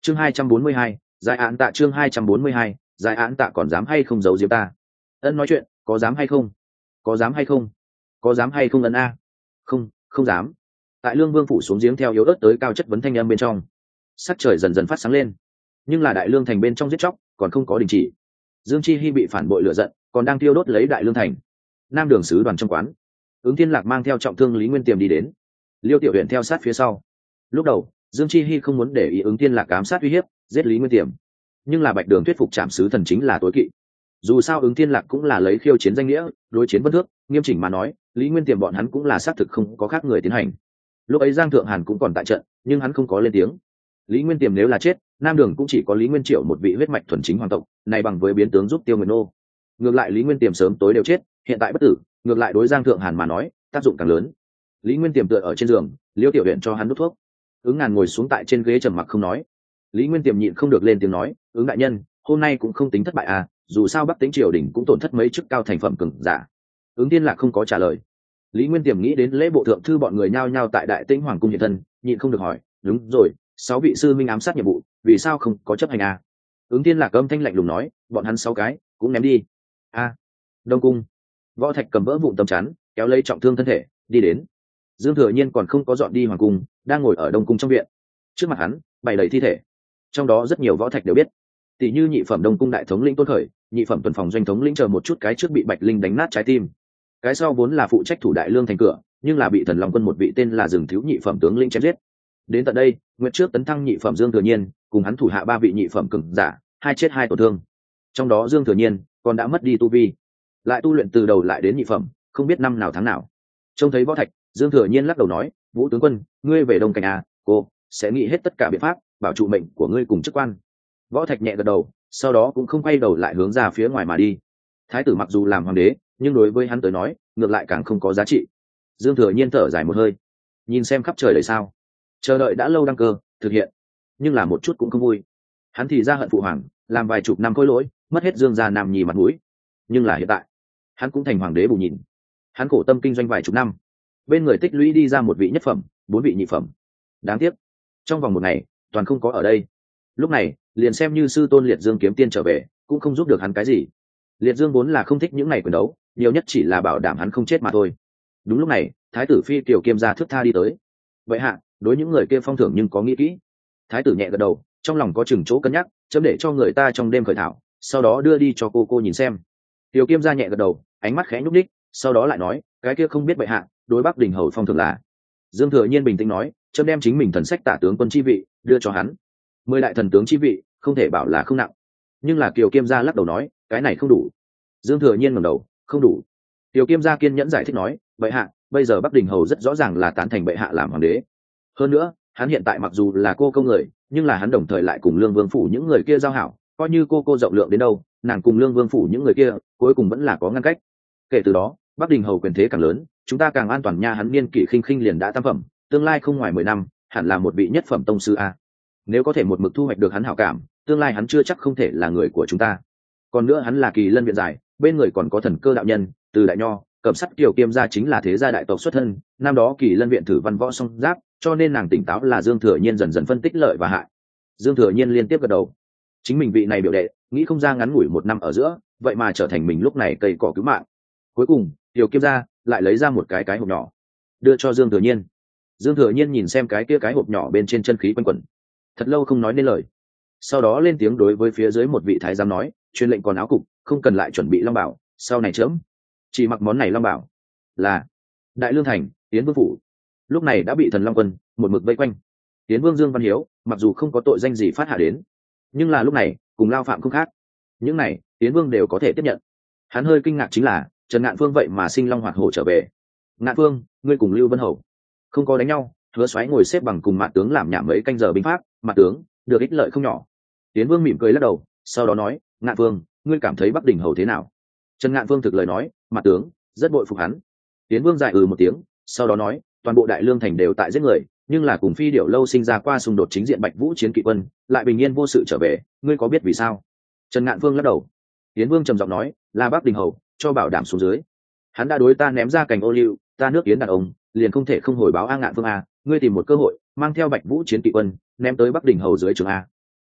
chương 242, giải án tạ. Chương 242, giải án tạ. Còn dám hay không giấu diếm ta? Ân nói chuyện, có dám hay không? Có dám hay không? Có dám hay không ân a? Không, không dám. Tại Lương Vương phủ xuống giếng theo yếu ớt tới cao chất vấn thanh âm bên trong. Sắc trời dần dần phát sáng lên, nhưng là Đại Lương thành bên trong giết chóc còn không có đình chỉ. Dương Chi Hi bị phản bội lửa giận, còn đang thiêu đốt lấy Đại Lương thành. Nam đường sứ đoàn trong quán, Ứng Thiên Lạc mang theo trọng thương Lý Nguyên Tiềm đi đến, Liêu Tiểu Uyển theo sát phía sau. Lúc đầu Dương Chi Hi không muốn để ý Ứng Thiên Lạc ám sát uy hiếp giết Lý Nguyên Tiềm, nhưng là Bạch Đường thuyết phục trảm sứ thần chính là tối kỵ. Dù sao Ứng Thiên Lạc cũng là lấy khiêu chiến danh nghĩa đối chiến vân thước, nghiêm chỉnh mà nói Lý Nguyên Tiềm bọn hắn cũng là xác thực không có khác người tiến hành. Lúc ấy Giang Thượng Hàn cũng còn tại trận, nhưng hắn không có lên tiếng. Lý Nguyên Tiềm nếu là chết, Nam đường cũng chỉ có Lý Nguyên Triệu một vị huyết mạch thuần chính hoàng tộc, này bằng với biến tướng giúp Tiêu Nguyệt Nô. Ngược lại Lý Nguyên Tiềm sớm tối đều chết, hiện tại bất tử, ngược lại đối Giang Thượng Hàn mà nói tác dụng càng lớn. Lý Nguyên Tiềm tựa ở trên giường, Liêu Tiểu Uyển cho hắn đút thuốc. Ứng Ngàn ngồi xuống tại trên ghế trầm mặc không nói. Lý Nguyên Tiềm nhịn không được lên tiếng nói, Ứng đại nhân, hôm nay cũng không tính thất bại à, dù sao Bắc Tĩnh triều đình cũng tổn thất mấy chức cao thành phẩm cường giả. Ứng Thiên Lạc không có trả lời. Lý Nguyên Tiềm nghĩ đến lễ bộ thượng thư bọn người nhao nhao tại Đại Tĩnh hoàng cung hiện thân, nhịn không được hỏi, đúng rồi, 6 vị sư minh ám sát nhiệm vụ, vì sao không có chấp hành à? Ứng Thiên Lạc âm thanh lạnh lùng nói, bọn hắn 6 cái cũng ném đi. A. Đông cung. Võ Thạch cầm vỡ vụn tấm chắn, kéo lấy trọng thương thân thể đi đến. Dương Thừa Nhiên còn không có dọn đi hoàng cung, đang ngồi ở Đông cung trong viện. Trước mặt hắn bày đầy thi thể, trong đó rất nhiều Võ Thạch đều biết, tỷ như nhị phẩm Đông cung đại thống lĩnh Tôn Khởi, nhị phẩm tuần phòng doanh thống lĩnh chờ một chút cái trước bị Bạch Linh đánh nát trái tim, cái sau vốn là phụ trách thủ Đại Lương thành cửa, nhưng là bị Thần Long quân một vị tên là Dừng Thiếu nhị phẩm tướng lĩnh chém giết. Đến tận đây, nguyện trước tấn thăng nhị phẩm Dương Thừa Nhiên cùng hắn thủ hạ 3 vị nhị phẩm cường giả, 2 chết 2 tổn thương. Trong đó Dương Thừa Nhiên còn đã mất đi tu vi, lại tu luyện từ đầu lại đến nhị phẩm, không biết năm nào tháng nào. Trông thấy Võ Thạch, Dương Thừa Nhiên lắc đầu nói, Vũ tướng quân, ngươi về Đông Cảnh à, cô sẽ nghĩ hết tất cả biện pháp bảo trụ mệnh của ngươi cùng chức quan. Võ Thạch nhẹ gật đầu, sau đó cũng không quay đầu lại hướng ra phía ngoài mà đi. Thái tử mặc dù làm hoàng đế, nhưng đối với hắn tới nói ngược lại càng không có giá trị. Dương Thừa Nhiên thở dài một hơi, nhìn xem khắp trời đầy sao, chờ đợi đã lâu đăng cơ thực hiện, nhưng là một chút cũng không vui. Hắn thì ra hận phụ hoàng, làm vài chục năm khôi lỗi, mất hết Dương gia nam nhì mặt mũi. Nhưng là hiện tại hắn cũng thành hoàng đế bù nhìn, hắn khổ tâm kinh doanh vài chục năm, bên người tích lũy đi ra một vị nhất phẩm, 4 vị nhị phẩm. Đáng tiếc trong vòng một ngày toàn không có ở đây. Lúc này liền xem như sư tôn Liệt Dương kiếm tiên trở về cũng không giúp được hắn cái gì. Liệt Dương vốn là không thích những ngày quyền đấu, nhiều nhất chỉ là bảo đảm hắn không chết mà thôi. Đúng lúc này thái tử phi Tiểu Kiêm gia thước tha đi tới. Vậy hạ, đối những người kia phong thưởng nhưng có nghĩ kỹ? Thái tử nhẹ gật đầu, trong lòng có chừng chỗ cân nhắc, chấm để cho người ta trong đêm khởi thảo, sau đó đưa đi cho cô nhìn xem. Tiểu Kiêm gia nhẹ gật đầu, ánh mắt khẽ nhúc nhích, sau đó lại nói, cái kia không biết bệ hạ đối Bắc Đình hầu phong thưởng là? Dương Thừa Nhiên bình tĩnh nói, chấm đem chính mình thần sách tả tướng quân chi vị đưa cho hắn. 10 đại thần tướng chi vị không thể bảo là không nặng, nhưng là Kiều Kiêm gia lắc đầu nói, cái này không đủ. Dương Thừa Nhiên ngẩng đầu, không đủ. Kiều Kiêm gia kiên nhẫn giải thích nói, bệ hạ, bây giờ Bắc Đình hầu rất rõ ràng là tán thành bệ hạ làm hoàng đế. Hơn nữa hắn hiện tại mặc dù là cô công người, nhưng là hắn đồng thời lại cùng Lương Vương phủ những người kia giao hảo, coi như cô rộng lượng đến đâu, nàng cùng Lương Vương phủ những người kia cuối cùng vẫn là có ngăn cách. Kể từ đó Bắc Đình hầu quyền thế càng lớn, chúng ta càng an toàn nha. Hắn niên kỷ khinh liền đã tam phẩm, tương lai không ngoài 10 năm hẳn là một vị nhất phẩm tông sư a. Nếu có thể một mực thu hoạch được hắn hảo cảm, tương lai hắn chưa chắc không thể là người của chúng ta. Còn nữa hắn là Kỳ Lân viện giải, bên người còn có Thần Cơ đạo nhân, Từ đại nho, Cẩm Sắt Kiều Kiêm gia chính là thế gia đại tộc xuất thân, năm đó Kỳ Lân viện thử văn võ song giáp, cho nên nàng tỉnh táo là Dương Thừa Nhiên dần dần phân tích lợi và hại. Dương Thừa Nhiên liên tiếp gật đầu, chính mình vị này biểu đệ nghĩ không ra ngắn ngủi 1 năm ở giữa vậy mà trở thành mình lúc này cây cỏ cứu mạng. Cuối cùng Kiều Kiêm gia lại lấy ra một cái hộp nhỏ đưa cho Dương Thừa Nhiên. Dương Thừa Nhiên nhìn xem cái hộp nhỏ bên trên chân khí quanh quẩn, thật lâu không nói nên lời, sau đó lên tiếng đối với phía dưới một vị thái giám nói, truyền lệnh còn áo cục không cần lại chuẩn bị long bảo, sau này chớm chỉ mặc món này long bảo. Là. Đại Lương thành Yến Vương phủ lúc này đã bị Thần Long quân một mực vây quanh. Yến Vương Dương Văn Hiếu mặc dù không có tội danh gì phát hạ đến, nhưng là lúc này cùng lao phạm không khác, những này Yến Vương đều có thể tiếp nhận. Hắn hơi kinh ngạc chính là Trần Ngạn Phương vậy mà sinh long hoạt hổ trở về. Ngạn Phương, ngươi cùng Lưu Vân Hầu không có đánh nhau? Hứa Soái ngồi xếp bằng cùng Mạn tướng làm nhảm mấy canh giờ binh pháp, Mạn tướng được ích lợi không nhỏ. Yến Vương mỉm cười lắc đầu, sau đó nói, Ngạn Phương, ngươi cảm thấy Bắc Đình hầu thế nào? Trần Ngạn Phương thực lời nói, Mạn tướng rất bội phục hắn. Yến Vương dài một tiếng, sau đó nói, toàn bộ Đại Lương thành đều tại giết người, nhưng là cùng Phi Điểu lâu sinh ra qua xung đột chính diện Bạch Vũ chiến kỵ quân lại bình yên vô sự trở về, ngươi có biết vì sao? Trần Ngạn Phương lắc đầu. Yến Vương trầm giọng nói, là Bắc Đình hầu cho bảo đảm xuống dưới, hắn đã đối ta ném ra cành ô liu, ta nước Yến đàn ông liền không thể không hồi báo. A Ngạn Phương a, ngươi tìm một cơ hội mang theo Bạch Vũ chiến kỵ quân ném tới Bắc Đình hầu dưới trường a.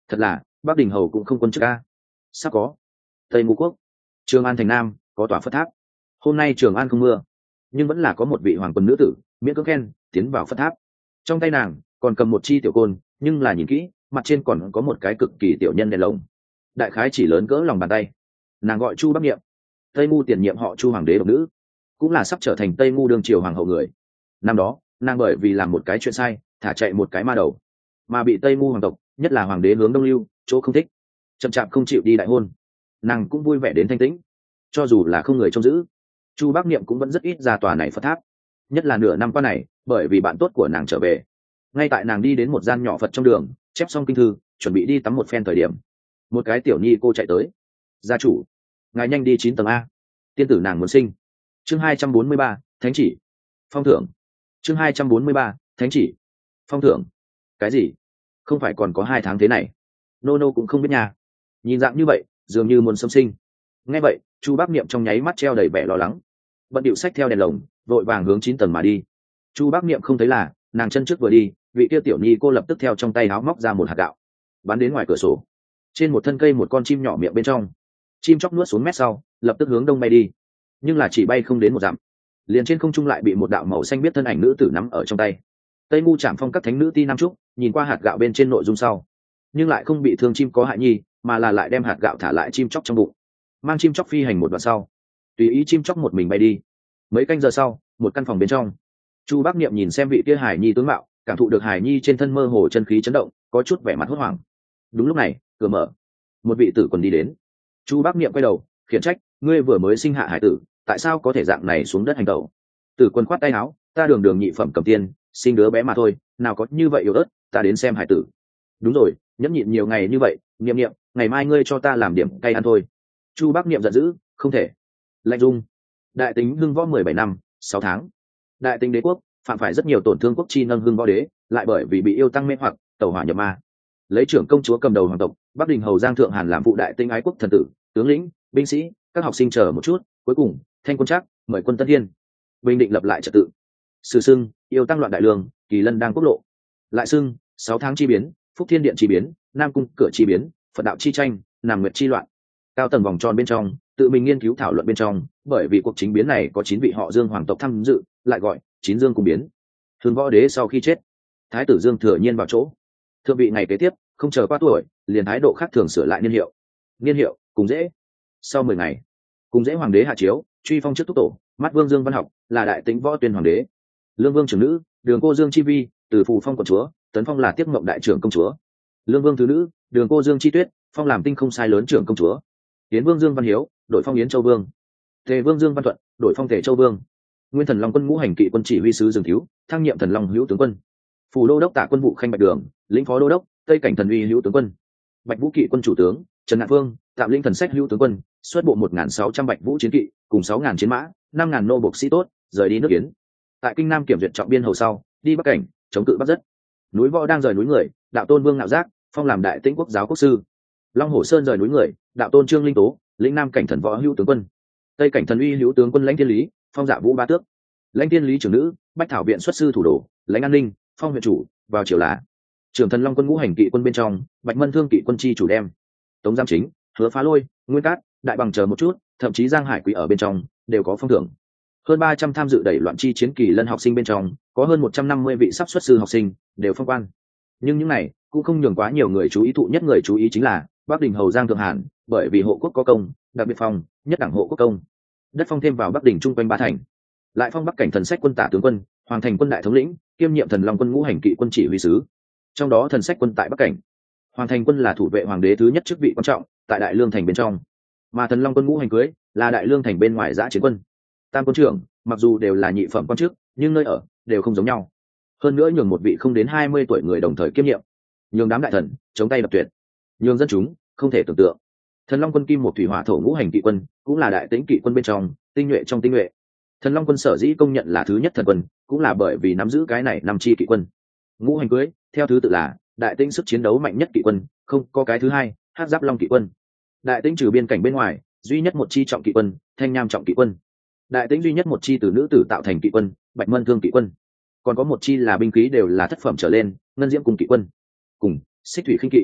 Thật là Bắc Đình Hầu cũng không quân chức a. Sắp có. Tây Ngũ Quốc, Trường An thành Nam có tòa Phật tháp. Hôm nay Trường An không mưa, nhưng vẫn là có một vị hoàng quân nữ tử miễn cưỡng khen tiến vào Phật tháp. Trong tay nàng còn cầm một chi tiểu côn, nhưng là nhìn kỹ, mặt trên còn có một cái cực kỳ tiểu nhân đèn lồng, đại khái chỉ lớn cỡ lòng bàn tay. Nàng gọi Chu Bắc Niệm, Tây Ngu tiền nhiệm họ Chu hoàng đế độc nữ, cũng là sắp trở thành Tây Ngu đương triều hoàng hậu người. Năm đó nàng bởi vì làm một cái chuyện sai, thả chạy một cái ma đầu, mà bị Tây Ngu hoàng tộc, nhất là hoàng đế hướng Đông Lưu chỗ không thích, chậm chạp không chịu đi đại hôn. Nàng cũng vui vẻ đến thanh tĩnh, cho dù là không người trông giữ, Chu Bắc Niệm cũng vẫn rất ít ra tòa này Phật tháp. Nhất là nửa năm qua này, bởi vì bạn tốt của nàng trở về, ngay tại nàng đi đến một gian nhỏ Phật trong đường, chép xong kinh thư, chuẩn bị đi tắm một phen thời điểm, một cái tiểu nhi cô chạy tới. Gia chủ, ngài nhanh đi 9 tầng a, tiên tử nàng muốn sinh. Chương 243, thánh chỉ, phong thưởng. Chương 243, thánh chỉ, phong thưởng. Cái gì? Không phải còn có 2 tháng thế này? Nô nô cũng không biết nha. Nhìn dạng như vậy, dường như muốn xâm sinh. Nghe vậy, Chu Bác Niệm trong nháy mắt treo đầy vẻ lo lắng, bận điệu xách theo đèn lồng, vội vàng hướng 9 tầng mà đi. Chu Bác Niệm không thấy là, nàng chân trước vừa đi, vị kia tiểu nhi cô lập tức theo trong tay áo móc ra một hạt gạo, bắn đến ngoài cửa sổ. Trên một thân cây một con chim nhỏ miệng bên trong, chim chóc nuốt xuống mét sau, lập tức hướng đông bay đi, nhưng là chỉ bay không đến 1 dặm, liền trên không trung lại bị một đạo màu xanh biết thân ảnh nữ tử nắm ở trong tay. Tây Ngu Trảm Phong các thánh nữ Ti Nam Trúc nhìn qua hạt gạo bên trên nội dung sau, nhưng lại không bị thương chim có hại nhi, mà là lại đem hạt gạo thả lại chim chóc trong bụng, mang chim chóc phi hành một đoạn sau, tùy ý chim chóc một mình bay đi. Mấy canh giờ sau, một căn phòng bên trong, Chu Bác Niệm nhìn xem vị kia hải nhi tướng mạo, cảm thụ được hải nhi trên thân mơ hồ chân khí chấn động, có chút vẻ mặt hốt hoảng. Đúng lúc này, cửa mở, một vị tử quần đi đến. Chu Bác Niệm quay đầu, khiển trách: ngươi vừa mới sinh hạ hải tử, tại sao có thể dạng này xuống đất hành tẩu? Tử quân khoát tay áo: ta đường đường nhị phẩm cầm tiên, sinh đứa bé mà thôi, nào có như vậy yếu ớt, ta đến xem hải tử. Đúng rồi, nhẫn nhịn nhiều ngày như vậy, Niệm Niệm, ngày mai ngươi cho ta làm điểm cay ăn thôi. Chu Bác Niệm giận dữ: không thể. Lạnh dung. Đại Tính hưng võ 17 năm 6 tháng. Đại Tính đế quốc phạm phải rất nhiều tổn thương quốc chi nâng hưng võ đế, lại bởi vì bị yêu tăng mê hoặc, tẩu hỏa nhập ma. Lấy trưởng công chúa cầm đầu hoàng tộc Bắc Đình Hầu Giang Thượng Hàn làm phụ Đại Tinh ái quốc thần tử, tướng lĩnh, binh sĩ, các học sinh chờ một chút, cuối cùng thanh quân chắc mời quân Tân Thiên bình định lập lại trật tự. Sử xưng yêu tăng loạn đại lương, kỳ lân đang quốc lộ. Lại xưng 6 tháng chi biến, Phúc Thiên Điện chi biến, Nam Cung cửa chi biến, Phật đạo chi tranh, Nam Nguyệt chi loạn. Cao tầng vòng tròn bên trong, tự mình nghiên cứu thảo luận bên trong, bởi vì cuộc chính biến này có 9 vị họ Dương hoàng tộc tham dự, lại gọi 9 Dương cùng biến. Hương võ đế sau khi chết, thái tử Dương thừa nhiên vào chỗ. Thượng vị ngày kế tiếp, không chờ qua tuổi, liền thái độ khác thường sửa lại niên hiệu. Niên hiệu cùng dễ. Sau 10 ngày, cùng dễ hoàng đế hạ chiếu, truy phong trước thúc tổ, mắt Vương Dương Văn Học là Đại Tính võ tuyên hoàng đế. Lương Vương trưởng nữ, Đường cô Dương chi vi, từ phù phong quận chúa, tấn phong là tiếp ngộng đại trưởng công chúa. Lương Vương thứ nữ, Đường cô Dương chi tuyết, phong làm tinh không sai lớn trưởng công chúa. Yến Vương Dương Văn Hiếu, đội phong Yến Châu Vương. Tề Vương Dương Văn Thuận, đội phong Tề Châu Vương. Nguyên Thần Long quân ngũ hành kỵ quân chỉ huy sứ Dương Thiếu, thăng nhiệm Thần Long hữu tướng quân. Phủ đô đốc tạ quân vụ Khanh Bạch Đường, lĩnh phó đô đốc, Tây cảnh thần uy hữu tướng quân. Bạch Vũ kỵ quân chủ tướng, Trần Ngạn Vương, tạm lĩnh thần sách hữu tướng quân, xuất bộ 1.600 Bạch Vũ chiến kỵ, cùng 6.000 chiến mã, 5.000 nô bộc sĩ tốt, rời đi nước Yến. Tại Kinh Nam kiểm duyệt trọng biên hầu sau, đi Bắc cảnh, chống cự Bắc rất. Núi Võ đang rời núi người, đạo tôn Vương Nạo Giác, phong làm Đại Tĩnh quốc giáo quốc sư. Long Hổ Sơn rời núi người, đạo tôn Trương Linh Tố, lĩnh Nam cảnh thần võ hữu tướng quân. Tây cảnh thần uy hữu tướng quân lãnh thiên lý, phong Dạ Vũ ba tước. Lãnh thiên lý trưởng nữ, Bách Thảo viện xuất sư thủ đồ, lãnh an ninh, phong huyện chủ, vào triều là trưởng thần Long quân ngũ hành kỵ quân bên trong, Bạch Mân thương kỵ quân chi chủ đem. Tống Giám chính, Hứa Phá Lôi, Nguyên Cát, Đại Bằng chờ một chút, thậm chí Giang Hải Quý ở bên trong đều có phong thưởng. Hơn 300 tham dự đẩy loạn chi chiến kỳ lân học sinh bên trong, có hơn 150 vị sắp xuất sư học sinh đều phong quan. Nhưng những này cũng không nhường quá nhiều người chú ý, thụ nhất người chú ý chính là Bắc Đình Hầu Giang Thượng Hàn, bởi vì hộ quốc có công, đặc biệt phong nhất đẳng hộ quốc công, đất phong thêm vào Bắc Đình trung quanh 3 thành, lại phong Bắc cảnh thần sách quân tả tướng quân, Hoàng thành quân đại thống lĩnh, kiêm nhiệm thần Long quân ngũ hành kỵ quân chỉ huy sứ. Trong đó thần sách quân tại Bắc cảnh, Hoàng thành quân là thủ vệ hoàng đế thứ nhất chức vị quan trọng tại Đại Lương thành bên trong, mà thần Long quân ngũ hành cưới là Đại Lương thành bên ngoài giã chiến quân. Tam quân trưởng mặc dù đều là nhị phẩm quan chức, nhưng nơi ở đều không giống nhau. Hơn nữa nhường một vị không đến 20 tuổi người đồng thời kiêm nhiệm, nhường đám đại thần chống tay đập tuyệt, nhường dân chúng không thể tưởng tượng. Thần Long quân kim một thủy hỏa thổ ngũ hành kỵ quân cũng là Đại Tĩnh kỵ quân bên trong tinh nhuệ trong tinh nhuệ. Thần Long quân sở dĩ công nhận là thứ nhất thần quân, cũng là bởi vì nắm giữ cái này 5 chi kỵ quân. Ngũ hành cưới theo thứ tự là Đại Tĩnh sức chiến đấu mạnh nhất kỵ quân, không có cái thứ hai, Hắc Giáp Long kỵ quân. Đại Tĩnh trừ biên cảnh bên ngoài, duy nhất một chi trọng kỵ quân, Thanh Nham trọng kỵ quân. Đại Tĩnh duy nhất một chi từ nữ tử tạo thành kỵ quân, Bạch Mân thương kỵ quân. Còn có một chi là binh khí đều là thất phẩm trở lên, Ngân Diễm cung kỵ quân, cùng Xích thủy khinh kỵ.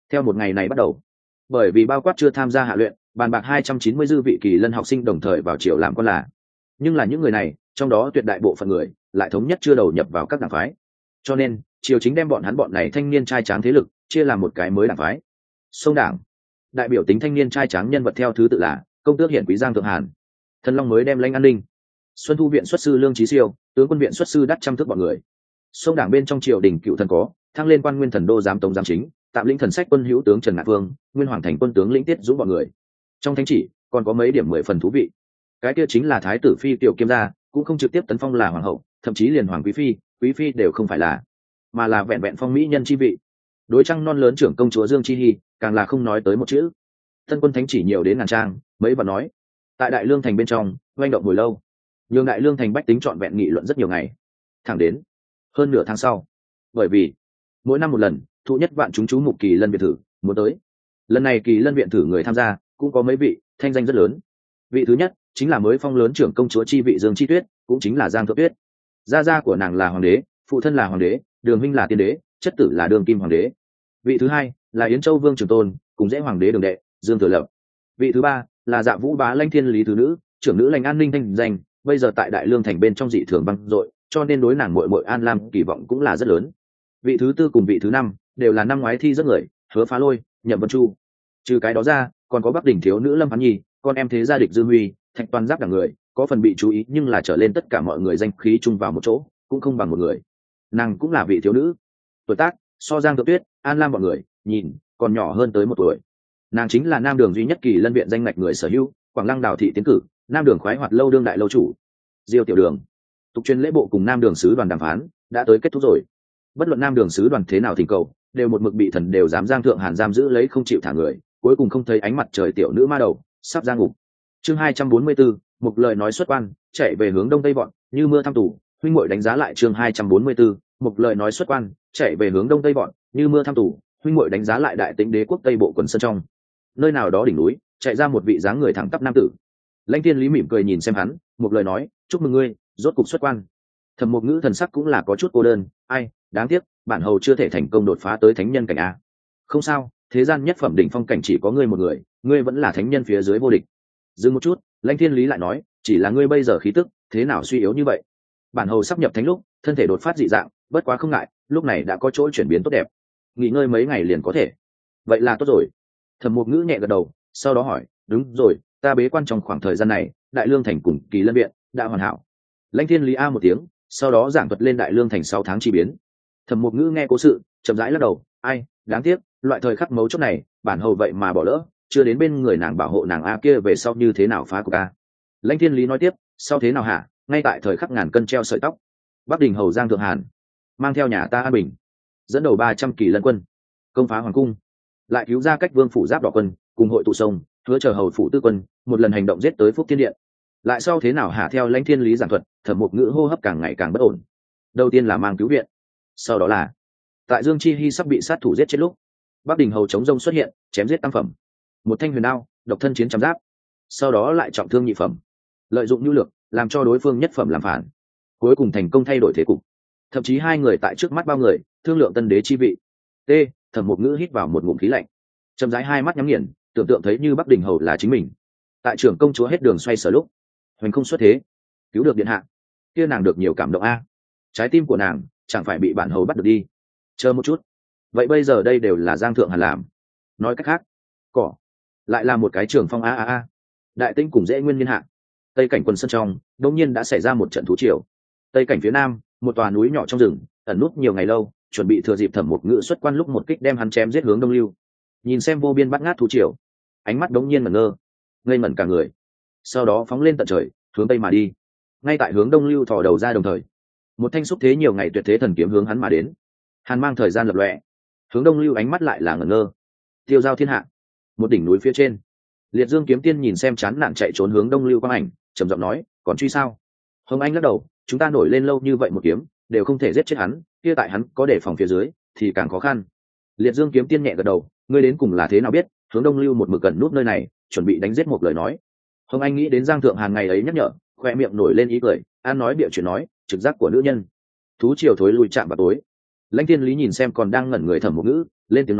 Theo một ngày này bắt đầu, bởi vì bao quát chưa tham gia hạ luyện, bàn bạc 290 dư vị kỳ lân học sinh đồng thời vào triều làm con là. Nhưng là những người này, trong đó tuyệt đại bộ phận người lại thống nhất chưa đầu nhập vào các đảng phái. Cho nên, triều chính đem bọn này thanh niên trai tráng thế lực chia làm một cái mới đảng phái. Sông đảng, đại biểu tính thanh niên trai tráng nhân vật theo thứ tự là công tước hiển quý Giang Thượng Hàn, Thần Long mới đem lãnh an ninh, Xuân Thu viện xuất sư Lương Chí Siêu, tướng quân viện xuất sư Đắc Trăm Thước bọn người. Sông đảng bên trong triều đình cựu thần có thăng lên quan nguyên thần đô giám tống giám chính, tạm lĩnh thần sách quân hữu tướng Trần Ngạn Vương, nguyên hoàng thành quân tướng lĩnh Tiết Dũng bọn người. Trong thánh chỉ còn có mấy điểm 10 phần thú vị. Cái kia chính là thái tử phi Tiểu Kiêm gia cũng không trực tiếp tấn phong là hoàng hậu, thậm chí liền hoàng quý phi đều không phải là, mà là vẹn vẹn phong mỹ nhân chi vị. Đối trăng non lớn trưởng công chúa Dương Chi Hi càng là không nói tới một chữ. Tân quân thánh chỉ nhiều đến ngàn trang, mấy vật nói. Tại Đại Lương thành bên trong, oanh động hồi lâu. Nhường Đại Lương thành bách tính trọn vẹn nghị luận rất nhiều ngày. Thẳng đến hơn nửa tháng sau, bởi vì mỗi năm một lần, thụ nhất vạn chúng chú mục kỳ lân viện thử muốn tới. Lần này kỳ lân viện thử người tham gia cũng có mấy vị thanh danh rất lớn. Vị thứ nhất chính là mới phong lớn trưởng công chúa chi vị Dương Chi Tuyết, cũng chính là Giang Thượng Tuyết. Gia gia của nàng là hoàng đế, phụ thân là hoàng đế, Đường huynh là tiên đế, chất tử là Đường Kim hoàng đế. Vị thứ hai là Yến Châu Vương Trường Tôn, cùng dễ hoàng đế Đường đệ Dương Thừa Lập. Vị thứ ba là Dạ Vũ Bá Lãnh Thiên Lý thứ nữ, trưởng nữ Lãnh An Ninh thanh danh, bây giờ tại Đại Lương thành bên trong dị thường vang dội, cho nên đối nàng muội muội An Lam kỳ vọng cũng là rất lớn. Vị thứ tư cùng vị thứ năm đều là năm ngoái thi rất người, Hứa Phá Lôi, Nhậm Vân Chu. Trừ cái đó ra, còn có Bắc Đỉnh thiếu nữ Lâm Phán Nhi, con em thế gia địch Dư Huy, Thạch Toàn Giáp đẳng người, có phần bị chú ý nhưng là trở lên tất cả mọi người danh khí chung vào một chỗ, cũng không bằng một người. Nàng cũng là vị thiếu nữ, tuổi tác so Giang Thượng Tuyết, An Lam bọn người nhìn còn nhỏ hơn tới 1 tuổi. Nàng chính là Nam Đường duy nhất kỳ lân viện danh ngạch người sở hữu, Quảng Lăng Đào thị tiến cử, Nam Đường khoái hoạt lâu đương đại lâu chủ. Diêu Tiểu Đường, tục truyền lễ bộ cùng Nam Đường sứ đoàn đàm phán đã tới kết thúc rồi. Bất luận Nam Đường sứ đoàn thế nào thỉnh cầu, đều một mực bị thần đều dám Giang Thượng Hàn giam giữ lấy không chịu thả người, cuối cùng không thấy ánh mặt trời tiểu nữ ma đầu sắp ra ngục. Chương 244, một lời nói xuất quan, chạy về hướng đông tây bọn, như mưa thăm tủ, huynh muội đánh giá lại chương 244, một lời nói xuất quan, chạy về hướng đông tây bọn, như mưa thăm tủ, huynh muội đánh giá lại Đại Tĩnh đế quốc tây bộ quần sơn trong. Nơi nào đó đỉnh núi, chạy ra một vị dáng người thẳng tắp nam tử. Lãnh Thiên Lý mỉm cười nhìn xem hắn, một lời nói, chúc mừng ngươi, rốt cục xuất quan. Thẩm Mục Ngữ thần sắc cũng là có chút cô đơn, ai, đáng tiếc, bản hầu chưa thể thành công đột phá tới thánh nhân cảnh a. Không sao, thế gian nhất phẩm đỉnh phong cảnh chỉ có ngươi một người, ngươi vẫn là thánh nhân phía dưới vô địch. Dừng một chút, Lãnh Thiên Lý lại nói, chỉ là ngươi bây giờ khí tức thế nào suy yếu như vậy? Bản hầu sắp nhập thánh lúc, thân thể đột phát dị dạng, bất quá không ngại, lúc này đã có chỗ chuyển biến tốt đẹp, nghỉ ngơi mấy ngày liền có thể. Vậy là tốt rồi. Thẩm Mục Ngữ nhẹ gật đầu, sau đó hỏi, đúng rồi, ta bế quan trong khoảng thời gian này, Đại Lương thành cùng Kỳ Lân viện đã hoàn hảo. Lãnh Thiên Lý a một tiếng, sau đó giảng thuật lên Đại Lương thành 6 tháng chi biến. Thẩm Mục Ngữ nghe cố sự, chậm rãi lắc đầu, ai, đáng tiếc, loại thời khắc mấu chốt này, bản hầu vậy mà bỏ lỡ, chưa đến bên người nàng bảo hộ nàng a kia về sau như thế nào phá cục a. Lãnh Thiên Lý nói tiếp, sau thế nào hả? Ngay tại thời khắc ngàn cân treo sợi tóc, Bắc Đình hầu Giang Thượng Hàn mang theo nhà ta an bình, dẫn đầu 300 kỳ lân quân công phá hoàng cung, lại cứu ra cách vương phủ giáp đỏ quân cùng hội tụ sông, hứa chờ hầu phủ tư quân một lần hành động giết tới Phúc Thiên Điện. Lại sau thế nào hả? Theo Lãnh Thiên Lý giảng thuật, Thẩm Mục Ngữ hô hấp càng ngày càng bất ổn. Đầu tiên là mang cứu viện, sau đó là tại Dương Chi Hi sắp bị sát thủ giết chết lúc, Bắc Đình hầu chống rông xuất hiện, chém giết tam phẩm, một thanh huyền đao, độc thân chiến trăm giáp, sau đó lại trọng thương nhị phẩm, lợi dụng nhu lược làm cho đối phương nhất phẩm làm phản, cuối cùng thành công thay đổi thế cục. Thậm chí hai người tại trước mắt bao người thương lượng tân đế chi vị. T. Thẩm Mục Ngữ hít vào một ngụm khí lạnh, chậm rãi hai mắt nhắm nghiền, tưởng tượng thấy như Bắc Đình hầu là chính mình. Tại trưởng công chúa hết đường xoay sở lúc, hoành không xuất thế, cứu được điện hạ, kia nàng được nhiều cảm động a. Trái tim của nàng chẳng phải bị bản hầu bắt được đi. Chờ một chút, vậy bây giờ đây đều là Giang Thượng Hàn làm. Nói cách khác, cỏ lại là một cái trường phong a. Đại Tĩnh cùng dễ nguyên niên hạ, tây cảnh quân sân trong đột nhiên đã xảy ra một trận thú triều. Tây cảnh phía nam, một tòa núi nhỏ trong rừng ẩn nút nhiều ngày lâu, chuẩn bị thừa dịp Thẩm Mục Ngữ xuất quan lúc một kích đem hắn chém giết hướng đông lưu. Nhìn xem vô biên bát ngát thú triều, ánh mắt đống nhiên ngẩn ngơ, ngây ngẩn cả người, sau đó phóng lên tận trời hướng tây mà đi. Ngay tại hướng đông lưu thò đầu ra đồng thời, một thanh xúc thế nhiều ngày tuyệt thế thần kiếm hướng hắn mà đến. Hàn mang thời gian lập lòe, hướng đông lưu ánh mắt lại là ngẩn ngơ. Tiêu giao thiên hạ, một đỉnh núi phía trên, Liệt Dương kiếm tiên nhìn xem chán nản chạy trốn hướng đông lưu quang ảnh, trầm giọng nói, còn truy sao? Hồng Anh lắc đầu, chúng ta nổi lên lâu như vậy một kiếm đều không thể giết chết hắn, kia tại hắn có đề phòng phía dưới thì càng khó khăn. Liệt Dương kiếm tiên nhẹ gật đầu, ngươi đến cùng là thế nào biết? Hướng đông lưu một mực gần nút nơi này, chuẩn bị đánh giết một lời nói. Hồng Anh nghĩ đến Giang Thượng Hàn ngày ấy nhắc nhở, khoe miệng nổi lên ý cười, an nói bịa chuyện nói, trực giác của nữ nhân. Thú triều thối lui chạm vào tối. Lãnh Thiên Lý nhìn xem còn đang ngẩn người Thẩm Mục Ngữ, lên tiếng nói,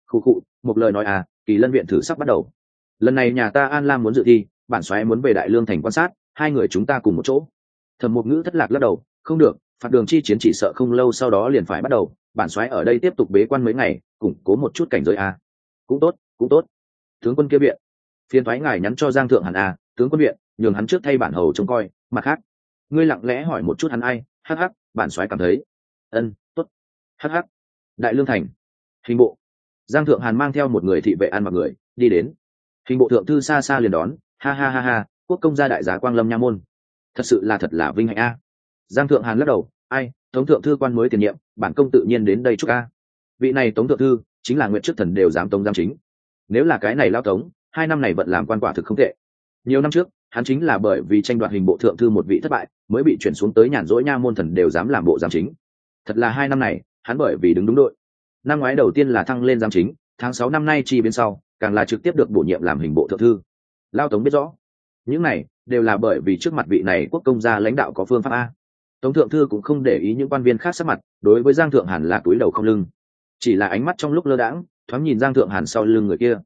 Khụ khụ, một lời nói à, Kỳ Lân viện thử sắp bắt đầu. Lần này nhà ta An Lam muốn dự thi, bản soái muốn về Đại Lương thành quan sát, hai người chúng ta cùng một chỗ. Thẩm Mục Ngữ thất lạc lắc đầu, không được, phạt đường chi chiến chỉ sợ không lâu sau đó liền phải bắt đầu, bản soái ở đây tiếp tục bế quan mấy ngày, củng cố một chút cảnh giới à. Cũng tốt, cũng tốt. Tướng quân kia viện, phiền thoái ngài nhắn cho Giang Thượng Hàn à, tướng quân viện, nhường hắn trước thay bản hầu trông coi, mặt khác, ngươi lặng lẽ hỏi một chút hắn ai, hắc hắc, bản soái cảm thấy. Tốt. Hắc hắc. Đại Lương thành. Hình bộ. Giang Thượng Hàn mang theo một người thị vệ ăn mặc người đi đến. Hình bộ thượng thư xa xa liền đón, ha ha ha ha, quốc công gia đại giá Quang Lâm nha môn, thật là vinh hạnh a. Giang Thượng Hàn lắc đầu, ai, tống thượng thư quan mới tiền nhiệm, bản công tự nhiên đến đây chúc a. Vị này tống thượng thư chính là nguyện trước thần đều dám tống giám chính. Nếu là cái này lao tống, 2 năm này vận làm quan quả thực không tệ. Nhiều năm trước hắn chính là bởi vì tranh đoạt hình bộ thượng thư một vị thất bại mới bị chuyển xuống tới nhàn rỗi nha môn thần đều dám làm bộ giám chính. Thật là 2 năm này hắn bởi vì đứng đúng đội. Năm ngoái đầu tiên là thăng lên giám chính, tháng 6 năm nay chi biến sau càng là trực tiếp được bổ nhiệm làm hình bộ thượng thư. Lao tống biết rõ những này đều là bởi vì trước mặt vị này quốc công gia lãnh đạo có phương pháp a. Tống thượng thư cũng không để ý những quan viên khác sắc mặt, đối với Giang Thượng Hàn là túi đầu không lưng, chỉ là ánh mắt trong lúc lơ đãng thoáng nhìn Giang Thượng Hàn sau lưng người kia.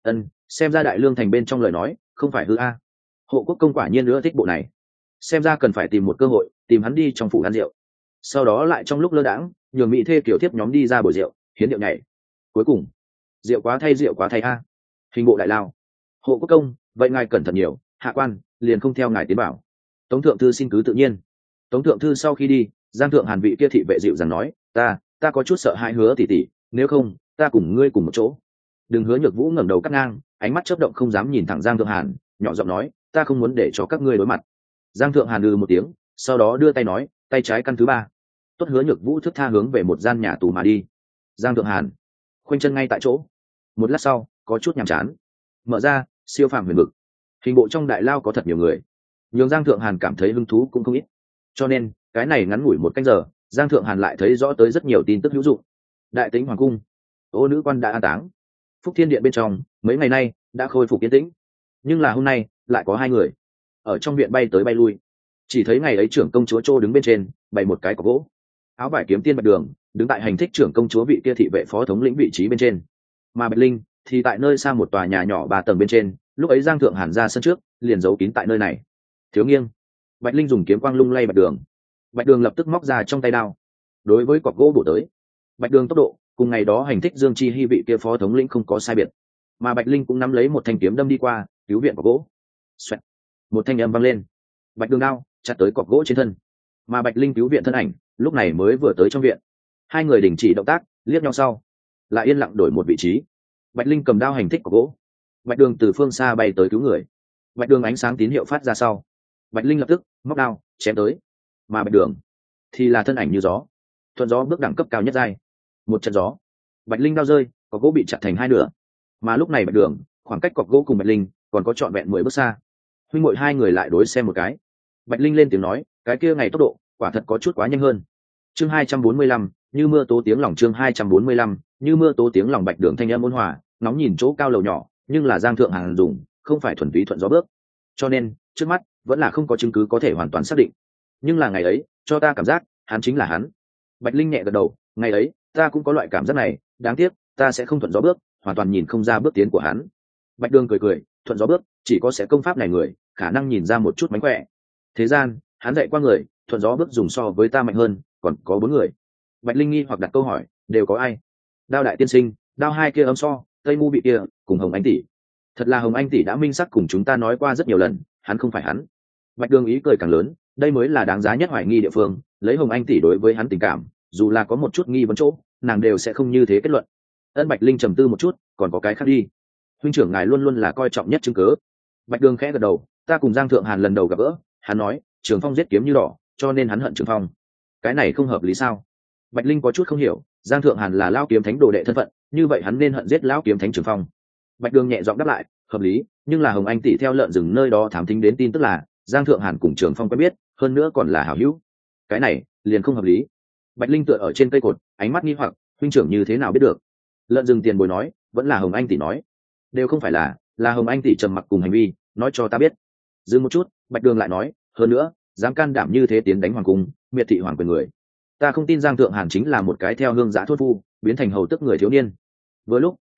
Xem ra Đại Lương thành bên trong lời nói không phải hư a. Hộ quốc công quả nhiên nữa thích bộ này, xem ra cần phải tìm một cơ hội tìm hắn đi trong phủ ăn rượu, sau đó lại trong lúc lơ đãng nhường mỹ thê kiểu tiếp nhóm đi ra bồi rượu hiến rượu nhảy. Cuối cùng rượu quá thay a. Hình bộ đại lao. Hộ quốc công, vậy ngài cẩn thận nhiều, hạ quan liền không theo ngài tiến bảo. Tống thượng thư xin cứ tự nhiên. Tống thượng thư sau khi đi, Giang Thượng Hàn vị kia thị vệ dịu dàng nói, ta có chút sợ hãi Hứa tỷ tỷ, nếu không ta cùng ngươi cùng một chỗ. Đừng. Hứa Nhược Vũ ngẩng đầu cắt ngang, ánh mắt chớp động không dám nhìn thẳng Giang Thượng Hàn, nhỏ giọng nói, ta không muốn để cho các ngươi đối mặt. Giang Thượng Hàn một tiếng, sau đó đưa tay nói, tay trái căn thứ 3. Tốt. Hứa Nhược Vũ thức tha hướng về một gian nhà tù mà đi. Giang Thượng Hàn khoanh chân ngay tại chỗ. Một lát sau có chút nhàm chán, mở ra siêu phàm huyền vực. Hình bộ trong đại lao có thật nhiều người, nhường Giang Thượng Hàn cảm thấy hứng thú cũng không ít, cho nên cái này ngắn ngủi 1 canh giờ, Giang Thượng Hàn lại thấy rõ tới rất nhiều tin tức hữu dụng. Đại Tĩnh hoàng cung, Ô nữ quan đã an táng. Phúc Thiên điện bên trong mấy ngày nay đã khôi phục yên tĩnh, nhưng là hôm nay lại có 2 người ở trong viện bay tới bay lui. Chỉ thấy ngày ấy trưởng công chúa Trô đứng bên trên bày một cái cọc gỗ, áo vải kiếm tiên Bạch Đường đứng tại hành thích trưởng công chúa vị kia thị vệ phó thống lĩnh vị trí bên trên, mà Bạch Linh thì tại nơi xa một tòa nhà nhỏ 3 tầng bên trên. Lúc ấy Giang Thượng Hàn ra sân trước liền giấu kín tại nơi này. Thiếu nghiêng. Bạch Linh dùng kiếm quang lung lay Bạch Đường. Bạch Đường lập tức móc ra trong tay đao, đối với cọc gỗ bổ tới. Bạch Đường tốc độ cùng ngày đó hành thích Dương Chi Hi vị kia phó thống lĩnh không có sai biệt, mà Bạch Linh cũng nắm lấy một thanh kiếm đâm đi qua cứu viện cọc gỗ. Xoẹt. Một thanh âm vang lên, Bạch Đường đao chặt tới cọc gỗ trên thân, mà Bạch Linh cứu viện thân ảnh lúc này mới vừa tới trong viện. 2 người đình chỉ động tác, liếc nhau sau lại yên lặng đổi một vị trí. Bạch Linh cầm đao hành thích cọc gỗ, Bạch Đường từ phương xa bay tới cứu người. Bạch Đường ánh sáng tín hiệu phát ra sau, Bạch Linh lập tức móc đao chém tới, mà Bạch Đường thì là thân ảnh như gió, thuận gió bước đẳng cấp cao nhất giai. Một trận gió, Bạch Linh đao rơi, cọc gỗ bị chặt thành 2 nửa, mà lúc này Bạch Đường khoảng cách cọc gỗ cùng Bạch Linh còn có trọn vẹn 10 bước xa. Huynh muội 2 người lại đối xem một cái. Bạch Linh lên tiếng nói, cái kia ngày tốc độ quả thật có chút quá nhanh hơn. Chương 245, như mưa tố tiếng lòng. Chương 245, như mưa tố tiếng lòng. Bạch Đường thanh âm ôn hòa, nóng nhìn chỗ cao lầu nhỏ, nhưng là Giang Thượng Hàn dùng không phải thuần túy thuận gió bước, cho nên trước mắt vẫn là không có chứng cứ có thể hoàn toàn xác định. Nhưng là ngày ấy cho ta cảm giác hắn chính là hắn. Bạch Linh nhẹ gật đầu, ngày ấy ta cũng có loại cảm giác này, đáng tiếc ta sẽ không thuận gió bước, hoàn toàn nhìn không ra bước tiến của hắn. Bạch Đường cười cười, thuận gió bước chỉ có sẽ công pháp này người khả năng nhìn ra một chút mánh khỏe. Thế gian hắn dạy qua người thuận gió bước dùng so với ta mạnh hơn còn có 4 người. Bạch Linh nghi hoặc đặt câu hỏi, đều có ai? Đao đại tiên sinh, đao 2 kia âm so, Tây Mu bị kia, cùng Hồng Anh tỷ. Thật là Hồng Anh tỷ đã minh xác cùng chúng ta nói qua rất nhiều lần, hắn không phải hắn. Bạch Đường ý cười càng lớn, đây mới là đáng giá nhất hoài nghi địa phương, lấy Hồng Anh tỷ đối với hắn tình cảm, dù là có một chút nghi vấn chỗ, nàng đều sẽ không như thế kết luận. Bạch Linh trầm tư một chút, còn có cái khác đi. Huynh trưởng ngài luôn luôn là coi trọng nhất chứng cứ. Bạch Đường khẽ gật đầu, ta cùng Giang Thượng Hàn lần đầu gặp gỡ, hắn nói Trường Phong giết kiếm như đỏ, cho nên hắn hận Trường Phong. Cái này không hợp lý sao? Bạch Linh có chút không hiểu, Giang Thượng Hàn là Lão kiếm thánh đồ đệ thân phận, như vậy hắn nên hận giết Lão kiếm thánh Trường Phong. Bạch Đường nhẹ giọng đáp lại, hợp lý, nhưng là Hồng Anh tỷ theo lợn rừng nơi đó thám thính đến tin tức là Giang Thượng Hàn cùng Trường Phong quen biết, hơn nữa còn là hảo hữu. Cái này liền không hợp lý. Bạch Linh tựa ở trên cây cột, ánh mắt nghi hoặc, huynh trưởng như thế nào biết được? Lợn rừng tiền bối nói, vẫn là Hồng Anh tỷ nói. Đều không phải là Hồng Anh tỷ trầm mặc cùng hành vi, nói cho ta biết. Dừng một chút, Bạch Đường lại nói, hơn nữa, dám can đảm như thế tiến đánh hoàng cung, miệt thị hoàng quyền người. Ta không tin Giang Thượng Hàn chính là một cái theo hương giã thôn phu, biến thành hầu tức người thiếu niên. Vừa lúc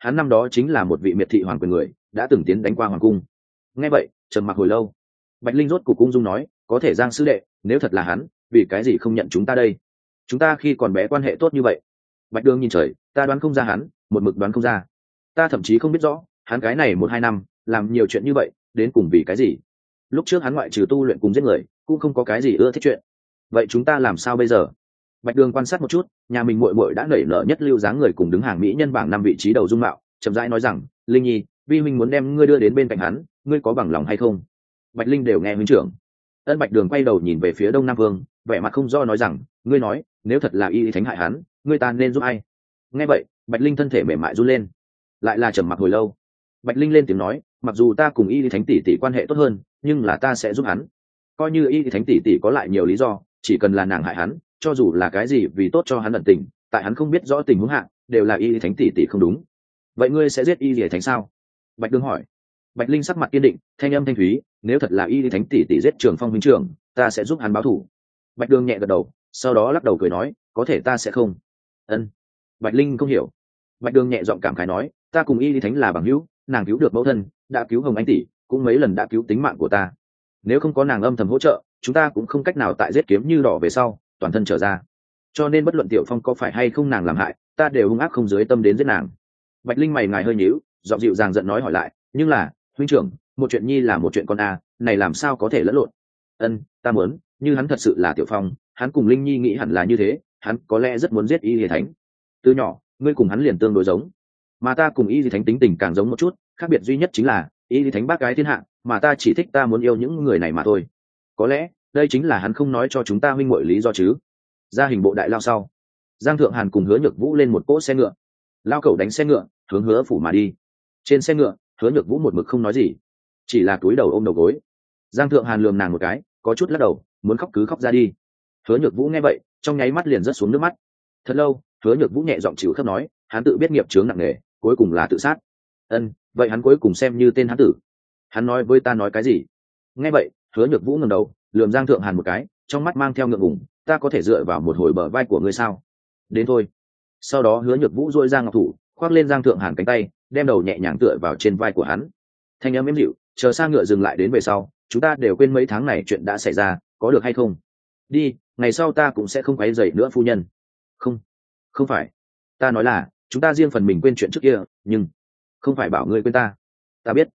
hắn năm đó chính là một vị miệt thị hoàng quyền người, đã từng tiến đánh qua hoàng cung. Nghe vậy trầm mặc hồi lâu, Bạch Linh rốt cục cung dung nói, có thể Giang sư đệ, nếu thật là hắn, vì cái gì không nhận chúng ta đây? Chúng ta khi còn bé quan hệ tốt như vậy. Bạch Đường nhìn trời, ta đoán không ra hắn, một mực đoán không ra. Ta thậm chí không biết rõ hắn cái này 1-2 năm làm nhiều chuyện như vậy đến cùng vì cái gì. Lúc trước hắn ngoại trừ tu luyện cùng giết người cũng không có cái gì ưa thích chuyện. Vậy chúng ta làm sao bây giờ? Bạch Đường quan sát một chút, nhà mình muội muội đã nảy nở nhất lưu dáng người cùng đứng hàng mỹ nhân bảng 5 vị trí đầu dung mạo, chậm rãi nói rằng, Linh Nhi, vi huynh muốn đem ngươi đưa đến bên cạnh hắn, ngươi có bằng lòng hay không? Bạch Linh đều nghe huynh trưởng. Ân Bạch Đường quay đầu nhìn về phía Đông Nam Vương, vẻ mặt không do nói rằng, ngươi nói, nếu thật là y thánh hại hắn, ngươi ta nên giúp ai? Nghe vậy, Bạch Linh thân thể mềm mại run lên, lại là trầm mặc hồi lâu. Bạch Linh lên tiếng nói, mặc dù ta cùng y thánh tỷ tỷ quan hệ tốt hơn, nhưng là ta sẽ giúp hắn. Coi như y thánh tỷ tỷ có lại nhiều lý do, chỉ cần là nàng hại hắn, cho dù là cái gì vì tốt cho hắn ẩn tình, tại hắn không biết rõ tình huống hạ, đều là y thánh tỷ tỷ không đúng. Vậy ngươi sẽ giết y thánh sao? Bạch Đường hỏi. Bạch Linh sắc mặt kiên định, thanh âm thanh thúy, nếu thật là y thánh tỷ tỷ giết Trường Phong huynh trưởng, ta sẽ giúp hắn báo thù. Bạch Đường nhẹ gật đầu, sau đó lắc đầu cười nói, có thể ta sẽ không. Ân. Bạch Linh không hiểu. Bạch Đường nhẹ giọng cảm khái nói, ta cùng y thánh là bằng hữu, nàng cứu được mẫu thân, đã cứu Hồng Anh tỷ, cũng mấy lần đã cứu tính mạng của ta. Nếu không có nàng âm thầm hỗ trợ, chúng ta cũng không cách nào tại giết kiếm như đỏ về sau toàn thân trở ra. Cho nên bất luận Tiểu Phong có phải hay không nàng làm hại, ta đều hung ác không dưới tâm đến giết nàng. Bạch Linh mày ngài hơi nhíu, giọng dịu dàng giận nói hỏi lại, nhưng là huynh trưởng, một chuyện nhi là một chuyện con a, này làm sao có thể lẫn lộn? Ân, ta muốn, như hắn thật sự là Tiểu Phong, hắn cùng Linh Nhi nghĩ hẳn là như thế, hắn có lẽ rất muốn giết Y Lìa Thánh. Từ nhỏ, ngươi cùng hắn liền tương đối giống, mà ta cùng Y Lìa Thánh tính tình càng giống một chút, khác biệt duy nhất chính là Y Lìa Thánh bác gái thiên hạ, mà ta chỉ thích ta muốn yêu những người này mà thôi. Có lẽ đây chính là hắn không nói cho chúng ta huynh muội lý do chứ. Ra hình bộ đại lao sau, Giang Thượng Hàn cùng Hứa Nhược Vũ lên một cỗ xe ngựa, lao cẩu đánh xe ngựa hướng Hứa phủ mà đi. Trên xe ngựa, Hứa Nhược Vũ một mực không nói gì, chỉ là cúi đầu ôm đầu gối. Giang Thượng Hàn lườm nàng một cái, có chút lắc đầu, muốn khóc cứ khóc ra đi. Hứa Nhược Vũ nghe vậy, trong nháy mắt liền rớt xuống nước mắt. Thật lâu, Hứa Nhược Vũ nhẹ giọng chịu khóc nói, hắn tự biết nghiệp chướng nặng nề, cuối cùng là tự sát. Ân, vậy hắn cuối cùng xem như tên hắn tử. Hắn nói với ta nói cái gì? Nghe vậy, Hứa Nhược Vũ ngẩng đầu, lườm Giang Thượng Hàn một cái, trong mắt mang theo ngượng ngùng, ta có thể dựa vào một hồi bờ vai của ngươi sao? Đến thôi. Sau đó Hứa Nhược Vũ duỗi ra ngọc thủ, khoác lên Giang Thượng Hàn cánh tay, đem đầu nhẹ nhàng tựa vào trên vai của hắn. Thanh âm êm dịu, chờ xa ngựa dừng lại đến về sau, chúng ta đều quên mấy tháng này chuyện đã xảy ra, có được hay không? Đi, ngày sau ta cũng sẽ không quấy rầy nữa phu nhân. Không, không phải, ta nói là chúng ta riêng phần mình quên chuyện trước kia, nhưng không phải bảo ngươi quên ta. Ta biết.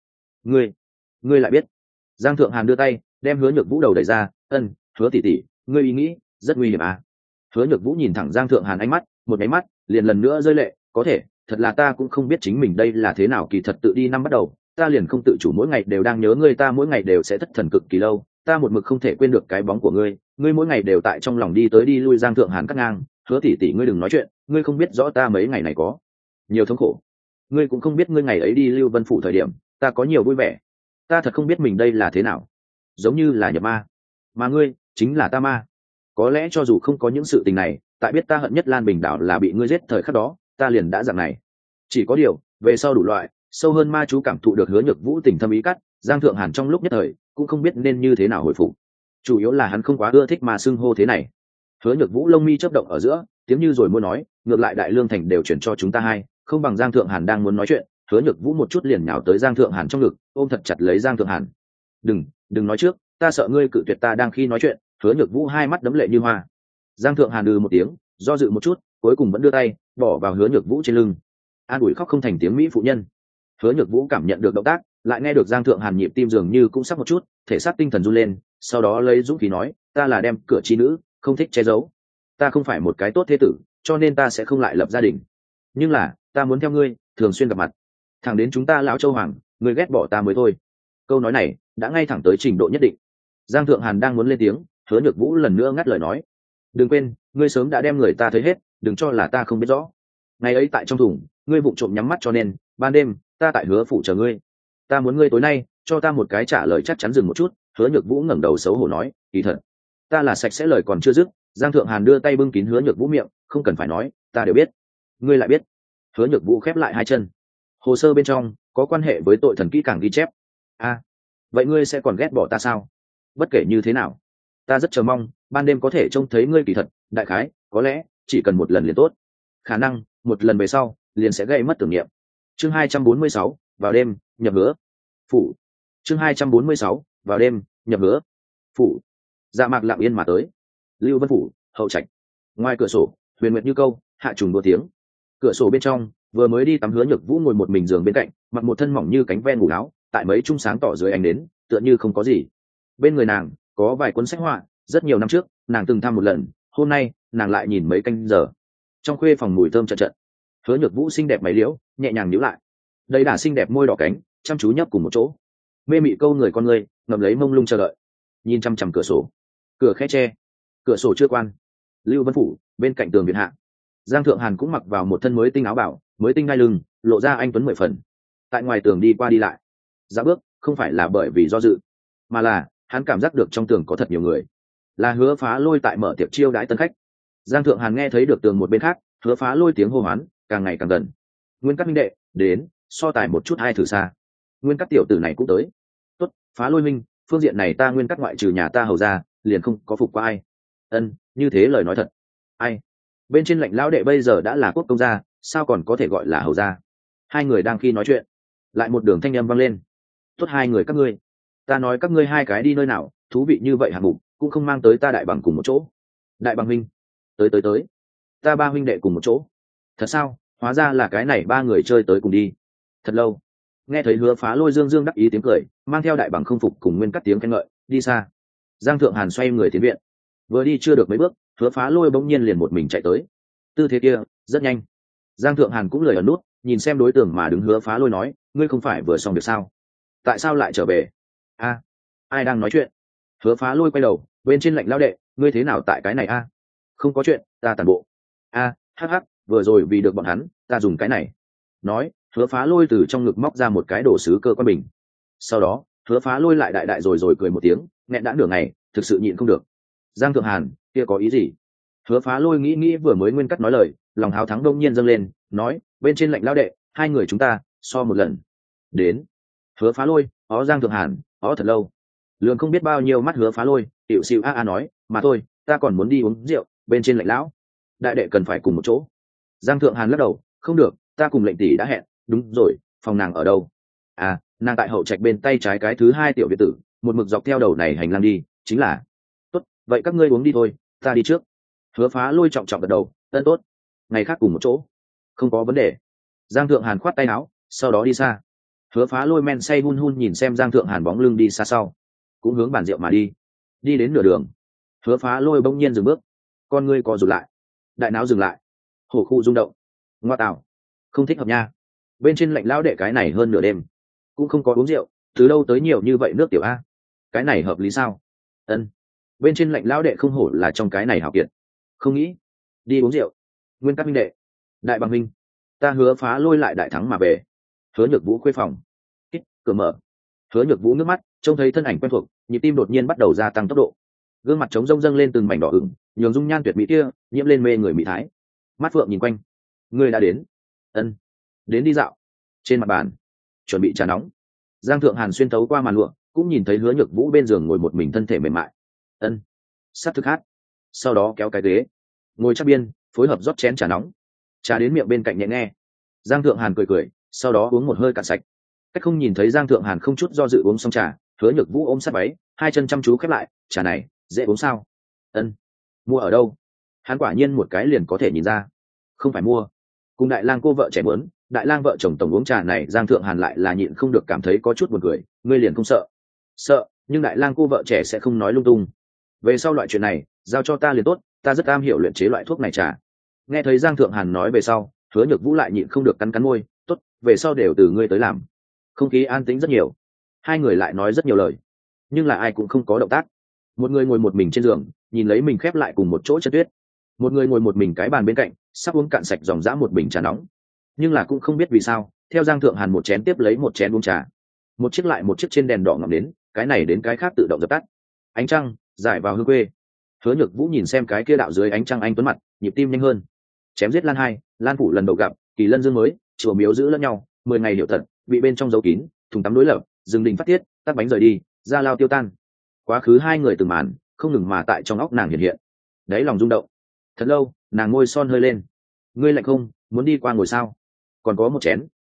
Ngươi lại biết. Giang Thượng Hàn đưa tay đem Hứa Nhược Vũ đầu đẩy ra, ân, Hứa tỷ tỷ, ngươi ý nghĩ rất nguy hiểm à? Hứa Nhược Vũ nhìn thẳng Giang Thượng Hàn ánh mắt, một cái mắt liền lần nữa rơi lệ, có thể thật là ta cũng không biết chính mình đây là thế nào, kỳ thật tự đi năm bắt đầu ta liền không tự chủ mỗi ngày đều đang nhớ ngươi, ta mỗi ngày đều sẽ thất thần cực kỳ lâu, ta một mực không thể quên được cái bóng của ngươi, ngươi mỗi ngày đều tại trong lòng đi tới đi lui. Giang Thượng Hàn cắt ngang, Hứa tỷ tỷ ngươi đừng nói chuyện, ngươi không biết rõ ta mấy ngày này có nhiều thống khổ, ngươi cũng không biết ngươi ngày ấy đi Lưu Vân phủ thời điểm ta có nhiều vui vẻ, ta thật không biết mình đây là thế nào, giống như là nhập ma, mà ngươi chính là ta ma. Có lẽ cho dù không có những sự tình này, tại biết ta hận nhất Lan Bình Đảo là bị ngươi giết thời khắc đó, ta liền đã dạng này. Chỉ có điều về sau đủ loại sâu hơn ma chú cảm thụ được Hứa Nhược Vũ tình thâm ý cắt, Giang Thượng Hàn trong lúc nhất thời cũng không biết nên như thế nào hồi phục, chủ yếu là hắn không quá ưa thích mà xưng hô thế này. Hứa Nhược Vũ lông mi chớp động ở giữa, tiếng như rồi muốn nói, ngược lại Đại Lương thành đều chuyển cho chúng ta hai, không bằng. Giang Thượng Hàn đang muốn nói chuyện, Hứa Nhược Vũ một chút liền nhào tới Giang Thượng Hàn trong ngực, ôm thật chặt lấy Giang Thượng Hàn. Đừng nói trước, ta sợ ngươi cự tuyệt ta đang khi nói chuyện. Hứa Nhược Vũ hai mắt đấm lệ như hoa. Giang Thượng Hàn một tiếng, do dự một chút, cuối cùng vẫn đưa tay bỏ vào Hứa Nhược Vũ trên lưng, an ủi khóc không thành tiếng mỹ phụ nhân. Hứa Nhược Vũ cảm nhận được động tác, lại nghe được Giang Thượng Hàn nhịp tim dường như cũng sắp một chút, thể xác tinh thần run lên, sau đó lấy dũng khí nói, ta là đem cửa chi nữ, không thích che giấu, ta không phải một cái tốt thế tử, cho nên ta sẽ không lại lập gia đình, nhưng là ta muốn theo ngươi thường xuyên gặp mặt, thẳng đến chúng ta lão châu hoàng ngươi ghét bỏ ta mới thôi. Câu nói này đã ngay thẳng tới trình độ nhất định. Giang Thượng Hàn đang muốn lên tiếng, Hứa Nhược Vũ lần nữa ngắt lời nói, đừng quên ngươi sớm đã đem người ta thấy hết, đừng cho là ta không biết rõ. Ngày ấy tại trong thùng ngươi vụng trộm nhắm mắt, cho nên ban đêm ta tại Hứa phủ chờ ngươi, ta muốn ngươi tối nay cho ta một cái trả lời chắc chắn. Dừng một chút, Hứa Nhược Vũ ngẩng đầu xấu hổ nói, kỳ thật ta là sạch sẽ. Lời còn chưa dứt, Giang Thượng Hàn đưa tay bưng kín Hứa Nhược Vũ miệng, không cần phải nói, ta đều biết. Ngươi lại biết? Hứa Nhược Vũ khép lại hai chân, hồ sơ bên trong có quan hệ với tội thần kỹ càng ghi chép. Vậy ngươi sẽ còn ghét bỏ ta sao? Bất kể như thế nào, ta rất chờ mong ban đêm có thể trông thấy ngươi. Kỳ thật đại khái có lẽ chỉ cần một lần liền tốt, khả năng một lần về sau liền sẽ gây mất tưởng niệm. Chương 246, vào đêm nhập hứa phủ. Chương 246, vào đêm nhập hứa phủ. Dạ mạc lặng yên mà tới. Lưu Vân phủ hậu trạch. Ngoài cửa sổ huyền nguyệt như câu, hạ trùng đua tiếng. Cửa sổ bên trong vừa mới đi tắm Hứa Nhược Vũ ngồi một mình giường bên cạnh, mặc một thân mỏng như cánh ve ngủ áo, tại mấy trung sáng tỏ dưới ánh đến, tựa như không có gì. Bên người nàng có vài cuốn sách họa, rất nhiều năm trước nàng từng thăm một lần, hôm nay nàng lại nhìn mấy canh giờ. Trong khuê phòng mùi thơm trận trận. Hứa Nhược Vũ xinh đẹp mày liễu nhẹ nhàng nhíu lại, đầy đà xinh đẹp môi đỏ cánh chăm chú nhấp cùng một chỗ, mê mị câu người con người ngậm lấy mông lung chờ đợi, nhìn chăm chăm cửa sổ. Cửa khẽ che, cửa sổ chưa quan. Lưu Vân phủ bên cạnh tường viện hạ, Giang Thượng Hàn cũng mặc vào một thân mới tinh áo bảo, mới tinh ngai lưng, lộ ra anh tuấn 10 phần. Tại ngoài tường đi qua đi lại, dạo bước không phải là bởi vì do dự, mà là hắn cảm giác được trong tường có thật nhiều người. Là Hứa Phá Lôi tại mở tiệc chiêu đãi tân khách. Giang Thượng Hàn nghe thấy được tường một bên khác, Hứa Phá Lôi tiếng hô hoán càng ngày càng gần. Nguyên Các minh đệ đến, so tài một chút hai thử xa. Nguyên Các tiểu tử này cũng tới. Tốt, Phá Lôi minh, phương diện này ta Nguyên Các ngoại trừ nhà ta hầu ra, liền không có phục qua ai. Ân, như thế lời nói thật. Ai? Bên trên lệnh lão đệ bây giờ đã là quốc công gia, sao còn có thể gọi là hầu gia? Hai người đang khi nói chuyện, lại một đường thanh âm vang lên. Tốt, hai người các ngươi, ta nói các ngươi hai cái đi nơi nào, thú vị như vậy hạng mục cũng không mang tới ta Đại Bằng cùng một chỗ. Đại Bằng huynh, tới, ta ba huynh đệ cùng một chỗ. Thật sao? Hóa ra là cái này ba người chơi tới cùng đi. Thật lâu. Nghe thấy Hứa Phá Lôi dương dương đắc ý tiếng cười, mang theo Đại Bằng không phục cùng Nguyên Các tiếng khen ngợi, đi xa. Giang Thượng Hàn xoay người tiến viện, vừa đi chưa được mấy bước, Hứa Phá Lôi bỗng nhiên liền một mình chạy tới. Tư thế kia rất nhanh. Giang Thượng Hàn cũng lười ẩn nút, nhìn xem đối tượng mà đứng Hứa Phá Lôi nói, ngươi không phải vừa xong được sao? Tại sao lại trở về? A, ai đang nói chuyện? Hứa Phá Lôi quay đầu, bên trên lệnh lao đệ, ngươi thế nào tại cái này a? Không có chuyện, ta tản bộ. A, hắc hắc, vừa rồi vì được bọn hắn, ta dùng cái này. Nói, Hứa Phá Lôi từ trong ngực móc ra một cái đồ sứ cơ quan bình. Sau đó, Hứa Phá Lôi lại đại đại rồi cười một tiếng, nghẹn đã nửa ngày, thực sự nhịn không được. Giang Thượng Hàn, kia có ý gì? Hứa Phá Lôi nghĩ vừa mới Nguyên Cắt nói lời, lòng hào thắng đông nhiên dâng lên, nói, bên trên lệnh lao đệ, hai người chúng ta so một lần. Đến. Hứa Phá Lôi, ó Giang Thượng Hàn, ó thật lâu. Lường không biết bao nhiêu mắt Hứa Phá Lôi, tiểu xịu a nói, mà thôi, ta còn muốn đi uống rượu, bên trên lệnh lão đại đệ cần phải cùng một chỗ. Giang Thượng Hàn lắc đầu, không được, ta cùng lệnh tỷ đã hẹn, đúng rồi, phòng nàng ở đâu? À, nàng tại hậu trạch bên tay trái cái thứ hai tiểu biệt tử, một mực dọc theo đầu này hành lang đi, chính là. Tốt, vậy các ngươi uống đi thôi, ta đi trước. Hứa Phá Lôi trọng trọng gật đầu, ân tốt, ngày khác cùng một chỗ, không có vấn đề. Giang Thượng Hàn khoát tay áo, sau đó đi xa. Hứa Phá Lôi men say hun nhìn xem Giang Thượng Hàn bóng lưng đi xa sau, cũng hướng bàn rượu mà đi. Đi đến nửa đường, Hứa Phá Lôi bỗng nhiên dừng bước, con ngươi co rụt lại, đại não dừng lại, hổ khu rung động. Ngoa tạo, không thích hợp nha. Bên trên lệnh lão đệ cái này hơn nửa đêm cũng không có uống rượu, từ đâu tới nhiều như vậy nước tiểu a? Cái này hợp lý sao? Ân, bên trên lệnh lão đệ không hổ là trong cái này hảo kiệt. Không nghĩ đi uống rượu. Nguyên Các minh đệ, Đại Bằng minh, ta Hứa Phá Lôi lại đại thắng mà về. Hứa Nhược Vũ khuê phòng, cửa mở. Hứa Nhược Vũ nước mắt trông thấy thân ảnh quen thuộc, nhịp tim đột nhiên bắt đầu gia tăng tốc độ, gương mặt trống rông dâng lên từng mảnh đỏ ửng, nhường dung nhan tuyệt mỹ kia nhiễm lên mê người mỹ thái. Mắt phượng nhìn quanh, người đã đến. Ân, đến đi dạo. Trên mặt bàn chuẩn bị trà nóng. Giang Thượng Hàn xuyên thấu qua màn lụa, cũng nhìn thấy Hứa Nhược Vũ bên giường ngồi một mình thân thể mềm mại. Ân, sắp thức hát. Sau đó kéo cái ghế, ngồi chắc biên, phối hợp rót chén trà nóng. Trà đến miệng bên cạnh nhẹ nghe. Giang Thượng Hàn cười, sau đó uống một hơi cạn sạch. Cách không nhìn thấy Giang Thượng Hàn không chút do dự uống xong trà, Hứa Nhược Vũ ôm sát váy, hai chân chăm chú khép lại, trà này dễ uống sao? Ân, mua ở đâu? Hắn quả nhiên một cái liền có thể nhìn ra. Không phải mua, cùng Đại Lang cô vợ trẻ muốn, Đại Lang vợ chồng tổng uống trà này. Giang Thượng Hàn lại là nhịn không được cảm thấy có chút buồn cười, ngươi liền không sợ? Sợ, nhưng Đại Lang cô vợ trẻ sẽ không nói lung tung. Về sau loại chuyện này giao cho ta liền tốt, ta rất am hiểu luyện chế loại thuốc này trà. Nghe thấy Giang Thượng Hàn nói về sau, Hứa Nhược Vũ lại nhịn không được cắn môi, tốt, về sau đều từ ngươi tới làm. Không khí an tĩnh rất nhiều, hai người lại nói rất nhiều lời, nhưng là ai cũng không có động tác. Một người ngồi một mình trên giường, nhìn lấy mình khép lại cùng một chỗ chân tuyết. Một người ngồi một mình cái bàn bên cạnh, sắp uống cạn sạch dòng dã một bình trà nóng, nhưng là cũng không biết vì sao, theo Giang Thượng Hàn một chén tiếp lấy một chén uống trà, một chiếc lại một chiếc trên đèn đỏ ngậm đến, cái này đến cái khác tự động dập tắt. Ánh trăng rải vào hương quê. Hứa Nhược Vũ nhìn xem cái kia đạo dưới ánh trăng anh tuấn mặt, nhịp tim nhanh hơn. Chém giết Lan Hai, Lan Phủ lần đầu gặp, Kỳ Lân Dương mới, chùa miếu giữ lẫn nhau, 10 ngày hiểu thật, bị bên trong giấu kín, thùng tắm đối lập, rừng đình phát tiết, tắt bánh rời đi, ra lao tiêu tan. Quá khứ hai người từng màn, không ngừng mà tại trong óc nàng hiện hiện. Đấy lòng rung động. Thật lâu, nàng môi son hơi lên. Ngươi lạnh không, muốn đi qua ngồi sao? Còn có một chén,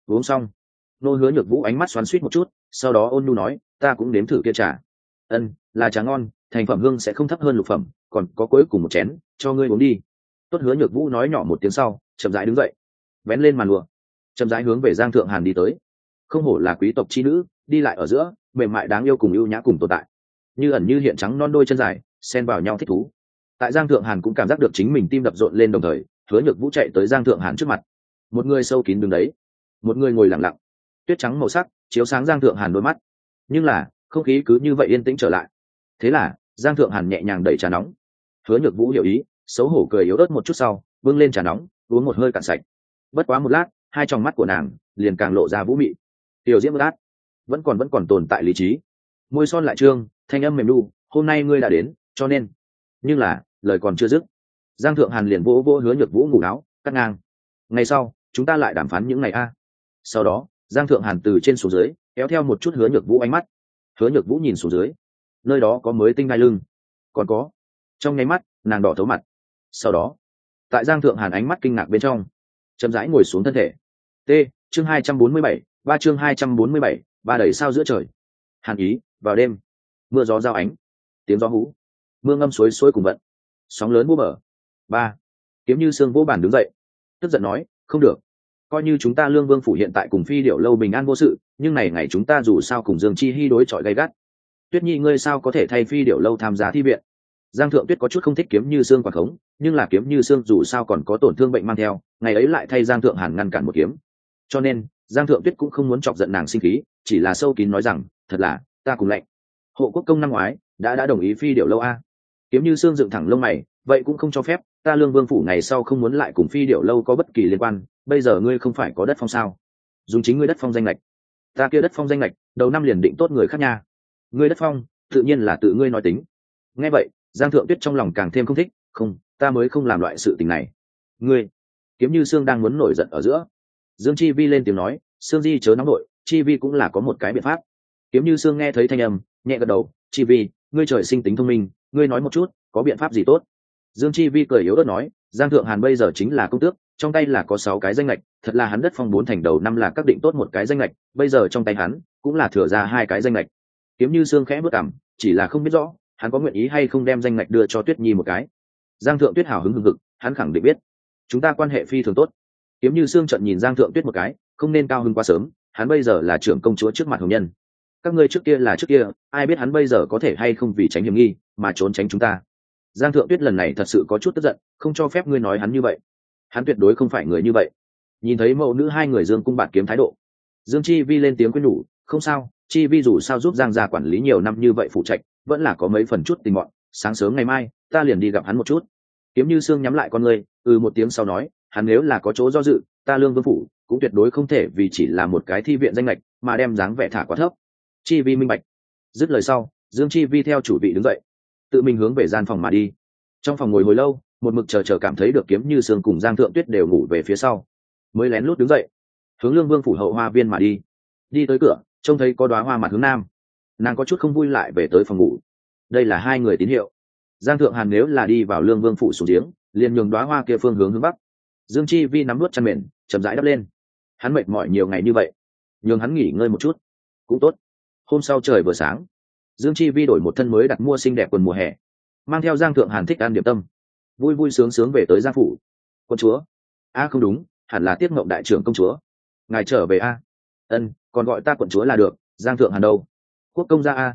uống xong. Nô Hứa Nhược Vũ ánh mắt xoắn xuýt một chút, sau đó ôn nhu nói, ta cũng nếm thử kia trà. Ân, là trà ngon, thành phẩm hương sẽ không thấp hơn lục phẩm, còn có cuối cùng một chén, cho ngươi uống đi. Tốt. Hứa Nhược Vũ nói nhỏ một tiếng sau, chậm rãi đứng dậy, vén lên màn lụa, chậm rãi hướng về Giang Thượng Hàn đi tới. Không hổ là quý tộc chi nữ, đi lại ở giữa, mềm mại đáng yêu cùng ưu nhã cùng tồn tại, như ẩn như hiện, trắng non đôi chân dài, xen vào nhau thích thú. Tại Giang Thượng Hàn cũng cảm giác được chính mình tim đập rộn lên, đồng thời Hứa Nhược Vũ chạy tới Giang Thượng Hàn trước mặt. Một người sâu kín đứng đấy, một người ngồi lặng lặng, tuyết trắng màu sắc chiếu sáng Giang Thượng Hàn đôi mắt, nhưng là không khí cứ như vậy yên tĩnh trở lại. Thế là Giang Thượng Hàn nhẹ nhàng đẩy trà nóng. Hứa Nhược Vũ hiểu ý, xấu hổ cười yếu ớt một chút sau bưng lên trà nóng, uống một hơi cạn sạch. Bất quá một lát, hai tròng mắt của nàng liền càng lộ ra vũ mị. Tiểu diễm bất át, vẫn còn tồn tại lý trí. Môi son lại trương, thanh âm mềm nu, hôm nay ngươi đã đến, cho nên. Nhưng là lời còn chưa dứt, Giang Thượng Hàn liền vỗ vỗ Hứa Nhược Vũ ngủ áo, cắt ngang. Ngày sau chúng ta lại đàm phán những ngày a. Sau đó Giang Thượng Hàn từ trên xuống dưới kéo theo một chút Hứa Nhược Vũ ánh mắt. Hứa Nhược Vũ nhìn xuống dưới, nơi đó có mới tinh đai lưng, còn có. Trong nháy mắt nàng đỏ thấu mặt. Sau đó tại Giang Thượng Hàn ánh mắt kinh ngạc bên trong, chậm rãi ngồi xuống thân thể. T. Chương 247, ba chương 247, ba đầy sao giữa trời. Hàn ý vào đêm, mưa gió giao ánh, tiếng gió hú, mưa ngâm suối suối cùng vận, sóng lớn vô bờ. Ba. Kiếm Như Sương vô bản đứng dậy, tức giận nói, không được, coi như chúng ta Lương Vương phủ hiện tại cùng Phi Điểu lâu bình an vô sự, nhưng này ngày chúng ta dù sao cùng Dương Chi Hi đối chọi gay gắt. Tuyết Nhi ngươi sao có thể thay Phi Điểu lâu tham gia thi viện? Giang Thượng Tuyết có chút không thích Kiếm Như Sương quản khống, nhưng là Kiếm Như Sương dù sao còn có tổn thương bệnh mang theo, ngày ấy lại thay Giang Thượng Hàn ngăn cản một kiếm, cho nên Giang Thượng Tuyết cũng không muốn chọc giận nàng sinh khí, chỉ là sâu kín nói rằng, thật là ta cùng lệnh hộ quốc công năm ngoái đã đồng ý Phi Điểu lâu a. Kiếm Như Sương dựng thẳng lông mày, vậy cũng không cho phép, ta Lương Vương phủ ngày sau không muốn lại cùng Phi Điểu lâu có bất kỳ liên quan, bây giờ ngươi không phải có đất phong sao? Dùng chính ngươi đất phong danh lệch. Ta kia đất phong danh lệch đầu năm liền định tốt người khác nha. Ngươi đất phong tự nhiên là tự ngươi nói tính. Nghe vậy Giang Thượng Tuyết trong lòng càng thêm không thích, không, ta mới không làm loại sự tình này. Ngươi. Kiếm Như Sương đang muốn nổi giận ở giữa, Dương Chi Vi lên tiếng nói, Sương Di chớ nóng nội, Chi Vi cũng là có một cái biện pháp. Kiếm Như Sương nghe thấy thanh âm, nhẹ gật đầu, Chi Vi, ngươi trời sinh tính thông minh, ngươi nói một chút, có biện pháp gì tốt? Dương Chi Vi cười yếu ớt nói, Giang Thượng Hàn bây giờ chính là công tước, trong tay là có 6 cái danh lệch, thật là hắn đất phong 4 thành đầu năm là các định tốt một cái danh lệch, bây giờ trong tay hắn cũng là thừa ra 2 cái danh lệch. Kiếm Như Sương khẽ bước cằm, chỉ là không biết rõ hắn có nguyện ý hay không đem danh lệch đưa cho Tuyết Nhi một cái. Giang Thượng Tuyết hào hứng hừng hực, hắn khẳng định biết, chúng ta quan hệ phi thường tốt. Kiếm Như Sương trợn nhìn Giang Thượng Tuyết một cái, không nên cao hứng quá sớm, hắn bây giờ là trưởng công chúa trước mặt hồng nhân. Các ngươi trước kia là trước kia, ai biết hắn bây giờ có thể hay không vì tránh hiểm nghi mà trốn tránh chúng ta. Giang Thượng Tuyết lần này thật sự có chút tức giận, không cho phép ngươi nói hắn như vậy. Hắn tuyệt đối không phải người như vậy. Nhìn thấy mẫu nữ hai người Dương cung bạt kiếm thái độ, Dương Chi Vi lên tiếng khuyên nhủ, không sao, Chi Vi dù sao giúp Giang gia quản lý nhiều năm như vậy phụ trách, vẫn là có mấy phần chút tình mọn, sáng sớm ngày mai ta liền đi gặp hắn một chút. Kiếm Như Sương nhắm lại con ngươi, một tiếng sau nói, hắn nếu là có chỗ do dự, ta Lương Vương phủ cũng tuyệt đối không thể vì chỉ là một cái thi viện danh lệch mà đem dáng vẻ thả quá thấp. Chi Vi minh bạch. Dứt lời sau, Dương Chi Vi theo chủ vị đứng dậy, tự mình hướng về gian phòng mà đi. Trong phòng ngồi hồi lâu, một mực chờ cảm thấy được Kiếm Như Sương cùng Giang Thượng Tuyết đều ngủ về phía sau, mới lén lút đứng dậy, hướng Lương Vương phủ hậu hoa viên mà đi. Đi tới cửa, trông thấy có đóa hoa mặt hướng nam, nàng có chút không vui lại về tới phòng ngủ. Đây là hai người tín hiệu. Giang Thượng Hàn nếu là đi vào Lương Vương phủ xuống giếng, liền nhường đóa hoa kia phương hướng bắc. Dương Chi Vi nắm nuốt chăn mền, chậm rãi đắp lên. Hắn mệt mỏi nhiều ngày như vậy, nhường hắn nghỉ ngơi một chút cũng tốt. Hôm sau trời vừa sáng, Dương Chi Vi đổi một thân mới đặt mua xinh đẹp quần mùa hè, mang theo Giang Thượng Hàn thích ăn điểm tâm, vui vui sướng sướng về tới Giang phủ. Quân chúa, không đúng, hẳn là Tiết Ngộng đại trưởng công chúa, ngài trở về a. Ân, còn gọi ta quận chúa là được. Giang Thượng Hàn đâu? Quốc công gia a.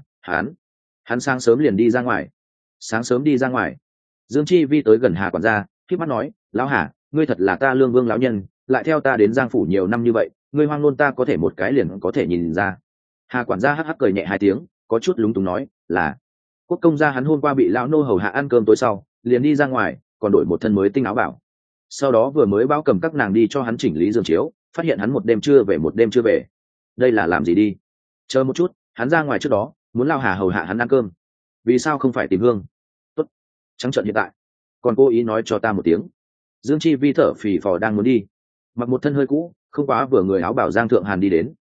Hắn sáng sớm liền đi ra ngoài. Sáng sớm đi ra ngoài. Dương Chi Vi tới gần Hà quản gia, khép mắt nói, lão Hà, ngươi thật là ta Lương Vương lão nhân, lại theo ta đến Giang phủ nhiều năm như vậy, ngươi hoang nôn ta có thể một cái liền có thể nhìn ra. Hà quản gia hắc hắc cười nhẹ hai tiếng, có chút lúng túng nói, là quốc công gia hắn hôm qua bị lão nô hầu hạ ăn cơm tối sau, liền đi ra ngoài, còn đổi một thân mới tinh áo bảo. Sau đó vừa mới báo cầm các nàng đi cho hắn chỉnh lý giường chiếu, phát hiện hắn một đêm chưa về. Đây là làm gì đi? Chờ một chút, hắn ra ngoài trước đó muốn lao Hà hầu hạ hắn ăn cơm, vì sao không phải tìm hương? Tốt, trắng trợn hiện tại còn cố ý nói cho ta một tiếng. Dương Chi Vi thở phì phò đang muốn đi, mặc một thân hơi cũ không quá vừa người áo bảo Giang Thượng Hàn đi đến.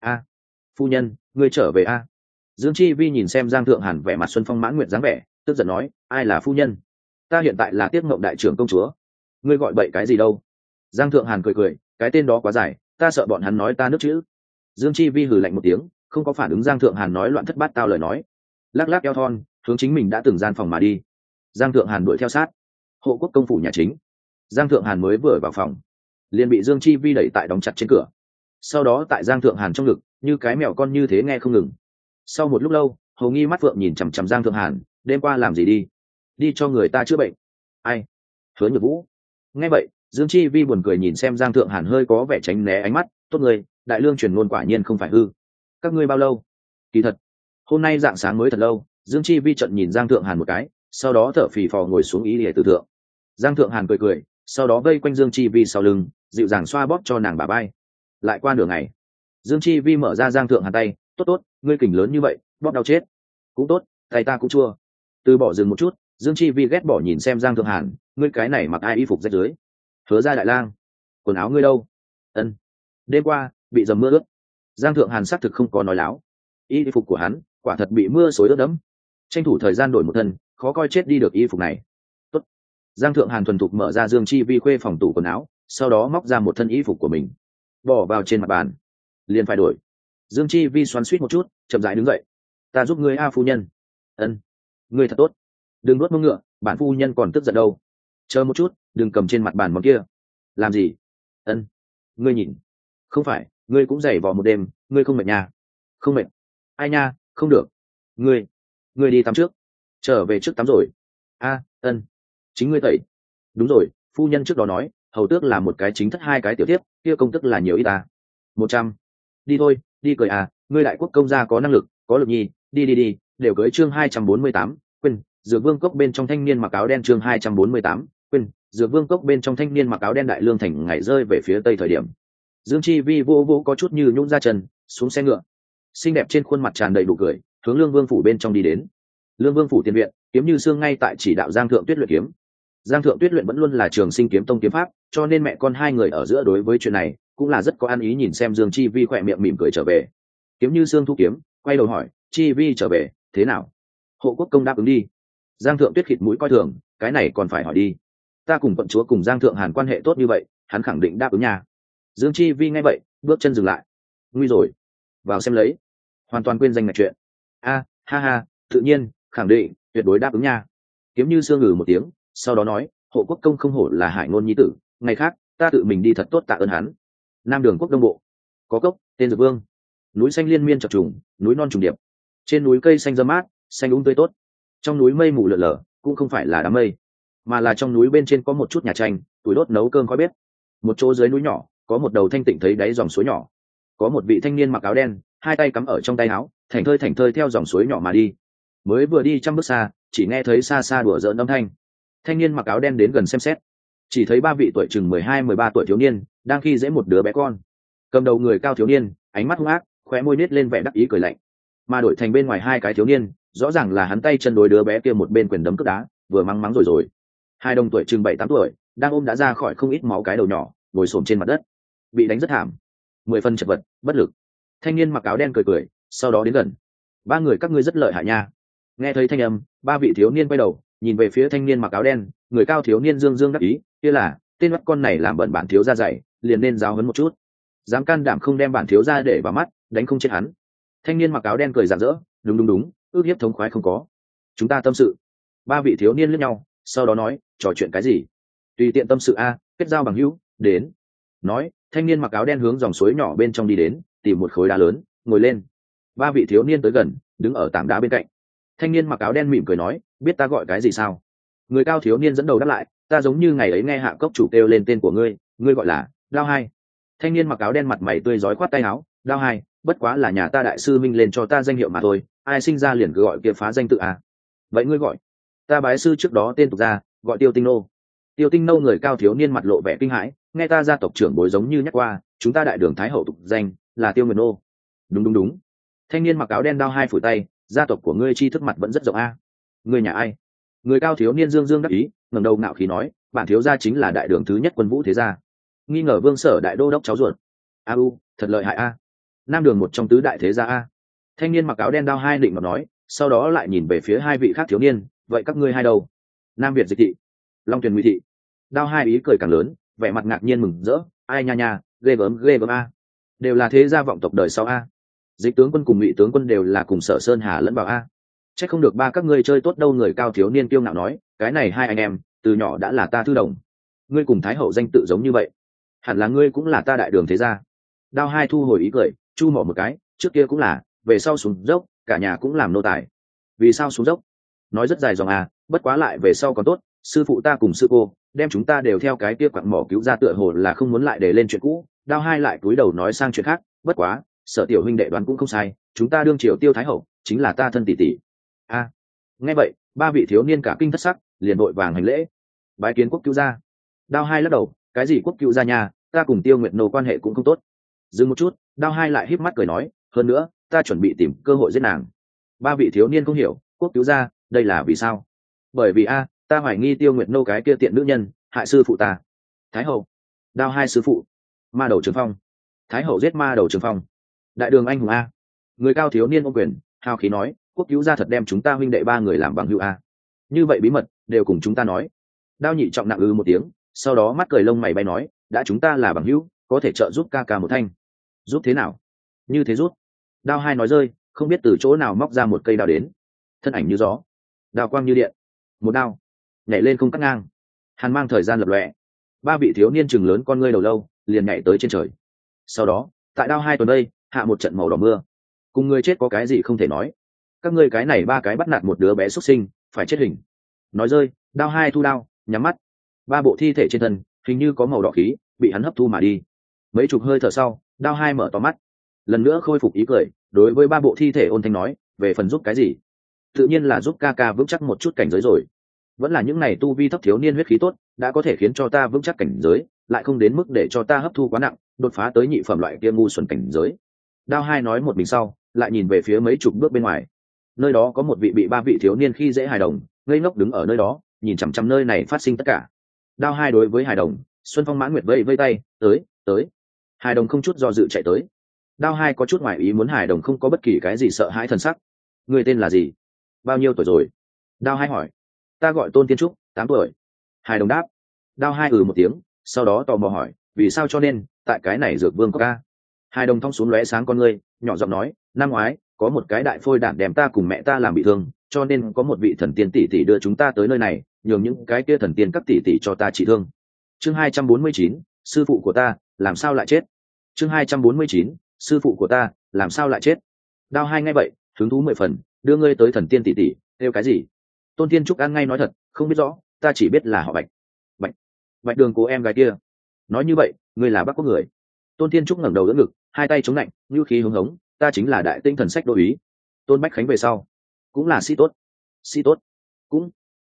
Phu nhân, ngươi trở về a. Dương Chi Vi nhìn xem Giang Thượng Hàn vẻ mặt xuân phong mãn nguyện dáng vẻ, tức giận nói, ai là phu nhân? Ta hiện tại là Tiết Ngộng đại trưởng công chúa. Ngươi gọi bậy cái gì đâu? Giang Thượng Hàn cười, cái tên đó quá dài, ta sợ bọn hắn nói ta nước chữ. Dương Chi Vi hừ lạnh một tiếng, không có phản ứng Giang Thượng Hàn nói loạn thất bát tao lời nói, lắc lắc eo thon hướng chính mình đã từng gian phòng mà đi. Giang Thượng Hàn đuổi theo sát. Hộ quốc công phủ nhà chính. Giang Thượng Hàn mới vừa vào phòng, liền bị Dương Chi Vi đẩy tại đóng chặt trên cửa. Sau đó tại Giang Thượng Hàn trong ngực như cái mèo con như thế nghe không ngừng. Sau một lúc lâu, Hồ Nghi mắt phượng nhìn chằm chằm Giang Thượng Hàn, đêm qua làm gì đi? Đi cho người ta chữa bệnh. Ai? Hứa Nhược Vũ. Nghe vậy, Dương Chi Vi buồn cười nhìn xem Giang Thượng Hàn hơi có vẻ tránh né ánh mắt. Tốt người, đại lương truyền ngôn quả nhiên không phải hư. Các ngươi bao lâu? Kỳ thật, hôm nay dạng sáng mới thật lâu. Dương Chi Vi trận nhìn Giang Thượng Hàn một cái, sau đó thở phì phò ngồi xuống ý để tử thượng. Giang Thượng Hàn cười cười, sau đó vây quanh Dương Chi Vi sau lưng, dịu dàng xoa bóp cho nàng bả vai. Lại qua nửa ngày, Dương Chi Vi mở ra Giang Thượng Hàn tay, tốt tốt, ngươi kình lớn như vậy, bóp đau chết. Cũng tốt, tay ta cũng chua. Từ bỏ dừng một chút, Dương Chi Vi ghét bỏ nhìn xem Giang Thượng Hàn, ngươi cái này mặc ai y phục rách dưới? Hứa ra đại lang, quần áo ngươi đâu? Ân, đêm qua bị dầm mưa ướt. Giang Thượng Hàn xác thực không có nói láo, y phục của hắn quả thật bị mưa xối ướt đẫm. Tranh thủ thời gian đổi một thân, khó coi chết đi được y phục này. Tốt. Giang Thượng Hàn thuần thục mở ra Dương Chi Vi khuê phòng tủ quần áo, sau đó móc ra một thân y phục của mình, bỏ vào trên mặt bàn. Liền phải đổi. Dương Chi Vi xoắn xuýt một chút, chậm rãi đứng dậy. Ta giúp ngươi a phu nhân. Ân, ngươi thật tốt. Đừng nuốt mông ngựa, bản phu nhân còn tức giận đâu. Chờ một chút, đừng cầm trên mặt bàn món kia. Làm gì? Ân, ngươi nhìn. Không phải, ngươi cũng giày vò một đêm, ngươi không mệt nha? Không mệt. Ai nha, không được. Ngươi đi tắm trước. Trở về trước tắm rồi. A, Ân, chính ngươi tẩy. Đúng rồi, phu nhân trước đó nói, hầu tước là một cái chính thất hai cái tiểu tiếp, kia công tức là nhiều ít ta. 100. Đi thôi, đi cười à, ngươi đại quốc công gia có năng lực, có lực nhi, đi, đều cưới chương 248, quên, Dược Vương cốc bên trong thanh niên mặc áo đen chương 248, quên, Dược Vương cốc bên trong thanh niên mặc áo đen đại lương thành ngày rơi về phía tây thời điểm. Dương Chi Vi vô có chút như nhũn ra chân, xuống xe ngựa. Xinh đẹp trên khuôn mặt tràn đầy nụ cười, hướng Lương Vương phủ bên trong đi đến. Lương Vương phủ tiền viện, kiếm như xương ngay tại chỉ đạo Giang Thượng Tuyết luyện kiếm. Giang Thượng Tuyết luyện vẫn luôn là Trường Sinh kiếm tông kiếm pháp, cho nên mẹ con hai người ở giữa đối với chuyện này cũng là rất có ăn ý. Nhìn xem Dương Chi Vi khỏe miệng mỉm cười trở về, kiếm như xương thu kiếm, quay đầu hỏi, Chi Vi trở về thế nào? Hộ quốc công đáp ứng đi. Giang Thượng Tuyết khịt mũi coi thường, cái này còn phải hỏi đi. Ta cùng quận chúa cùng Giang Thượng Hàn quan hệ tốt như vậy, hắn khẳng định đáp ứng nha. Dương Chi Vi nghe vậy, bước chân dừng lại. Nguy rồi, vào xem lấy. Hoàn toàn quên danh mạch chuyện. A, ha, tự nhiên, khẳng định, tuyệt đối đáp ứng nha. Kiếm như xương ngừ một tiếng, sau đó nói, hộ quốc công không hổ là hải ngôn nhi tử, ngày khác ta tự mình đi thật tốt tạ ơn hắn. Nam Đường quốc đông bộ có cốc tên Dược Vương, núi xanh liên miên chập trùng, núi non trùng điệp, trên núi cây xanh râm mát, xanh tươi tốt. Trong núi mây mù lượn lờ, cũng không phải là đám mây, mà là trong núi bên trên có một chút nhà tranh, tuổi đốt nấu cơm khói bếp. Một chỗ dưới núi nhỏ có một đầu thanh tịnh thấy đáy dòng suối nhỏ, có một vị thanh niên mặc áo đen, hai tay cắm ở trong tay áo, thảnh thơi theo dòng suối nhỏ mà đi. Mới vừa đi 100 bước xa, chỉ nghe thấy xa xa đùa giỡn âm thanh. Thanh niên mặc áo đen đến gần xem xét, chỉ thấy ba vị tuổi chừng 12-13 tuổi thiếu niên đang khi dễ một đứa bé con. Cầm đầu người cao thiếu niên, ánh mắt hung ác, khóe môi nết lên vẻ đắc ý cười lạnh. Mà đổi thành bên ngoài hai cái thiếu niên, rõ ràng là hắn tay chân đối đứa bé kia một bên quyền đấm cước đá, vừa mắng rồi. Hai đồng tuổi chừng 7-8 tuổi, đang ôm đã ra khỏi không ít máu cái đầu nhỏ, ngồi xổm trên mặt đất, bị đánh rất thảm, 10 phân chật vật, bất lực. Thanh niên mặc áo đen cười, sau đó đến gần. Ba người các ngươi rất lợi hại nha. Nghe thấy thanh âm, ba vị thiếu niên quay đầu, nhìn về phía thanh niên mặc áo đen, người cao thiếu niên dương đắc ý, kia là, tên mắt con này làm bận bản thiếu gia dạy, liền nên giáo huấn một chút. Dám can đảm không đem bản thiếu gia để vào mắt, đánh không chết hắn. Thanh niên mặc áo đen cười rạng rỡ, đúng, ước hiếp thống khoái không có. Chúng ta tâm sự. Ba vị thiếu niên liếc nhau, sau đó nói, trò chuyện cái gì? Tùy tiện tâm sự a, kết giao bằng hữu, đến. Nói, thanh niên mặc áo đen hướng dòng suối nhỏ bên trong đi đến, tìm một khối đá lớn, ngồi lên. Ba vị thiếu niên tới gần, đứng ở tảng đá bên cạnh. Thanh niên mặc áo đen mỉm cười nói, biết ta gọi cái gì sao? Người cao thiếu niên dẫn đầu đáp lại, ta giống như ngày ấy nghe hạ cốc chủ kêu lên tên của ngươi, ngươi gọi là Đao Hai. Thanh niên mặc áo đen mặt mày tươi rói khoát tay áo, Đao Hai, bất quá là nhà ta đại sư minh lên cho ta danh hiệu mà thôi, ai sinh ra liền cứ gọi kia phá danh tự à? Vậy ngươi gọi? Ta bái sư trước đó tên tục ra, gọi Tiêu Tinh Nô. Tiêu Tinh Nô. Người cao thiếu niên mặt lộ vẻ kinh hãi, nghe ta gia tộc trưởng bối giống như nhắc qua, chúng ta đại đường thái hậu tục danh là Tiêu Nguyệt Nô. Đúng. Thanh niên mặc áo đen Đao Hai phủi tay, gia tộc của ngươi tri thức mặt vẫn rất rộng a. Ngươi nhà ai? Người cao thiếu niên dương đắc ý, ngẩng đầu ngạo khí nói, bản thiếu gia chính là đại đường thứ nhất quân vũ thế gia, nghi ngờ vương sở đại đô đốc cháu ruột. Thật lợi hại a. Nam đường một trong tứ đại thế gia a. Thanh niên mặc áo đen Đao Hai định mà nói, sau đó lại nhìn về phía hai vị khác thiếu niên, vậy các ngươi hai đâu? Nam Việt Dịch thị, Long Tuyền Ngụy thị. Đao Hai ý cười càng lớn, vẻ mặt ngạc nhiên mừng rỡ, ai nha, ghê gớm a, đều là thế gia vọng tộc đời sau a. Dịch tướng quân cùng Ngụy tướng quân đều là cùng Sở Sơn Hà lẫn vào a. Chắc không được ba các ngươi chơi tốt đâu. Người cao thiếu niên kiêu ngạo nói, cái này hai anh em từ nhỏ đã là ta thư đồng. Ngươi cùng Thái hậu danh tự giống như vậy, hẳn là ngươi cũng là ta đại đường thế gia. Đao hai thu hồi ý cười, chu mỏ một cái, trước kia cũng là, về sau xuống dốc cả nhà cũng làm nô tài. Vì sao xuống dốc? Nói rất dài dòng à, bất quá lại về sau còn tốt, sư phụ ta cùng sư cô đem chúng ta đều theo cái kia quặng mỏ cứu ra, tựa hồ là không muốn lại để lên chuyện cũ. Đao hai lại cúi đầu nói sang chuyện khác, bất quá Sở tiểu huynh đệ đoán cũng không sai, chúng ta đương triều tiêu thái hậu chính là ta thân tỷ tỷ. A, nghe vậy ba vị thiếu niên cả kinh thất sắc, liền vội vàng hành lễ, bái kiến quốc cứu gia. Đao hai lắc đầu, cái gì quốc cứu gia nhà, ta cùng Tiêu Nguyệt Nô quan hệ cũng không tốt. Dừng một chút, Đao hai lại híp mắt cười nói, hơn nữa ta chuẩn bị tìm cơ hội giết nàng. Ba vị thiếu niên không hiểu, quốc cứu gia đây là vì sao? Bởi vì ta hoài nghi Tiêu Nguyệt Nô cái kia tiện nữ nhân hại sư phụ ta. Thái hậu? Đao hai sư phụ? Ma đầu Trường Phong. Thái hậu giết ma đầu Trường Phong, đại đường anh hùng a. Người cao thiếu niên ôm quyền hào khí nói, quốc cứu gia thật đem chúng ta huynh đệ ba người làm bằng hữu a. Như vậy bí mật đều cùng chúng ta nói. Đao nhị trọng nặng một tiếng, sau đó mắt cười lông mày bay nói, đã chúng ta là bằng hữu, có thể trợ giúp ca ca một thanh. Giúp thế nào? Như thế giúp. Đao hai nói rơi, không biết từ chỗ nào móc ra một cây đao đến, thân ảnh như gió, đao quang như điện, một đao nhảy lên không cắt ngang, hàn mang thời gian lập lòe. Ba vị thiếu niên chừng lớn con ngươi đầu lâu liền nhảy tới trên trời. Sau đó tại Đao hai tuần đây hạ một trận màu đỏ mưa. Cùng người chết có cái gì không thể nói, các ngươi cái này ba cái bắt nạt một đứa bé xuất sinh phải chết hình. Nói rơi, Đao hai thu đao nhắm mắt, ba bộ thi thể trên thân hình như có màu đỏ khí bị hắn hấp thu mà đi. Mấy chục hơi thở sau, Đao hai mở to mắt, lần nữa khôi phục ý cười, đối với ba bộ thi thể ôn thanh nói, về phần giúp cái gì, tự nhiên là giúp ca ca vững chắc một chút cảnh giới rồi. Vẫn là những này tu vi thấp thiếu niên huyết khí tốt, đã có thể khiến cho ta vững chắc cảnh giới, lại không đến mức để cho ta hấp thu quá nặng, đột phá tới nhị phẩm loại kia ngu xuẩn cảnh giới. Đao hai nói một mình sau, lại nhìn về phía mấy chục bước bên ngoài. Nơi đó có một vị bị ba vị thiếu niên khi dễ hài đồng ngây ngốc đứng ở nơi đó, nhìn chằm chằm nơi này phát sinh tất cả. Đao hai đối với hài đồng Xuân Phong Mãn Nguyệt vây vây tay, tới. Hài đồng không chút do dự chạy tới. Đao hai có chút ngoài ý muốn, hài đồng không có bất kỳ cái gì sợ hãi thần sắc. Người tên là gì? Bao nhiêu tuổi rồi? Đao hai hỏi. Ta gọi Tôn Tiên Trúc, 8 tuổi. Hài đồng đáp. Đao hai một tiếng, sau đó tò mò hỏi, vì sao cho nên tại cái này dược vương có ca? Hài đồng thong xuống lóe sáng con ngươi, nhỏ giọng nói, năm ngoái có một cái đại phôi đản đem ta cùng mẹ ta làm bị thương, cho nên có một vị thần tiên tỷ tỷ đưa chúng ta tới nơi này, nhường những cái kia thần tiên các tỷ tỷ cho ta trị thương. Chương 249, sư phụ của ta làm sao lại chết? Chương 249, sư phụ của ta làm sao lại chết? Đao hai ngay vậy, hứng thú 10 phần, đưa ngươi tới thần tiên tỷ tỷ, kêu cái gì? Tôn Tiên Trúc ăn ngay nói thật, không biết rõ, ta chỉ biết là họ Bạch. Bạch Đường cô em gái kia. Nói như vậy, ngươi là Bắc Quốc người? Tôn Tiên Trúc ngẩng đầu đỡ ngực, hai tay chống lạnh, như khí hứng hống, ta chính là đại tinh thần sách đô úy Tôn Bách Khánh về sau, cũng là sĩ tốt. Sĩ tốt? Cũng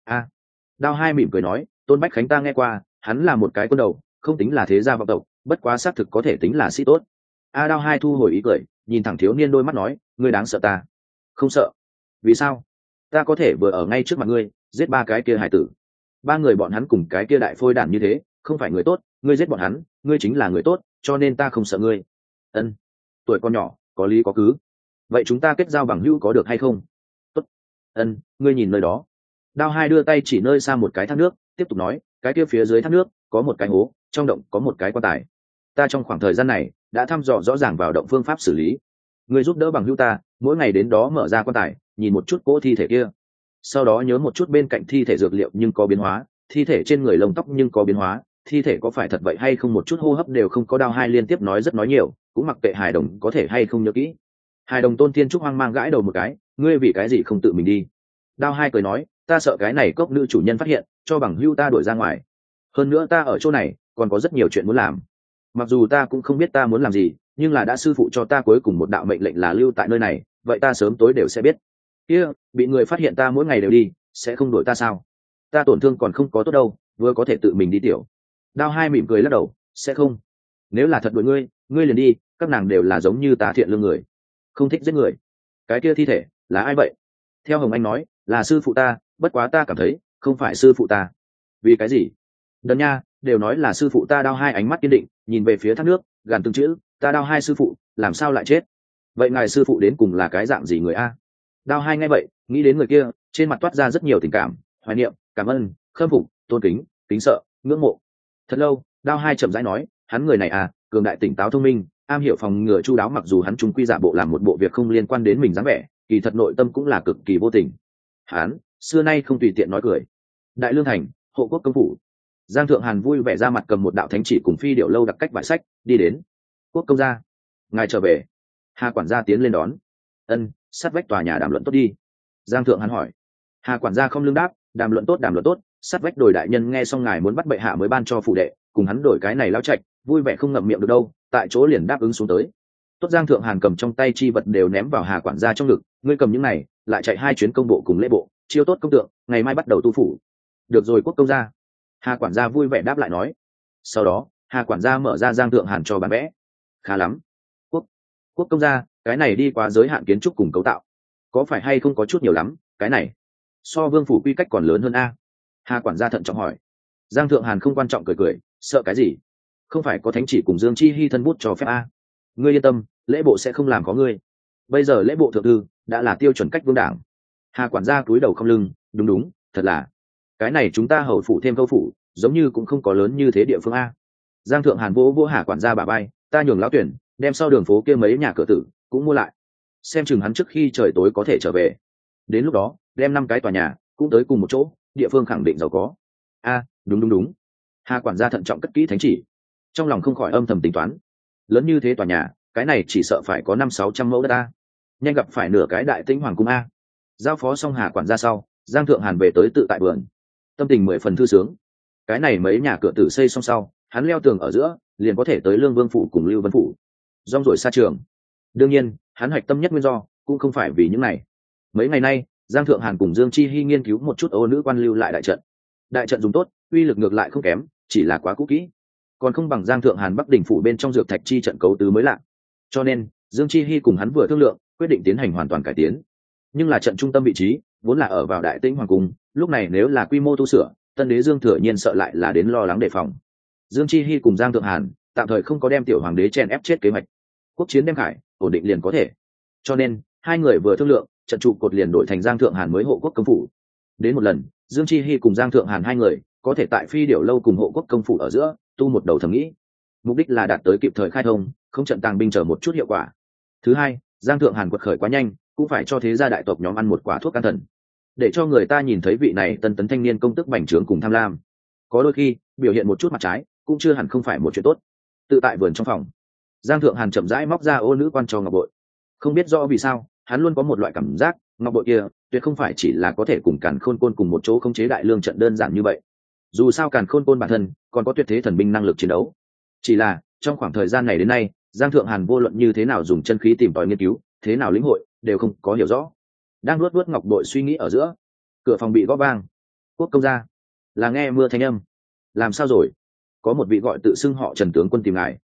Đao hai mỉm cười nói, Tôn Bách Khánh ta nghe qua, hắn là một cái quân đầu, không tính là thế gia vọng tộc, bất quá xác thực có thể tính là sĩ tốt. Đao hai thu hồi ý cười, nhìn thẳng thiếu niên đôi mắt nói, ngươi đáng sợ ta? Không sợ. Vì sao? Ta có thể vừa ở ngay trước mặt ngươi giết ba cái kia hải tử. Ba người bọn hắn cùng cái kia đại phôi đản như thế, không phải người tốt, ngươi giết bọn hắn, ngươi chính là người tốt, cho nên ta không sợ ngươi. Ân, tuổi con nhỏ, có lý có cứ. Vậy chúng ta kết giao bằng hữu có được hay không? Tốt. Ân, ngươi nhìn nơi đó. Đao hai đưa tay chỉ nơi xa một cái thác nước, tiếp tục nói, cái kia phía dưới thác nước có một cái hố, trong động có một cái quan tài. Ta trong khoảng thời gian này đã thăm dò rõ ràng vào động phương pháp xử lý. Ngươi giúp đỡ bằng hữu ta, mỗi ngày đến đó mở ra quan tài, nhìn một chút cỗ thi thể kia, sau đó nhớ một chút bên cạnh thi thể dược liệu nhưng có biến hóa, thi thể trên người lông tóc nhưng có biến hóa, thi thể có phải thật vậy hay không một chút hô hấp đều không có. Đao hai liên tiếp nói rất nói nhiều, cũng mặc kệ hài đồng có thể hay không nhớ kỹ. Hài đồng Tôn Thiên Trúc hoang mang gãi đầu một cái, ngươi vì cái gì không tự mình đi? Đao hai cười nói, ta sợ cái này cốc nữ chủ nhân phát hiện, cho bằng hữu ta đuổi ra ngoài. Hơn nữa ta ở chỗ này còn có rất nhiều chuyện muốn làm. Mặc dù ta cũng không biết ta muốn làm gì, nhưng là đã sư phụ cho ta cuối cùng một đạo mệnh lệnh là lưu tại nơi này, vậy ta sớm tối đều sẽ biết. Kia, bị người phát hiện ta mỗi ngày đều đi, sẽ không đổi ta sao? Ta tổn thương còn không có tốt đâu, vừa có thể tự mình đi tiểu. Đao hai mỉm cười lắc đầu, sẽ không. Nếu là thật đuổi ngươi liền đi, các nàng đều là giống như ta thiện lương người, không thích giết người. Cái kia thi thể là ai vậy? Theo Hồng Anh nói, là sư phụ ta, bất quá ta cảm thấy không phải sư phụ ta. Vì cái gì? Đần nha, đều nói là sư phụ ta. Đao hai ánh mắt kiên định, nhìn về phía thác nước, gàn từng chữ, ta Đao hai sư phụ làm sao lại chết? Vậy ngài sư phụ đến cùng là cái dạng gì người a? Đao hai nghe vậy, nghĩ đến người kia, trên mặt toát ra rất nhiều tình cảm, hoài niệm, cảm ơn, khâm phục, tôn kính, kính sợ, ngưỡng mộ. Thật lâu, Đao hai chậm rãi nói, hắn người này cường đại tỉnh táo thông minh, am hiểu phòng ngừa chu đáo, mặc dù hắn trung quy giả bộ làm một bộ việc không liên quan đến mình dáng vẻ, kỳ thật nội tâm cũng là cực kỳ vô tình. Hắn xưa nay không tùy tiện nói cười. Đại Lương thành, hộ quốc công phủ. Giang Thượng Hàn vui vẻ ra mặt cầm một đạo thánh chỉ cùng phi điệu lâu đặc cách vải sách đi đến. Quốc công gia, ngài trở về. Hà quản gia tiến lên đón. Ân, sát vách tòa nhà đàm luận tốt đi. Giang Thượng Hàn hỏi. Hà quản gia không lương đáp, đàm luận tốt, đàm luận tốt. Sát vách đổi đại nhân nghe xong ngài muốn bắt bệ hạ mới ban cho phủ đệ, cùng hắn đổi cái này lao trạch, vui vẻ không ngậm miệng được đâu, tại chỗ liền đáp ứng xuống tới. Tốt. Giang Thượng Hàn cầm trong tay chi vật đều ném vào Hà quản gia trong ngực, ngươi cầm những này, lại chạy 2 chuyến công bộ cùng lễ bộ, chiêu tốt công tượng, ngày mai bắt đầu tu phủ. Được rồi quốc công gia. Hà quản gia vui vẻ đáp lại nói. Sau đó Hà quản gia mở ra Giang Thượng Hàn cho bản vẽ. Khá lắm. Quốc công gia, cái này đi qua giới hạn kiến trúc cùng cấu tạo, có phải hay không có chút nhiều lắm? Cái này so vương phủ quy cách còn lớn hơn a? Hà quản gia thận trọng hỏi. Giang Thượng Hàn không quan trọng cười cười, sợ cái gì? Không phải có thánh chỉ cùng Dương Chi Hi thân bút cho phép a? Ngươi yên tâm, lễ bộ sẽ không làm có ngươi. Bây giờ lễ bộ thượng thư đã là tiêu chuẩn cách vương đảng. Hà quản gia cúi đầu không lưng, đúng đúng, thật là cái này chúng ta hầu phủ thêm câu phủ, giống như cũng không có lớn như thế địa phương a. Giang Thượng Hàn vỗ vỗ Hà quản gia bả vai, ta nhường lão tuyển đem sau đường phố kia mấy nhà cửa tử cũng mua lại, xem chừng hắn trước khi trời tối có thể trở về. Đến lúc đó đem 5 cái tòa nhà cũng tới cùng một chỗ, địa phương khẳng định giàu có. A, đúng đúng đúng. Hà quản gia thận trọng cất kỹ thánh chỉ, trong lòng không khỏi âm thầm tính toán, lớn như thế tòa nhà, cái này chỉ sợ phải có 500-600 mẫu đất a, nhanh gặp phải nửa cái Đại Tĩnh hoàng cung a. Giao phó xong Hà quản gia sau, Giang Thượng Hàn về tới tự tại vườn, tâm tình 10 phần thư sướng. Cái này mấy nhà cửa tử xây xong sau, hắn leo tường ở giữa liền có thể tới Lương Vương phủ cùng Lưu Vân phủ, rong ruổi xa trường. Đương nhiên hắn hoạch tâm nhất nguyên do cũng không phải vì những này. Mấy ngày nay Giang Thượng Hàn cùng Dương Chi Hi nghiên cứu một chút ô nữ quan lưu lại đại trận dùng tốt, uy lực ngược lại không kém, chỉ là quá cũ kỹ, còn không bằng Giang Thượng Hàn Bắc đỉnh phủ bên trong dược thạch chi trận cấu tứ mới lạ. Cho nên Dương Chi Hi cùng hắn vừa thương lượng, quyết định tiến hành hoàn toàn cải tiến. Nhưng là trận trung tâm vị trí vốn là ở vào Đại Tĩnh hoàng cung, lúc này nếu là quy mô tu sửa, tân đế Dương Thừa Nhiên sợ lại là đến lo lắng đề phòng. Dương Chi Hi cùng Giang Thượng Hàn tạm thời không có đem tiểu hoàng đế chen ép chết kế hoạch, quốc chiến đem khải ổn định liền có thể. Cho nên hai người vừa thương lượng, trận trụ cột liền đổi thành Giang Thượng Hàn mới hộ quốc công phủ. Đến một lần Dương Chi Hi cùng Giang Thượng Hàn hai người có thể tại phi điểu lâu cùng hộ quốc công phủ ở giữa tu một đầu thẩm nghĩ, mục đích là đạt tới kịp thời khai thông, không trận tàng binh chờ một chút hiệu quả. Thứ hai, Giang Thượng Hàn quật khởi quá nhanh, cũng phải cho thế gia đại tộc nhóm ăn một quả thuốc can thần, để cho người ta nhìn thấy vị này tân tấn thanh niên công tức bành trướng cùng tham lam, có đôi khi biểu hiện một chút mặt trái cũng chưa hẳn không phải một chuyện tốt. Tự tại vườn trong phòng, Giang Thượng Hàn chậm rãi móc ra ô nữ quan cho ngọc bội. Không biết rõ vì sao hắn luôn có một loại cảm giác ngọc bội kia tuyệt không phải chỉ là có thể cùng Càn Khôn Côn cùng một chỗ khống chế đại lương trận đơn giản như vậy. Dù sao Càn Khôn Côn bản thân còn có tuyệt thế thần binh năng lực chiến đấu, chỉ là trong khoảng thời gian này đến nay Giang Thượng Hàn vô luận như thế nào dùng chân khí tìm tòi nghiên cứu, thế nào lĩnh hội đều không có hiểu rõ. Đang luốt luốt ngọc bội suy nghĩ ở giữa, cửa phòng bị gõ vang. Quốc công gia. Là nghe mưa thanh âm. Làm sao rồi? Có một vị gọi tự xưng họ Trần tướng quân tìm ngài.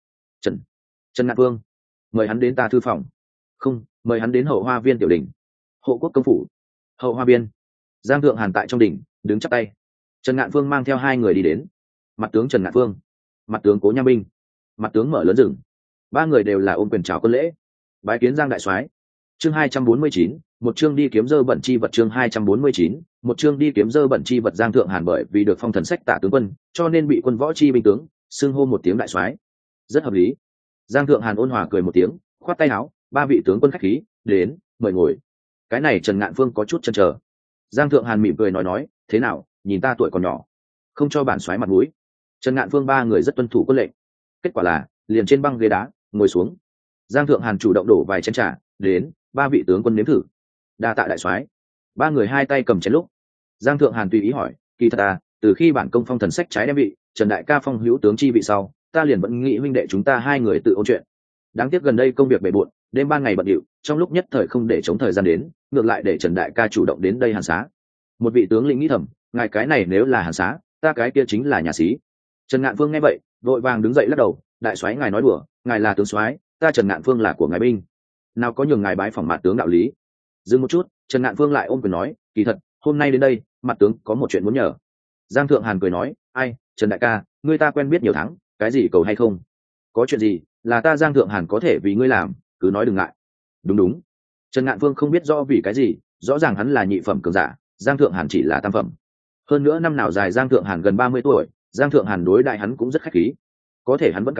Trần Ngạn Vương. Mời hắn đến ta thư phòng. Không, mời hắn đến hậu hoa viên tiểu đình. Hộ quốc công phủ. Hậu hoa viên. Giang Thượng Hàn tại trong đỉnh đứng chắp tay. Trần Ngạn Vương mang theo hai người đi đến. Mặt tướng Trần Ngạn Vương, mặt tướng Cố Nham Binh, mặt tướng Mở Lớn Rừng. Ba người đều là ôm quyền chào quân lễ. Bái kiến Giang đại soái. Chương 249, một chương đi kiếm dơ bẩn chi vật. Chương 249, một chương đi kiếm dơ bẩn chi vật. Giang Thượng Hàn bởi vì được phong thần sách tả tướng quân, cho nên bị quân võ chi binh tướng xưng hô một tiếng đại soái, rất hợp lý. Giang Thượng Hàn ôn hòa cười một tiếng, khoát tay áo, ba vị tướng quân khách khí, đến, mời ngồi. Cái này Trần Ngạn Vương có chút chần chờ. Giang Thượng Hàn mỉm cười nói, thế nào, nhìn ta tuổi còn nhỏ, không cho bản soái mặt mũi. Trần Ngạn Vương ba người rất tuân thủ quân lệnh. Kết quả là liền trên băng ghế đá ngồi xuống. Giang Thượng Hàn chủ động đổ vài chén trà, đến, ba vị tướng quân nếm thử. Đa tạ đại soái. Ba người hai tay cầm chén lúc. Giang Thượng Hàn tùy ý hỏi, kỳ thật à, từ khi bản công phong thần sách trái đem vị Trần đại ca phong hữu tướng chi vị sau, ta liền vẫn nghĩ huynh đệ chúng ta hai người tự ôn chuyện. Đáng tiếc gần đây công việc bề bộn, đêm ban ngày bận rộn, trong lúc nhất thời không để chống thời gian đến, ngược lại để Trần đại ca chủ động đến đây hàn xá. Một vị tướng lĩnh nghĩ thầm, ngài cái này nếu là hàn xá, ta cái kia chính là nhà sĩ. Trần Ngạn Vương nghe vậy vội vàng đứng dậy lắc đầu, đại soái ngài nói đùa, ngài là tướng soái, ta Trần Ngạn Vương là của ngài binh, nào có nhường ngài bái phỏng mặt tướng đạo lý. Dừng một chút, Trần Ngạn Vương lại ôm quyền nói, kỳ thật hôm nay đến đây mặt tướng có một chuyện muốn nhờ. Giang Thượng Hàn cười nói, ai, Trần đại ca, ngươi ta quen biết nhiều tháng, cái gì cầu hay không? Có chuyện gì là ta Giang Thượng Hàn có thể vì ngươi làm, cứ nói đừng ngại. Đúng đúng. Trần Ngạn Vương không biết rõ vì cái gì, rõ ràng hắn là nhị phẩm cường giả, Giang Thượng Hàn chỉ là tam phẩm. Hơn nữa năm nào dài Giang Thượng Hàn gần 30 tuổi, Giang Thượng Hàn đối đại hắn cũng rất khách khí. Có thể hắn vẫn cảm thấy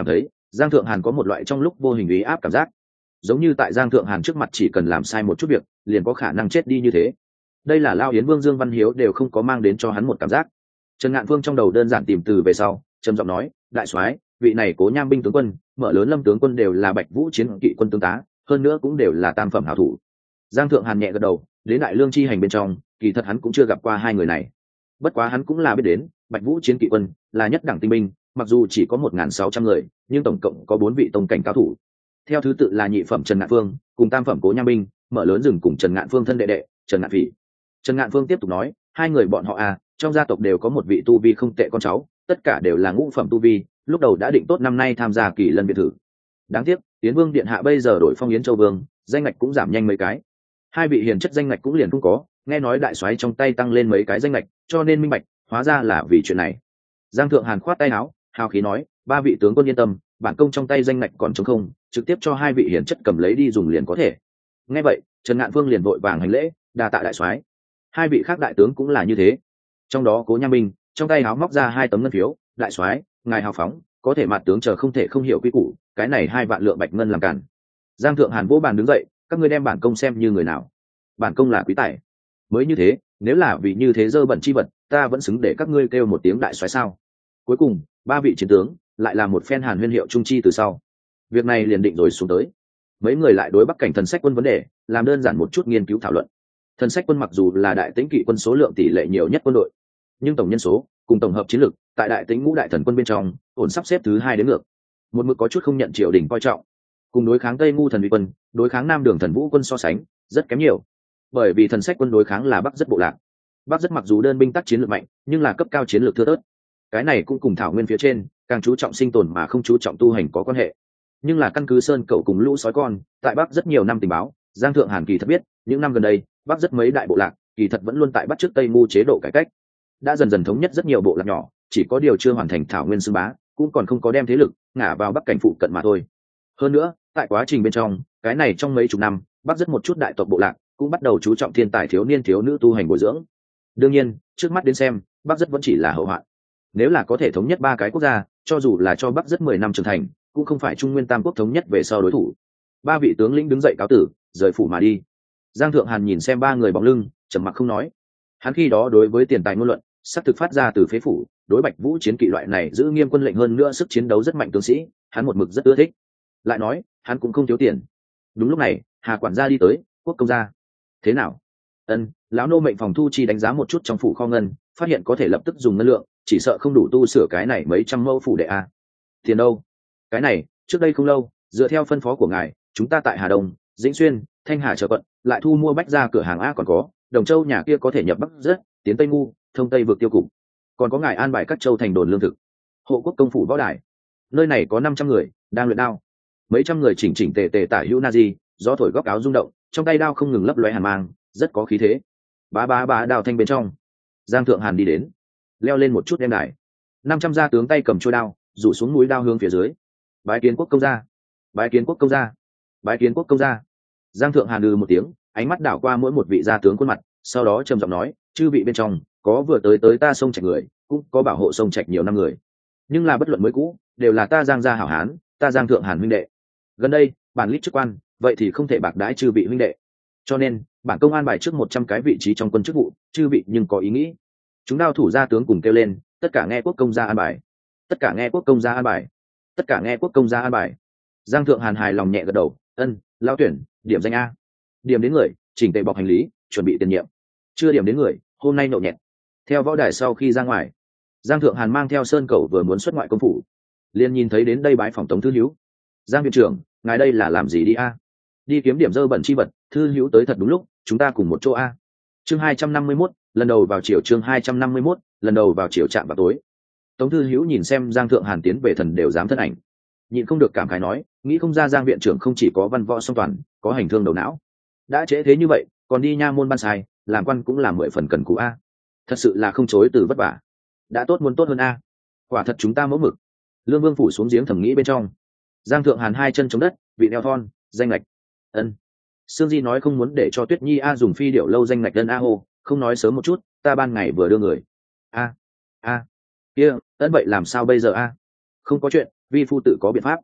Giang Thượng Hàn có một loại trong lúc vô hình uy áp cảm giác, giống như tại Giang Thượng Hàn trước mặt chỉ cần làm sai một chút việc liền có khả năng chết đi như thế. Đây là Lao Yến Vương Dương Văn Hiếu đều không có mang đến cho hắn một cảm giác. Trần Ngạn Vương trong đầu đơn giản tìm từ về sau trầm giọng nói, đại soái, vị này Cố Nham binh tướng quân, Mở Lớn Lâm tướng quân đều là Bạch Vũ chiến kỵ quân tướng tá, hơn nữa cũng đều là tam phẩm hảo thủ. Giang Thượng Hàn nhẹ gật đầu, đến Đại Lương chi hành bên trong kỳ thật hắn cũng chưa gặp qua hai người này, bất quá hắn cũng là biết đến Bạch Vũ chiến kỵ quân là nhất đẳng tinh binh, mặc dù chỉ có 1.600 người nhưng tổng cộng có 4 vị tông cảnh cao thủ, theo thứ tự là nhị phẩm Trần Ngạn Vương cùng tam phẩm Cố Nham binh, Mở Lớn rừng cùng Trần Ngạn Vương thân đệ đệ Trần Ngạn Phỉ. Trần Ngạn Vương tiếp tục nói, hai người bọn họ trong gia tộc đều có một vị tu vi không tệ con cháu, tất cả đều là ngũ phẩm tu vi, lúc đầu đã định tốt năm nay tham gia kỳ lân biệt thử. Đáng tiếc Yến Vương điện hạ bây giờ đổi phong Yến Châu Vương, danh ngạch cũng giảm nhanh mấy cái, hai vị hiền chất danh ngạch cũng liền không có, nghe nói đại soái trong tay tăng lên mấy cái danh ngạch, cho nên minh bạch, hóa ra là vì chuyện này. Giang Thượng Hàn khoát tay áo, hào khí nói, ba vị tướng quân yên tâm, bản công trong tay danh ngạch còn trống không, trực tiếp cho hai vị hiền chất cầm lấy đi dùng liền có thể. Nghe vậy Trần Ngạn Vương liền vội vàng hành lễ, đa tạ đại soái. Hai vị khác đại tướng cũng là như thế, trong đó Cố Nham binh trong tay áo móc ra 2 tấm ngân phiếu, đại soái ngài hào phóng, có thể mặt tướng chờ không thể không hiểu quy củ, cái này 2 vạn lượng bạch ngân làm cản. Giang Thượng Hàn vỗ bàn đứng dậy, các ngươi đem bản công xem như người nào? Bản công là quý tài mới như thế, nếu là vì như thế dơ bẩn chi vật, ta vẫn xứng để các ngươi kêu một tiếng đại soái sao? Cuối cùng ba vị chiến tướng lại là một phen hàn huyên hiệu trung chi từ sau, việc này liền định rồi xuống tới. Mấy người lại đối Bắc cảnh thần sách quân vấn đề làm đơn giản một chút nghiên cứu thảo luận. Thần sách quân mặc dù là đại tĩnh kỵ quân số lượng tỷ lệ nhiều nhất quân đội, nhưng tổng nhân số cùng tổng hợp chiến lược tại đại tĩnh ngũ đại thần quân bên trong ổn sắp xếp thứ 2 đến ngược, một mực có chút không nhận triều đình coi trọng. Cùng đối kháng Tây Ngu thần uy quân, đối kháng Nam Đường thần vũ quân so sánh rất kém nhiều, bởi vì thần sách quân đối kháng là Bắc rất bộ lạc. Bắc rất mặc dù đơn binh tác chiến lược mạnh, nhưng là cấp cao chiến lược thưa thớt. Cái này cũng cùng thảo nguyên phía trên càng chú trọng sinh tồn mà không chú trọng tu hành có quan hệ. Nhưng là căn cứ sơn cẩu cùng lũ sói con tại Bắc rất nhiều năm tình báo, Giang Thượng Hàn kỳ thật biết, những năm gần đây Bắc rất mấy đại bộ lạc kỳ thật vẫn luôn tại bắt chước Tây Ngu chế độ cải cách, đã dần dần thống nhất rất nhiều bộ lạc nhỏ, chỉ có điều chưa hoàn thành thảo nguyên xưng bá, cũng còn không có đem thế lực ngả vào Bắc cảnh phụ cận mà thôi. Hơn nữa tại quá trình bên trong, cái này trong mấy chục năm Bắc rất một chút đại tộc bộ lạc cũng bắt đầu chú trọng thiên tài thiếu niên thiếu nữ tu hành bồi dưỡng. Đương nhiên trước mắt đến xem, Bắc rất vẫn chỉ là hậu hoạn. Nếu là có thể thống nhất 3 cái quốc gia, cho dù là cho Bắc rất 10 năm trưởng thành, cũng không phải Trung Nguyên Tam quốc thống nhất về sau đối thủ. 3 vị tướng lĩnh đứng dậy cáo tử, rời phủ mà đi. Giang Thượng Hàn nhìn xem 3 người bóng lưng, trầm mặc không nói. Hắn khi đó đối với tiền tài ngôn luận sắp thực phát ra từ phế phủ, đối Bạch Vũ chiến kỵ loại này giữ nghiêm quân lệnh hơn nữa sức chiến đấu rất mạnh tướng sĩ, hắn một mực rất ưa thích. Lại nói hắn cũng không thiếu tiền. Đúng lúc này Hà quản gia đi tới, Quốc công gia. Thế nào? Ân, lão nô mệnh phòng thu chi đánh giá một chút trong phủ kho ngân, phát hiện có thể lập tức dùng ngân lượng, chỉ sợ không đủ tu sửa cái này mấy trăm mẫu phủ đệ a. Tiền đâu? Cái này trước đây không lâu, dựa theo phân phó của ngài, chúng ta tại Hà Đông, Dĩnh Xuyên, Thanh Hà chờ quận lại thu mua bách ra cửa hàng a, còn có Đồng Châu nhà kia có thể nhập Bắc rất, tiến Tây Ngu, thông Tây vượt tiêu cục, còn có ngài an bài các châu thành đồn lương thực. Hộ quốc công phủ võ đài, nơi này có 500 người đang luyện đao, mấy trăm người chỉnh chỉnh tề tề tả hữu na di, gió thổi góc áo rung động, trong tay đao không ngừng lấp lóe hàn mang, rất có khí thế. Bá bá bá đao thanh bên trong, Giang Thượng Hàn đi đến, leo lên một chút đem đài. 500 gia tướng tay cầm chuôi đao, rủ xuống núi đao hướng phía dưới. Bái kiến quốc công gia, bái kiến quốc công gia, bái kiến quốc công gia. Giang Thượng Hàn một tiếng, ánh mắt đảo qua mỗi một vị gia tướng khuôn mặt, sau đó trầm giọng nói, chư vị bên trong có vừa tới ta sông Trạch người, cũng có bảo hộ sông Trạch nhiều năm người, nhưng là bất luận mới cũ đều là ta Giang gia hảo hán, ta Giang Thượng Hàn huynh đệ. Gần đây bản lít chức quan, vậy thì không thể bạc đãi chư vị huynh đệ, cho nên bản công an bài trước 100 cái vị trí trong quân chức vụ, chư vị nhưng có ý nghĩ. Chúng đao thủ gia tướng cùng kêu lên, tất cả nghe quốc công gia an bài, tất cả nghe quốc công gia an bài, tất cả nghe quốc công gia an bài. Giang Thượng Hàn hài lòng nhẹ gật đầu, ân, lao tuyển điểm danh a. Điểm đến người chỉnh tề bọc hành lý, chuẩn bị tiền nhiệm. Chưa điểm đến người, hôm nay nhậu nhẹt. Theo võ đài sau khi ra ngoài, Giang Thượng Hàn mang theo Sơn Cẩu vừa muốn xuất ngoại công phủ, liền nhìn thấy đến đây bái phòng Tống Thư Hữu. Giang viện trưởng, ngài đây là làm gì đi a? Đi kiếm điểm dơ bẩn chi vật. Thư Hữu tới thật đúng lúc, chúng ta cùng một chỗ a. Chương 251, lần đầu vào chiều. Chương 251, lần đầu vào chiều chạm vào tối. Tống Thư Hữu nhìn xem Giang Thượng Hàn tiến về thần đều dám thân ảnh, nhịn không được cảm khái nói, nghĩ không ra Giang viện trưởng không chỉ có văn võ song toàn, có hành thương đầu não. Đã trễ thế như vậy, còn đi nha môn ban sai, làm quan cũng là 10 phần cần cù a. Thật sự là không chối từ vất vả. Đã tốt muốn tốt hơn a. Quả thật chúng ta mẫu mực. Lương Vương phủ xuống giếng thẩm nghĩ bên trong. Giang Thượng Hàn 2 chân chống đất, vị đeo thon, danh lệch. Ân. Sương Di nói không muốn để cho Tuyết Nhi a dùng phi điệu lâu danh lệch đơn a hô, không nói sớm một chút, ta ban ngày vừa đưa người. A kia ân vậy làm sao bây giờ a? Không có chuyện, vi phu tự có biện pháp.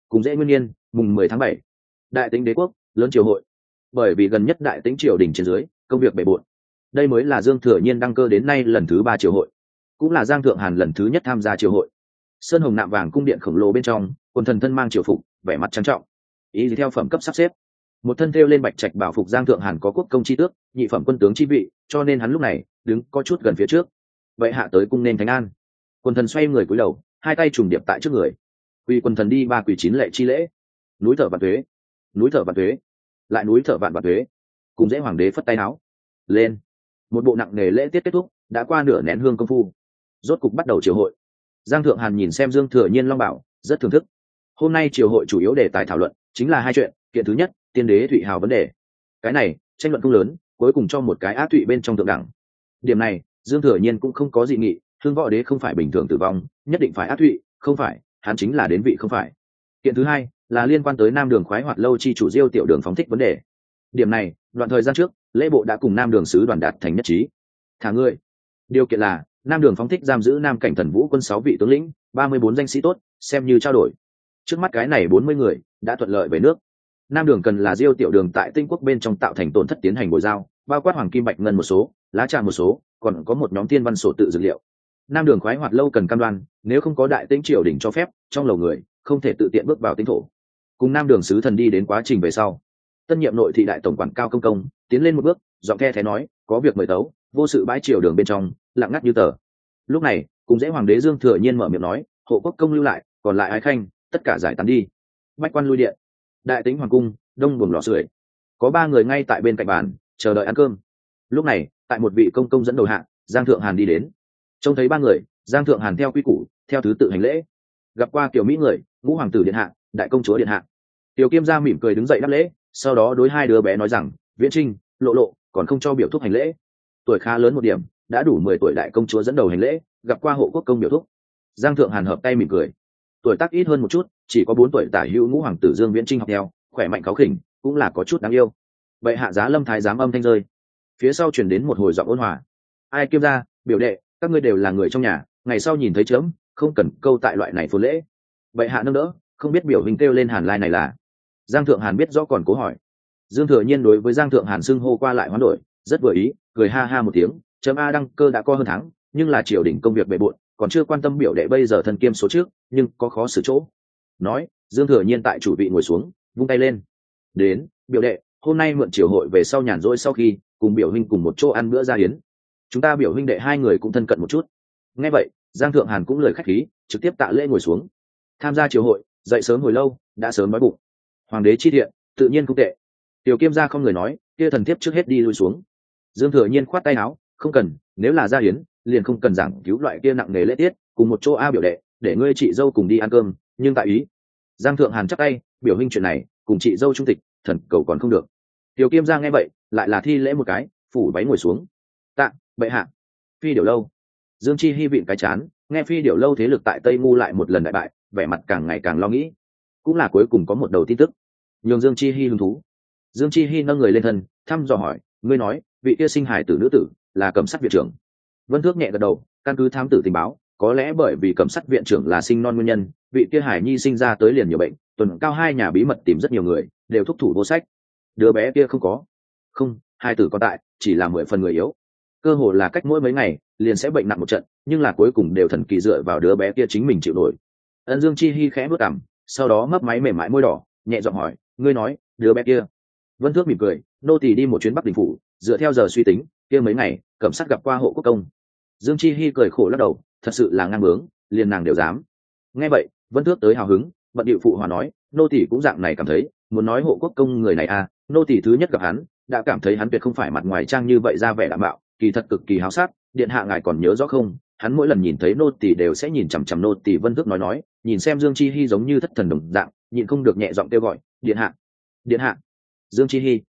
Cùng dễ nguyên niên mùng 10 tháng 7, Đại Tĩnh đế quốc lớn triều hội. Bởi vì gần nhất Đại Tĩnh triều đình trên dưới công việc bề bộn, đây mới là Dương Thừa Nhiên đăng cơ đến nay lần thứ 3 triều hội, cũng là Giang Thượng Hàn lần thứ nhất tham gia triều hội. Sơn hồng nạm vàng cung điện khổng lồ bên trong, quần thần thân mang triều phục, vẻ mặt trang trọng, ý theo phẩm cấp sắp xếp. Một thân thêu lên bạch trạch bảo phục Giang Thượng Hàn có quốc công chi tước, nhị phẩm quân tướng chi vị, cho nên hắn lúc này đứng có chút gần phía trước. Vậy hạ tới cung nên thánh an. Quần thần xoay người cúi đầu, hai tay trùng điệp tại trước người. Quỳ quần thần đi ba quỳ chín lệ chi lễ. Núi thở vạn tuế, núi thở vạn tuế, lại núi thở vạn vạn tuế. Cùng dễ hoàng đế phất tay áo. Lên. Một bộ nặng nề lễ tiết kết thúc, đã qua nửa nén hương công phu. Rốt cục bắt đầu triều hội. Giang Thượng Hàn nhìn xem Dương Thừa Nhiên long bảo, rất thưởng thức. Hôm nay triều hội chủ yếu đề tài thảo luận chính là hai chuyện, kiện thứ nhất, tiên đế Thụy Hào vấn đề. Cái này, tranh luận không lớn, cuối cùng cho một cái áp Thụy bên trong thượng đẳng. Điểm này, Dương Thừa Nhiên cũng không có dị nghị, Hưng Võ Đế không phải bình thường tử vong, nhất định phải áp Thụy, không phải, hắn chính là đến vị không phải. Kiện thứ hai là liên quan tới Nam Đường khoái hoạt lâu chi chủ Diêu Tiểu Đường phóng thích vấn đề. Điểm này, đoạn thời gian trước, lễ bộ đã cùng Nam Đường sứ đoàn đạt thành nhất trí. Thả ngươi. Điều kiện là Nam Đường phóng thích giam giữ Nam Cảnh Thần Vũ quân 6 vị tướng lĩnh, 34 danh sĩ tốt, xem như trao đổi. Trước mắt cái này 40 người đã thuận lợi về nước. Nam Đường cần là Diêu Tiểu Đường tại Tinh Quốc bên trong tạo thành tổn thất tiến hành bồi giao, bao quát hoàng kim bạch ngân một số, lá trà một số, còn có một nhóm tiên văn sổ tự dữ liệu. Nam Đường khoái hoạt lâu cần cam đoan, nếu không có Đại Tĩnh triều đình cho phép, trong lầu người không thể tự tiện bước vào Tĩnh thổ. Cùng Nam Đường sứ thần đi đến quá trình về sau, tân nhiệm nội thị đại tổng quản Cao Công Công tiến lên một bước, giọng the thế nói, có việc mời tấu, vô sự bãi triều đường bên trong, lặng ngắt như tờ. Lúc này, cùng dễ hoàng đế Dương Thừa Nhiên mở miệng nói, hộ quốc công lưu lại, còn lại ái khanh, tất cả giải tán đi. Bách quan lui điện. Đại Tĩnh hoàng cung, đông buồng lò sưởi, có 3 người ngay tại bên cạnh bàn chờ đợi ăn cơm. Lúc này, tại một vị công công dẫn đầu hạ, Giang Thượng Hàn đi đến. Trông thấy 3 người, Giang Thượng Hàn theo quy củ, theo thứ tự hành lễ. Gặp qua kiểu mỹ người, ngũ hoàng tử điện hạ, đại công chúa điện hạ. Tiểu Kiêm gia mỉm cười đứng dậy đáp lễ, sau đó đối 2 đứa bé nói rằng, Viễn Trinh, Lộ Lộ, còn không cho biểu thúc hành lễ. Tuổi khá lớn một điểm, đã đủ 10 tuổi đại công chúa dẫn đầu hành lễ, gặp qua hộ quốc công biểu thúc. Giang Thượng Hàn hợp tay mỉm cười. Tuổi tác ít hơn một chút, chỉ có 4 tuổi tả hữu ngũ hoàng tử Dương Viễn Trinh học theo, khỏe mạnh cáu khỉnh, cũng là có chút đáng yêu. Vậy hạ giá lâm thái giám âm thanh rơi, phía sau truyền đến một hồi giọng ôn hòa. Ai Kiêm gia, biểu đệ, các ngươi đều là người trong nhà, ngày sau nhìn thấy chớm, không cần câu tại loại này phồn lễ. Vậy hạ nâng đỡ, không biết biểu hình kêu lên Hàn Lai này là. Giang Thượng Hàn biết rõ còn cố hỏi. Dương Thừa Nhiên đối với Giang Thượng Hàn xưng hô qua lại hoán đổi, rất vừa ý, cười ha ha một tiếng, chấm a đăng cơ đã có hơn tháng, nhưng là triều đình công việc bề bộn, còn chưa quan tâm biểu đệ bây giờ thân kiêm số trước, nhưng có khó xử chỗ. Nói, Dương Thừa Nhiên tại chủ vị ngồi xuống, vung tay lên. Đến, biểu đệ, hôm nay mượn triều hội về sau nhàn rỗi sau khi, cùng biểu huynh cùng một chỗ ăn bữa gia hiến. Chúng ta biểu huynh đệ 2 người cũng thân cận một chút. Nghe vậy, Giang Thượng Hàn cũng lời khách khí, trực tiếp tạ lễ ngồi xuống. Tham gia triều hội, dậy sớm hồi lâu, đã sớm đói bụng. Hoàng đế chi thiện, tự nhiên không tệ. Tiểu Kiêm gia không người nói, kia thần thiếp trước hết đi lui xuống. Dương Thừa Nhiên khoát tay áo, không cần, nếu là gia hiến, liền không cần giảng cứu loại kia nặng nề lễ tiết, cùng một chỗ a biểu đệ, để ngươi chị dâu cùng đi ăn cơm, nhưng tại ý. Giang Thượng Hàn chắp tay, biểu huynh chuyện này, cùng chị dâu trung tịch, thần cầu còn không được. Tiểu Kiêm gia nghe vậy, lại là thi lễ một cái, phủ váy ngồi xuống. Tạ, bệ hạ. Phi Điểu lâu. Dương Chi Hi vịn cái chán, nghe Phi Điểu lâu thế lực tại Tây Ngu lại một lần đại bại, vẻ mặt càng ngày càng lo nghĩ. Cũng là cuối cùng có một đầu tin tức, nhường Dương Chi Hi hứng thú. Dương Chi Hi nâng người lên thân, thăm dò hỏi, ngươi nói, vị kia sinh hài tử nữ tử là Cẩm Sát viện trưởng? Vân Thước nhẹ gật đầu, căn cứ thám tử tình báo, có lẽ bởi vì Cẩm Sát viện trưởng là sinh non nguyên nhân, vị kia hải nhi sinh ra tới liền nhiều bệnh, tuần cao 2 nhà bí mật tìm rất nhiều người, đều thúc thủ vô sách. Đứa bé kia không có. Không, hài tử còn tại, chỉ là 10 phần người yếu. Cơ hồ là cách mỗi mấy ngày, liền sẽ bệnh nặng một trận, nhưng là cuối cùng đều thần kỳ dựa vào đứa bé kia chính mình chịu nổi. Ân Dương Chi Hi khẽ bước cằm, sau đó mấp máy mềm mại môi đỏ, nhẹ giọng hỏi, ngươi nói, đứa bé kia? Vân Thước mỉm cười, nô tỳ đi một chuyến Bắc Đình phủ, dựa theo giờ suy tính, kia mấy ngày, Cẩm Sát gặp qua hộ quốc công. Dương Chi Hi cười khổ lắc đầu, thật sự là ngang bướng, liền nàng đều dám. Nghe vậy, Vân Thước tới hào hứng, bận điệu phụ hòa nói, nô tỳ cũng dạng này cảm thấy, muốn nói hộ quốc công người này à, nô tỳ thứ nhất gặp hắn, đã cảm thấy hắn tuyệt không phải mặt ngoài trang như vậy ra vẻ đạm bạo, kỳ thật cực kỳ háo sát, điện hạ ngài còn nhớ rõ không? Hắn mỗi lần nhìn thấy nô tỳ đều sẽ nhìn chằm chằm nô tỳ. Vân Thước nói, nhìn xem Dương Chi Hi giống như thất thần đồng dạng, nhịn không được nhẹ giọng kêu gọi, điện hạ, điện hạ. Dương Chi Hi,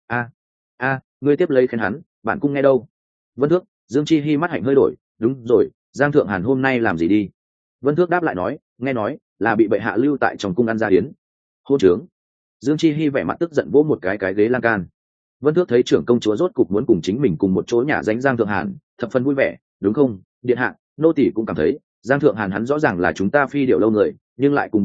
a, ngươi tiếp lấy khen hắn, bản cung nghe đâu? Vân Thước, Dương Chi Hi mắt hạnh hơi đổi, đúng rồi, Giang Thượng Hàn hôm nay làm gì đi? Vân Thước đáp lại nói, nghe nói là bị bệ hạ lưu tại trong cung ăn gia hiến. Hôn trướng. Dương Chi Hi vẻ mặt tức giận vỗ một cái ghế lan can. Vân Thước thấy trưởng công chúa rốt cục muốn cùng chính mình cùng một chỗ nhà danh Giang Thượng Hàn, thập phần vui vẻ, đúng không, điện hạ, nô tỳ cũng cảm thấy, Giang Thượng Hàn hắn rõ ràng là chúng ta Phi Điểu lâu người, nhưng lại cùng bệ hạ,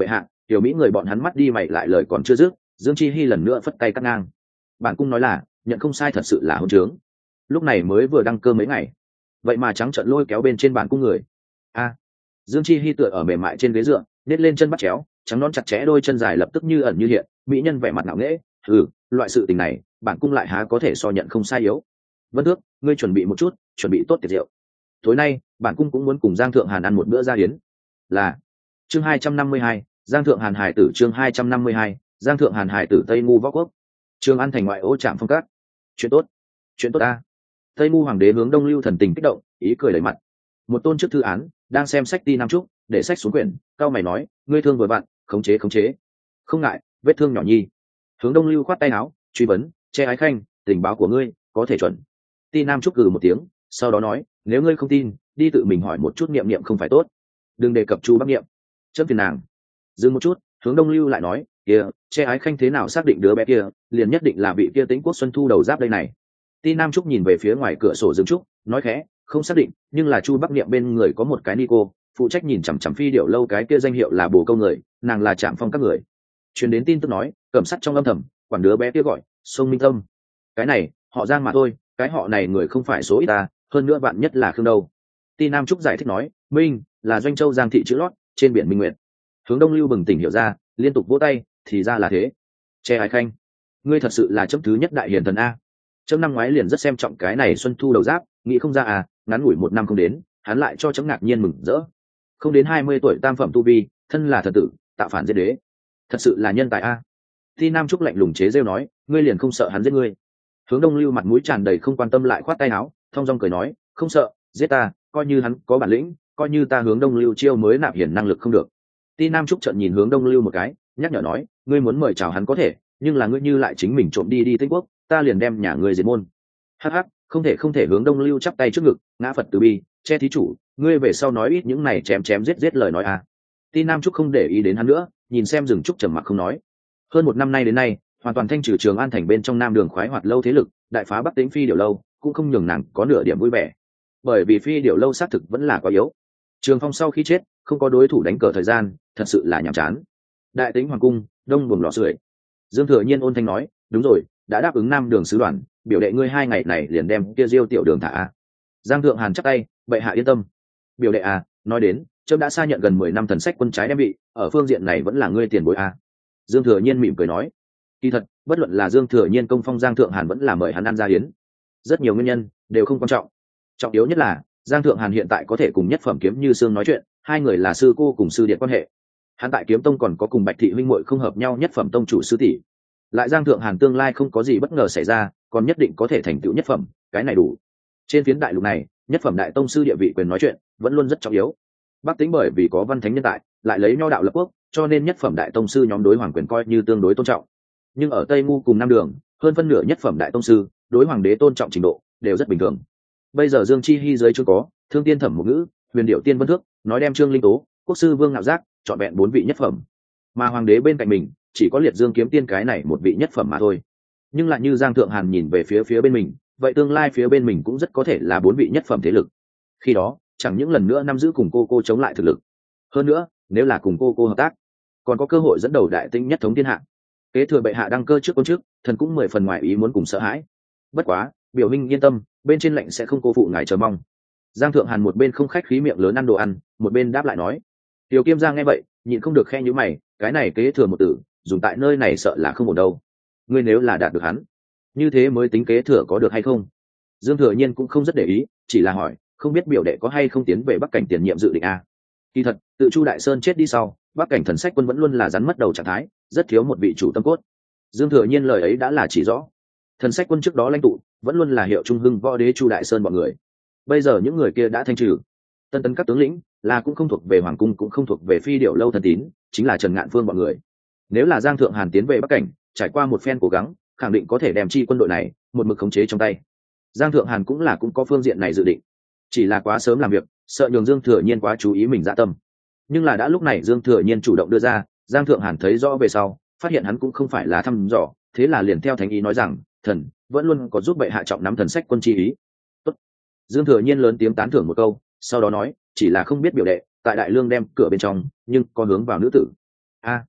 tiểu mỹ người bọn hắn mắt đi mày lại lời còn chưa dứt, Dương Chi Hi lần nữa phất tay cắt ngang. Bản cung nói là nhận không sai, thật sự là hỗn trướng. Lúc này mới vừa đăng cơ mấy ngày, vậy mà trắng trợn lôi kéo bên trên bản cung người. A. Dương Chi Hi tựa ở mềm mại trên ghế dựa, nết lên chân bắt chéo, trắng non chặt chẽ đôi chân dài lập tức như ẩn như hiện, mỹ nhân vẻ mặt ngạo nghễ. Loại sự tình này bản cung lại há có thể so nhận không sai yếu. Vân Tước, ngươi chuẩn bị một chút, chuẩn bị tốt tiệc rượu. Tối nay bản cung cũng muốn cùng Giang Thượng Hàn ăn một bữa gia hiến. Là chương 252, Giang Thượng Hàn hải tử. Chương 252, Giang Thượng Hàn hải tử. Tây Ngu Võ Quốc, Trường An thành ngoại ô Trạm Phong Các. Chuyện tốt, chuyện tốt ta. Tây Ngu hoàng đế hướng Đông Lưu thần tình kích động, ý cười đầy mặt. Một tôn chức thư án đang xem sách Ti Nam Trúc, để sách xuống quyển, cao mày nói, ngươi thương vừa vặn, khống chế khống chế. Không ngại, vết thương nhỏ nhi. Hướng Đông Lưu khoát tay áo, truy vấn, che ái khanh, tình báo của ngươi có thể chuẩn. Ti Nam Trúc gừ một tiếng, sau đó nói, nếu ngươi không tin, đi tự mình hỏi một chút Niệm Niệm không phải tốt, đừng đề cập Chu Bắc Niệm, chấm phiền nàng. Dừng một chút, Hướng Đông Lưu lại nói, kia che ái khanh thế nào xác định đứa bé kia liền nhất định là vị kia Tĩnh Quốc Xuân Thu đầu giáp đây này. Ti Nam Trúc nhìn về phía ngoài cửa sổ Dương Trúc, nói khẽ, không xác định, nhưng là Chu Bắc Niệm bên người có một cái ni cô, phụ trách nhìn chằm chằm Phi Điểu lâu, cái kia danh hiệu là Bồ Câu người, nàng là Trạm Phong các người. Truyền đến tin tức nói, Cẩm Sắt trong âm thầm quản đứa bé kia gọi Sông Minh Tâm. Cái này họ Giang mà thôi, cái họ này người không phải số ít ta, hơn nữa bạn nhất là Khương đâu. Ti Nam Trúc giải thích nói, Minh là Doanh Châu Giang thị chữ lót trên biển Minh Nguyệt. Hướng Đông Lưu bừng tỉnh hiểu ra, liên tục vỗ tay, thì ra là thế. Che ái khanh, ngươi thật sự là chấm thứ nhất đại hiền thần a. Chấm năm ngoái liền rất xem trọng cái này Xuân Thu đầu giáp, nghĩ không ra à, ngắn ngủi một năm không đến, hắn lại cho chấm ngạc nhiên mừng rỡ. Không đến 20 tuổi tam phẩm tu vi, thân là thần tử, tạo phản giết đế, thật sự là nhân tài a. Ti Nam Trúc lạnh lùng chế rêu nói, ngươi liền không sợ hắn giết ngươi? Hướng Đông Lưu mặt mũi tràn đầy không quan tâm lại khoát tay áo, thong dong cười nói, không sợ, giết ta, coi như hắn có bản lĩnh, coi như ta Hướng Đông Lưu chiêu mới nạp hiển năng lực không được. Ti Nam Trúc trợn nhìn Hướng Đông Lưu một cái, nhắc nhở nói, ngươi muốn mời chào hắn có thể, nhưng là ngươi như lại chính mình trộm đi Tĩnh Quốc, ta liền đem nhà ngươi diệt môn. Hắc hắc, không thể không thể. Hướng Đông Lưu chắp tay trước ngực, ngã Phật từ bi, che thí chủ, ngươi về sau nói ít những này chém chém giết giết lời nói à. Ti Nam Trúc không để ý đến hắn nữa, nhìn xem rừng trúc trầm mặc không nói. Hơn một năm nay đến nay, hoàn toàn thanh trừ Trường An thành bên trong Nam Đường khoái hoạt lâu thế lực, đại phá Bắc Tĩnh Phi Điểu lâu, cũng không nhường nàng có nửa điểm vui vẻ. Bởi vì Phi Điểu lâu xác thực vẫn là quá yếu. Trường Phong sau khi chết, không có đối thủ đánh cờ thời gian, thật sự là nhàm chán. Đại Tĩnh hoàng cung, đông buồng lò sưởi. Dương Thừa Nhiên ôn thanh nói, đúng rồi, đã đáp ứng Nam Đường sứ đoàn, biểu đệ ngươi 2 ngày này liền đem kia Diêu tiểu đường thả. Giang Thượng Hàn chắp tay, bệ hạ yên tâm. Biểu đệ à, nói đến, trẫm đã xa nhận gần 10 năm thần sách quân trái đem bị, ở phương diện này vẫn là ngươi tiền bối à. Dương Thừa Nhiên mỉm cười nói, kỳ thật, bất luận là Dương Thừa Nhiên công phong Giang Thượng Hàn vẫn là mời hắn ăn gia hiến, rất nhiều nguyên nhân đều không quan trọng. Trọng yếu nhất là Giang Thượng Hàn hiện tại có thể cùng Nhất Phẩm Kiếm Như Sương nói chuyện, hai người là sư cô cùng sư điện quan hệ. Hắn tại Kiếm Tông còn có cùng Bạch thị huynh muội không hợp nhau Nhất Phẩm tông chủ sư tỷ. Lại Giang Thượng Hàn tương lai không có gì bất ngờ xảy ra, còn nhất định có thể thành tựu Nhất Phẩm, cái này đủ. Trên phiến đại lục này, Nhất Phẩm đại tông sư địa vị quyền nói chuyện vẫn luôn rất trọng yếu. Bắc Tĩnh bởi vì có văn thánh nhân tại, lại lấy nho đạo lập quốc, cho nên Nhất Phẩm đại tông sư nhóm đối hoàng quyền coi như tương đối tôn trọng. Nhưng ở Tây Ngu cùng Nam Đường, hơn phân nửa Nhất Phẩm đại tông sư đối hoàng đế tôn trọng trình độ đều rất bình thường. Bây giờ Dương Chi Hi dưới chưa có Thương Tiên Thẩm Một Ngữ, Huyền Điệu Tiên Vân Thước, nói đem Trương Linh Tố, Quốc sư Vương Ngạo Giác, chọn vẹn 4 vị Nhất Phẩm, mà hoàng đế bên cạnh mình chỉ có Liệt Dương Kiếm Tiên cái này một vị Nhất Phẩm mà thôi. Nhưng lại như Giang Thượng Hàn nhìn về phía bên mình, vậy tương lai phía bên mình cũng rất có thể là 4 vị Nhất Phẩm thế lực. Khi đó chẳng những lần nữa nắm giữ cùng cô chống lại thực lực, hơn nữa nếu là cùng cô hợp tác, còn có cơ hội dẫn đầu Đại Tĩnh nhất thống thiên hạ. Kế thừa bệ hạ đăng cơ trước trước, thần cũng 10 phần ngoài ý muốn cùng sợ hãi. Bất quá, biểu huynh yên tâm, bên trên lệnh sẽ không cô phụ ngài chờ mong. Giang Thượng Hàn một bên không khách khí miệng lớn ăn đồ ăn, một bên đáp lại nói. Tiểu Kiêm Giang nghe vậy, nhịn không được khen nhíu mày, cái này kế thừa một tử, dùng tại nơi này sợ là không ổn đâu. Ngươi nếu là đạt được hắn, như thế mới tính kế thừa có được hay không? Dương Thừa Nhiên cũng không rất để ý, chỉ là hỏi, không biết biểu đệ có hay không tiến về Bắc Cảnh tiền nhiệm dự định a? Kỳ thật, tự Chu Đại Sơn chết đi sau, Bắc Cảnh thần sách quân vẫn luôn là rắn mất đầu trạng thái, rất thiếu một vị chủ tâm cốt. Dương Thừa Nhiên lời ấy đã là chỉ rõ, thần sách quân trước đó lãnh tụ vẫn luôn là Hiệu Trung Hưng võ đế Chu Đại Sơn bọn người. Bây giờ những người kia đã thanh trừ, tân tấn các tướng lĩnh là cũng không thuộc về hoàng cung, cũng không thuộc về Phi Điểu lâu thần tín, chính là Trần Ngạn Phương bọn người. Nếu là Giang Thượng Hàn tiến về Bắc Cảnh, trải qua một phen cố gắng, khẳng định có thể đem chi quân đội này một mực khống chế trong tay. Giang Thượng Hàn cũng có phương diện này dự định, chỉ là quá sớm làm việc, sợ nhường Dương Thừa Nhiên quá chú ý mình dạ tâm. Nhưng là đã lúc này Dương Thừa Nhiên chủ động đưa ra, Giang Thượng Hàn thấy rõ về sau, phát hiện hắn cũng không phải là thăm dò, thế là liền theo thánh ý nói rằng, thần vẫn luôn có giúp bệ hạ trọng nắm thần sách quân chi ý. Tốt. Dương Thừa Nhiên lớn tiếng tán thưởng một câu, sau đó nói, chỉ là không biết biểu đệ tại Đại Lương đem cửa bên trong, nhưng có hướng vào nữ tử.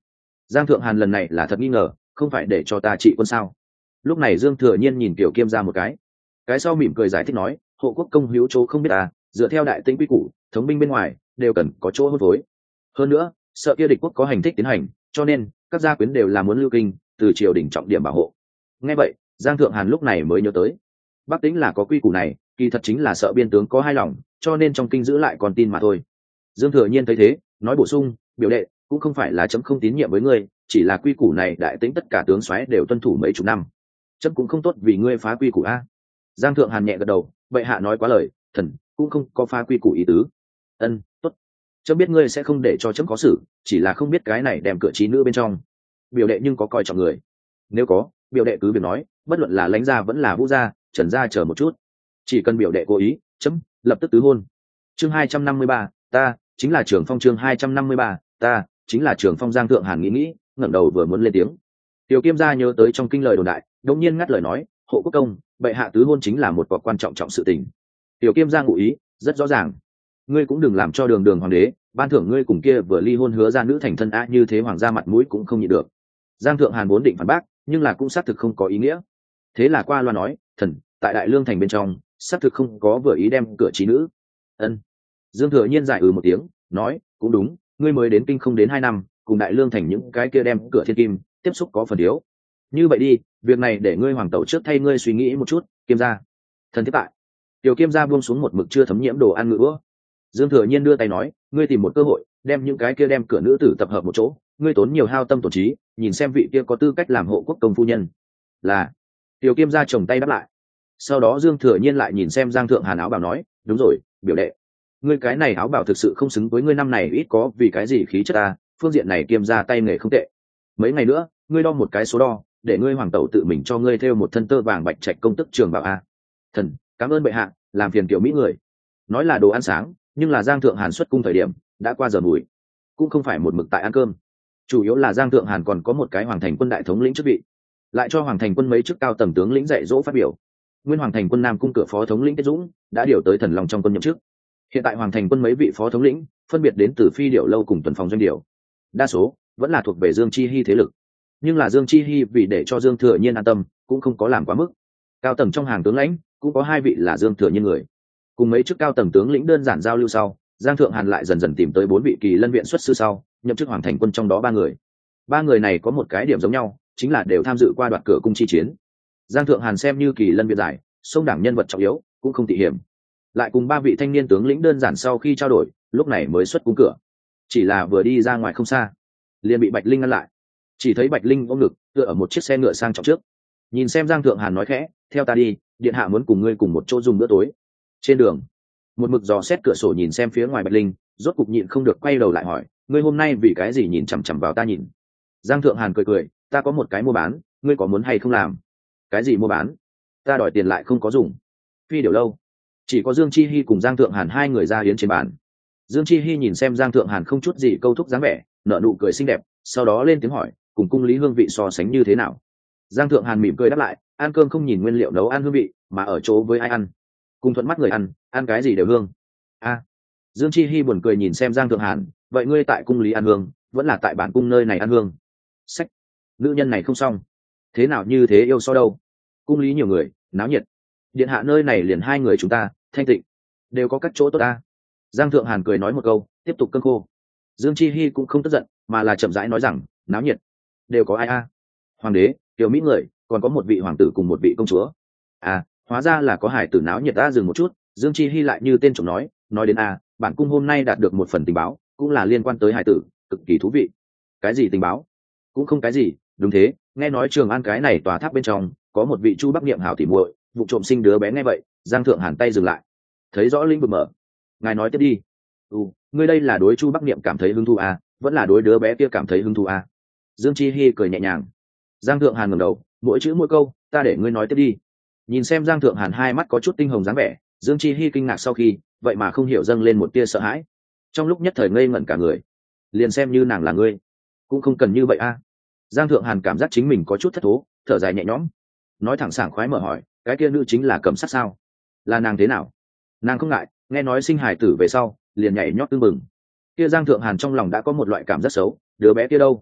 Giang Thượng Hàn lần này là thật nghi ngờ, không phải để cho ta trị quân sao? Lúc này Dương Thừa Nhiên nhìn Tiểu Kiêm gia một cái sau mỉm cười giải thích nói, hộ quốc công hữu chỗ không biết à, dựa theo đại tĩnh quy củ, thống binh bên ngoài đều cần có chỗ hôn phối. Hơn nữa, sợ kia địch quốc có hành thích tiến hành, cho nên các gia quyến đều là muốn lưu kinh, từ triều đình trọng điểm bảo hộ. Nghe vậy, Giang Thượng Hàn lúc này mới nhớ tới, Bắc Tĩnh là có quy củ này, kỳ thật chính là sợ biên tướng có hai lòng, cho nên trong kinh giữ lại con tin mà thôi. Dương Thừa Nhiên thấy thế, nói bổ sung, biểu đệ, cũng không phải là chấm không tín nhiệm với ngươi, chỉ là quy củ này đại tĩnh tất cả tướng soái đều tuân thủ mấy chục năm, chấm cũng không tốt vì ngươi phá quy củ a. Giang Thượng Hàn nhẹ gật đầu, bệ hạ nói quá lời, thần cũng không có phá quy củ ý tứ. Ân, tốt. Chấm biết ngươi sẽ không để cho chấm có xử, chỉ là không biết cái này đem cửa trí nữ bên trong. Biểu đệ nhưng có coi trọng người. Nếu có, biểu đệ cứ việc nói, bất luận là lãnh gia vẫn là vũ gia, trần gia chờ một chút. Chỉ cần biểu đệ cố ý, chấm lập tức tứ hôn. Chương 253, ta chính là Trường Phong. Chương 253, ta chính là Trường Phong. Giang Thượng Hàn nghĩ, ngẩng đầu vừa muốn lên tiếng. Tiểu Kiêm gia nhớ tới trong kinh lời đồn đại, đột nhiên ngắt lời nói, hộ quốc công, bệ hạ tứ hôn chính là một cuộc quan trọng trọng sự tình. Tiểu Kiêm gia ngụ ý rất rõ ràng, ngươi cũng đừng làm cho đường đường hoàng đế ban thưởng ngươi cùng kia vừa ly hôn hứa ra nữ thành thân a, như thế hoàng gia mặt mũi cũng không nhịn được. Giang Thượng Hàn vốn định phản bác, nhưng là cũng xác thực không có ý nghĩa, thế là qua loa nói, thần tại Đại Lương thành bên trong xác thực không có vừa ý đem cửa trí nữ. Ân. Dương Thừa Nhiên giải một tiếng, nói, cũng đúng, ngươi mới đến kinh không đến 2 năm, cùng Đại Lương thành những cái kia đem cửa thiên kim tiếp xúc có phần yếu. Như vậy đi, việc này để ngươi hoàng tẩu trước thay ngươi suy nghĩ một chút. Kiêm gia, thần thiết tại. Tiểu Kiêm gia buông xuống một mực chưa thấm nhiễm đồ ăn ngữ bữa. Dương Thừa Nhiên đưa tay nói, ngươi tìm một cơ hội đem những cái kia đem cửa nữ tử tập hợp một chỗ, ngươi tốn nhiều hao tâm tổn trí, nhìn xem vị kia có tư cách làm hộ quốc công phu nhân. Là. Tiểu Kiêm gia chồng tay đáp lại. Sau đó Dương Thừa Nhiên lại nhìn xem Giang Thượng Hàn áo bảo nói, đúng rồi, biểu đệ, ngươi cái này áo bảo thực sự không xứng với ngươi, năm này ít có vì cái gì khí chất ta, phương diện này Kiêm gia tay nghề không tệ. Mấy ngày nữa, ngươi đo một cái số đo, để ngươi hoàng tẩu tự mình cho ngươi thêu một thân tơ vàng bạch trạch công tức trường bảo a. Thần cảm ơn bệ hạ, làm phiền tiểu mỹ người. Nói là đồ ăn sáng, nhưng là Giang Thượng Hàn xuất cung thời điểm đã qua giờ mùi, cũng không phải một mực tại ăn cơm. Chủ yếu là Giang Thượng Hàn còn có một cái hoàng thành quân đại thống lĩnh chức vị, lại cho hoàng thành quân mấy chức cao tầng tướng lĩnh dạy dỗ phát biểu. Nguyên hoàng thành quân Nam cung cửa phó thống lĩnh Kết Dũng đã điều tới Thần Long trong quân nhậm chức. Hiện tại hoàng thành quân mấy vị phó thống lĩnh phân biệt đến từ Phi Điểu lâu cùng Tuần phòng doanh điều, đa số vẫn là thuộc về Dương Chi Hi thế lực. Nhưng là Dương Chi Hi vì để cho Dương Thừa Nhiên an tâm, cũng không có làm quá mức. Cao tầng trong hàng tướng lãnh cũng có 2 vị là Dương Thừa Nhiên người. Cùng mấy chức cao tầng tướng lĩnh đơn giản giao lưu sau, Giang Thượng Hàn lại dần dần tìm tới 4 vị Kỳ Lân viện xuất sư sau, nhậm chức hoàng thành quân, trong đó 3 người. 3 người này có một cái điểm giống nhau, chính là đều tham dự qua đoạt cửa cung chi chiến. Giang Thượng Hàn xem như Kỳ Lân viện giải, sông đảng nhân vật trọng yếu, cũng không tị hiểm. Lại cùng 3 vị thanh niên tướng lĩnh đơn giản sau khi trao đổi, lúc này mới xuất cung cửa. Chỉ là vừa đi ra ngoài không xa, liền bị Bạch Linh ngăn lại. Chỉ thấy Bạch Linh ôm ngực tựa ở một chiếc xe ngựa sang trọng trước, nhìn xem Giang Thượng Hàn nói khẽ, theo ta đi, điện hạ muốn cùng ngươi cùng một chỗ dùng bữa tối. Trên đường, một mực dò xét cửa sổ nhìn xem phía ngoài Bạch Linh, rốt cục nhịn không được quay đầu lại hỏi, ngươi hôm nay vì cái gì nhìn chằm chằm vào ta nhìn? Giang Thượng Hàn cười, ta có một cái mua bán, ngươi có muốn hay không làm? Cái gì mua bán? Ta đòi tiền lại không có dùng. Phi Điểu lâu, chỉ có Dương Chi Hi cùng Giang Thượng Hàn 2 người ra hiến trên bàn. Dương Chi Hi nhìn xem Giang Thượng Hàn không chút gì câu thúc dáng vẻ, nở nụ cười xinh đẹp, sau đó lên tiếng hỏi, cùng cung lý hương vị so sánh như thế nào? Giang Thượng Hàn mỉm cười đáp lại, ăn cơm không nhìn nguyên liệu nấu ăn hương vị, mà ở chỗ với ai ăn, cùng thuận mắt người ăn cái gì đều hương. A. Dương Chi Hi buồn cười nhìn xem Giang Thượng Hàn, vậy ngươi tại cung lý ăn hương, vẫn là tại bản cung nơi này ăn hương? Sách, nữ nhân này không xong, thế nào như thế yêu so đâu? Cung lý nhiều người, náo nhiệt, điện hạ nơi này liền 2 người chúng ta, thanh tịnh, đều có các chỗ tốt ta. Giang Thượng Hàn cười nói một câu, tiếp tục cơm khô. Dương Chi Hi cũng không tức giận, mà là chậm rãi nói rằng, náo nhiệt, đều có ai a? Hoàng đế, tiểu mỹ người, còn có một vị hoàng tử cùng một vị công chúa. À, hóa ra là có hải tử náo nhiệt. Ta dừng một chút, Dương Chi Hi lại như tên trộm nói đến bản cung hôm nay đạt được một phần tình báo, cũng là liên quan tới hải tử, cực kỳ thú vị. Cái gì tình báo? Cũng không cái gì, đúng thế, nghe nói Trường An cái này tòa tháp bên trong có một vị Chu Bắc Niệm hảo tỉ muội, vụ trộm sinh đứa bé. Nghe vậy, Giang Thượng Hàn tay dừng lại, thấy rõ lĩnh vực mở, ngài nói tiếp đi. Ngươi đây là đối Chu Bắc Niệm cảm thấy hứng thú vẫn là đối đứa bé kia cảm thấy hứng thú Dương Chi Hi cười nhẹ nhàng. Giang Thượng Hàn ngẩng đầu, mỗi chữ mỗi câu, ta để ngươi nói tiếp đi. Nhìn xem Giang Thượng Hàn 2 mắt có chút tinh hồng dáng vẻ, Dương Chi Hi kinh ngạc sau khi, vậy mà không hiểu dâng lên một tia sợ hãi. Trong lúc nhất thời ngây ngẩn cả người, liền xem như nàng là ngươi, cũng không cần như vậy Giang Thượng Hàn cảm giác chính mình có chút thất thố, thở dài nhẹ nhõm, nói thẳng sảng khoái mở hỏi, cái kia nữ chính là Cẩm Sát sao? Là nàng thế nào? Nàng không ngại, nghe nói sinh hài tử về sau, liền nhảy nhót tưng bừng. Kia Giang Thượng Hàn trong lòng đã có một loại cảm giác xấu, đứa bé kia đâu?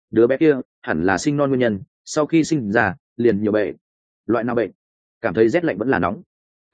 đứa bé kia hẳn là sinh non nguyên nhân, sau khi sinh ra liền nhiều bệnh. Loại nào bệnh? Cảm thấy rét lạnh vẫn là nóng?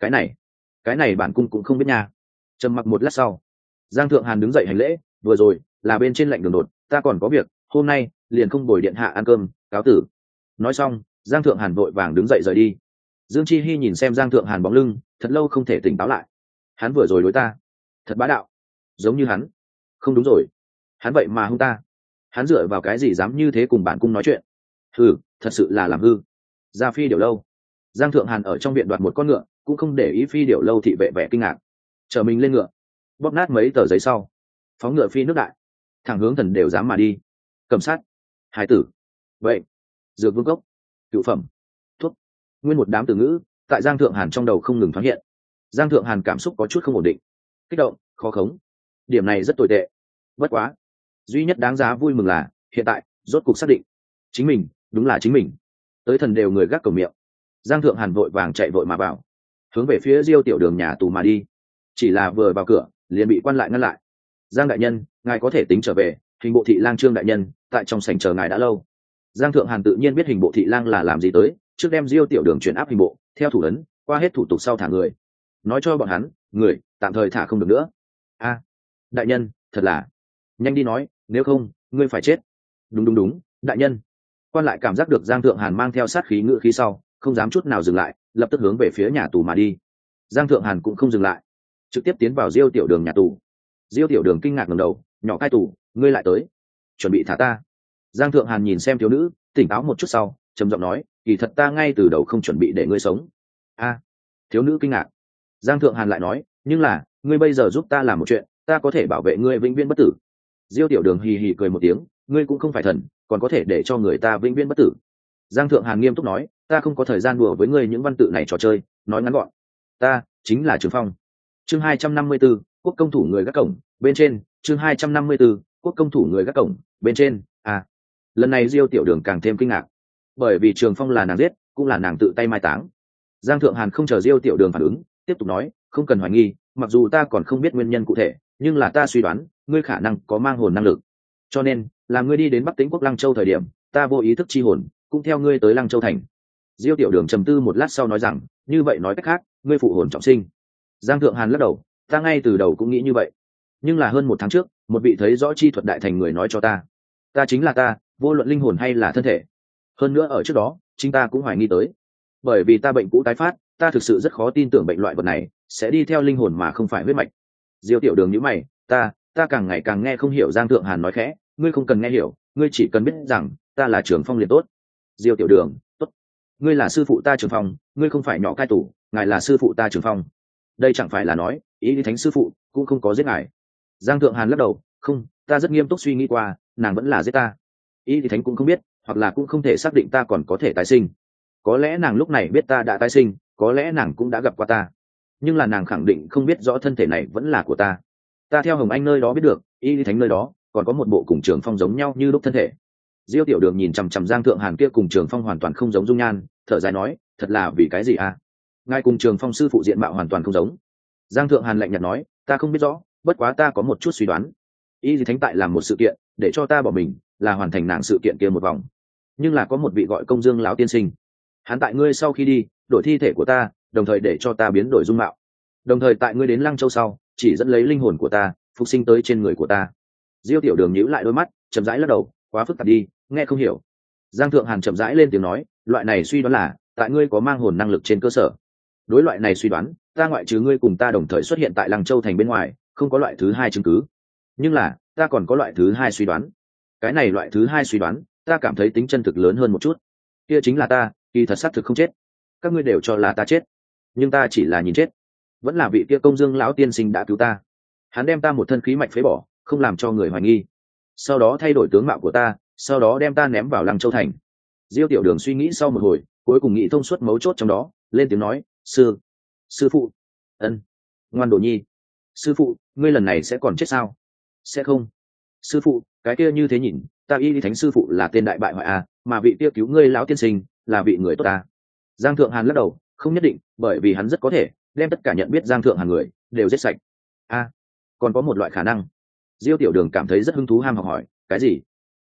Cái này bản cung cũng không biết nha. Trầm mặc một lát sau, Giang Thượng Hàn đứng dậy hành lễ, vừa rồi là bên trên lệnh đường đột, ta còn có việc, hôm nay liền không bồi điện hạ ăn cơm, cáo tử. Nói xong, Giang Thượng Hàn vội vàng đứng dậy rời đi. Dương Chi Hi nhìn xem Giang Thượng Hàn bóng lưng, thật lâu không thể tỉnh táo lại. Hắn vừa rồi đối ta thật bá đạo, giống như hắn. Không đúng rồi, hắn vậy mà hung ta. Hắn dựa vào cái gì dám như thế cùng bản cung nói chuyện? Hừ, thật sự là làm hư. Ra Phi Điểu Lâu, Giang Thượng Hàn ở trong viện đoạt một con ngựa, cũng không để ý Phi Điểu Lâu thị vệ vẻ kinh ngạc, chờ mình lên ngựa, bóp nát mấy tờ giấy sau, phóng ngựa phi nước đại, thẳng hướng Thần Đều dám mà đi. Cầm sát, hải tử, vậy, dược vương cốc, cựu phẩm, thuốc, nguyên một đám từ ngữ tại Giang Thượng Hàn trong đầu không ngừng thoáng hiện. Giang Thượng Hàn cảm xúc có chút không ổn định, kích động, khó khống. Điểm này rất tồi tệ. Bất quá, duy nhất đáng giá vui mừng là hiện tại rốt cục xác định chính mình đúng là chính mình. Tới Thần Đều người gác cổng miệng, Giang Thượng Hàn vội vàng chạy vội mà vào, hướng về phía Diêu Tiểu Đường nhà tù mà đi. Chỉ là vừa vào cửa liền bị quan lại ngăn lại. Giang đại nhân, ngài có thể tính trở về, hình bộ thị lang Trương đại nhân tại trong sảnh chờ ngài đã lâu. Giang Thượng Hàn tự nhiên biết hình bộ thị lang là làm gì tới, trước đem Diêu Tiểu Đường chuyển áp hình bộ, theo thủ ấn qua hết thủ tục sau thả người, nói cho bọn hắn người tạm thời thả không được nữa. A, đại nhân, thật là nhanh đi nói, nếu không ngươi phải chết. Đúng, đại nhân. Quan lại cảm giác được Giang Thượng Hàn mang theo sát khí ngự khí sau, không dám chút nào dừng lại, lập tức hướng về phía nhà tù mà đi. Giang Thượng Hàn cũng không dừng lại, trực tiếp tiến vào Diêu Tiểu Đường nhà tù. Diêu Tiểu Đường kinh ngạc ngẩng đầu, nhỏ cai tù, ngươi lại tới, chuẩn bị thả ta? Giang Thượng Hàn nhìn xem thiếu nữ, tỉnh táo một chút sau, trầm giọng nói, kỳ thật ta ngay từ đầu không chuẩn bị để ngươi sống. A, thiếu nữ kinh ngạc. Giang Thượng Hàn lại nói, nhưng là ngươi bây giờ giúp ta làm một chuyện, ta có thể bảo vệ ngươi vĩnh viễn bất tử. Diêu Tiểu Đường hì hì cười một tiếng, ngươi cũng không phải thần, còn có thể để cho người ta vĩnh viễn bất tử. Giang Thượng Hàn nghiêm túc nói, ta không có thời gian đùa với ngươi những văn tự này trò chơi, nói ngắn gọn, ta chính là Trường Phong. Chương 254, quốc công thủ người gác cổng, bên trên, chương 254, quốc công thủ người gác cổng, bên trên. À, lần này Diêu Tiểu Đường càng thêm kinh ngạc, bởi vì Trường Phong là nàng giết, cũng là nàng tự tay mai táng. Giang Thượng Hàn không chờ Diêu Tiểu Đường phản ứng, tiếp tục nói, không cần hoài nghi, mặc dù ta còn không biết nguyên nhân cụ thể, nhưng là ta suy đoán ngươi khả năng có mang hồn năng lực, cho nên là ngươi đi đến Bắc Tĩnh quốc Lăng Châu thời điểm, ta vô ý thức chi hồn cũng theo ngươi tới Lăng Châu thành. Diêu Tiểu Đường trầm tư một lát sau nói rằng, như vậy nói cách khác, ngươi phụ hồn trọng sinh. Giang Thượng Hàn lắc đầu, ta ngay từ đầu cũng nghĩ như vậy, nhưng là hơn một tháng trước, một vị thấy rõ chi thuật đại thành người nói cho ta, ta chính là ta, vô luận linh hồn hay là thân thể. Hơn nữa ở trước đó, chính ta cũng hoài nghi tới, bởi vì ta bệnh cũ tái phát, ta thực sự rất khó tin tưởng bệnh loại vật này sẽ đi theo linh hồn mà không phải huyết mạch. Diêu Tiểu Đường nhíu mày, ta càng ngày càng nghe không hiểu. Giang Thượng Hàn nói khẽ, ngươi không cần nghe hiểu, ngươi chỉ cần biết rằng ta là Trường Phong liền tốt. Diêu Tiểu Đường, tốt. Ngươi là sư phụ ta Trường Phong, ngươi không phải nhỏ cai tù, ngài là sư phụ ta Trường Phong. Đây chẳng phải là nói ý thánh sư phụ cũng không có giết ngài? Giang Thượng Hàn lắc đầu, không, ta rất nghiêm túc suy nghĩ qua, nàng vẫn là giết ta. Ý thánh cũng không biết, hoặc là cũng không thể xác định ta còn có thể tái sinh. Có lẽ nàng lúc này biết ta đã tái sinh, có lẽ nàng cũng đã gặp qua ta, nhưng là nàng khẳng định không biết rõ thân thể này vẫn là của ta. Ta theo Hồng Anh nơi đó biết được, Y Thánh nơi đó còn có một bộ cùng Trường Phong giống nhau như lúc thân thể. Diêu Tiểu Đường nhìn chằm chằm Giang Thượng Hàn kia cùng Trường Phong hoàn toàn không giống dung nhan, thở dài nói, thật là vì cái gì à? Ngài cùng Trường Phong sư phụ diện mạo hoàn toàn không giống. Giang Thượng Hàn lạnh nhạt nói, ta không biết rõ, bất quá ta có một chút suy đoán. Y Thánh tại làm một sự kiện, để cho ta bỏ mình, là hoàn thành nàng sự kiện kia một vòng. Nhưng là có một vị gọi Công Dương lão tiên sinh, hắn tại ngươi sau khi đi, đổi thi thể của ta, đồng thời để cho ta biến đổi dung mạo, đồng thời tại ngươi đến Lăng Châu sau, chỉ dẫn lấy linh hồn của ta phục sinh tới trên người của ta. Diêu Tiểu Đường nhíu lại đôi mắt, chậm rãi lắc đầu, quá phức tạp đi, nghe không hiểu. Giang Thượng Hàn chậm rãi lên tiếng nói, loại này suy đoán là tại ngươi có mang hồn năng lực trên cơ sở. Đối loại này suy đoán, ta ngoại trừ ngươi cùng ta đồng thời xuất hiện tại Lăng Châu thành bên ngoài, không có loại thứ hai chứng cứ. Nhưng là ta còn có loại thứ hai suy đoán. Cái này loại thứ hai suy đoán, ta cảm thấy tính chân thực lớn hơn một chút. Kia chính là ta kỳ thật xác thực không chết. Các ngươi đều cho là ta chết, nhưng ta chỉ là nhìn chết. Vẫn là vị kia Công Dương lão tiên sinh đã cứu ta, hắn đem ta một thân khí mạch phế bỏ, không làm cho người hoài nghi, sau đó thay đổi tướng mạo của ta, sau đó đem ta ném vào Lăng Châu thành. Diêu Tiểu Đường suy nghĩ sau một hồi, cuối cùng nghĩ thông suốt mấu chốt trong đó, lên tiếng nói, sư phụ. Ân, ngoan đồ nhi. Sư phụ, ngươi lần này sẽ còn chết sao? Sẽ không. Sư phụ, cái kia như thế nhìn, ta Y Thánh sư phụ là tên đại bại hoại à, mà vị kia cứu ngươi lão tiên sinh là vị người tốt à? Giang Thượng Hàn lắc đầu, không nhất định, bởi vì hắn rất có thể đem tất cả nhận biết Giang Thượng Hàn người đều giết sạch. A, còn có một loại khả năng. Diêu Tiểu Đường cảm thấy rất hứng thú ham học hỏi, cái gì?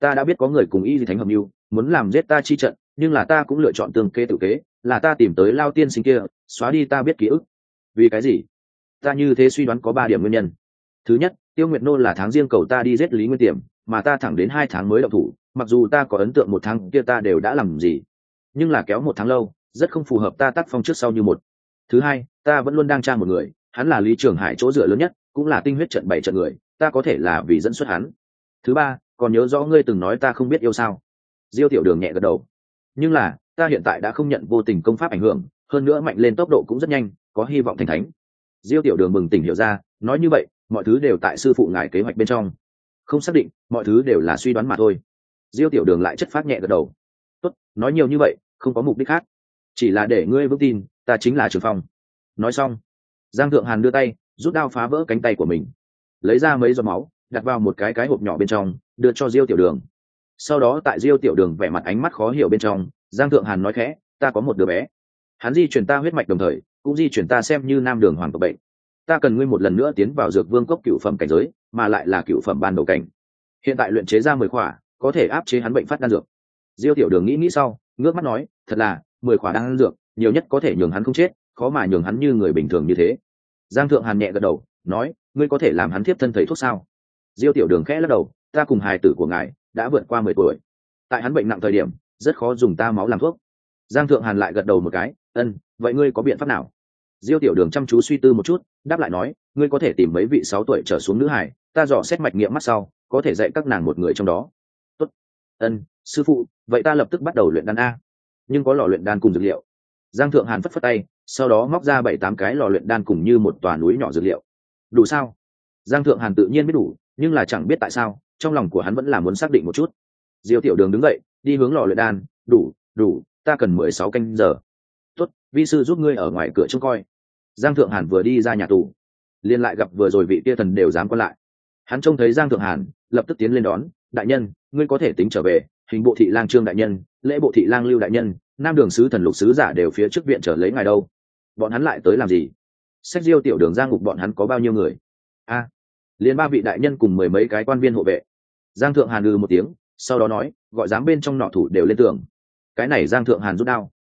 ta đã biết có người cùng y di thánh hợp mưu muốn làm giết ta chi trận, nhưng là ta cũng lựa chọn tương kế tự kế, là ta tìm tới Lao tiên sinh kia xóa đi ta biết ký ức. Vì cái gì? Ta như thế suy đoán có 3 điểm nguyên nhân. Thứ nhất, Tiêu Nguyệt Nô là tháng riêng cầu ta đi giết Lý Nguyên Tiềm, mà ta thẳng đến 2 tháng mới động thủ, mặc dù ta có ấn tượng 1 tháng kia ta đều đã làm gì, nhưng là kéo 1 tháng lâu rất không phù hợp ta tác phong trước sau như một. Thứ hai, ta vẫn luôn đang tra một người, hắn là Lý Trường Hải chỗ dựa lớn nhất, cũng là tinh huyết trận 7 trận người, ta có thể là vì dẫn xuất hắn. Thứ ba, còn nhớ rõ ngươi từng nói ta không biết yêu sao? Diêu Tiểu Đường nhẹ gật đầu. Nhưng là ta hiện tại đã không nhận vô tình công pháp ảnh hưởng, hơn nữa mạnh lên tốc độ cũng rất nhanh, có hy vọng thành thánh. Diêu Tiểu Đường bừng tỉnh hiểu ra, nói như vậy mọi thứ đều tại sư phụ ngài kế hoạch bên trong, không xác định, mọi thứ đều là suy đoán mà thôi. Diêu Tiểu Đường lại chất phát nhẹ gật đầu. Tốt, nói nhiều như vậy không có mục đích khác, chỉ là để ngươi vững tin ta chính là Trường Phong. Nói xong, Giang Thượng Hàn đưa tay rút đao phá vỡ cánh tay của mình, lấy ra mấy giọt máu đặt vào một cái hộp nhỏ bên trong, đưa cho Diêu Tiểu Đường. Sau đó tại Diêu Tiểu Đường vẻ mặt ánh mắt khó hiểu bên trong, Giang Thượng Hàn nói khẽ, ta có một đứa bé, hắn di chuyển ta huyết mạch, đồng thời cũng di chuyển ta xem như Nam Đường Hoàng tộc bệnh. Ta cần ngươi một lần nữa tiến vào Dược Vương cốc cựu phẩm cảnh giới, mà lại là cựu phẩm ban đầu cảnh. Hiện tại luyện chế ra 10 khỏa, có thể áp chế hắn bệnh phát đan dược. Diêu Tiểu Đường nghĩ sau, ngước mắt nói, thật là 10 khỏa đan dược, nhiều nhất có thể nhường hắn không chết, khó mà nhường hắn như người bình thường như thế. Giang Thượng Hàn nhẹ gật đầu, nói, ngươi có thể làm hắn tiếp thân thầy thuốc sao? Diêu Tiểu Đường khẽ lắc đầu, ta cùng hài tử của ngài đã vượt qua 10 tuổi, tại hắn bệnh nặng thời điểm rất khó dùng ta máu làm thuốc. Giang Thượng Hàn lại gật đầu một cái, vậy ngươi có biện pháp nào? Diêu Tiểu Đường chăm chú suy tư một chút, đáp lại nói, ngươi có thể tìm mấy vị 6 tuổi trở xuống nữ hài, ta dò xét mạch nghiệm mắt sau có thể dạy các nàng một người trong đó. Tốt. Sư phụ, vậy ta lập tức bắt đầu luyện đan a. Nhưng có lò luyện đan cùng dược liệu. Giang Thượng Hàn phất phất tay, sau đó móc ra 7-8 cái lò luyện đan cùng như một tòa núi nhỏ dược liệu. Đủ sao? Giang Thượng Hàn tự nhiên biết đủ, nhưng là chẳng biết tại sao trong lòng của hắn vẫn là muốn xác định một chút. Diêu Tiểu Đường đứng dậy đi hướng lò luyện đan. Đủ, ta cần 16 canh giờ. Tốt, vi sư giúp ngươi ở ngoài cửa trông coi. Giang Thượng Hàn vừa đi ra nhà tù, liền lại gặp vừa rồi vị tia thần đều dám quan lại. Hắn trông thấy Giang Thượng Hàn lập tức tiến lên đón, đại nhân, ngươi có thể tính trở về. Hình bộ thị lang Trương đại nhân, lễ bộ thị lang Lưu đại nhân, Nam Đường sứ thần Lục sứ giả đều phía trước viện trở lấy ngài đâu. Bọn hắn lại tới làm gì? Sách Diêu Tiểu Đường ra ngục bọn hắn có bao nhiêu người? Liền 3 vị đại nhân cùng 10 mấy cái quan viên hộ vệ. Giang Thượng Hàn một tiếng, sau đó nói, gọi dám bên trong nọ thủ đều lên tường. Cái này Giang Thượng Hàn rút đao.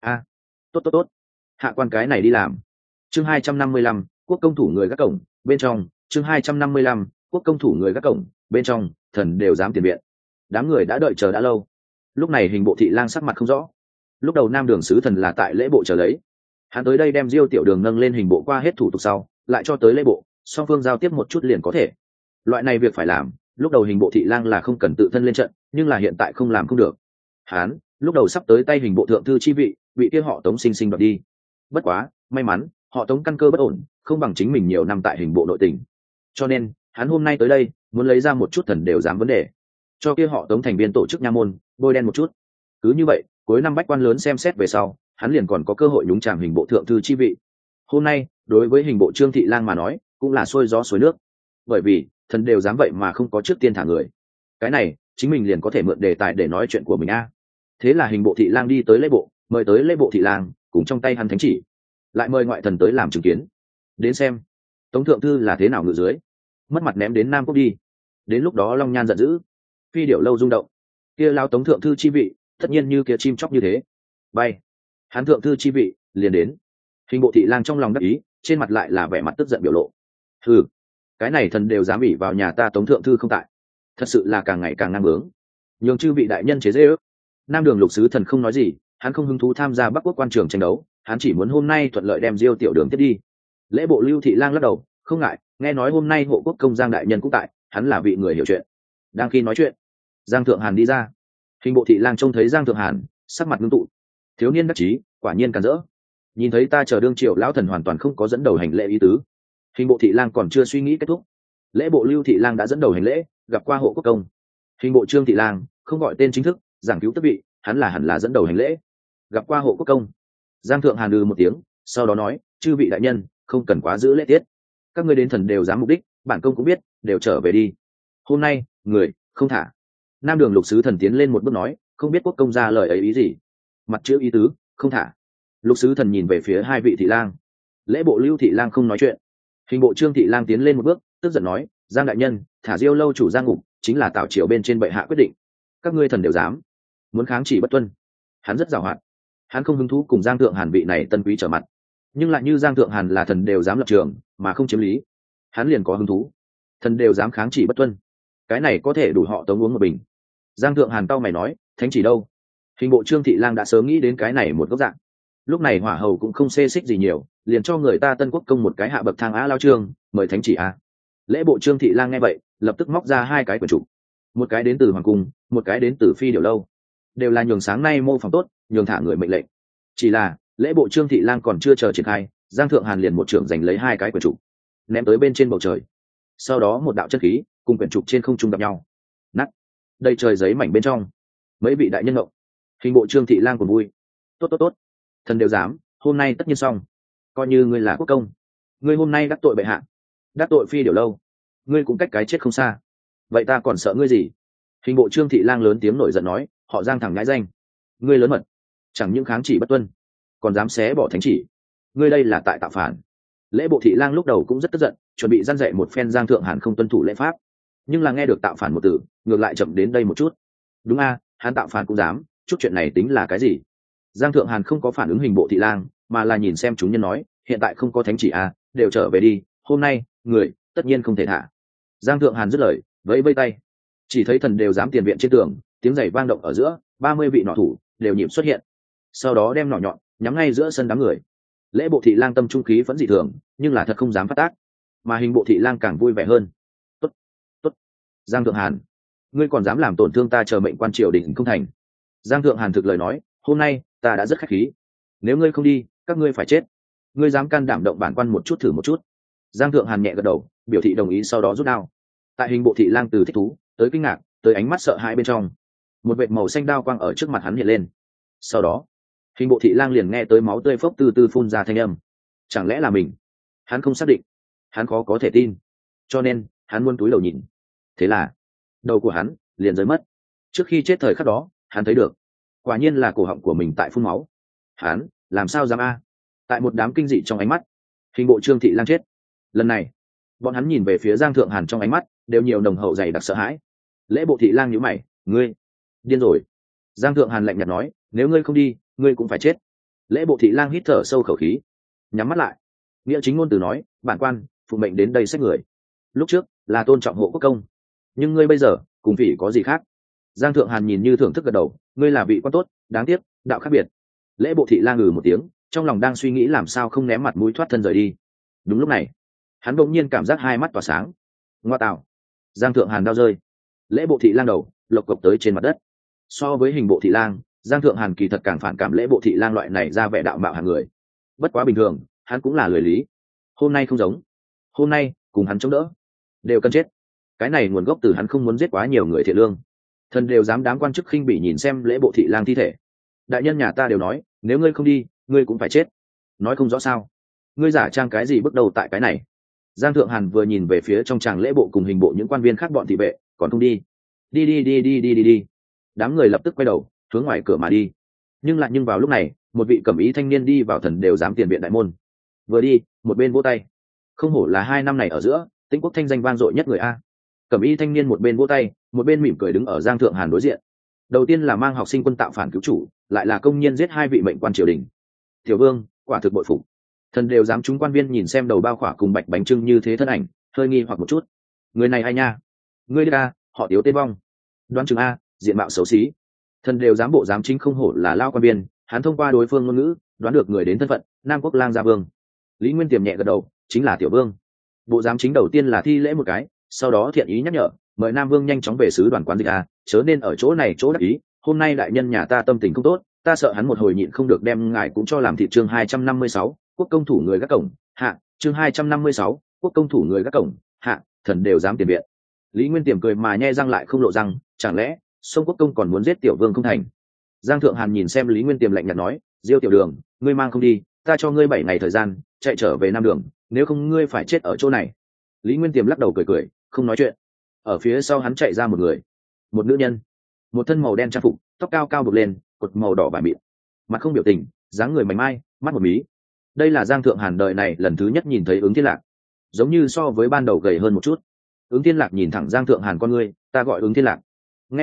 Tốt, hạ quan cái này đi làm. Chương 255, quốc công thủ người gác cổng bên trong. Chương 255, quốc công thủ người gác cổng bên trong, thần đều dám tiền viện. Đám người đã đợi chờ đã lâu. Lúc này hình bộ thị lang sắc mặt không rõ. Lúc đầu Nam Đường sứ thần là tại lễ bộ chờ lấy, hắn tới đây đem Diêu Tiểu Đường nâng lên hình bộ qua hết thủ tục sau, lại cho tới lễ bộ, song phương giao tiếp một chút liền có thể. Loại này việc phải làm, lúc đầu hình bộ thị lang là không cần tự thân lên trận, nhưng là hiện tại không làm không được. Hắn lúc đầu sắp tới tay hình bộ thượng thư chi vị kia họ Tống sinh đoạt đi. Bất quá may mắn họ Tống căn cơ bất ổn, không bằng chính mình nhiều năm tại hình bộ nội tình, cho nên hắn hôm nay tới đây muốn lấy ra một chút thần đều dám vấn đề, cho kia họ Tống thành viên tổ chức nha môn bôi đen một chút. Cứ như vậy cuối năm bách quan lớn xem xét về sau, hắn liền còn có cơ hội nhúng chàm hình bộ thượng thư chi vị. Hôm nay đối với hình bộ Trương thị lang mà nói cũng là xuôi gió xuôi nước, bởi vì thần đều dám vậy mà không có trước tiên thả người, cái này chính mình liền có thể mượn đề tài để nói chuyện của mình a. Thế là hình bộ thị lang đi tới lễ bộ, mời tới lễ bộ thị lang cùng trong tay hắn thánh chỉ, lại mời ngoại thần tới làm chứng kiến, đến xem Tống thượng thư là thế nào ngự dưới, mất mặt ném đến Nam Quốc đi. Đến lúc đó long nhan giận dữ, phi điểu lâu rung động, kia lao Tống thượng thư chi vị tất nhiên như kia chim chóc như thế bay, hắn thượng thư chi vị liền đến. Hình bộ thị lang trong lòng đắc ý, trên mặt lại là vẻ mặt tức giận biểu lộ. Cái này thần đều dám ỉ vào nhà ta Tống thượng thư không tại, thật sự là càng ngày càng ngang bướng, nhường chư vị đại nhân chế dễ ước. Nam Đường Lục sứ thần không nói gì, hắn không hứng thú tham gia Bắc Quốc quan trường tranh đấu, hắn chỉ muốn hôm nay thuận lợi đem Diêu Tiểu Đường tiếp đi. Lễ bộ Lưu thị lang lắc đầu, không ngại, nghe nói hôm nay hộ quốc công Giang đại nhân cũng tại, hắn là vị người hiểu chuyện. Đang khi nói chuyện, Giang Thượng Hàn đi ra. Hình bộ thị lang trông thấy Giang Thượng Hàn, sắc mặt ngưng tụ, thiếu niên đắc chí, quả nhiên càn rỡ. Nhìn thấy ta chờ đương triều lão thần hoàn toàn không có dẫn đầu hành lễ ý tứ. Hình bộ thị lang còn chưa suy nghĩ kết thúc, lễ bộ Lưu thị lang đã dẫn đầu hành lễ, gặp qua hộ quốc công. Hình bộ Trương thị lang không gọi tên chính thức, giảng cứu tước vị, hắn là hẳn là dẫn đầu hành lễ, gặp qua hộ quốc công. Giang Thượng Hàn một tiếng, sau đó nói, chư vị đại nhân không cần quá giữ lễ tiết, các ngươi đến thần đều dám mục đích, bản công cũng biết, đều trở về đi. Hôm nay người không thả. Nam Đường Lục sứ thần tiến lên một bước nói, không biết quốc công ra lời ấy ý gì. Mặt chữ ý tứ không thả. Lục sứ thần nhìn về phía 2 vị thị lang. Lễ bộ Lưu thị lang không nói chuyện. Hình bộ Trương thị lang tiến lên một bước, tức giận nói, Giang đại nhân, thả Diêu lâu chủ Giang ngục chính là Tào triều bên trên bệ hạ quyết định, các ngươi thần đều dám muốn kháng chỉ bất tuân. Hắn rất giàu hoạt, hắn không hứng thú cùng Giang Thượng Hàn vị này tân quý trở mặt, nhưng lại như Giang Thượng Hàn là thần đều dám lập trường mà không chiếm lý, hắn liền có hứng thú. Thần đều dám kháng chỉ bất tuân, cái này có thể đủ họ tống uống một bình. Giang Thượng Hàn cau mày nói, thánh chỉ đâu? Hình bộ Trương Thị Lang đã sớm nghĩ đến cái này một góc dạng. Lúc này hỏa hầu cũng không xê xích gì nhiều, liền cho người ta Tân Quốc công một cái hạ bậc thang á lao trương, mời thánh chỉ a. Lễ bộ Trương Thị Lang nghe vậy, lập tức móc ra hai cái quyển trục, một cái đến từ hoàng cung, một cái đến từ phi điều lâu, đều là nhường sáng nay mô phỏng tốt, nhường thả người mệnh lệnh. Chỉ là lễ bộ Trương Thị Lang còn chưa chờ triển khai, Giang Thượng Hàn liền một trưởng giành lấy hai cái quyển trục, ném tới bên trên bầu trời. Sau đó một đạo chân khí cùng quyển trục trên không trung gặp nhau, nát đầy trời giấy mảnh bên trong. Mấy vị đại nhân ngộ, hình bộ Trương Thị Lang còn vui. Tốt tốt tốt, thần đều dám, hôm nay tất nhiên xong. Coi như ngươi là quốc công, ngươi hôm nay đắc tội bệ hạ, đắc tội phi điều lâu, ngươi cũng cách cái chết không xa. Vậy ta còn sợ ngươi gì? Hình bộ Trương Thị Lang lớn tiếng nổi giận nói, họ Giang thẳng ngãi danh, ngươi lớn mật, chẳng những kháng chỉ bất tuân, còn dám xé bỏ thánh chỉ, ngươi đây là tại tạo phản. Lễ bộ Thị Lang lúc đầu cũng rất tức giận, chuẩn bị răn dạy một phen Giang Thượng Hàn không tuân thủ lễ pháp, nhưng là nghe được tạo phản một từ, ngược lại chậm đến đây một chút. Đúng a, hắn tạo phản cũng dám, chút chuyện này tính là cái gì? Giang Thượng Hàn không có phản ứng hình bộ Thị Lang, mà là nhìn xem chúng nhân nói, hiện tại không có thánh chỉ a, đều trở về đi, hôm nay người tất nhiên không thể thả. Giang Thượng Hàn dứt lời, vẫy vẫy tay, chỉ thấy thần đều dám tiền viện trên tường, tiếng giày vang động ở giữa, 30 vị nọ thủ đều nhịp xuất hiện, sau đó đem nỏ nhọn nhắm ngay giữa sân đám người. Lễ bộ Thị Lang tâm trung khí vẫn dị thường, nhưng là thật không dám phát tác, mà hình bộ Thị Lang càng vui vẻ hơn. Tốt, tốt, Giang Thượng Hàn, ngươi còn dám làm tổn thương ta chờ mệnh quan triều đình không thành. Giang Thượng Hàn thực lời nói, hôm nay ta đã rất khách khí, nếu ngươi không đi, các ngươi phải chết. Ngươi dám can đảm động bản quan một chút thử một chút. Giang Thượng Hàn nhẹ gật đầu, biểu thị đồng ý, sau đó rút đao. Tại hình bộ Thị Lang từ thích thú tới kinh ngạc tới ánh mắt sợ hãi bên trong, một vệt màu xanh đao quang ở trước mặt hắn hiện lên. Sau đó hình bộ Thị Lang liền nghe tới máu tươi phốc từ từ phun ra thanh âm. Chẳng lẽ là mình? Hắn không xác định, hắn khó có thể tin, cho nên hắn muốn túi đầu nhìn. Thế là đầu của hắn liền rơi mất. Trước khi chết thời khắc đó, hắn thấy được, quả nhiên là cổ họng của mình tại phun máu. Hắn làm sao dám a? Tại một đám kinh dị trong ánh mắt, hình bộ Trương Thị Lang chết. Lần này bọn hắn nhìn về phía Giang Thượng Hàn, trong ánh mắt đều nhiều nồng hậu dày đặc sợ hãi. Lễ bộ Thị Lang nhíu mày, ngươi điên rồi. Giang Thượng Hàn lạnh nhạt nói, nếu ngươi không đi, ngươi cũng phải chết. Lễ bộ Thị Lang hít thở sâu khẩu khí, nhắm mắt lại, nghĩa chính ngôn từ nói, bản quan phụ mệnh đến đây xét người, lúc trước là tôn trọng hộ quốc công, nhưng ngươi bây giờ cùng vị có gì khác? Giang Thượng Hàn nhìn như thưởng thức gật đầu, ngươi là vị quan tốt, đáng tiếc đạo khác biệt. Lễ bộ Thị Lang ngừ một tiếng, trong lòng đang suy nghĩ làm sao không ném mặt mũi thoát thân rời đi. Đúng lúc này hắn bỗng nhiên cảm giác hai mắt tỏa sáng. Ngoa tạo, Giang Thượng Hàn đau rơi. Lễ bộ Thị Lang đầu lộc cộc tới trên mặt đất. So với hình bộ Thị Lang, Giang Thượng Hàn kỳ thật càng phản cảm lễ bộ Thị Lang loại này ra vẻ đạo mạo hàng người. Bất quá bình thường, hắn cũng là lười lý. Hôm nay không giống, hôm nay cùng hắn chống đỡ đều cần chết. Cái này nguồn gốc từ hắn không muốn giết quá nhiều người thiện lương. Thần đều dám đám quan chức khinh bỉ nhìn xem lễ bộ Thị Lang thi thể. Đại nhân nhà ta đều nói, nếu ngươi không đi, ngươi cũng phải chết. Nói không rõ sao? Ngươi giả trang cái gì bước đầu tại cái này? Giang Thượng Hàn vừa nhìn về phía trong tràng lễ bộ cùng hình bộ những quan viên khác bọn thị vệ, còn không đi. Đi. Đám người lập tức quay đầu hướng ngoài cửa mà đi. Nhưng vào lúc này, một vị cẩm ý thanh niên đi vào thần đều dám tiền viện đại môn. Vừa đi, một bên vỗ tay. Không hổ là 2 năm này ở giữa, Tĩnh Quốc thanh danh vang dội nhất người a. Cẩm ý thanh niên một bên vỗ tay, một bên mỉm cười đứng ở Giang Thượng Hàn đối diện. Đầu tiên là mang học sinh quân tạo phản cứu chủ, lại là công nhiên giết 2 vị mệnh quan triều đình. Tiểu vương, quả thực bội phục. Thần đều dám chúng quan viên nhìn xem đầu bao khỏa cùng bạch bánh trưng như thế thân ảnh, hơi nghi hoặc một chút. Người này ai nha? Ngươi a, họ Tiếu tên vong. Đoán chừng a, diện mạo xấu xí. Thần đều dám bộ dám chính không hổ là lao quan viên, hắn thông qua đối phương ngôn ngữ đoán được người đến thân phận, Nam Quốc lang gia vương. Lý Nguyên Tiềm nhẹ gật đầu, chính là tiểu vương. Bộ giám chính đầu tiên là thi lễ một cái, sau đó thiện ý nhắc nhở, mời Nam Vương nhanh chóng về sứ đoàn quán dịch a, chớ nên ở chỗ này chỗ đắc ý. Hôm nay đại nhân nhà ta tâm tình không tốt, ta sợ hắn một hồi nhịn không được đem ngài cũng cho làm thị. Chương 256, quốc công thủ người gác cổng hạ. Chương 256, quốc công thủ người gác cổng hạ. Thần đều dám tiền viện. Lý Nguyên Tiềm cười mà nhe răng lại không lộ răng, chẳng lẽ sông quốc công còn muốn giết tiểu vương không thành? Giang Thượng Hàn nhìn xem Lý Nguyên Tiềm lạnh nhạt nói, Diêu tiểu đường, ngươi mang không đi, ta cho ngươi 7 ngày thời gian chạy trở về Nam Đường, nếu không ngươi phải chết ở chỗ này. Lý Nguyên Tiềm lắc đầu cười, không nói chuyện. Ở phía sau hắn chạy ra một người, một nữ nhân, một thân màu đen trang phục, tóc cao cao buộc lên, cột màu đỏ vải mịn, mặt không biểu tình, dáng người mảnh mai, mắt một mí. Đây là Giang Thượng Hàn đời này lần thứ nhất nhìn thấy Ứng Thiên Lạc, giống như so với ban đầu gầy hơn một chút. Ứng Thiên Lạc nhìn thẳng Giang Thượng Hàn con ngươi, ta gọi Ứng Thiên Lạc. Nghe vậy,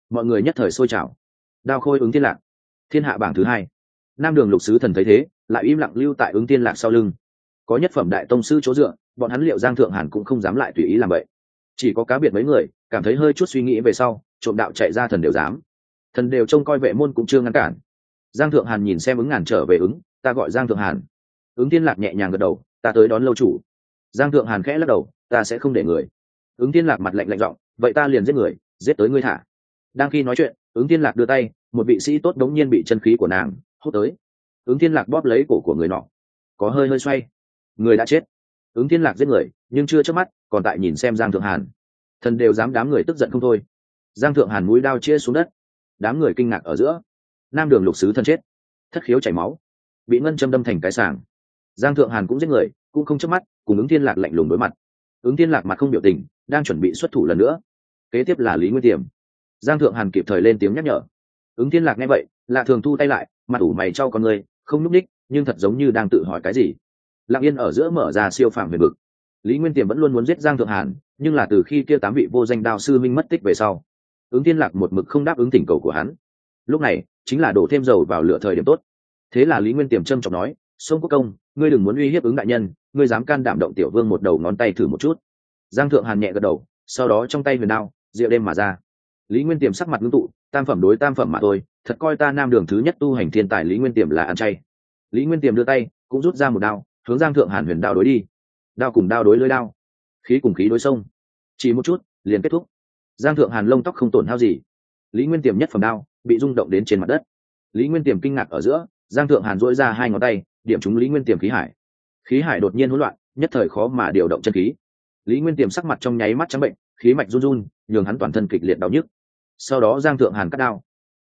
mọi người nhất thời sôi trào. Đao khôi ứng thiên lạc, thiên hạ bảng thứ 2. Nam đường lục sứ thần thấy thế, lại im lặng lưu tại ứng thiên lạc sau lưng. Có nhất phẩm đại tông sư chỗ dựa, bọn hắn liệu Giang Thượng Hàn cũng không dám lại tùy ý làm vậy. Chỉ có cá biệt mấy người cảm thấy hơi chút suy nghĩ về sau, trộm đạo chạy ra thần đều dám. Thần đều trông coi vệ môn cũng chưa ngăn cản. Giang Thượng Hàn nhìn xem ứng Ngàn trở về ứng, ta gọi Giang Thượng Hàn. Ứng thiên lạc nhẹ nhàng gật đầu, ta tới đón lâu chủ. Giang Thượng Hàn khẽ lắc đầu, ta sẽ không để người. Ứng thiên lạc mặt lạnh lạnh giọng, vậy ta liền giết người, giết tới ngươi thả. Đang khi nói chuyện, ứng thiên lạc đưa tay, một vị sĩ tốt đống nhiên bị chân khí của nàng hút tới. Ứng thiên lạc bóp lấy cổ của người nọ, có hơi hơi xoay, người đã chết. Ứng thiên lạc giết người nhưng chưa chớp mắt, còn tại nhìn xem Giang Thượng Hàn. Thần đều dám, đám người tức giận không thôi. Giang Thượng Hàn mũi đao chia xuống đất, đám người kinh ngạc ở giữa. Nam đường lục sứ thân chết, thất khiếu chảy máu, bị ngân châm đâm thành cái sàng. Giang Thượng Hàn cũng giết người, cũng không chớp mắt, cùng ứng thiên lạc lạnh lùng đối mặt. Ứng thiên lạc mặt không biểu tình, đang chuẩn bị xuất thủ lần nữa. Kế tiếp là Lý Nguyên Tiềm. Giang Thượng Hàn kịp thời lên tiếng nhắc nhở. Ứng thiên lạc nghe vậy, lạ thường thu tay lại, mặt ủ mày trao con người, không nhúc ních, nhưng thật giống như đang tự hỏi cái gì. Lặng yên ở giữa mở ra siêu phàm huyền vực. Lý Nguyên Tiềm vẫn luôn muốn giết Giang Thượng Hàn, nhưng là từ khi kia 8 vị vô danh đao sư minh mất tích về sau, ứng thiên lạc một mực không đáp ứng thỉnh cầu của hắn. Lúc này chính là đổ thêm dầu vào lửa thời điểm tốt. Thế là Lý Nguyên Tiềm trâm trọng nói, Sông Quốc Công, ngươi đừng muốn uy hiếp ứng đại nhân, ngươi dám can đảm động tiểu vương một đầu ngón tay thử một chút. Giang Thượng Hàn nhẹ gật đầu, sau đó trong tay huyền đao diệu đêm mà ra. Lý Nguyên Tiềm sắc mặt ngưng tụ, tam phẩm đối tam phẩm mà thôi, thật coi ta Nam đường thứ nhất tu hành thiên tài Lý Nguyên Tiềm là ăn chay. Lý Nguyên Tiềm đưa tay cũng rút ra một đao, hướng Giang Thượng Hàn huyền đao đối đi. Đao cùng đao đối lưỡi đao, khí cùng khí đối sông, chỉ một chút liền kết thúc. Giang Thượng Hàn lông tóc không tổn hao gì. Lý Nguyên Tiềm nhất phẩm đao bị rung động đến trên mặt đất. Lý Nguyên Tiềm kinh ngạc ở giữa, Giang Thượng Hàn duỗi ra 2 ngón tay điểm trúng Lý Nguyên Tiềm khí hải. Khí hải đột nhiên hỗn loạn, nhất thời khó mà điều động chân khí. Lý Nguyên Tiềm sắc mặt trong nháy mắt trắng bệnh, khí mạch run run, nhường hắn toàn thân kịch liệt đau nhức. Sau đó Giang Thượng Hàn cắt đao.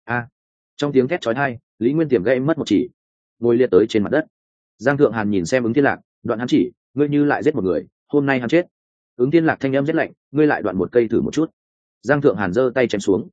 Trong tiếng thét chói tai, Lý Nguyên Tiềm gãy mất một chỉ, ngồi liệt tới trên mặt đất. Giang Thượng Hàn nhìn xem ứng thiên lạc, đoạn hắn chỉ, ngươi như lại giết một người, hôm nay hắn chết. Ứng thiên lạc thanh âm rất lạnh, ngươi lại đoạn một cây thử một chút. Giang Thượng Hàn giơ tay chém xuống.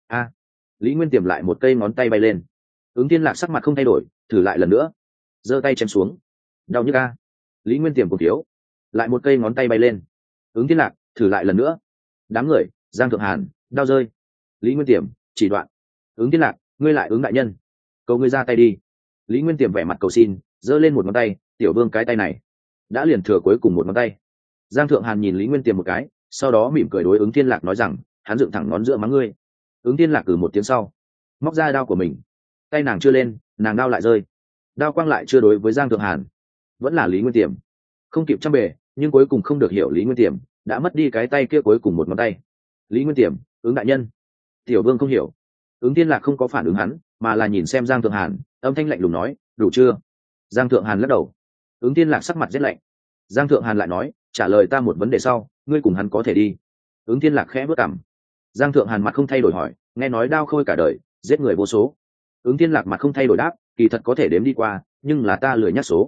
Lý Nguyên Tiềm lại một cây ngón tay bay lên. Ứng thiên lạc sắc mặt không thay đổi, thử lại lần nữa, giơ tay chém xuống. Đau nhức a. Lý Nguyên Tiềm cùng thiếu, lại một cây ngón tay bay lên. Ứng thiên lạc thử lại lần nữa. Đám người, Giang Thượng Hàn, đau rơi. Lý Nguyên Tiềm chỉ đoạn. Ứng thiên lạc, ngươi lại ứng đại nhân, cầu ngươi ra tay đi. Lý Nguyên Tiềm vẻ mặt cầu xin, giơ lên một ngón tay, tiểu vương cái tay này đã liền thừa cuối cùng một ngón tay. Giang Thượng Hàn nhìn Lý Nguyên Tiềm một cái, sau đó mỉm cười đối ứng thiên lạc nói rằng, hắn dựng thẳng ngón giữa mắng ngươi. Ứng thiên lạc cử một tiếng sau, móc ra đao của mình. Tay nàng chưa lên, nàng đao lại rơi. Đao quang lại chưa đối với Giang Thượng Hàn. Vẫn là Lý Nguyên Tiềm không kịp trăm bề, nhưng cuối cùng không được hiểu Lý Nguyên Tiềm đã mất đi cái tay kia cuối cùng một ngón tay. Lý Nguyên Tiềm, ứng đại nhân. Tiểu vương không hiểu. Ứng thiên lạc không có phản ứng hắn, mà là nhìn xem Giang Thượng Hàn, âm thanh lạnh lùng nói, đủ chưa? Giang Thượng Hàn lắc đầu. Ứng thiên lạc sắc mặt rất lạnh. Giang Thượng Hàn lại nói, trả lời ta một vấn đề sau, ngươi cùng hắn có thể đi. Ứng thiên lạc khẽ bước cằm. Giang Thượng Hàn mặt không thay đổi hỏi, nghe nói đao khôi cả đời giết người vô số. Ứng thiên lạc mặt không thay đổi đáp, kỳ thật có thể đếm đi qua, nhưng là ta lười nhắc số.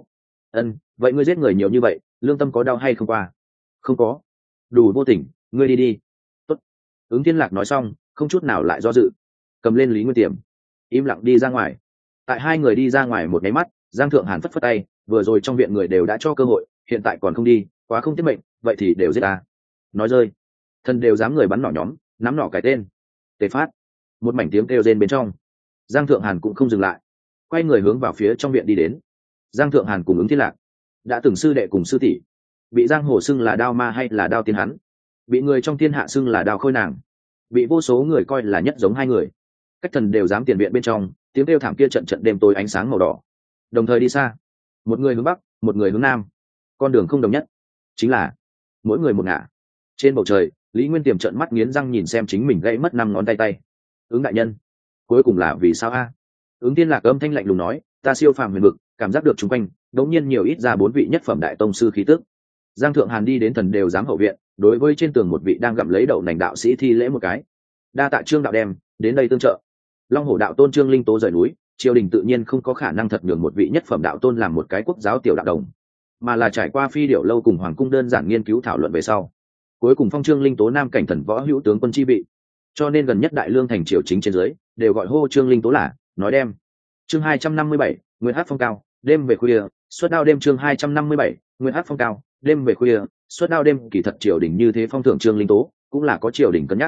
Vậy ngươi giết người nhiều như vậy, lương tâm có đau hay không qua? Không có. Đủ vô tình, ngươi đi đi. Tốt. Ứng thiên lạc nói xong, không chút nào lại do dự, cầm lên Lý Nguyên Tiềm, im lặng đi ra ngoài. Tại 2 người đi ra ngoài một nháy mắt, Giang Thượng Hàn phất phất tay, vừa rồi trong viện người đều đã cho cơ hội, hiện tại còn không đi, quá không tiết mệnh, vậy thì đều giết ta. Nói rơi, thần đều dám người bắn nỏ nhóm, nắm nỏ cái tên. Tề phát, một mảnh tiếng kêu rên bên trong. Giang Thượng Hàn cũng không dừng lại, quay người hướng vào phía trong viện đi đến. Giang Thượng Hàn cùng ứng thiên lạc đã từng sư đệ cùng sư tỷ, bị giang hồ xưng là đao ma hay là đao tiên hắn, bị người trong thiên hạ xưng là đao khôi nàng, bị vô số người coi là nhất giống 2 người. Cách thần đều dám tiền viện bên trong, tiếng kêu thảm kia trận trận đêm tối ánh sáng màu đỏ, đồng thời đi xa. Một người hướng bắc, một người hướng nam, con đường không đồng nhất, chính là mỗi người một ngả. Trên bầu trời, Lý Nguyên Tiềm trợn mắt nghiến răng nhìn xem chính mình gãy mất 5 ngón tay. Ứng đại nhân, cuối cùng là vì sao a? Ứng thiên lạc âm thanh lạnh lùng nói, ta siêu phàm huyền vực, cảm giác được chung quanh đống nhiên nhiều ít ra 4 vị nhất phẩm đại tông sư khí tức. Giang Thượng Hàn đi đến thần đều dám hậu viện, đối với trên tường một vị đang gặm lấy đậu nành đạo sĩ thi lễ một cái. Đa tạ Trương đạo đem đến đây tương trợ. Long Hổ đạo tôn Trương Linh Tố rời núi, triều đình tự nhiên không có khả năng thật nhường một vị nhất phẩm đạo tôn làm một cái quốc giáo tiểu đạo đồng, mà là trải qua phi điệu lâu cùng hoàng cung đơn giản nghiên cứu thảo luận về sau, cuối cùng phong Trương Linh Tố nam cảnh thần võ hữu tướng quân chi vị. Cho nên gần nhất đại lương thành triều chính trên dưới đều gọi hô Trương Linh Tố là nói đem. Chương 257, Nguyên Hát phong cao, đêm về khuya, xuất đao đêm. Chương 257, Nguyên Hát phong cao, đêm về khuya, xuất đao đêm. Kỳ thật triều đình như thế phong thưởng Trương Linh Tố cũng là có triều đình cân nhắc.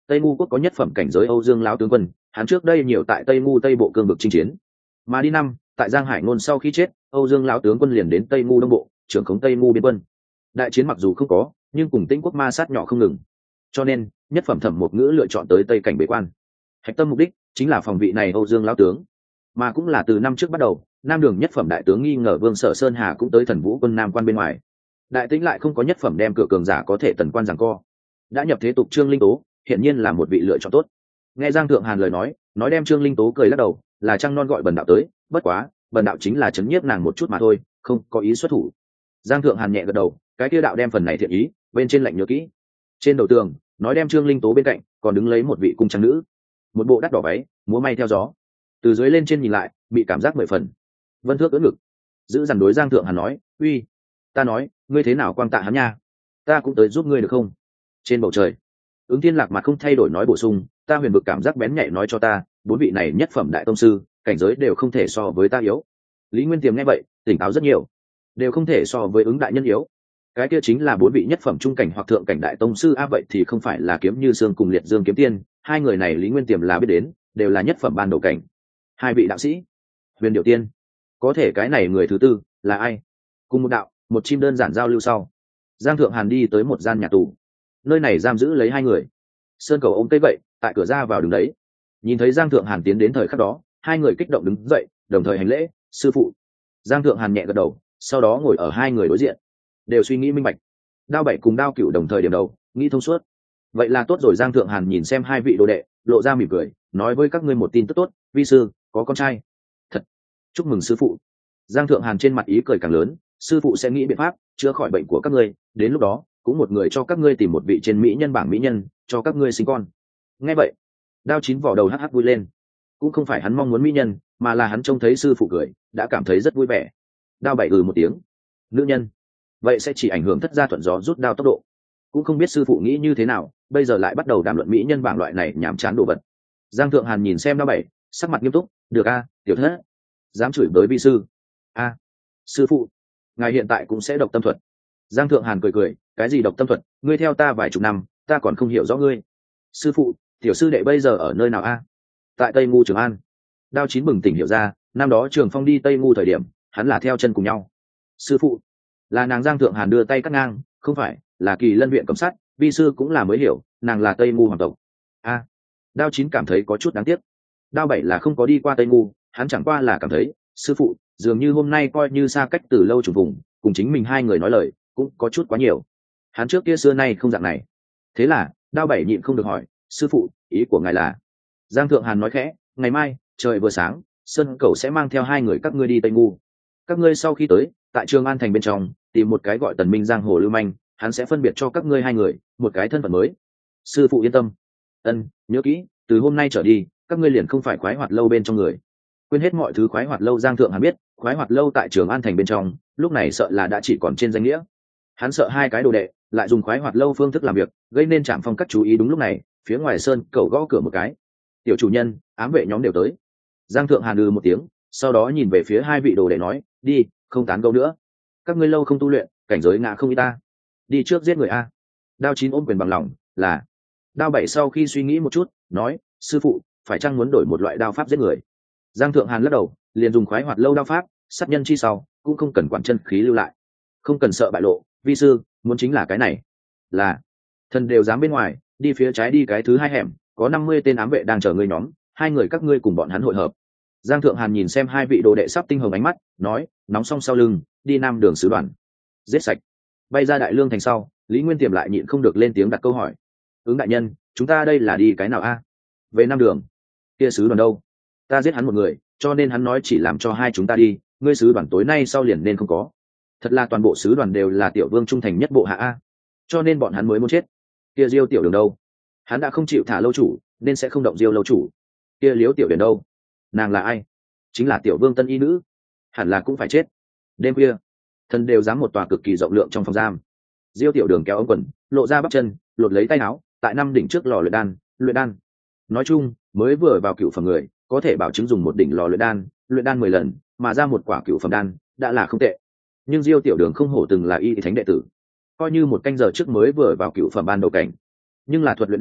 Tây Ngu quốc có nhất phẩm cảnh giới Âu Dương lão tướng quân, hắn trước đây nhiều tại Tây Ngu Tây bộ cương vực chinh chiến. Mà đi năm, tại Giang Hải Nôn sau khi chết, Âu Dương lão tướng quân liền đến Tây Ngu Đông bộ, trưởng khống Tây Ngu biên quân. Đại chiến mặc dù không có, nhưng cùng Tĩnh quốc ma sát nhỏ không ngừng. Cho nên, nhất phẩm Thẩm Mộc Ngữ lựa chọn tới Tây cảnh bế quan. Hạch tâm mục đích chính là phòng vị này Âu Dương lão tướng. Mà cũng là từ năm trước bắt đầu, Nam Đường nhất phẩm đại tướng nghi ngờ Vương Sở Sơn Hà cũng tới Thần Vũ quân Nam quan bên ngoài. Đại Tĩnh lại không có nhất phẩm đem cửa cường giả có thể tần quan giằng co. Đã nhập thế tục Trương Linh Tố, hiển nhiên là một vị lựa chọn tốt. Nghe Giang Thượng Hàn lời nói đem Trương Linh Tố cười lắc đầu, là Trăng Non gọi Bần đạo tới, bất quá, Bần đạo chính là chấn nhiếp nàng một chút mà thôi, không có ý xuất thủ. Giang Thượng Hàn nhẹ gật đầu, cái kia đạo đem phần này thiện ý, bên trên lệnh nhớ kỹ. Trên đầu tường, nói đem Trương Linh Tố bên cạnh, còn đứng lấy một vị cung trang nữ, một bộ đắt đỏ váy, múa may theo gió. Từ dưới lên trên nhìn lại, bị cảm giác mười phần. Vân Thước ưỡn ngực, giữ dằn đối Giang Thượng Hàn nói, uy, ta nói, ngươi thế nào quang tạ hắn nha, ta cũng tới giúp ngươi được không? Trên bầu trời, Ứng Thiên Lạc mặt không thay đổi nói bổ sung, ta huyền vực cảm giác bén nhạy nói cho ta, bốn vị này nhất phẩm đại tông sư, cảnh giới đều không thể so với ta yếu. Lý Nguyên Tiềm nghe vậy, tỉnh táo rất nhiều, đều không thể so với Ứng đại nhân yếu. Cái kia chính là bốn vị nhất phẩm trung cảnh hoặc thượng cảnh đại tông sư, vậy thì không phải là Kiếm Như Sương cùng Liệt Dương kiếm tiên, hai người này Lý Nguyên Tiềm là biết đến, đều là nhất phẩm ban đầu cảnh. Hai vị đạo sĩ, Huyền Điệu Tiên, có thể cái này người thứ tư là ai? Cùng một đạo, một chim đơn giản giao lưu sau, Giang Thượng Hàn đi tới một gian nhà tù, nơi này giam giữ lấy hai người. Sơn Cầu ôm cây vậy, tại cửa ra vào đứng đấy. Nhìn thấy Giang Thượng Hàn tiến đến thời khắc đó, hai người kích động đứng dậy, đồng thời hành lễ, sư phụ. Giang Thượng Hàn nhẹ gật đầu, sau đó ngồi ở hai người đối diện, đều suy nghĩ minh bạch. Đao Bảy cùng Đao Cửu đồng thời điểm đầu, nghĩ thông suốt. Vậy là tốt rồi. Giang Thượng Hàn nhìn xem hai vị đồ đệ, lộ ra mỉm cười, nói với các ngươi một tin tức tốt, vi sư có con trai. Thật, chúc mừng sư phụ. Giang Thượng Hàn trên mặt ý cười càng lớn, sư phụ sẽ nghĩ biện pháp chữa khỏi bệnh của các ngươi, đến lúc đó cũng một người cho các ngươi tìm một vị trên mỹ nhân bảng mỹ nhân, cho các ngươi sinh con. Nghe vậy, Đao Chín vỏ đầu hắc hắc vui lên. Cũng không phải hắn mong muốn mỹ nhân, mà là hắn trông thấy sư phụ cười, đã cảm thấy rất vui vẻ. Đao Bảy một tiếng, nữ nhân, vậy sẽ chỉ ảnh hưởng thất gia thuận gió rút đao tốc độ. Cũng không biết sư phụ nghĩ như thế nào, bây giờ lại bắt đầu đàm luận mỹ nhân bảng loại này nhảm chán đồ vật. Giang Thượng Hàn nhìn xem Đao Bảy, sắc mặt nghiêm túc, được a, tiểu thất, dám chửi bới vi sư. A, sư phụ, ngài hiện tại cũng sẽ độc tâm thuật. Giang Thượng Hàn cười cười, cái gì độc tâm thuật, ngươi theo ta vài chục năm, ta còn không hiểu rõ ngươi. Sư phụ, tiểu sư đệ bây giờ ở nơi nào a? Tại Tây Ngu Trường An. Đao Chín bừng tỉnh hiểu ra, năm đó Trường Phong đi Tây Ngu thời điểm, hắn là theo chân cùng nhau. Sư phụ, là nàng. Giang Thượng Hàn đưa tay cắt ngang, không phải, là Kỳ Lân viện cầm sát, vi sư cũng là mới hiểu, nàng là Tây Ngu hoàng tộc. A. Đao Chín cảm thấy có chút đáng tiếc. Đao Bảy là không có đi qua Tây Ngu, hắn chẳng qua là cảm thấy, sư phụ, dường như hôm nay coi như xa cách từ lâu trùng vùng, cùng chính mình hai người nói lời, cũng có chút quá nhiều. Hắn trước kia xưa nay không dạng này. Thế là, Đao Bảy nhịn không được hỏi, sư phụ, ý của ngài là? Giang Thượng Hàn nói khẽ, ngày mai trời vừa sáng, Sơn Cẩu sẽ mang theo hai người các ngươi đi Tây Ngu. Các ngươi sau khi tới, tại Trường An thành bên trong tìm một cái gọi Tần Minh giang hồ lưu manh, hắn sẽ phân biệt cho các ngươi hai người một cái thân phận mới. Sư phụ yên tâm. Ân, nhớ kỹ, từ hôm nay trở đi, các ngươi liền không phải khoái hoạt lâu bên trong người. Quên hết mọi thứ khoái hoạt lâu. Giang Thượng Hàn biết, khoái hoạt lâu tại Trường An thành bên trong, lúc này sợ là đã chỉ còn trên danh nghĩa. Hắn sợ hai cái đồ đệ lại dùng khoái hoạt lâu phương thức làm việc, gây nên Trạm Phong các chú ý. Đúng lúc này, phía ngoài Sơn Cẩu gõ cửa một cái. Tiểu chủ nhân, ám vệ nhóm đều tới. Giang Thượng Hàn một tiếng, sau đó nhìn về phía hai vị đồ đệ nói, đi, không tán gẫu nữa. Các ngươi lâu không tu luyện, cảnh giới ngã không y ta. Đi trước giết người a. Đao Chín ôm quyền bằng lòng, là. Đao Bảy sau khi suy nghĩ một chút, nói, sư phụ, phải chăng muốn đổi một loại đao pháp giết người? Giang Thượng Hàn lắc đầu, liền dùng khoái hoạt lâu đao pháp, sát nhân chi sau, cũng không cần quản chân khí lưu lại. Không cần sợ bại lộ, vi sư, muốn chính là cái này. Là. Thần đều dám bên ngoài, đi phía trái đi cái thứ hai hẻm, có 50 tên ám vệ đang chờ ngươi nhóm, hai người các ngươi cùng bọn hắn hội hợp. Giang Thượng Hàn nhìn xem hai vị đồ đệ sắp tinh hồng ánh mắt, nói, nóng xong sau lưng, đi Nam Đường sứ đoàn, giết sạch. Bay ra Đại Lương thành sau, Lý Nguyên Tiềm lại nhịn không được lên tiếng đặt câu hỏi, Ứng đại nhân, chúng ta đây là đi cái nào a? Về Nam Đường. Kia sứ đoàn đâu? Ta giết hắn một người, cho nên hắn nói chỉ làm cho hai chúng ta đi, ngươi sứ đoàn tối nay sau liền nên không có. Thật là toàn bộ sứ đoàn đều là tiểu vương trung thành nhất bộ hạ a, cho nên bọn hắn mới muốn chết. Kia Diêu tiểu đường đâu? Hắn đã không chịu thả lâu chủ, nên sẽ không động Diêu lâu chủ. Kia Liễu tiểu điển đâu? Nàng là ai? Chính là tiểu vương tân y nữ, hẳn là cũng phải chết. Đêm khuya, thần đều dám một tòa cực kỳ rộng lượng trong phòng giam. Diêu tiểu đường kéo ống quần, lộ ra bắp chân, lột lấy tay áo, tại 5 đỉnh trước lò luyện đan. Nói chung, mới vừa vào cựu phẩm người, có thể bảo chứng dùng một đỉnh lò luyện đan 10 lần, mà ra một quả cựu phẩm đan, đã là không tệ. Nhưng Diêu tiểu đường không hổ từng là y thánh đệ tử, coi như một canh giờ trước mới vừa vào cựu phẩm ban đầu cảnh, nhưng là thuật luyện đan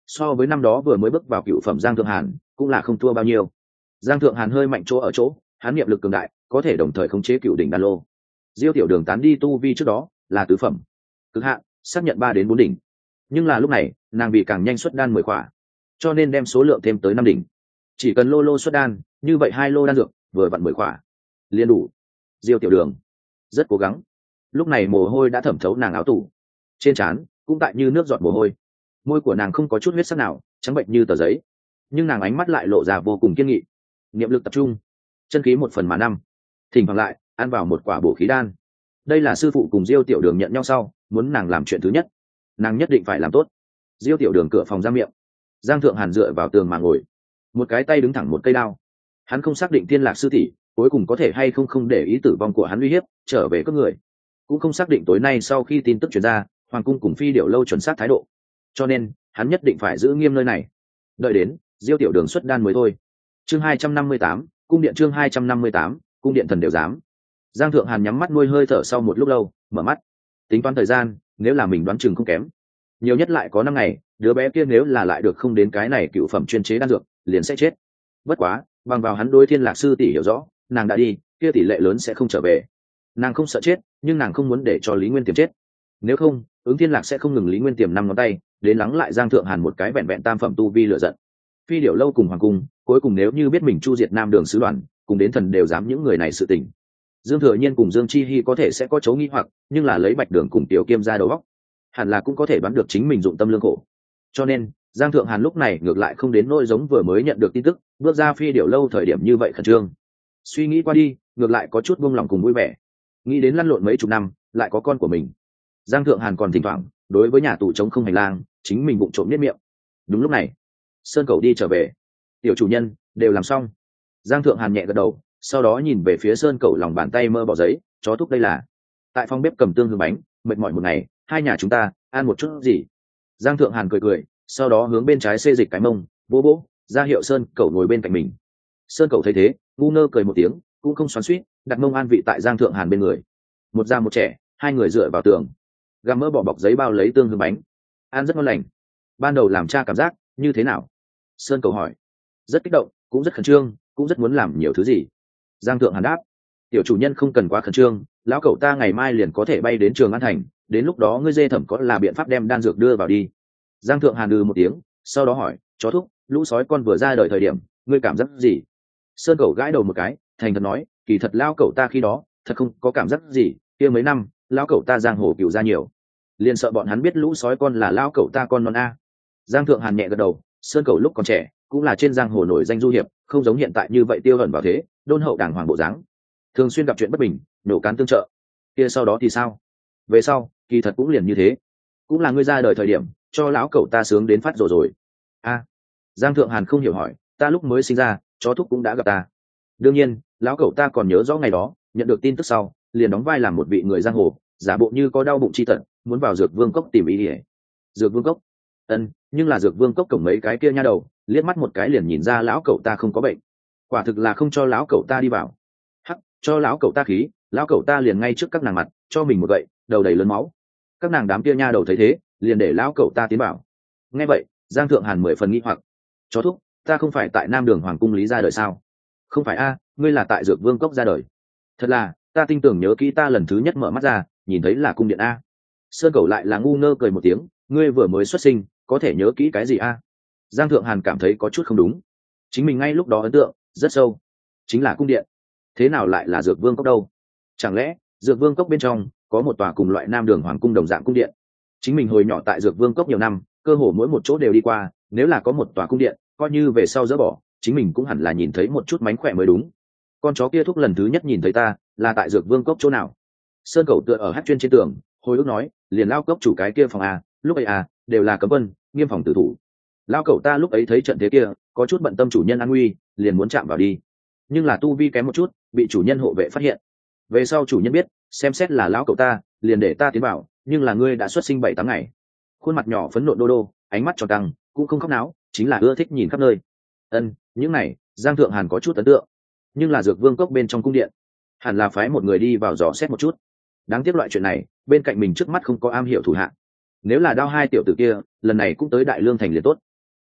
so với năm đó vừa mới bước vào cựu phẩm Giang Thượng Hàn cũng là không thua bao nhiêu. Giang Thượng Hàn hơi mạnh chỗ ở chỗ hắn niệm lực cường đại, có thể đồng thời khống chế cựu đỉnh đan lô. Diêu Tiểu Đường tán đi tu vi trước đó là tứ phẩm cực hạn, xác nhận 3 đến 4 đỉnh, nhưng là lúc này nàng bị càng nhanh xuất đan 10 khỏa, cho nên đem số lượng thêm tới 5 đỉnh. Chỉ cần lô lô xuất đan, như vậy 2 lô đan dược vừa vặn 10 khỏa liền đủ. Diêu Tiểu Đường rất cố gắng, lúc này mồ hôi đã thẩm thấu nàng áo tủ, trên trán cũng tại như nước giọt mồ hôi. Môi của nàng không có chút huyết sắc nào, trắng bệnh như tờ giấy, nhưng nàng ánh mắt lại lộ ra vô cùng kiên nghị. Niệm lực tập trung, chân khí 1 phần mà 5, thỉnh thoảng lại ăn vào một quả bổ khí đan. Đây là sư phụ cùng Diêu Tiểu Đường nhận nhau sau muốn nàng làm chuyện thứ nhất, nàng nhất định phải làm tốt. Diêu Tiểu Đường cửa phòng ra miệng, Giang Thượng Hàn dựa vào tường mà ngồi, một cái tay đứng thẳng một cây đao. Hắn không xác định Tiên Lạc sư tỷ cuối cùng có thể hay không để ý tử vong của hắn uy hiếp trở về các người, cũng không xác định tối nay sau khi tin tức truyền ra hoàng cung cùng Phi Điểu lâu chuẩn xác thái độ, cho nên hắn nhất định phải giữ nghiêm nơi này, đợi đến Diêu Tiểu Đường xuất đan mới thôi. Chương 258, cung điện. Chương 258, cung điện thần đều dám. Giang Thượng Hàn nhắm mắt nuôi hơi thở sau một lúc lâu mở mắt, tính toán thời gian, nếu là mình đoán chừng không kém, nhiều nhất lại có 5 ngày, đứa bé kia nếu là lại được không đến cái này cựu phẩm chuyên chế đan dược liền sẽ chết. Bất quá bằng vào hắn đối Thiên Lạc sư tỷ hiểu rõ, nàng đã đi, kia tỷ lệ lớn sẽ không trở về. Nàng không sợ chết, nhưng nàng không muốn để cho Lý Nguyên Tiềm chết. Nếu không, ứng Thiên Lạc sẽ không ngừng Lý Nguyên Tiềm 5 ngón tay đến lắng lại Giang Thượng Hàn một cái vẹn vẹn tam phẩm tu vi lửa giận. Phi Điểu lâu cùng hoàng cung cuối cùng nếu như biết mình chu diệt Nam Đường sứ đoàn cùng đến thần đều dám những người này sự tình, Dương Thừa Nhiên cùng Dương Chi Hi có thể sẽ có chấu nghi hoặc, nhưng là lấy Bạch Đường cùng Tiểu Kiêm ra đầu óc, hẳn là cũng có thể đoán được chính mình dụng tâm lương khổ. Cho nên Giang Thượng Hàn lúc này ngược lại không đến nỗi giống vừa mới nhận được tin tức bước ra Phi Điểu lâu thời điểm như vậy khẩn trương. Suy nghĩ qua đi, ngược lại có chút buông lòng cùng vui vẻ. Nghĩ đến lăn lộn mấy chục năm lại có con của mình, Giang Thượng Hàn còn thỉnh thoảng đối với nhà tù trống không hành lang chính mình bụng trộm niết miệng. Đúng lúc này Sơn Cẩu đi trở về. Tiểu chủ nhân đều làm xong. Giang Thượng Hàn nhẹ gật đầu, sau đó nhìn về phía Sơn Cẩu lòng bàn tay mơ bỏ giấy, chó thúc đây là. Tại phòng bếp cầm tương hương bánh, mệt mỏi một ngày, hai nhà chúng ta ăn một chút gì. Giang Thượng Hàn cười cười, sau đó hướng bên trái xê dịch cái mông, bố bố ra hiệu Sơn Cẩu ngồi bên cạnh mình. Sơn Cẩu thấy thế ngu ngơ cười một tiếng, cũng không xoắn xuýt, đặt mông an vị tại Giang Thượng Hàn bên người. Một già một trẻ, hai người dựa vào tường, gặm mỡ bỏ bọc giấy bao lấy tương hương bánh, ăn rất ngon lành. Ban đầu làm cha cảm giác như thế nào? Sơn Cẩu hỏi. Rất kích động, cũng rất khẩn trương, cũng rất muốn làm nhiều thứ gì. Giang Thượng Hàn đáp. Tiểu chủ nhân không cần quá khẩn trương, lão cẩu ta ngày mai liền có thể bay đến Trường An thành, đến lúc đó ngươi dê thẩm có là biện pháp đem đan dược đưa vào đi. Giang Thượng Hàn một tiếng, sau đó hỏi, chó thúc, lũ sói con vừa ra đời thời điểm ngươi cảm giác gì? Sơn Cẩu gãi đầu một cái, thành thật nói, kỳ thật lão cẩu ta khi đó thật không có cảm giác gì, kia mấy năm lão cẩu ta giang hồ cựu ra nhiều, liền sợ bọn hắn biết lũ sói con là lão cẩu ta con non a. Giang Thượng Hàn nhẹ gật đầu, Sơn Cẩu lúc còn trẻ cũng là trên giang hồ nổi danh du hiệp, không giống hiện tại như vậy tiêu hận vào thế, đôn hậu đàng hoàng bộ dáng, thường xuyên gặp chuyện bất bình nổ cán tương trợ. Kia sau đó thì sao? Về sau kỳ thật cũng liền như thế, cũng là ngươi ra đời thời điểm cho lão cẩu ta sướng đến phát rồi. A. Giang Thượng Hàn không hiểu hỏi, ta lúc mới sinh ra chó thúc cũng đã gặp ta. Đương nhiên lão cẩu ta còn nhớ rõ ngày đó nhận được tin tức sau liền đóng vai làm một vị người giang hồ, giả bộ như có đau bụng chi tật, muốn vào Dược Vương cốc tìm ý ỉa. Dược Vương cốc? Nhưng là Dược Vương cốc cổng mấy cái kia nha đầu liếc mắt một cái liền nhìn ra lão cẩu ta không có bệnh, quả thực là không cho lão cẩu ta đi vào. Hắc, cho lão cẩu ta khí, lão cẩu ta liền ngay trước các nàng mặt cho mình một gậy, đầu đầy lớn máu. Các nàng đám kia nha đầu thấy thế liền để lão cẩu ta tiến vào. Nghe vậy Giang Thượng Hàn 10 phần nghi hoặc, chó thúc, ta không phải tại Nam Đường Hoàng cung lý ra đời sao? Không phải a, ngươi là tại Dược Vương cốc ra đời. Thật là, ta tin tưởng nhớ kỹ ta lần thứ nhất mở mắt ra nhìn thấy là cung điện a. Sơn Cẩu lại là ngu ngơ cười một tiếng, ngươi vừa mới xuất sinh có thể nhớ kỹ cái gì a? Giang Thượng Hàn cảm thấy có chút không đúng, chính mình ngay lúc đó ấn tượng rất sâu, chính là cung điện, thế nào lại là Dược Vương cốc đâu? Chẳng lẽ Dược Vương cốc bên trong có một tòa cùng loại Nam Đường Hoàng cung đồng dạng cung điện? Chính mình hồi nhỏ tại Dược Vương cốc nhiều năm, cơ hồ mỗi một chỗ đều đi qua, nếu là có một tòa cung điện, coi như về sau dỡ bỏ, chính mình cũng hẳn là nhìn thấy một chút mánh khỏe mới đúng. Con chó kia thúc lần thứ nhất nhìn thấy ta là tại Dược Vương cốc chỗ nào? Sơn Cẩu tựa ở hát chuyên trên tường, hồi ức nói, liền lao cốc chủ cái kia phòng a, lúc ấy a đều là cấm quân, nghiêm phòng tử thủ. Lao cẩu ta lúc ấy thấy trận thế kia có chút bận tâm chủ nhân an nguy, liền muốn chạm vào đi, nhưng là tu vi kém một chút, bị chủ nhân hộ vệ phát hiện. Về sau chủ nhân biết xem xét là lão cẩu ta, liền để ta tiến vào, nhưng là ngươi đã xuất sinh 7-8 ngày. Khuôn mặt nhỏ phấn nộn đô đô, ánh mắt tròn căng, cũng không khóc náo, chính là ưa thích nhìn khắp nơi. Những này Giang Thượng Hàn có chút ấn tượng, nhưng là Dược Vương cốc bên trong cung điện hẳn là phái một người đi vào dò xét một chút. Đáng tiếc loại chuyện này bên cạnh mình trước mắt không có am hiểu thủ hạ, nếu là Đao hai tiểu tử kia lần này cũng tới Đại Lương thành liền tốt.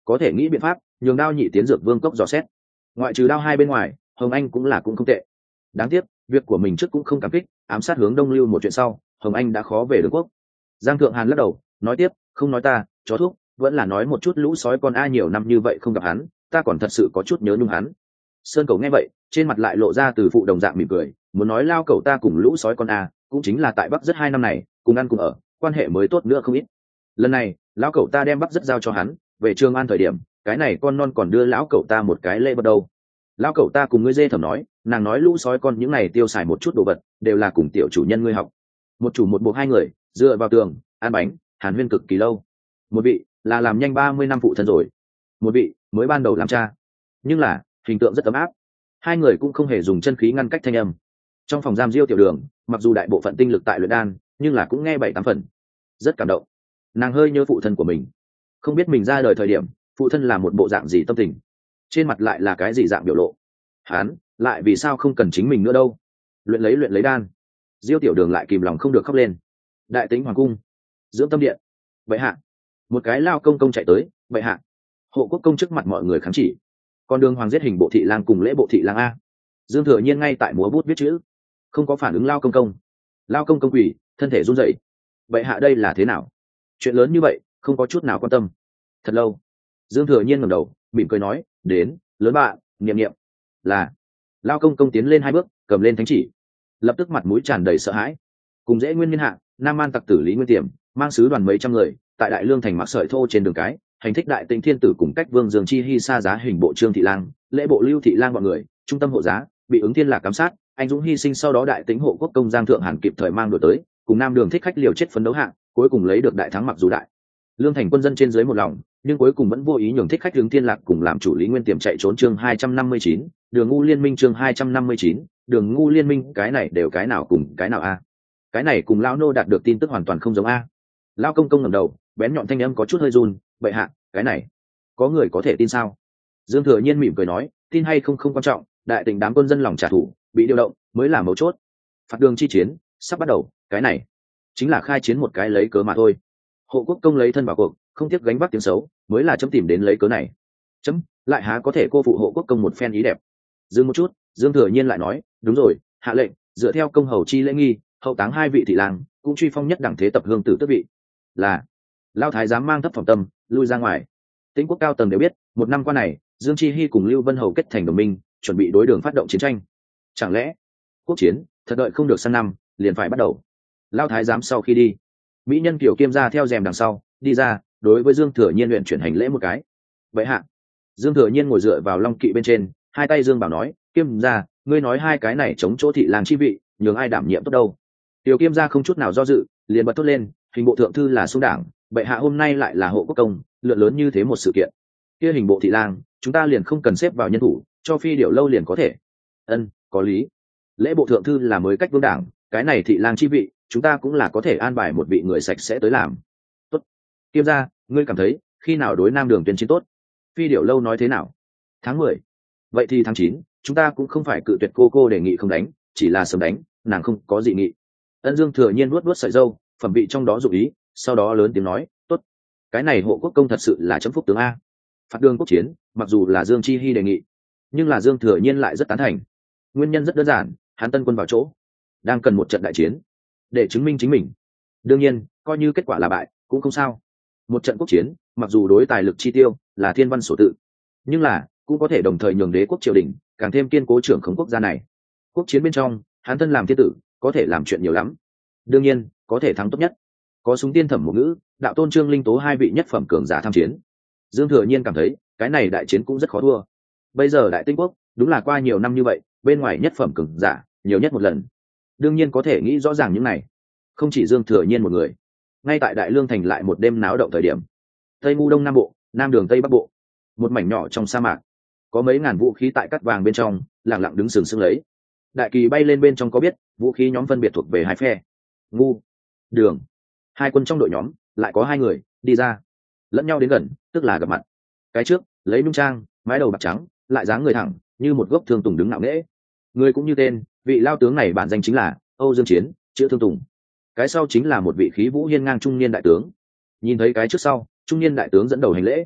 có thể nghĩ biện pháp nhường Đao Nhị tiến dược vương cốc dò xét. Ngoại trừ Đao Hai bên ngoài, Hồng Anh cũng không tệ. Đáng tiếc việc của mình trước cũng không cảm kích, ám sát hướng Đông Lưu một chuyện sau, Hồng Anh đã khó về Đường Quốc. Giang Thượng Hàn lắc đầu nói tiếp, không nói ta chó thuốc, vẫn là nói một chút lũ sói con a, nhiều năm như vậy không gặp hắn, ta còn thật sự có chút nhớ nhung hắn. Sơn Cầu nghe vậy, trên mặt lại lộ ra từ phụ đồng dạng mỉm cười, muốn nói lao cẩu ta cùng lũ sói con a, cũng chính là tại Bắc rất 2 năm này, cùng ăn cùng ở, quan hệ mới tốt nữa không ít. Lần này, lão cẩu ta đem Bắc rất giao cho hắn, về Trường An thời điểm, cái này con non còn đưa lão cẩu ta một cái lễ vật đâu. Lão cẩu ta cùng ngươi dê thẩm nói, nàng nói lũ sói con những này tiêu xài một chút đồ vật, đều là cùng tiểu chủ nhân ngươi học. Một chủ một buộc 2 người, dựa vào tường, ăn bánh, hàn huyên cực kỳ lâu. Một vị là làm nhanh 30 năm phụ thân rồi, một vị mới ban đầu làm cha, nhưng là hình tượng rất ấm áp. 2 người cũng không hề dùng chân khí ngăn cách thanh âm. Trong phòng giam Diêu Tiểu Đường, mặc dù đại bộ phận tinh lực tại luyện đan, nhưng là cũng nghe 7-8 phần, rất cảm động. Nàng hơi nhớ phụ thân của mình, không biết mình ra đời thời điểm phụ thân là một bộ dạng gì tâm tình, trên mặt lại là cái gì dạng biểu lộ. Hắn lại vì sao không cần chính mình nữa đâu, luyện lấy đan. Diêu Tiểu Đường lại kìm lòng không được khóc lên. Đại Tĩnh hoàng cung, dưỡng tâm điện. Vậy hạ, một cái lao công công chạy tới. Vậy hạ, hộ quốc công trước mặt mọi người kháng chỉ. Con đường hoàng giết hình bộ thị lang cùng lễ bộ thị lang a. Dương Thừa Nhiên ngay tại múa bút viết chữ, không có phản ứng lao công công. Lao công công quỳ, thân thể run rẩy. Vậy hạ đây là thế nào? Chuyện lớn như vậy không có chút nào quan tâm. Thật lâu, Dương Thừa Nhiên ngẩng đầu mỉm cười nói, đến lớn bạn, niệm niệm. Là. Lao công công tiến lên 2 bước, cầm lên thánh chỉ, lập tức mặt mũi tràn đầy sợ hãi. Cùng dễ nguyên niên hạ, Nam Man tặc tử Lý Nguyên Tiềm mang sứ đoàn mấy trăm người tại Đại Lương thành mặc sợi thô trên đường cái, hành thích Đại Tĩnh thiên tử cùng cách Vương Dương Chi Hy xa giá hình bộ Trương Thị Lang, lễ bộ Lưu Thị Lang bọn người, trung tâm hộ giá, bị ứng thiên lạc giám sát, anh dũng hy sinh. Sau đó Đại Tĩnh hộ quốc công Giang Thượng Hàn kịp thời mang đội tới, cùng Nam Đường thích khách liều chết phấn đấu hạng, cuối cùng lấy được đại thắng. Mặc dù Đại Lương thành quân dân trên dưới một lòng, nhưng cuối cùng vẫn vô ý nhường thích khách ứng thiên lạc cùng làm chủ Lý Nguyên Tiềm chạy trốn. Chương 259, Đường ngu liên minh. Chương 259, Đường ngu liên minh. Cái này đều cái nào cùng cái nào a? Cái này cùng lão nô đạt được tin tức hoàn toàn không giống a. Lão công công ngẩng đầu, bén nhọn thanh âm có chút hơi run. Vậy hạ, cái này có người có thể tin sao? Dương Thừa Nhiên mỉm cười nói, tin hay không không quan trọng, Đại Tĩnh đám quân dân lòng trả thù bị điều động mới là mấu chốt. Phạt đường chi chiến sắp bắt đầu, cái này chính là khai chiến một cái lấy cớ mà thôi. Hộ quốc công lấy thân vào cuộc, không tiếc gánh vác tiếng xấu, mới là chấm tìm đến lấy cớ này. Chấm lại há có thể cô phụ hộ quốc công một phen ý đẹp. Dừng một chút, Dương Thừa Nhiên lại nói, đúng rồi, hạ lệnh dựa theo công hầu chi lễ nghi, hậu táng 2 vị thị lang, cũng truy phong nhất đẳng thế tập hương tử tước vị. Là. Lao thái giám mang thấp phẩm tâm lui ra ngoài. Tĩnh quốc cao tầng đều biết, một năm qua này Dương Chi Hy cùng Lưu Vân Hầu kết thành đồng minh, chuẩn bị đối đường phát động chiến tranh. Chẳng lẽ quốc chiến thật đợi không được sang năm liền phải bắt đầu? Lao thái giám sau khi đi, mỹ nhân Kiều Kiêm ra theo rèm đằng sau đi ra, đối với Dương Thừa Nhiên luyện chuyển hành lễ một cái. Vậy hạ. Dương Thừa Nhiên ngồi dựa vào long kỵ bên trên, 2 tay Dương bảo nói, Kiêm ra, ngươi nói 2 cái này chống chỗ thị lang chi vị, nhường ai đảm nhiệm tốt đâu? Tiểu Kiêm ra không chút nào do dự, liền bật thốt lên, hình bộ thượng thư là xung đảng, bệ hạ hôm nay lại là hộ quốc công, lượn lớn như thế một sự kiện, kia hình bộ thị lang chúng ta liền không cần xếp vào nhân thủ, cho phi điệu lâu liền có thể. Ân, có lý. Lễ bộ thượng thư là mới cách vương đảng, cái này thị lang chi vị chúng ta cũng là có thể an bài một vị người sạch sẽ tới làm. Tốt. Kiêm ra, ngươi cảm thấy khi nào đối Nam Đường tuyên chiến tốt? Phi điệu lâu nói thế nào? Tháng 10. Vậy thì tháng 9, chúng ta cũng không phải cự tuyệt cô đề nghị không đánh, chỉ là sớm đánh, nàng không có dị nghị. Ân. Dương Thừa Nhiên nuốt sợi râu, phẩm vị trong đó dụng ý, sau đó lớn tiếng nói, tốt. Cái này hộ quốc công thật sự là chấm phúc tướng a. Phạt đường quốc chiến, mặc dù là Dương Chi Hy đề nghị, nhưng là Dương Thừa Nhiên lại rất tán thành. Nguyên nhân rất đơn giản, hắn tân quân vào chỗ, đang cần một trận đại chiến để chứng minh chính mình. Đương nhiên, coi như kết quả là bại cũng không sao. Một trận quốc chiến, mặc dù đối tài lực chi tiêu là thiên văn sổ tự, nhưng là cũng có thể đồng thời nhường đế quốc triều đình càng thêm kiên cố trưởng khống quốc gia này. Quốc chiến bên trong, hắn thân làm thiên tử, có thể làm chuyện nhiều lắm. Đương nhiên, có thể thắng tốt nhất, có súng tiên thẩm một ngữ, đạo tôn Trương Linh Tố 2 vị nhất phẩm cường giả tham chiến. Dương Thừa Nhiên cảm thấy cái này đại chiến cũng rất khó thua. Bây giờ Đại Tĩnh quốc đúng là qua nhiều năm như vậy, bên ngoài nhất phẩm cường giả nhiều nhất một lần. Đương nhiên có thể nghĩ rõ ràng những này, không chỉ Dương Thừa Nhiên một người. Ngay tại Đại Lương thành lại một đêm náo động thời điểm, Tây Ngu Đông Nam Bộ, Nam Đường Tây Bắc Bộ, một mảnh nhỏ trong sa mạc, có mấy ngàn vũ khí tại cắt vàng bên trong lặng lặng đứng sừng sững lấy. Đại kỳ bay lên bên trong có biết, vũ khí nhóm phân biệt thuộc về 2 phe. Ngu, Đường, 2 quân trong đội nhóm lại có 2 người đi ra, lẫn nhau đến gần, tức là gặp mặt. Cái trước lấy nhung trang, mái đầu bạc trắng, lại dáng người thẳng như một gốc thương tùng đứng ngạo nghễ. Người cũng như tên, vị lao tướng này bản danh chính là Âu Dương Chiến, chữ Thương Tùng. Cái sau chính là một vị khí vũ hiên ngang trung niên đại tướng. Nhìn thấy cái trước sau, trung niên đại tướng dẫn đầu hành lễ.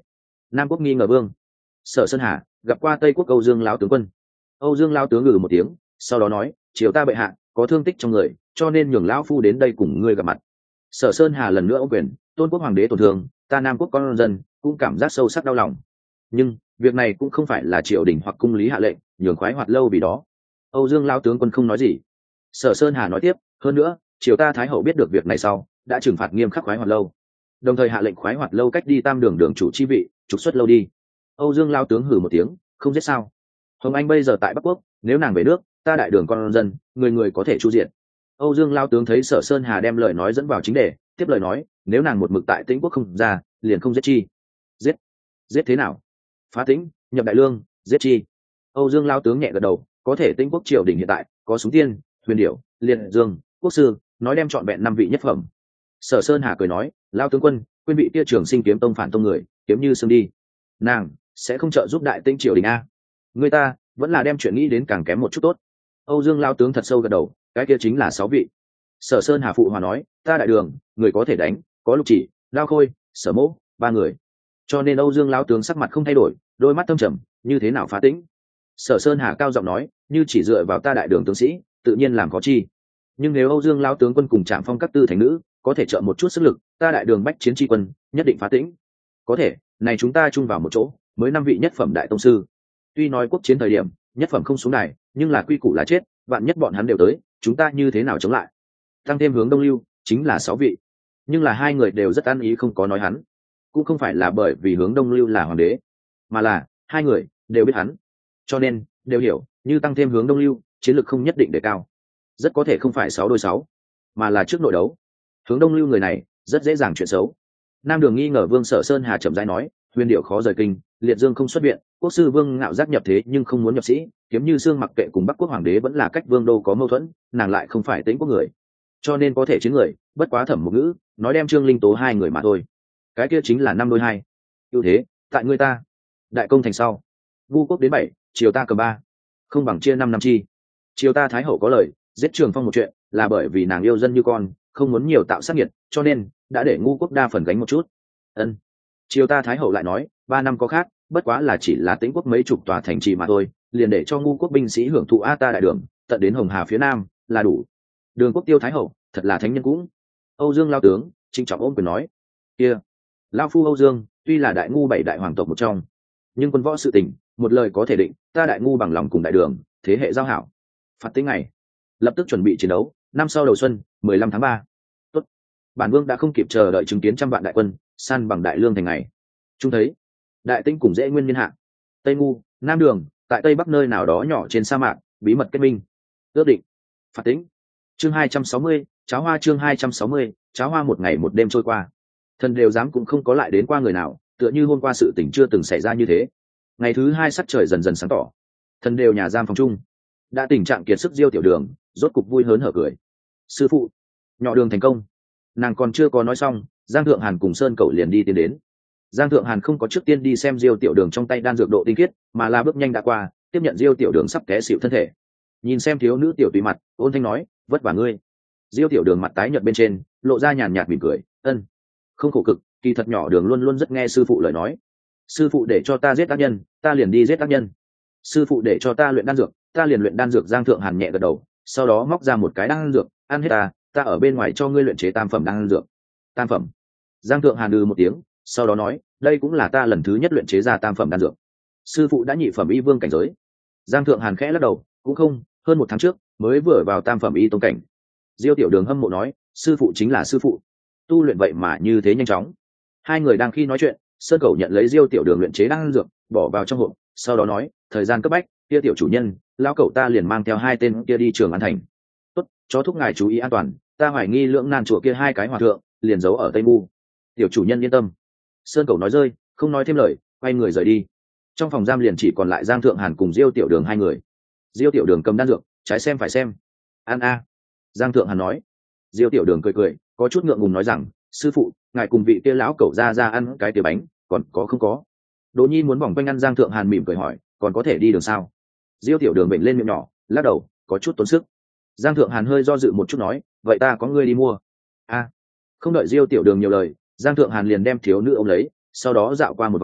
Nam quốc nghi ngờ vương. Sở Sơn Hà gặp qua Tây quốc Âu Dương lão tướng quân. Âu Dương lão tướng ngừ một tiếng, sau đó nói, triều ta bệ hạ có thương tích trong người, cho nên nhường lão phu đến đây cùng ngươi gặp mặt. Sở Sơn Hà lần nữa ôm quyền, tôn quốc hoàng đế tổn thương, ta Nam quốc con dân cũng cảm giác sâu sắc đau lòng. Nhưng việc này cũng không phải là triều đình hoặc cung lý hạ lệnh nhường khoái hoạt lâu vì đó. Âu Dương lão tướng quân không nói gì. Sở Sơn Hà nói tiếp, hơn nữa triều ta thái hậu biết được việc này sau đã trừng phạt nghiêm khắc khoái hoạt lâu, đồng thời hạ lệnh khoái hoạt lâu cách đi tam đường đường chủ chi vị, trục xuất lâu đi. Âu Dương lão tướng hử một tiếng, không giết sao? Hồng Anh bây giờ tại Bắc Quốc, nếu nàng về nước, ta đại đường con dân, người người có thể chu diện. Âu Dương lão tướng thấy Sở Sơn Hà đem lời nói dẫn vào chính đề, tiếp lời nói, nếu nàng một mực tại Tĩnh Quốc không ra, liền không giết chi. Giết? Giết thế nào? Phá Tĩnh, nhập Đại Lương, giết chi? Âu Dương lão tướng nhẹ gật đầu, có thể Tĩnh Quốc triều đình hiện tại có Súng Tiên, Huyền Điểu, Liệt Dương, Quốc sư, nói đem chọn vẹn 5 vị nhất phẩm. Sở Sơn Hà cười nói, lão tướng quân, quên vị kia Trường Sinh kiếm tông phản tông người, kiếm như xương đi. Nàng sẽ không trợ giúp đại Tĩnh triều đình a. Người ta vẫn là đem chuyện nghĩ đến càng kém một chút tốt. Âu Dương lão tướng thật sâu gật đầu, cái kia chính là 6 vị. Sở Sơn Hà phụ hòa nói, ta đại đường người có thể đánh, có Lục Chỉ, Lao Khôi, Sở Mỗ, 3 người. Cho nên Âu Dương lão tướng sắc mặt không thay đổi, đôi mắt thâm trầm, như thế nào phá Tĩnh? Sở Sơn Hà cao giọng nói, như chỉ dựa vào ta đại đường tướng sĩ, tự nhiên làm có chi. Nhưng nếu Âu Dương lão tướng quân cùng Trạm Phong các tư thành nữ có thể trợ một chút sức lực, ta đại đường bách chiến tri quân nhất định phá Tĩnh. Có thể, này chúng ta chung vào một chỗ, mới 5 vị nhất phẩm đại tông sư. Tuy nói quốc chiến thời điểm nhất phẩm không xuống đài, nhưng là quy củ là chết, vạn nhất bọn hắn đều tới, chúng ta như thế nào chống lại? Tăng thêm Hướng Đông Lưu chính là 6 vị, nhưng là 2 người đều rất ăn ý không có nói hắn, cũng không phải là bởi vì Hướng Đông Lưu là hoàng đế, mà là 2 người đều biết hắn, cho nên đều hiểu, như tăng thêm Hướng Đông Lưu, chiến lược không nhất định đề cao, rất có thể không phải 6 đối 6, mà là trước nội đấu. Hướng Đông Lưu người này rất dễ dàng chuyện xấu. Nam Đường nghi ngờ Vương Sở Sơn Hà chậm rãi nói, Huyền Điệu khó rời kinh, Liệt Dương không xuất viện, Quốc sư Vương Ngạo giác nhập thế nhưng không muốn nhập sĩ, kiếm như xương mặc kệ cùng Bắc Quốc hoàng đế vẫn là cách vương đô có mâu thuẫn, nàng lại không phải Tĩnh Quốc người, cho nên có thể chiến người, bất quá Thẩm Mục Ngữ nói đem Trương Linh Tố 2 người mà thôi, cái kia chính là 5 đối 2. ưu thế tại người ta. Đại công thành sau, Vu quốc đến 7, triều ta cầm 3, không bằng chia 5 năm chi. Triều ta thái hậu có lời, giết Trường Phong một chuyện là bởi vì nàng yêu dân như con, không muốn nhiều tạo sát nhiệt, cho nên đã để Ngu quốc đa phần gánh một chút. Ân. Triều ta thái hậu lại nói, 3 năm có khác, bất quá là chỉ là Tĩnh Quốc mấy chục tòa thành trì mà thôi, liền để cho Ngu quốc binh sĩ hưởng thụ a ta đại đường, tận đến Hồng Hà phía nam là đủ. Đường quốc tiêu thái hậu thật là thánh nhân cũng. Âu Dương lao tướng trịnh trọng ôm quyền nói, kia lao phu Âu Dương tuy là đại ngu 7 đại hoàng tộc một trong, nhưng quân võ sự tình một lời có thể định, ta đại ngu bằng lòng cùng đại đường thế hệ giao hảo. Phạt Tĩnh ngày lập tức chuẩn bị chiến đấu, năm sau đầu xuân 15 tháng 3. Tốt. Bản vương đã không kịp chờ đợi chứng kiến trăm vạn đại quân san bằng đại lương thành ngày. Chúng thấy đại Tĩnh cùng dễ nguyên niên hạ, Tây ngu, Nam đường tại tây bắc nơi nào đó nhỏ trên sa mạc bí mật kết minh, ước định. Phạt Tĩnh. Chương 260, cháo hoa. Chương 260, cháo hoa. Một ngày một đêm trôi qua, thần đều dám cũng không có lại đến qua người nào, tựa như hôm qua sự tình chưa từng xảy ra như thế. Ngày thứ 2 sắc trời dần dần sáng tỏ, thần đều nhà giam phòng chung, đã tình trạng kiệt sức Diêu tiểu đường rốt cục vui hớn hở cười. Sư phụ, nhỏ đường thành công. Nàng còn chưa có nói xong, Giang Thượng Hàn cùng Sơn Cẩu liền đi tiến đến. Giang Thượng Hàn không có trước tiên đi xem Diêu tiểu đường trong tay đan dược độ tinh khiết, mà là bước nhanh đã qua, tiếp nhận Diêu tiểu đường sắp té xỉu thân thể. Nhìn xem thiếu nữ tiểu tùy mặt, ôn thanh nói, vất vả ngươi. Diêu tiểu đường mặt tái nhợt bên trên lộ ra nhàn nhạt mỉm cười, ân, không khổ cực, kỳ thật nhỏ đường luôn luôn rất nghe sư phụ lời nói. Sư phụ để cho ta giết tác nhân, ta liền đi giết tác nhân. Sư phụ để cho ta luyện đan dược, ta liền luyện đan dược. Giang Thượng Hàn nhẹ gật đầu, sau đó móc ra một cái đan dược, ăn hết ta ở bên ngoài cho ngươi luyện chế tam phẩm đan dược. Tam phẩm. Giang Thượng Hàn một tiếng, sau đó nói, đây cũng là ta lần thứ nhất luyện chế ra tam phẩm đan dược. Sư phụ đã nhị phẩm y vương cảnh giới. Giang Thượng Hàn khẽ lắc đầu, cũng không, hơn 1 tháng trước mới vừa vào tam phẩm y tông cảnh. Diêu tiểu đường hâm mộ nói, sư phụ chính là sư phụ, tu luyện vậy mà như thế nhanh chóng. 2 người đang khi nói chuyện, Sơn Cẩu nhận lấy Diêu tiểu đường luyện chế đan dược, bỏ vào trong hộp, sau đó nói, thời gian cấp bách, kia tiểu chủ nhân, lão cẩu ta liền mang theo 2 tên kia đi Trường An thành. Tốt, cho thúc ngài chú ý an toàn, ta hoài nghi Lưỡng Nan chùa kia 2 cái hòa thượng liền giấu ở Tây Ngu. Tiểu chủ nhân yên tâm. Sơn Cẩu nói rơi, không nói thêm lời, quay người rời đi. Trong phòng giam liền chỉ còn lại Giang Thượng Hàn cùng Diêu tiểu đường 2 người. Diêu tiểu đường cầm đan dược, trái xem phải xem. Ăn a. Giang Thượng Hàn nói. Diêu tiểu đường cười cười, có chút ngượng ngùng nói rằng, sư phụ, ngài cùng vị kia lão cẩu ra ăn cái tỉa bánh, còn có không có? Đỗ Nhi muốn vòng quanh ăn. Giang Thượng Hàn mỉm cười hỏi, còn có thể đi đường sao? Diêu tiểu đường bệnh lên miệng nhỏ, lắc đầu, có chút tốn sức. Giang Thượng Hàn hơi do dự một chút nói, vậy ta có ngươi đi mua. A. Không đợi Diêu tiểu đường nhiều lời, Giang Thượng Hàn liền đem thiếu nữ ôm lấy, sau đó dạo qua một vòng,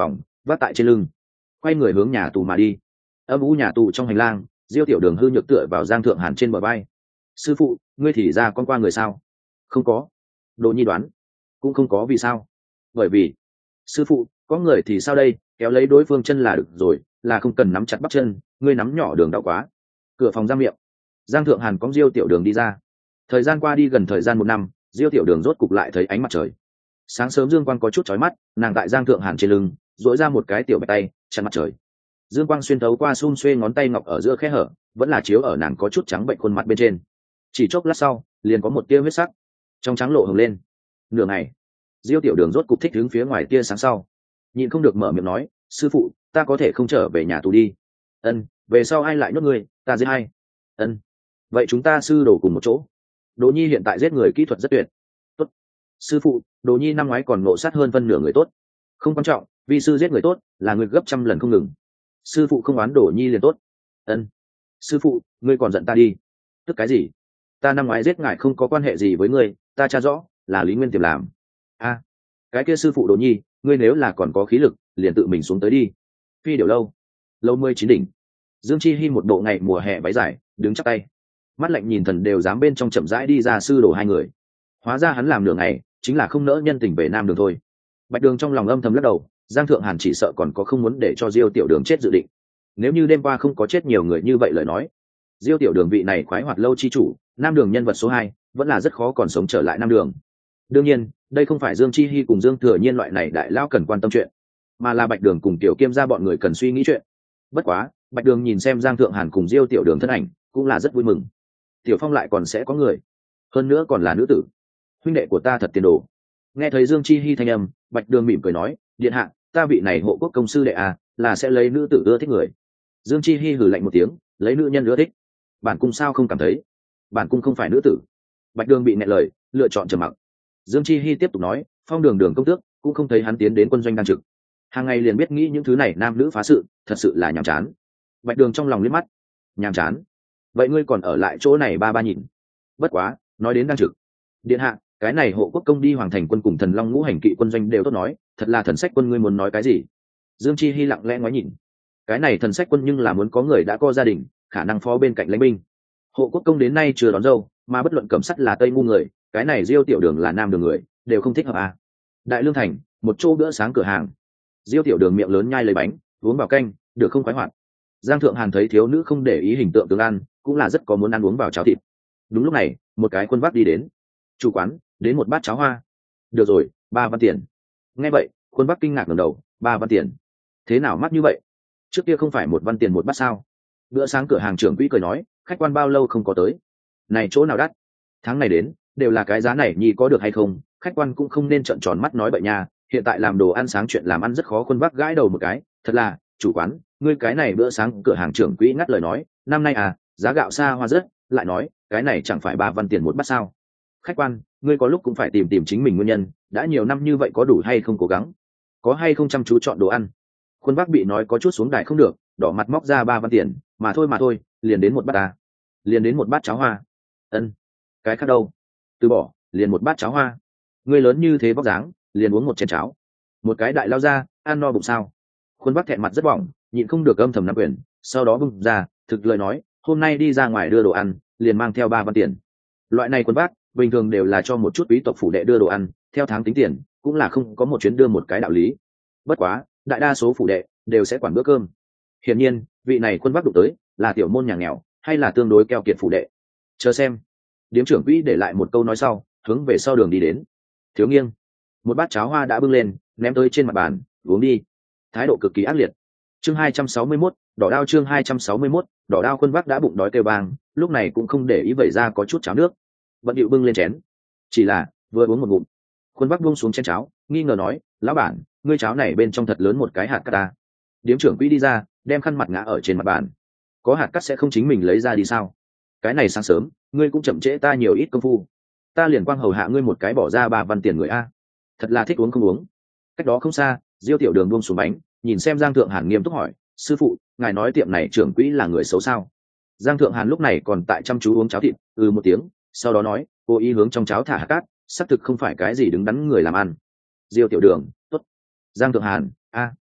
vác tại trên lưng, quay người hướng nhà tù mà đi. Âm u nhà tù trong hành lang, Diêu Tiểu Đường hư nhược tựa vào Giang Thượng Hàn trên bờ vai. Sư phụ, ngươi thì ra con qua người sao? Không có. Đỗ Nhi đoán. Cũng không có, vì sao? Bởi vì sư phụ, có người thì sao đây, kéo lấy đối phương chân là được rồi, là không cần nắm chặt bắp chân, ngươi nắm nhỏ đường đau quá. Cửa phòng giam miệng, Giang Thượng Hàn cõng Diêu Tiểu Đường đi ra. Thời gian qua đi gần thời gian 1 năm, Diêu Tiểu Đường rốt cục lại thấy ánh mặt trời. Sáng sớm dương quang có chút chói mắt, nàng tại Giang Thượng Hàn trên lưng duỗi ra một cái tiểu bạch tay chắn mặt trời. Dương quang xuyên thấu qua xun xuê ngón tay ngọc ở giữa khe hở, vẫn là chiếu ở nàng có chút trắng bệnh khuôn mặt bên trên. Chỉ chốc lát sau, liền có một tia huyết sắc trong trắng lộ hồng lên. Nửa ngày, Diêu Tiểu Đường rốt cục thích đứng phía ngoài tia sáng sau, nhịn không được mở miệng nói, sư phụ, ta có thể không trở về nhà tù đi. Ân, về sau ai lại nhốt ngươi, ta giết hay. Ân, vậy chúng ta sư đồ cùng một chỗ. Đỗ Nhi hiện tại giết người kỹ thuật rất tuyệt. Tốt. Sư phụ, Đỗ Nhi năm ngoái còn ngộ sát hơn phân nửa người tốt. Không quan trọng, vì sư giết người tốt là người gấp trăm lần không ngừng. Sư phụ không oán Đỗ Nhi liền tốt. Ân. Sư phụ, ngươi còn giận ta đi. Tức cái gì? Ta năm ngoái giết ngài không có quan hệ gì với ngươi, ta tra rõ là Lý Nguyên Tiềm làm. A, cái kia sư phụ Đỗ Nhi, ngươi nếu là còn có khí lực liền tự mình xuống tới đi. Phi Điểu lâu, lâu 19 đỉnh. Dương Chi Hi một bộ ngày mùa hè váy dài, đứng chắp tay, mắt lạnh nhìn thần đều dám bên trong chậm rãi đi ra sư đồ hai người. Hóa ra hắn làm nửa ngày chính là không nỡ nhân tình về Nam Đường thôi. Bạch Đường trong lòng âm thầm lắc đầu, Giang Thượng Hàn chỉ sợ còn có không muốn để cho Diêu Tiểu Đường chết dự định. Nếu như đêm qua không có chết nhiều người như vậy lời nói, Diêu Tiểu Đường vị này khoái hoạt lâu chi chủ, Nam Đường nhân vật số 2, vẫn là rất khó còn sống trở lại Nam Đường. Đương nhiên, đây không phải Dương Chi Hi cùng Dương Thừa Nhiên loại này đại lão cần quan tâm chuyện, mà là Bạch Đường cùng Tiểu Kiêm gia bọn người cần suy nghĩ chuyện. Bất quá, Bạch Đường nhìn xem Giang Thượng Hàn cùng Diêu Tiểu Đường thân ảnh, cũng là rất vui mừng. Tiểu Phong lại còn sẽ có người, hơn nữa còn là nữ tử. Huynh đệ của ta thật tiền đồ. Nghe thấy Dương Chi Hi thanh âm, Bạch Đường mỉm cười nói, điện hạ, ta vị này hộ quốc công sư đệ à, là sẽ lấy nữ tử ưa thích người. Dương Chi Hi hừ lạnh một tiếng, lấy nữ nhân ưa thích, bản cung sao không cảm thấy, bản cung không phải nữ tử. Bạch Đường bị nẹt lời, lựa chọn trầm mặc. Dương Chi Hi tiếp tục nói, Phong Đường Đường công tước cũng không thấy hắn tiến đến quân doanh đang trực, hàng ngày liền biết nghĩ những thứ này nam nữ phá sự, thật sự là nhàm chán. Bạch Đường trong lòng liếc mắt, nhàm chán, vậy ngươi còn ở lại chỗ này ba ba nhìn. Bất quá, nói đến đang trực, điện hạ, cái này hộ quốc công đi hoàng thành quân cùng thần long ngũ hành kỵ quân doanh đều tốt nói, thật là thần sách quân, ngươi muốn nói cái gì? Dương Chi Hi lặng lẽ ngoái nhìn, cái này thần sách quân nhưng là muốn có người đã có gia đình, khả năng phó bên cạnh lãnh binh. Hộ quốc công đến nay chưa đón dâu, mà bất luận cẩm sắt là tây ngu người, cái này Diêu Tiểu Đường là Nam Đường người, đều không thích hợp à. Đại Lương thành, một chỗ bữa sáng cửa hàng, Diêu Tiểu Đường miệng lớn nhai lấy bánh, uống vào canh, được không khoái hoạt. Giang Thượng Hàn thấy thiếu nữ không để ý hình tượng tướng ăn, cũng là rất có muốn ăn uống vào cháo thịt. Đúng lúc này, một cái quân vác đi đến. Chủ quán, đến một bát cháo hoa. Được rồi, 3 văn tiền. Nghe vậy, quân vác kinh ngạc ngẩng đầu, 3 văn tiền? Thế nào mắc như vậy? Trước kia không phải 1 văn tiền một bát sao? Bữa sáng cửa hàng trưởng quỹ cười nói, khách quan bao lâu không có tới? Này chỗ nào đắt? Tháng này đến, đều là cái giá này nhi có được hay không? Khách quan cũng không nên trợn tròn mắt nói bậy nha. Hiện tại làm đồ ăn sáng chuyện làm ăn rất khó. Quân vác gãi đầu một cái, thật là, chủ quán, ngươi cái này bữa sáng cửa hàng trưởng quỹ ngắt lời nói, năm nay à, giá gạo xa hoa rất, lại nói, cái này chẳng phải 3 văn tiền một bát sao? Khách quan, ngươi có lúc cũng phải tìm chính mình nguyên nhân, đã nhiều năm như vậy có đủ hay không cố gắng, có hay không chăm chú chọn đồ ăn. Quân bác bị nói có chút xuống đài không được, đỏ mặt móc ra 3 văn tiền, mà thôi, liền đến một bát ta, liền đến một bát cháo hoa. Ân, cái khác đâu? Từ bỏ, liền một bát cháo hoa. Ngươi lớn như thế vóc dáng, liền uống một chén cháo, một cái đại lao ra, ăn no bụng sao? Quân bác thẹn mặt rất bỏng, nhịn không được âm thầm nắm quyền, sau đó bung ra, thực lời nói, hôm nay đi ra ngoài đưa đồ ăn, liền mang theo 3 văn tiền. Loại này quân bác bình thường đều là cho một chút quý tộc phủ đệ đưa đồ ăn, theo tháng tính tiền, cũng là không có một chuyến đưa một cái đạo lý. Bất quá, đại đa số phủ đệ đều sẽ quản bữa cơm. Hiển nhiên, vị này quân bác đụng tới là tiểu môn nhà nghèo, hay là tương đối keo kiệt phủ đệ. Chờ xem. Điếm trưởng quỹ để lại một câu nói sau, hướng về sau đường đi đến. Thiếu nghiêng, một bát cháo hoa đã bưng lên, ném tới trên mặt bàn, uống đi. Thái độ cực kỳ ác liệt. Chương 261, đỏ đao. Chương 261, đỏ đao. Quân bác đã bụng đói kêu bang, lúc này cũng không để ý vẩy ra có chút cháo nước, bận điệu bưng lên chén. Chỉ là vừa uống một ngụm, Quân bác buông xuống chén cháo, nghi ngờ nói, lão bản, ngươi cháo này bên trong thật lớn một cái hạt cát ta. Điếm trưởng quỹ đi ra, đem khăn mặt ngã ở trên mặt bàn. Có hạt cát sẽ không chính mình lấy ra đi sao? Cái này sáng sớm, ngươi cũng chậm trễ ta nhiều ít công phu, ta liền quang hầu hạ ngươi một cái bỏ ra 3 văn tiền người a. Thật là thích uống không uống. Cách đó không xa, Diêu Tiểu Đường buông xuống bánh, nhìn xem Giang Thượng Hàn nghiêm túc hỏi, sư phụ, ngài nói tiệm này trưởng quỹ là người xấu sao? Giang Thượng Hàn lúc này còn tại chăm chú uống cháo thịt, một tiếng, sau đó nói, cố ý hướng trong cháo thả hạt cát, xác thực không phải cái gì đứng đắn người làm ăn. Diêu Tiểu Đường, tốt. Giang Thượng Hàn, a.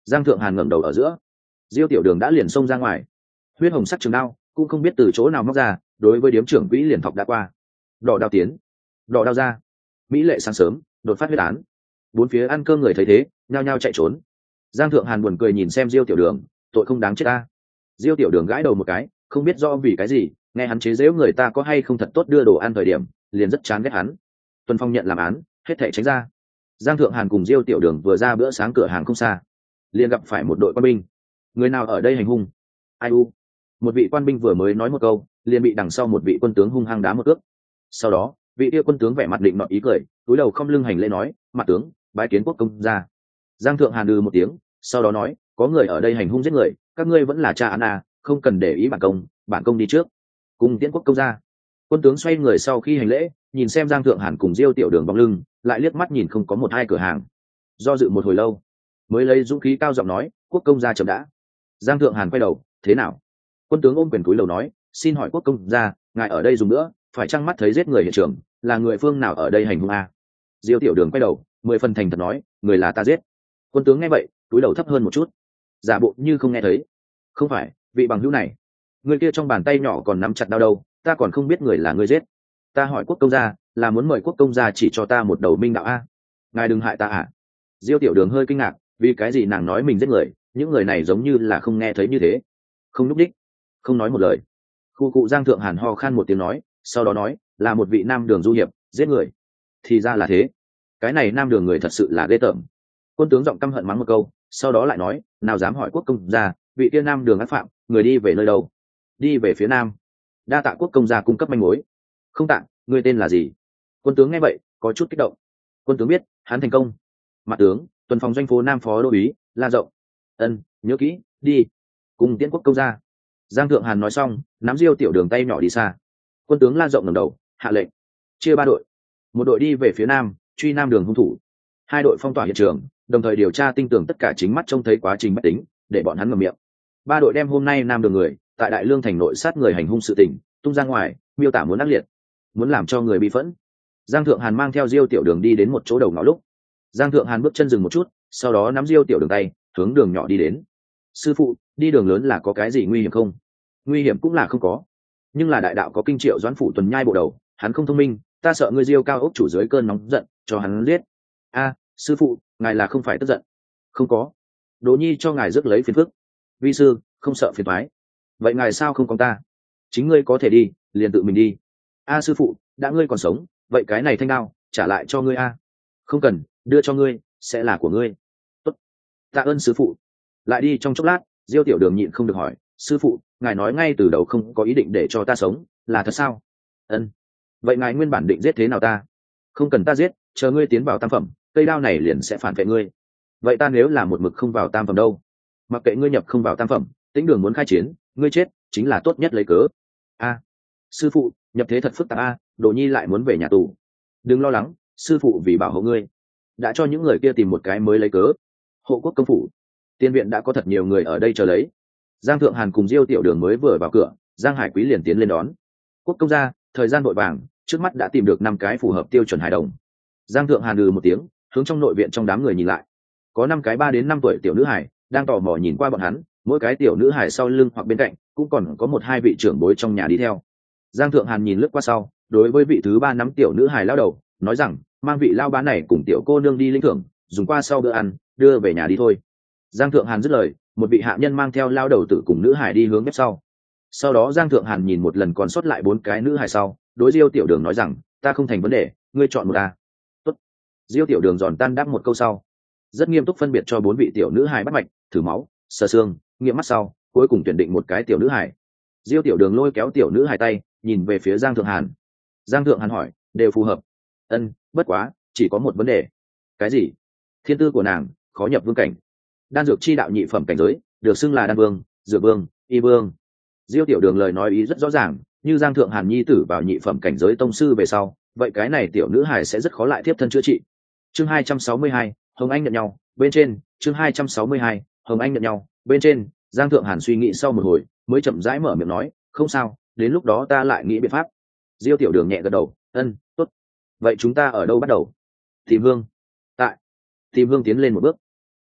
Giang Thượng Hàn ngẩng đầu ở giữa, Diêu Tiểu Đường đã liền xông ra ngoài, huyết hồng sắc trường đao cũng không biết từ chỗ nào móc ra, đối với điếm trưởng quỹ liền thọc đã qua. Đỏ đao tiến, đỏ đao ra, mỹ lệ sáng sớm đột phát huyết án. Bốn phía ăn cơm người thấy thế nhao nhao chạy trốn. Giang Thượng Hàn buồn cười nhìn xem Diêu Tiểu Đường, tội không đáng chết ta. Diêu Tiểu Đường gãi đầu một cái, không biết do vì cái gì, nghe hắn chế giễu người ta có hay không thật tốt đưa đồ ăn thời điểm, liền rất chán ghét hắn. Tuân Phong nhận làm án, hết thảy tránh ra. Giang Thượng Hàn cùng Diêu Tiểu Đường vừa ra bữa sáng cửa hàng không xa, liền gặp phải một đội quân binh. Người nào ở đây hành hung? Ai u? Một vị quan binh vừa mới nói một câu, liền bị đằng sau một vị quân tướng hung hăng đá một cước. Sau đó, vị kia quân tướng vẻ mặt định nọ ý cười, cúi đầu không lưng hành lễ nói, mặt tướng bái kiến quốc công gia. Giang Thượng Hàn một tiếng, sau đó nói, có người ở đây hành hung giết người, các ngươi vẫn là tra án à, không cần để ý bản công đi trước. Cùng tiễn quốc công gia. Quân tướng xoay người sau khi hành lễ, nhìn xem Giang Thượng Hàn cùng Diêu Tiểu Đường bóng lưng, lại liếc mắt nhìn không có một hai cửa hàng, do dự một hồi lâu, mới lấy dũng khí cao giọng nói, quốc công gia chậm đã. Giang Thượng Hàn quay đầu, thế nào? Quân tướng ôm quyền cúi đầu nói, xin hỏi quốc công gia, ngài ở đây dùng nữa, phải chăng mắt thấy giết người hiện trường, là người phương nào ở đây hành hung a? Diêu Tiểu Đường quay đầu, 10 phần thành thật nói, người là ta giết. Quân tướng nghe vậy, cúi đầu thấp hơn một chút, giả bộ như không nghe thấy. Không phải, vị bằng hữu này, người kia trong bàn tay nhỏ còn nắm chặt đao đâu, ta còn không biết người là người giết. Ta hỏi quốc công gia, là muốn mời quốc công gia chỉ cho ta một đầu minh đạo a. Ngài đừng hại ta à? Diêu Tiểu Đường hơi kinh ngạc, vì cái gì nàng nói mình giết người, những người này giống như là không nghe thấy như thế, không núp đích, không nói một lời. Khu cụ Giang Thượng Hàn ho khan một tiếng nói, sau đó nói, là một vị nam đường du hiệp giết người. Thì ra là thế, cái này nam đường người thật sự là ghê tởm. Quân tướng giọng căm hận mắng một câu, sau đó lại nói, nào dám hỏi quốc công gia, vị tiên nam đường ác phạm, người đi về nơi đâu? Đi về phía nam. Đa tạ quốc công gia cung cấp manh mối. Không tạ, người tên là gì? Quân tướng nghe vậy có chút kích động. Quân tướng biết hắn thành công. Mặt tướng tuần phòng doanh phố nam phó đô úy La Rộng. Ân, nhớ kỹ, đi cùng tiễn quốc công gia. Giang Thượng Hàn nói xong, nắm Diêu Tiểu Đường tay nhỏ đi xa. Quân tướng La Rộng ngẩng đầu, hạ lệnh, chia 3 đội. Một đội đi về phía nam, truy nam đường hung thủ. 2 đội phong tỏa hiện trường, đồng thời điều tra tinh tường tất cả chính mắt trông thấy quá trình bất tính, để bọn hắn ngậm miệng. 3 đội đem hôm nay nam đường người tại Đại Lương thành nội sát người hành hung sự tình tung ra ngoài, miêu tả muốn ác liệt, muốn làm cho người bị phẫn. Giang Thượng Hàn mang theo Diêu Tiểu Đường đi đến một chỗ đầu ngõ lúc, Giang Thượng Hàn bước chân dừng một chút, sau đó nắm Diêu Tiểu Đường tay, hướng đường nhỏ đi đến. Sư phụ, đi đường lớn là có cái gì nguy hiểm không? Nguy hiểm cũng là không có, nhưng là đại đạo có kinh triệu doãn phủ tuần nhai bộ đầu, hắn không thông minh, ta sợ ngươi Diêu cao ốc chủ dưới cơn nóng giận cho hắn giết. A, sư phụ, ngài là không phải tức giận? Không có, Đỗ Nhi cho ngài rước lấy phiền phức. Vi sư không sợ phiền toái. Vậy ngài sao không có ta? Chính ngươi có thể đi, liền tự mình đi. A sư phụ, đã ngươi còn sống, vậy cái này thanh đao trả lại cho ngươi a. Không cần, đưa cho ngươi, sẽ là của ngươi. Tốt, tạ ơn sư phụ. Lại đi trong chốc lát, Diêu Tiểu Đường nhịn không được hỏi, sư phụ, ngài nói ngay từ đầu không có ý định để cho ta sống, là thật sao? Ân. Vậy ngài nguyên bản định giết thế nào ta? Không cần ta giết, chờ ngươi tiến vào tam phẩm, cây đao này liền sẽ phản vệ ngươi. Vậy ta nếu là một mực không vào tam phẩm đâu? Mặc kệ ngươi nhập không vào tam phẩm, Tĩnh Đường muốn khai chiến, ngươi chết chính là tốt nhất lấy cớ. A, sư phụ, nhập thế thật phức tạp a, Đỗ Nhi lại muốn về nhà tù. Đừng lo lắng, sư phụ vì bảo hộ ngươi, đã cho những người kia tìm một cái mới lấy cớ. Hộ quốc công phủ, tiên viện đã có thật nhiều người ở đây chờ lấy. Giang Thượng Hàn cùng Diêu Tiểu Đường mới vừa vào cửa, Giang Hải Quý liền tiến lên đón. Quốc công gia, thời gian vội vàng, trước mắt đã tìm được 5 cái phù hợp tiêu chuẩn hài đồng. Giang Thượng Hàn một tiếng, hướng trong nội viện trong đám người nhìn lại. Có 5 cái 3 đến 5 tuổi tiểu nữ hài đang tò mò nhìn qua bọn hắn, mỗi cái tiểu nữ hài sau lưng hoặc bên cạnh cũng còn có 1-2 vị trưởng bối trong nhà đi theo. Giang Thượng Hàn nhìn lướt qua sau, đối với vị thứ 3 nắm tiểu nữ hài lao đầu, nói rằng, mang vị lao bá này cùng tiểu cô nương đi lĩnh thưởng, dùng qua sau bữa ăn, đưa về nhà đi thôi. Giang Thượng Hàn dứt lời, một vị hạ nhân mang theo lao đầu tử cùng nữ hài đi hướng bếp sau. Sau đó Giang Thượng Hàn nhìn một lần còn sót lại 4 cái nữ hài sau, đối Diêu Tiểu Đường nói rằng, ta không thành vấn đề, ngươi chọn một ta. Tốt. Diêu Tiểu Đường giòn tan đáp một câu sau, rất nghiêm túc phân biệt cho 4 vị tiểu nữ hài bắt mạch, thử máu, sờ xương, nghiệm mắt sau, cuối cùng tuyển định một cái tiểu nữ hài. Diêu Tiểu Đường lôi kéo tiểu nữ hài tay, nhìn về phía Giang Thượng Hàn. Giang Thượng Hàn hỏi, đều phù hợp. Ân, bất quá, chỉ có một vấn đề. Cái gì? Thiên tư của nàng khó nhập vương cảnh, đan dược chi đạo nhị phẩm cảnh giới, được xưng là đan vương, dược vương, y vương. Diêu Tiểu Đường lời nói ý rất rõ ràng, như Giang Thượng Hàn nhi tử vào nhị phẩm cảnh giới tông sư về sau, vậy cái này tiểu nữ hài sẽ rất khó lại tiếp thân chữa trị. Chương 262, Hồng Anh nhận nhau, bên trên, chương 262, Hồng Anh nhận nhau, bên trên. Giang Thượng Hàn suy nghĩ sau một hồi, mới chậm rãi mở miệng nói, không sao, đến lúc đó ta lại nghĩ biện pháp. Diêu Tiểu Đường nhẹ gật đầu, ân, tốt. Vậy chúng ta ở đâu bắt đầu? Tìm Hương. Tại. Tìm Hương tiến lên một bước.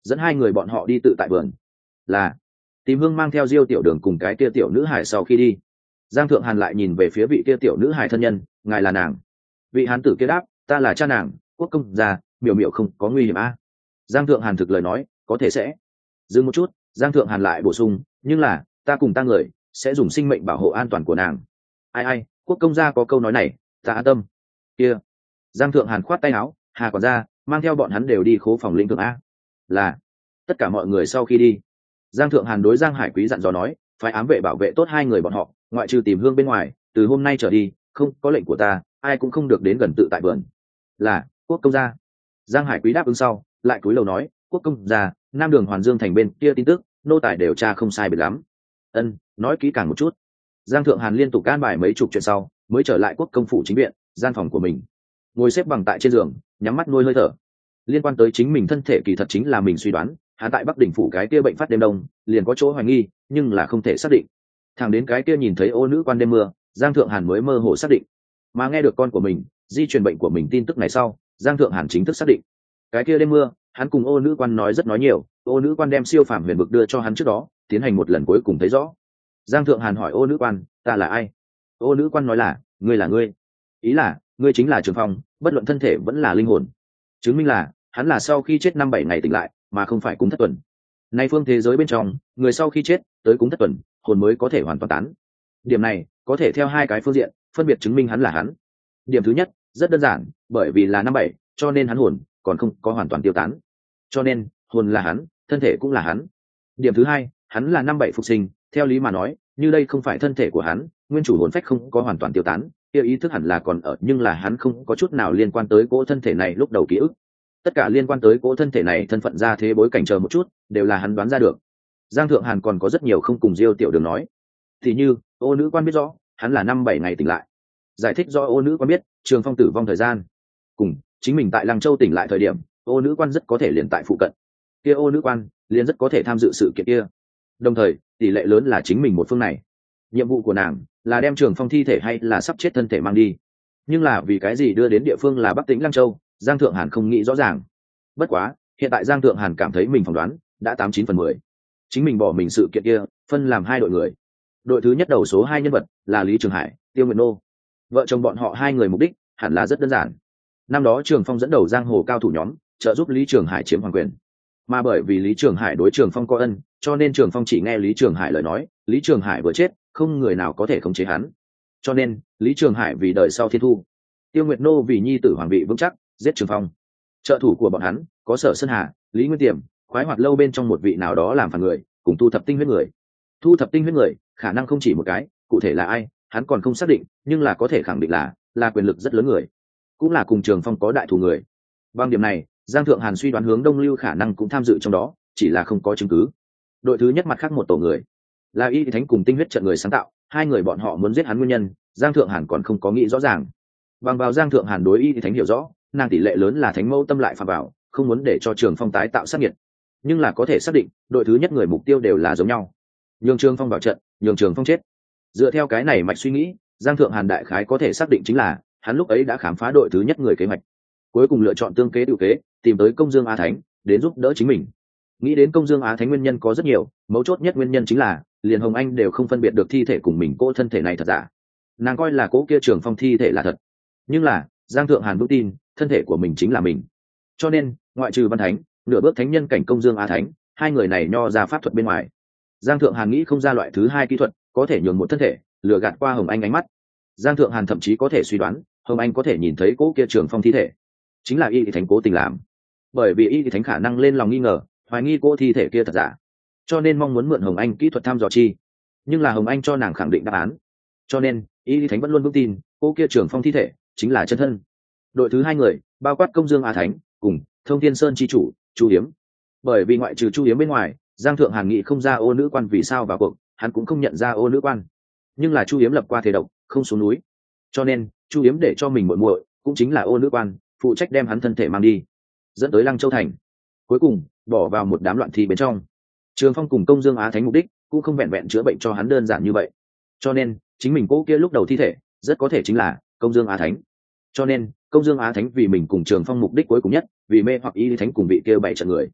dẫn hai người bọn họ đi tự tại vườn. Là. Tìm Hương mang theo Diêu Tiểu Đường cùng cái kia tiểu nữ hải sau khi đi, Giang Thượng Hàn lại nhìn về phía vị kia tiểu nữ hải thân nhân, ngài là nàng? Vị hán tử kia đáp, ta là cha nàng, Quốc công gia, miểu miểu không có nguy hiểm a. Giang Thượng Hàn thực lời nói, có thể sẽ. Dừng một chút, Giang Thượng Hàn lại bổ sung, nhưng là ta cùng ta người sẽ dùng sinh mệnh bảo hộ an toàn của nàng. Ai, Quốc công gia có câu nói này, ta an tâm. Kia. Giang Thượng Hàn khoát tay áo, Hà quản gia mang theo bọn hắn đều đi khố phòng lĩnh thượng a. Là. Tất cả mọi người sau khi đi, Giang Thượng Hàn đối Giang Hải Quý dặn dò nói, phải ám vệ bảo vệ tốt hai người bọn họ, ngoại trừ Tìm Hương bên ngoài, từ hôm nay trở đi, không có lệnh của ta, ai cũng không được đến gần tự tại vườn. Là. Quốc công gia. Giang Hải Quý đáp ứng sau, lại cúi đầu nói, Quốc công gia, Nam Đường Hoàn Dương thành bên kia tin tức, nô tài đều tra không sai biệt lắm. Ân, nói kỹ càng một chút. Giang Thượng Hàn liên tục can bài mấy chục chuyện sau, mới trở lại Quốc công phủ chính viện, gian phòng của mình. Ngồi xếp bằng tại trên giường, nhắm mắt nuôi hơi thở. Liên quan tới chính mình thân thể kỳ thật chính là mình suy đoán, hắn tại Bắc Đỉnh phủ cái kia bệnh phát đêm đông, liền có chỗ hoài nghi, nhưng là không thể xác định. Thẳng đến cái kia nhìn thấy ô nữ quan đêm mưa, Giang Thượng Hàn mới mơ hồ xác định. Mà nghe được con của mình di truyền bệnh của mình tin tức này sau, Giang Thượng Hàn chính thức xác định. Cái kia đêm mưa, hắn cùng ô nữ quan nói rất nói nhiều, ô nữ quan đem siêu phàm huyền vực đưa cho hắn trước đó, tiến hành một lần cuối cùng thấy rõ. Giang Thượng Hàn hỏi ô nữ quan, ta là ai? Ô nữ quan nói là, ngươi là ngươi. Ý là, ngươi chính là Trường Phong, bất luận thân thể vẫn là linh hồn. Chứng minh là, hắn là sau khi chết 5-7 ngày tỉnh lại, mà không phải cúng thất tuần. Nay phương thế giới bên trong, người sau khi chết tới cúng thất tuần, hồn mới có thể hoàn toàn tán. Điểm này có thể theo hai cái phương diện phân biệt chứng minh hắn là hắn. Điểm thứ nhất rất đơn giản, bởi vì là 5-7, cho nên hắn hồn còn không có hoàn toàn tiêu tán, cho nên hồn là hắn, thân thể cũng là hắn. Điểm thứ hai, hắn là 5-7 phục sinh, theo lý mà nói, như đây không phải thân thể của hắn, nguyên chủ hồn phách không có hoàn toàn tiêu tán, kia ý thức hẳn là còn ở, nhưng là hắn không có chút nào liên quan tới cỗ thân thể này lúc đầu ký ức. Tất cả liên quan tới cỗ thân thể này thân phận ra thế bối cảnh chờ một chút, đều là hắn đoán ra được. Giang Thượng Hàn còn có rất nhiều không cùng Diêu Tiểu Đường nói, thì như ô nữ quan biết rõ hắn là 5-7 ngày tỉnh lại, giải thích do ô nữ quan biết Trường Phong tử vong thời gian, cùng chính mình tại Lăng Châu tỉnh lại thời điểm, ô nữ quan rất có thể liền tại phụ cận, kia ô nữ quan liền rất có thể tham dự sự kiện kia, đồng thời tỷ lệ lớn là chính mình một phương này. Nhiệm vụ của nàng là đem Trường Phong thi thể hay là sắp chết thân thể mang đi, nhưng là vì cái gì đưa đến địa phương là Bắc Tĩnh Lăng Châu, Giang Thượng Hàn không nghĩ rõ ràng. Bất quá hiện tại Giang Thượng Hàn cảm thấy mình phỏng đoán đã 89/10. Chính mình bỏ mình sự kiện kia phân làm hai đội người. Đội thứ nhất đầu số 2 nhân vật là Lý Trường Hải, Tiêu Nguyệt Nô. Vợ chồng bọn họ hai người mục đích hẳn là rất đơn giản. Năm đó Trường Phong dẫn đầu giang hồ cao thủ nhóm trợ giúp Lý Trường Hải chiếm hoàng quyền, mà bởi vì Lý Trường Hải đối Trường Phong có ân, cho nên Trường Phong chỉ nghe Lý Trường Hải lời nói, Lý Trường Hải vừa chết không người nào có thể khống chế hắn, cho nên Lý Trường Hải vì đời sau thiên thu, Tiêu Nguyệt Nô vì nhi tử hoàng vị vững chắc giết Trường Phong. Trợ thủ của bọn hắn có Sở Sơn Hà, Lý Nguyên Tiềm, khoái hoạt lâu bên trong một vị nào đó làm phản người, cùng thu thập tinh huyết người. Thu thập tinh huyết người khả năng không chỉ một cái, cụ thể là ai hắn còn không xác định, nhưng là có thể khẳng định là quyền lực rất lớn người, cũng là cùng Trường Phong có đại thù người. Bằng điểm này Giang Thượng Hàn suy đoán hướng Đông Lưu khả năng cũng tham dự trong đó, chỉ là không có chứng cứ. Đội thứ nhất mặt khác một tổ người là Y Thánh cùng tinh huyết trận người sáng tạo, hai người bọn họ muốn giết hắn nguyên nhân Giang Thượng Hàn còn không có nghĩ rõ ràng. Bằng vào Giang Thượng Hàn đối Y Thánh hiểu rõ, nàng tỷ lệ lớn là thánh mẫu tâm lại phạm vào, không muốn để cho Trường Phong tái tạo sát nhiệt, nhưng là có thể xác định đội thứ nhất người mục tiêu đều là giống nhau, nhường Trường Phong vào trận, nhường Trường Phong chết. Dựa theo cái này mạch suy nghĩ, Giang Thượng Hàn đại khái có thể xác định chính là hắn lúc ấy đã khám phá đội thứ nhất người kế hoạch, cuối cùng lựa chọn tương kế tự kế, tìm tới Công Dương Á Thánh đến giúp đỡ chính mình. Nghĩ đến Công Dương Á Thánh nguyên nhân có rất nhiều, mấu chốt nhất nguyên nhân chính là liền Hồng Anh đều không phân biệt được thi thể cùng mình cỗ thân thể này thật giả, nàng coi là cỗ kia Trường Phong thi thể là thật, nhưng là Giang Thượng Hàn vững tin thân thể của mình chính là mình, cho nên ngoại trừ Văn Thánh, nửa bước thánh nhân cảnh Công Dương Á Thánh, hai người này nho ra pháp thuật bên ngoài, Giang Thượng Hàn nghĩ không ra loại thứ hai kỹ thuật có thể nhường một thân thể lừa gạt qua Hồng Anh ánh mắt. Giang Thượng Hàn thậm chí có thể suy đoán Hồng Anh có thể nhìn thấy cỗ kia Trường Phong thi thể chính là Y Thánh cố tình làm, bởi vì Y Thánh khả năng lên lòng nghi ngờ, hoài nghi cỗ thi thể kia thật giả, cho nên mong muốn mượn Hồng Anh kỹ thuật thăm dò chi, nhưng là Hồng Anh cho nàng khẳng định đáp án, cho nên Y Thánh vẫn luôn vững tin cỗ kia Trường Phong thi thể chính là chân thân. Đội thứ hai người bao quát Công Dương Á Thánh cùng Thông Thiên Sơn chi chủ Chu Hiếm, bởi vì ngoại trừ Chu Hiếm bên ngoài, Giang Thượng Hàn nghĩ không ra ô nữ quan vì sao vào cuộc, hắn cũng không nhận ra ô nữ quan, nhưng là Chu Hiếm lập qua thể độc không xuống núi, cho nên Chu Hiếm để cho mình muội muội cũng chính là ô nữ quan phụ trách đem hắn thân thể mang đi, dẫn tới Lăng Châu thành, cuối cùng bỏ vào một đám loạn thi bên trong. Trường Phong cùng Công Dương Á Thánh mục đích cũng không vẹn vẹn chữa bệnh cho hắn đơn giản như vậy, cho nên chính mình cô kia lúc đầu thi thể rất có thể chính là Công Dương Á Thánh, cho nên Công Dương Á Thánh vì mình cùng Trường Phong mục đích cuối cùng nhất, vì mê hoặc Y Thánh cùng vị kia bảy trận người.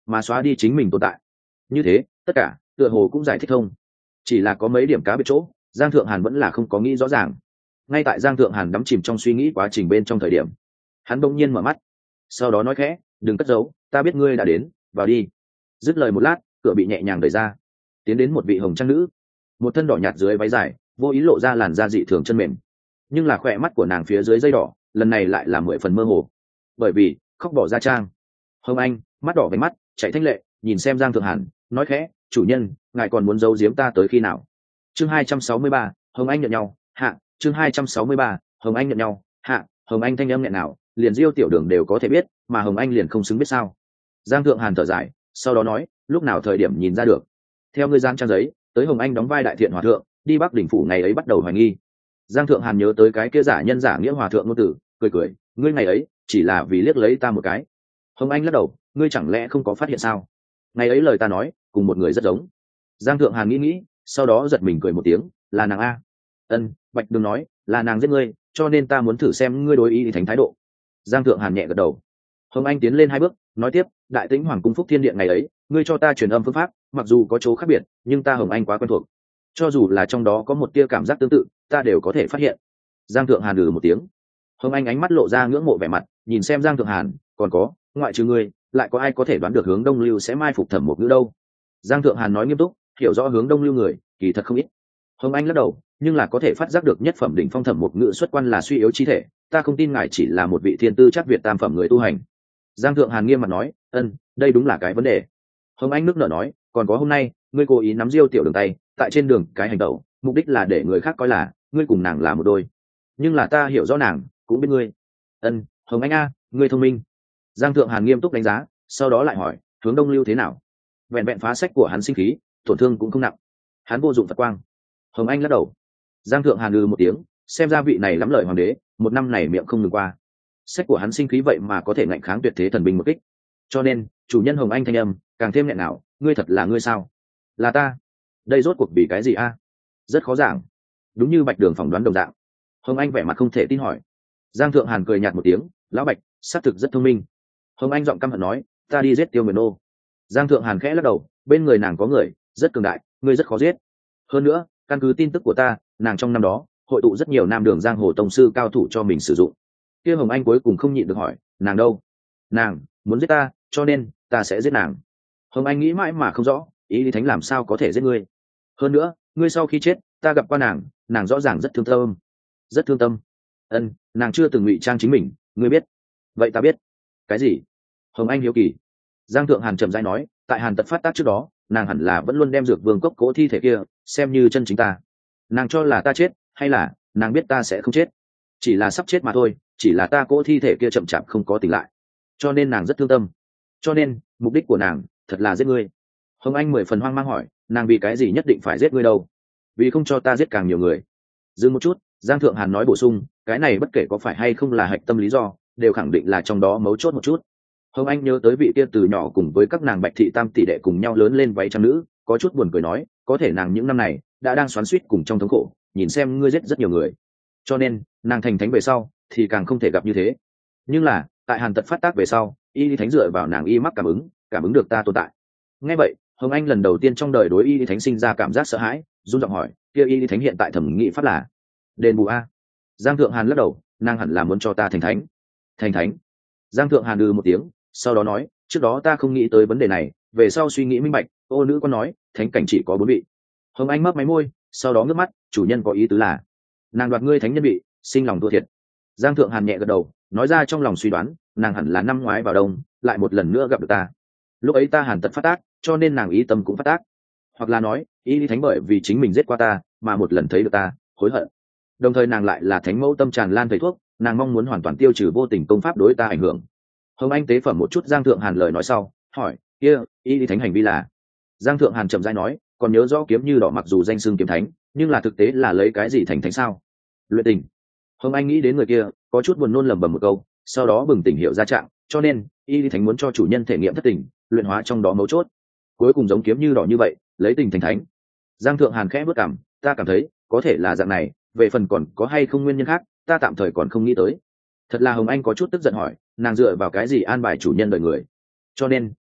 mà xóa đi chính mình tồn tại. Như thế tất cả tựa hồ cũng giải thích thông, chỉ là có mấy điểm cá biệt chỗ Giang Thượng Hàn vẫn là không có nghĩ rõ ràng. Ngay tại Giang Thượng Hàn đắm chìm trong suy nghĩ quá trình bên trong thời điểm, hắn bỗng nhiên mở mắt, sau đó nói khẽ, đừng cất giấu, ta biết ngươi đã đến, vào đi. Dứt lời một lát, cửa bị nhẹ nhàng đẩy ra, tiến đến một vị hồng trang nữ, một thân đỏ nhạt dưới váy dài, vô ý lộ ra làn da dị thường chân mềm, nhưng là khỏe mắt của nàng phía dưới dây đỏ lần này lại là 10 phần mơ hồ, bởi vì khóc bỏ ra trang. Hồng Anh mắt đỏ với mắt chạy thanh lệ nhìn xem Giang Thượng Hàn, nói khẽ, chủ nhân, ngài còn muốn giấu giếm ta tới khi nào? Chương 263, Hồng Anh nhận nhau hạ. Chương 263, Hồng Anh nhận nhau hạ. Hồng Anh thanh âm nghẹn nào liền Diêu Tiểu Đường đều có thể biết, mà Hồng Anh liền không xứng biết sao? Giang Thượng Hàn thở dài, sau đó nói, lúc nào thời điểm nhìn ra được? Theo ngươi gian trang giấy tới Hồng Anh đóng vai đại thiện hòa thượng, đi Bắc đỉnh phủ ngày ấy bắt đầu hoài nghi. Giang Thượng Hàn nhớ tới cái kia giả nhân giả nghĩa hòa thượng ngôn tử, cười cười, ngươi ngày ấy chỉ là vì liếc lấy ta một cái. Hồng Anh lắc đầu, ngươi chẳng lẽ không có phát hiện sao? Ngày ấy lời ta nói cùng một người rất giống. Giang Thượng Hàn nghĩ, sau đó giật mình cười một tiếng, là nàng a? Ân, Bạch Đường nói là nàng giết ngươi, cho nên ta muốn thử xem ngươi đối ý thành thái độ. Giang Thượng Hàn nhẹ gật đầu. Hồng Anh tiến lên 2 bước, nói tiếp, Đại Tĩnh Hoàng cung Phúc Thiên Điện ngày ấy, ngươi cho ta truyền âm phương pháp, mặc dù có chỗ khác biệt, nhưng ta Hồng Anh quá quen thuộc, cho dù là trong đó có một tia cảm giác tương tự, ta đều có thể phát hiện. Giang Thượng Hàn một tiếng. Hồng Anh ánh mắt lộ ra ngưỡng mộ vẻ mặt, nhìn xem Giang Thượng Hàn, còn có, ngoại trừ ngươi, lại có ai có thể đoán được Hướng Đông Lưu sẽ mai phục Thẩm Mục Ngữ đâu? Giang Thượng Hàn nói nghiêm túc, hiểu rõ Hướng Đông Lưu người, kỳ thật không ít. Hồng Anh lắc đầu, nhưng là có thể phát giác được nhất phẩm đỉnh phong Thẩm Mục Ngữ xuất quan là suy yếu chi thể, ta không tin ngài chỉ là một vị thiên tư chắc Việt tam phẩm người tu hành. Giang Thượng Hàn nghiêm mặt nói, đây đúng là cái vấn đề. Hồng Anh nước nở nói, còn có hôm nay, ngươi cố ý nắm Diêu Tiểu Đường tay, tại trên đường cái hành động, mục đích là để người khác coi là ngươi cùng nàng là một đôi. Nhưng là ta hiểu rõ nàng, cũng biết ngươi. Hồng Anh a, ngươi thông minh. Giang Thượng Hàn nghiêm túc đánh giá, sau đó lại hỏi, Hướng Đông Lưu thế nào? Vẹn vẹn phá sách của hắn sinh khí, tổn thương cũng không nặng. Hắn vô dụng Phật quang. Hồng Anh lắc đầu. Giang Thượng Hàn một tiếng, xem ra vị này lắm lời hoàng đế, một năm này miệng không ngừng qua. Sách của hắn sinh khí vậy mà có thể ngạnh kháng tuyệt thế thần binh một kích. Cho nên, chủ nhân Hồng Anh thanh âm càng thêm nghẹn nào, ngươi thật là ngươi sao? Là ta. Đây rốt cuộc vì cái gì a? Rất khó giảng. Đúng như Bạch Đường phỏng đoán đồng dạng. Hồng Anh vẻ mặt không thể tin hỏi. Giang Thượng Hàn cười nhạt một tiếng, lão Bạch, xác thực rất thông minh. Hồng Anh giọng căm hận nói, ta đi giết Tiêu Nguyệt Nô. Giang Thượng Hàn khẽ lắc đầu, bên người nàng có người rất cường đại, ngươi rất khó giết. Hơn nữa, căn cứ tin tức của ta, nàng trong năm đó hội tụ rất nhiều nam đường giang hồ tông sư cao thủ cho mình sử dụng. Kia Hồng Anh cuối cùng không nhịn được hỏi, nàng đâu? Nàng muốn giết ta, cho nên ta sẽ giết nàng. Hồng Anh nghĩ mãi mà không rõ, Ý Lý Thánh làm sao có thể giết ngươi? Hơn nữa, ngươi sau khi chết, ta gặp qua nàng, nàng rõ ràng rất thương tâm. Rất thương tâm. Nàng chưa từng ngụy trang chính mình, ngươi biết? Vậy ta biết. Cái gì? Hồng Anh hiếu kỳ. Giang Thượng Hàn trầm rãi nói, tại Hàn Tật phát tác trước đó, nàng hẳn là vẫn luôn đem Dược Vương cốc cỗ thi thể kia xem như chân chính ta. Nàng cho là ta chết, hay là nàng biết ta sẽ không chết, chỉ là sắp chết mà thôi, chỉ là ta cỗ thi thể kia chậm chạp không có tỉnh lại, cho nên nàng rất thương tâm. Cho nên mục đích của nàng thật là giết ngươi. Hồng Anh 10 phần hoang mang hỏi, nàng vì cái gì nhất định phải giết ngươi đâu? Vì không cho ta giết càng nhiều người. Dừng một chút, Giang Thượng Hàn nói bổ sung, cái này bất kể có phải hay không là hạch tâm lý do, đều khẳng định là trong đó mấu chốt một chút. Hồng Anh nhớ tới vị kia từ nhỏ cùng với các nàng Bạch thị tam tỷ đệ cùng nhau lớn lên váy trắng nữ, có chút buồn cười nói, có thể nàng những năm này đã đang xoắn xuýt cùng trong thống khổ, nhìn xem ngươi giết rất nhiều người, cho nên nàng thành thánh về sau thì càng không thể gặp như thế. Nhưng là tại Hàn Tật phát tác về sau, Y Lý Thánh dựa vào nàng y mắc cảm ứng được ta tồn tại. Nghe vậy, Hồng Anh lần đầu tiên trong đời đối Y Lý Thánh sinh ra cảm giác sợ hãi, run giọng hỏi, kia Y Lý Thánh hiện tại thẩm nghị pháp là đền bù a? Giang Thượng Hàn lắc đầu, nàng hẳn là muốn cho ta thành thánh. Thành thánh? Giang Thượng Hàn một tiếng, sau đó nói, trước đó ta không nghĩ tới vấn đề này, về sau suy nghĩ minh bạch, ô nữ có nói thánh cảnh chỉ có 4 vị. Hồng Anh mấp máy môi, sau đó ngước mắt, chủ nhân có ý tứ là nàng đoạt ngươi thánh nhân vị, sinh lòng thua thiệt. Giang Thượng Hàn nhẹ gật đầu, nói ra trong lòng suy đoán, nàng hẳn là năm ngoái vào đông lại một lần nữa gặp được ta, lúc ấy ta Hàn Tật phát tác, cho nên nàng ý tâm cũng phát tác, hoặc là nói Y Lý Thánh bởi vì chính mình giết qua ta mà một lần thấy được ta hối hận, đồng thời nàng lại là thánh mẫu tâm tràn lan thầy thuốc, nàng mong muốn hoàn toàn tiêu trừ vô tình công pháp đối ta ảnh hưởng. Hồng Anh tế phẩm một chút Giang Thượng Hàn lời nói sau, hỏi, kia Y Lý Thánh hành vi là? Giang Thượng Hàn chậm rãi nói, còn nhớ rõ Kiếm Như Đỏ mặc dù danh xưng kiếm thánh, nhưng là thực tế là lấy cái gì thành thánh sao? Luyện tình. Hồng Anh nghĩ đến người kia, có chút buồn nôn lẩm bẩm một câu, sau đó bừng tỉnh hiểu ra trạng, cho nên Y Lý Thánh muốn cho chủ nhân thể nghiệm thất tình, luyện hóa trong đó mấu chốt, cuối cùng giống Kiếm Như Đỏ như vậy, lấy tình thành thánh. Giang Thượng Hàn khẽ bước cằm, ta cảm thấy có thể là dạng này, về phần còn có hay không nguyên nhân khác, ta tạm thời còn không nghĩ tới. Thật là Hồng Anh có chút tức giận hỏi, nàng dựa vào cái gì an bài chủ nhân đời người? Cho nên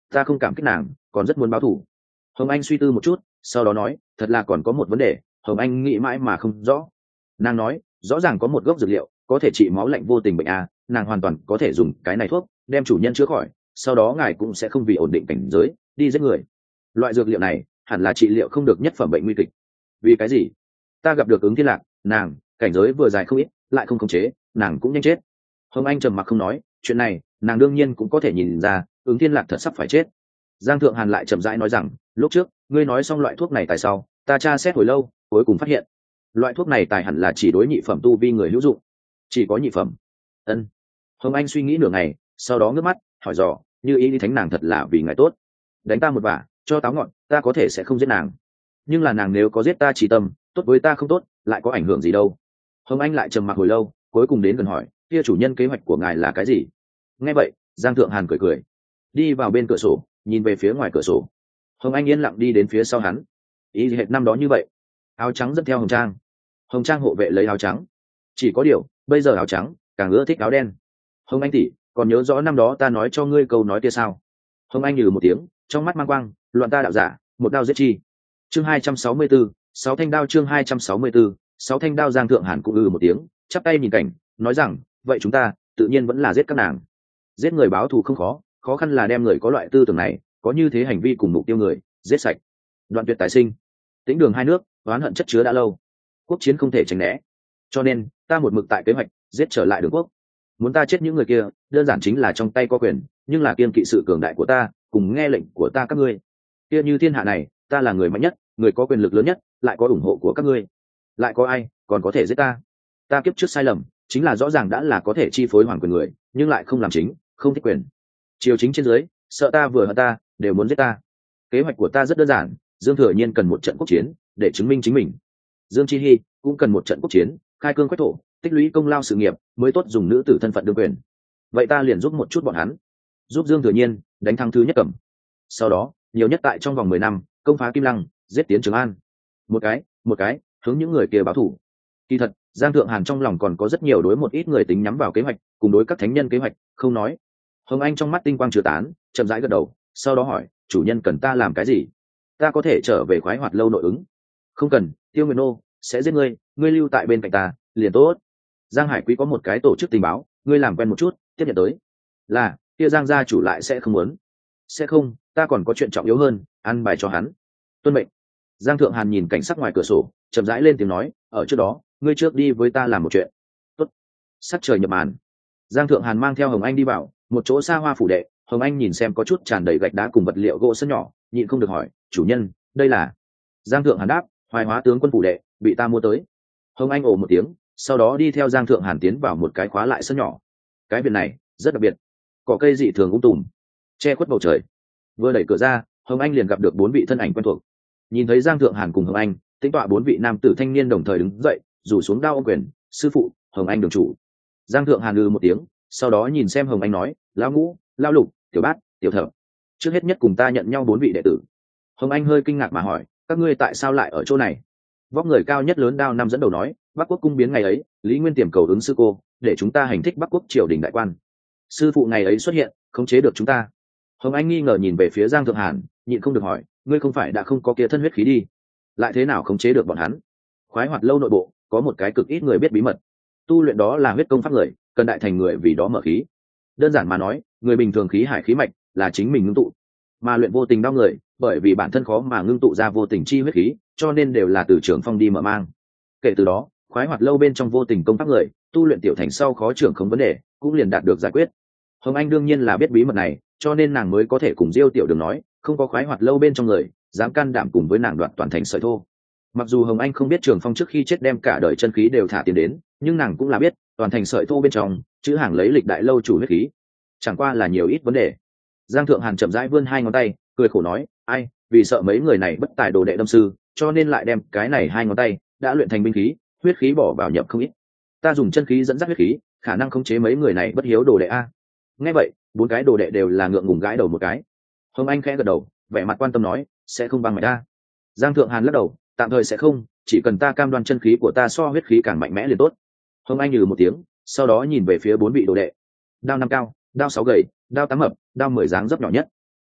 ta không cảm kích nàng, còn rất muốn báo thù. Hồng Anh suy tư một chút, sau đó nói, thật là còn có một vấn đề, Hồng Anh nghĩ mãi mà không rõ. Nàng nói, rõ ràng có một gốc dược liệu có thể trị máu lạnh vô tình bệnh a, nàng hoàn toàn có thể dùng cái này thuốc đem chủ nhân chữa khỏi, sau đó ngài cũng sẽ không vì ổn định cảnh giới đi giết người. Loại dược liệu này hẳn là trị liệu không được nhất phẩm bệnh nguy kịch. Vì cái gì? Ta gặp được Ứng Thiên Lạc, nàng cảnh giới vừa dài không ít, lại không khống chế, nàng cũng nhanh chết. Hồng Anh trầm mặc không nói, chuyện này nàng đương nhiên cũng có thể nhìn ra, Ứng Thiên Lạc thật sắp phải chết. Giang Thượng Hàn lại chậm rãi nói rằng, lúc trước ngươi nói xong loại thuốc này tại sau, ta tra xét hồi lâu, cuối cùng phát hiện loại thuốc này tài hẳn là chỉ đối nhị phẩm tu vi người hữu dụng. Chỉ có nhị phẩm? Ân. Hồng Anh suy nghĩ nửa ngày, sau đó ngước mắt hỏi dò, như ý lý thánh nàng thật là vì ngài tốt, đánh ta một vả cho táo ngọn, ta có thể sẽ không giết nàng, nhưng là nàng nếu có giết ta chỉ tâm, tốt với ta không tốt, lại có ảnh hưởng gì đâu. Hồng Anh lại trầm mặc hồi lâu, cuối cùng đến gần hỏi, kia chủ nhân kế hoạch của ngài là cái gì? Nghe vậy Giang Thượng Hàn cười cười, đi vào bên cửa sổ, nhìn về phía ngoài cửa sổ. Hồng Anh yên lặng đi đến phía sau hắn, ý hệt năm đó như vậy, áo trắng dẫn theo Hồng Trang, Hồng Trang hộ vệ lấy áo trắng. Chỉ có điều bây giờ áo trắng càng ưa thích áo đen. Hồng Anh tỷ, còn nhớ rõ năm đó ta nói cho ngươi câu nói kia sao? Hồng Anh nhừ một tiếng, trong mắt mang quang, loạn ta đạo giả, một đao giết chi. Chương 264, sáu thanh đao. Chương 264, sáu thanh đao. Giang Thượng Hàn cũng một tiếng, chắp tay nhìn cảnh, nói rằng, vậy chúng ta tự nhiên vẫn là giết các nàng. Giết người báo thù không khó, khó khăn là đem người có loại tư tưởng này, có như thế hành vi cùng mục tiêu người giết sạch. Đoạn tuyệt tái sinh, tĩnh đường hai nước, oán hận chất chứa đã lâu, quốc chiến không thể tránh né, cho nên ta một mực tại kế hoạch giết trở lại đường quốc. Muốn ta chết những người kia đơn giản chính là trong tay có quyền, nhưng là kiên kỵ sự cường đại của ta cùng nghe lệnh của ta các ngươi. Kia như thiên hạ này ta là người mạnh nhất, người có quyền lực lớn nhất, lại có ủng hộ của các ngươi, lại có ai còn có thể giết ta? Ta kiếp trước sai lầm chính là rõ ràng đã là có thể chi phối hoàng quyền người, nhưng lại không làm chính, không thích quyền. Triều chính trên dưới sợ ta vừa hận ta đều muốn giết ta. Kế hoạch của ta rất đơn giản, Dương Thừa Nhiên cần một trận quốc chiến để chứng minh chính mình, Dương Chi Hi cũng cần một trận quốc chiến khai cương quét thổ, tích lũy công lao sự nghiệp mới tốt dùng nữ tử thân phận đương quyền. Vậy ta liền giúp một chút bọn hắn, giúp Dương Thừa Nhiên đánh thắng thứ nhất Cẩm, sau đó nhiều nhất tại trong vòng 10 năm công phá Kim Lăng, giết tiến Trường An, một cái hướng những người kia báo thù. Kỳ thật Giang Thượng Hàn trong lòng còn có rất nhiều đối một ít người tính nhắm vào kế hoạch, cùng đối các thánh nhân kế hoạch không nói. Hồng Anh trong mắt tinh quang chứa tán, chậm rãi gật đầu, sau đó hỏi, chủ nhân cần ta làm cái gì? Ta có thể trở về khoái hoạt lâu nội ứng. Không cần, Tiêu Nguyệt Nô sẽ giết ngươi, ngươi lưu tại bên cạnh ta liền tốt. Giang Hải Quý có một cái tổ chức tình báo, ngươi làm quen một chút tiếp nhận tới. Là, kia Giang gia chủ lại sẽ không muốn. Sẽ không, ta còn có chuyện trọng yếu hơn, ăn bài cho hắn. Tuân mệnh. Giang Thượng Hàn nhìn cảnh sắc ngoài cửa sổ, chậm rãi lên tiếng nói, ở trước đó ngươi trước đi với ta làm một chuyện. Tốt. Sắc trời nhập màn, Giang Thượng Hàn mang theo Hồng Anh đi vào một chỗ xa hoa phủ đệ. Hồng Anh nhìn xem có chút tràn đầy gạch đá cùng vật liệu gỗ sân nhỏ, nhịn không được hỏi, chủ nhân đây là? Giang Thượng Hàn đáp, Hoài Hóa tướng quân phủ đệ, bị ta mua tới. Hồng Anh ồ một tiếng, sau đó đi theo Giang Thượng Hàn tiến vào một cái khóa lại sân nhỏ. Cái viện này rất đặc biệt, cỏ cây dị thường tùm che khuất bầu trời. Vừa đẩy cửa ra, Hồng Anh liền gặp được 4 vị thân ảnh quen thuộc. Nhìn thấy Giang Thượng Hàn cùng Hồng Anh, tính tọa 4 vị nam tử thanh niên đồng thời đứng dậy, rủ xuống đao ôm quyền, sư phụ, Hồng Anh đường chủ. Giang Thượng Hàn một tiếng, sau đó nhìn xem Hồng Anh nói, lão ngũ, lão lục, tiểu bát, tiểu thập, trước hết nhất cùng ta nhận nhau 4 vị đệ tử. Hồng Anh hơi kinh ngạc mà hỏi, các ngươi tại sao lại ở chỗ này? Vóc người cao nhất lớn đao năm dẫn đầu nói, Bắc Quốc cung biến ngày ấy, Lý Nguyên tiềm cầu ứng sư cô để chúng ta hành thích Bắc Quốc triều đình đại quan, sư phụ ngày ấy xuất hiện khống chế được chúng ta. Hồng Anh nghi ngờ nhìn về phía Giang Thượng Hàn, nhịn không được hỏi, ngươi không phải đã không có kia thân huyết khí đi, lại thế nào khống chế được bọn hắn? Khoái Hoạt lâu nội bộ có một cái cực ít người biết bí mật, tu luyện đó là huyết công pháp người, cần đại thành người vì đó mở khí. Đơn giản mà nói, người bình thường khí hải khí mạch là chính mình ngưng tụ, mà luyện vô tình đao người bởi vì bản thân khó mà ngưng tụ ra vô tình chi huyết khí, cho nên đều là từ trưởng phong đi mở mang. Kể từ đó, Khoái Hoạt lâu bên trong vô tình công pháp người tu luyện tiểu thành sau khó trưởng không vấn đề cũng liền đạt được giải quyết. Hồng Anh đương nhiên là biết bí mật này, cho nên nàng mới có thể cùng Diêu Tiểu Đường nói, không có Khoái Hoạt lâu bên trong người dám can đảm cùng với nàng đoạt toàn thành sợi thô. Mặc dù Hồng Anh không biết Trường Phong trước khi chết đem cả đời chân khí đều thả tiền đến, nhưng nàng cũng là biết toàn thành sợi thô bên trong chữ hàng lấy lịch đại lâu chủ huyết khí, chẳng qua là nhiều ít vấn đề. Giang Thượng Hàn chậm rãi vươn 2 ngón tay, cười khổ nói, ai, vì sợ mấy người này bất tài đồ đệ đâm sư, cho nên lại đem cái này 2 ngón tay đã luyện thành binh khí, huyết khí bỏ vào nhập không ít. Ta dùng chân khí dẫn dắt huyết khí, khả năng khống chế mấy người này bất hiếu đồ đệ a. Nghe vậy, 4 cái đồ đệ đều là ngượng ngùng gãi đầu một cái. Hồng Anh khẽ gật đầu, vẻ mặt quan tâm nói, sẽ không băng mạch a. Giang Thượng Hàn lắc đầu, tạm thời sẽ không, chỉ cần ta cam đoan chân khí của ta so huyết khí càng mạnh mẽ liền tốt. Hồng Anh nhừ một tiếng, sau đó nhìn về phía 4 vị đồ đệ. Đao 5 cao, đao 6 gầy, đao 8 mập, đao 10 dáng dấp nhỏ nhất.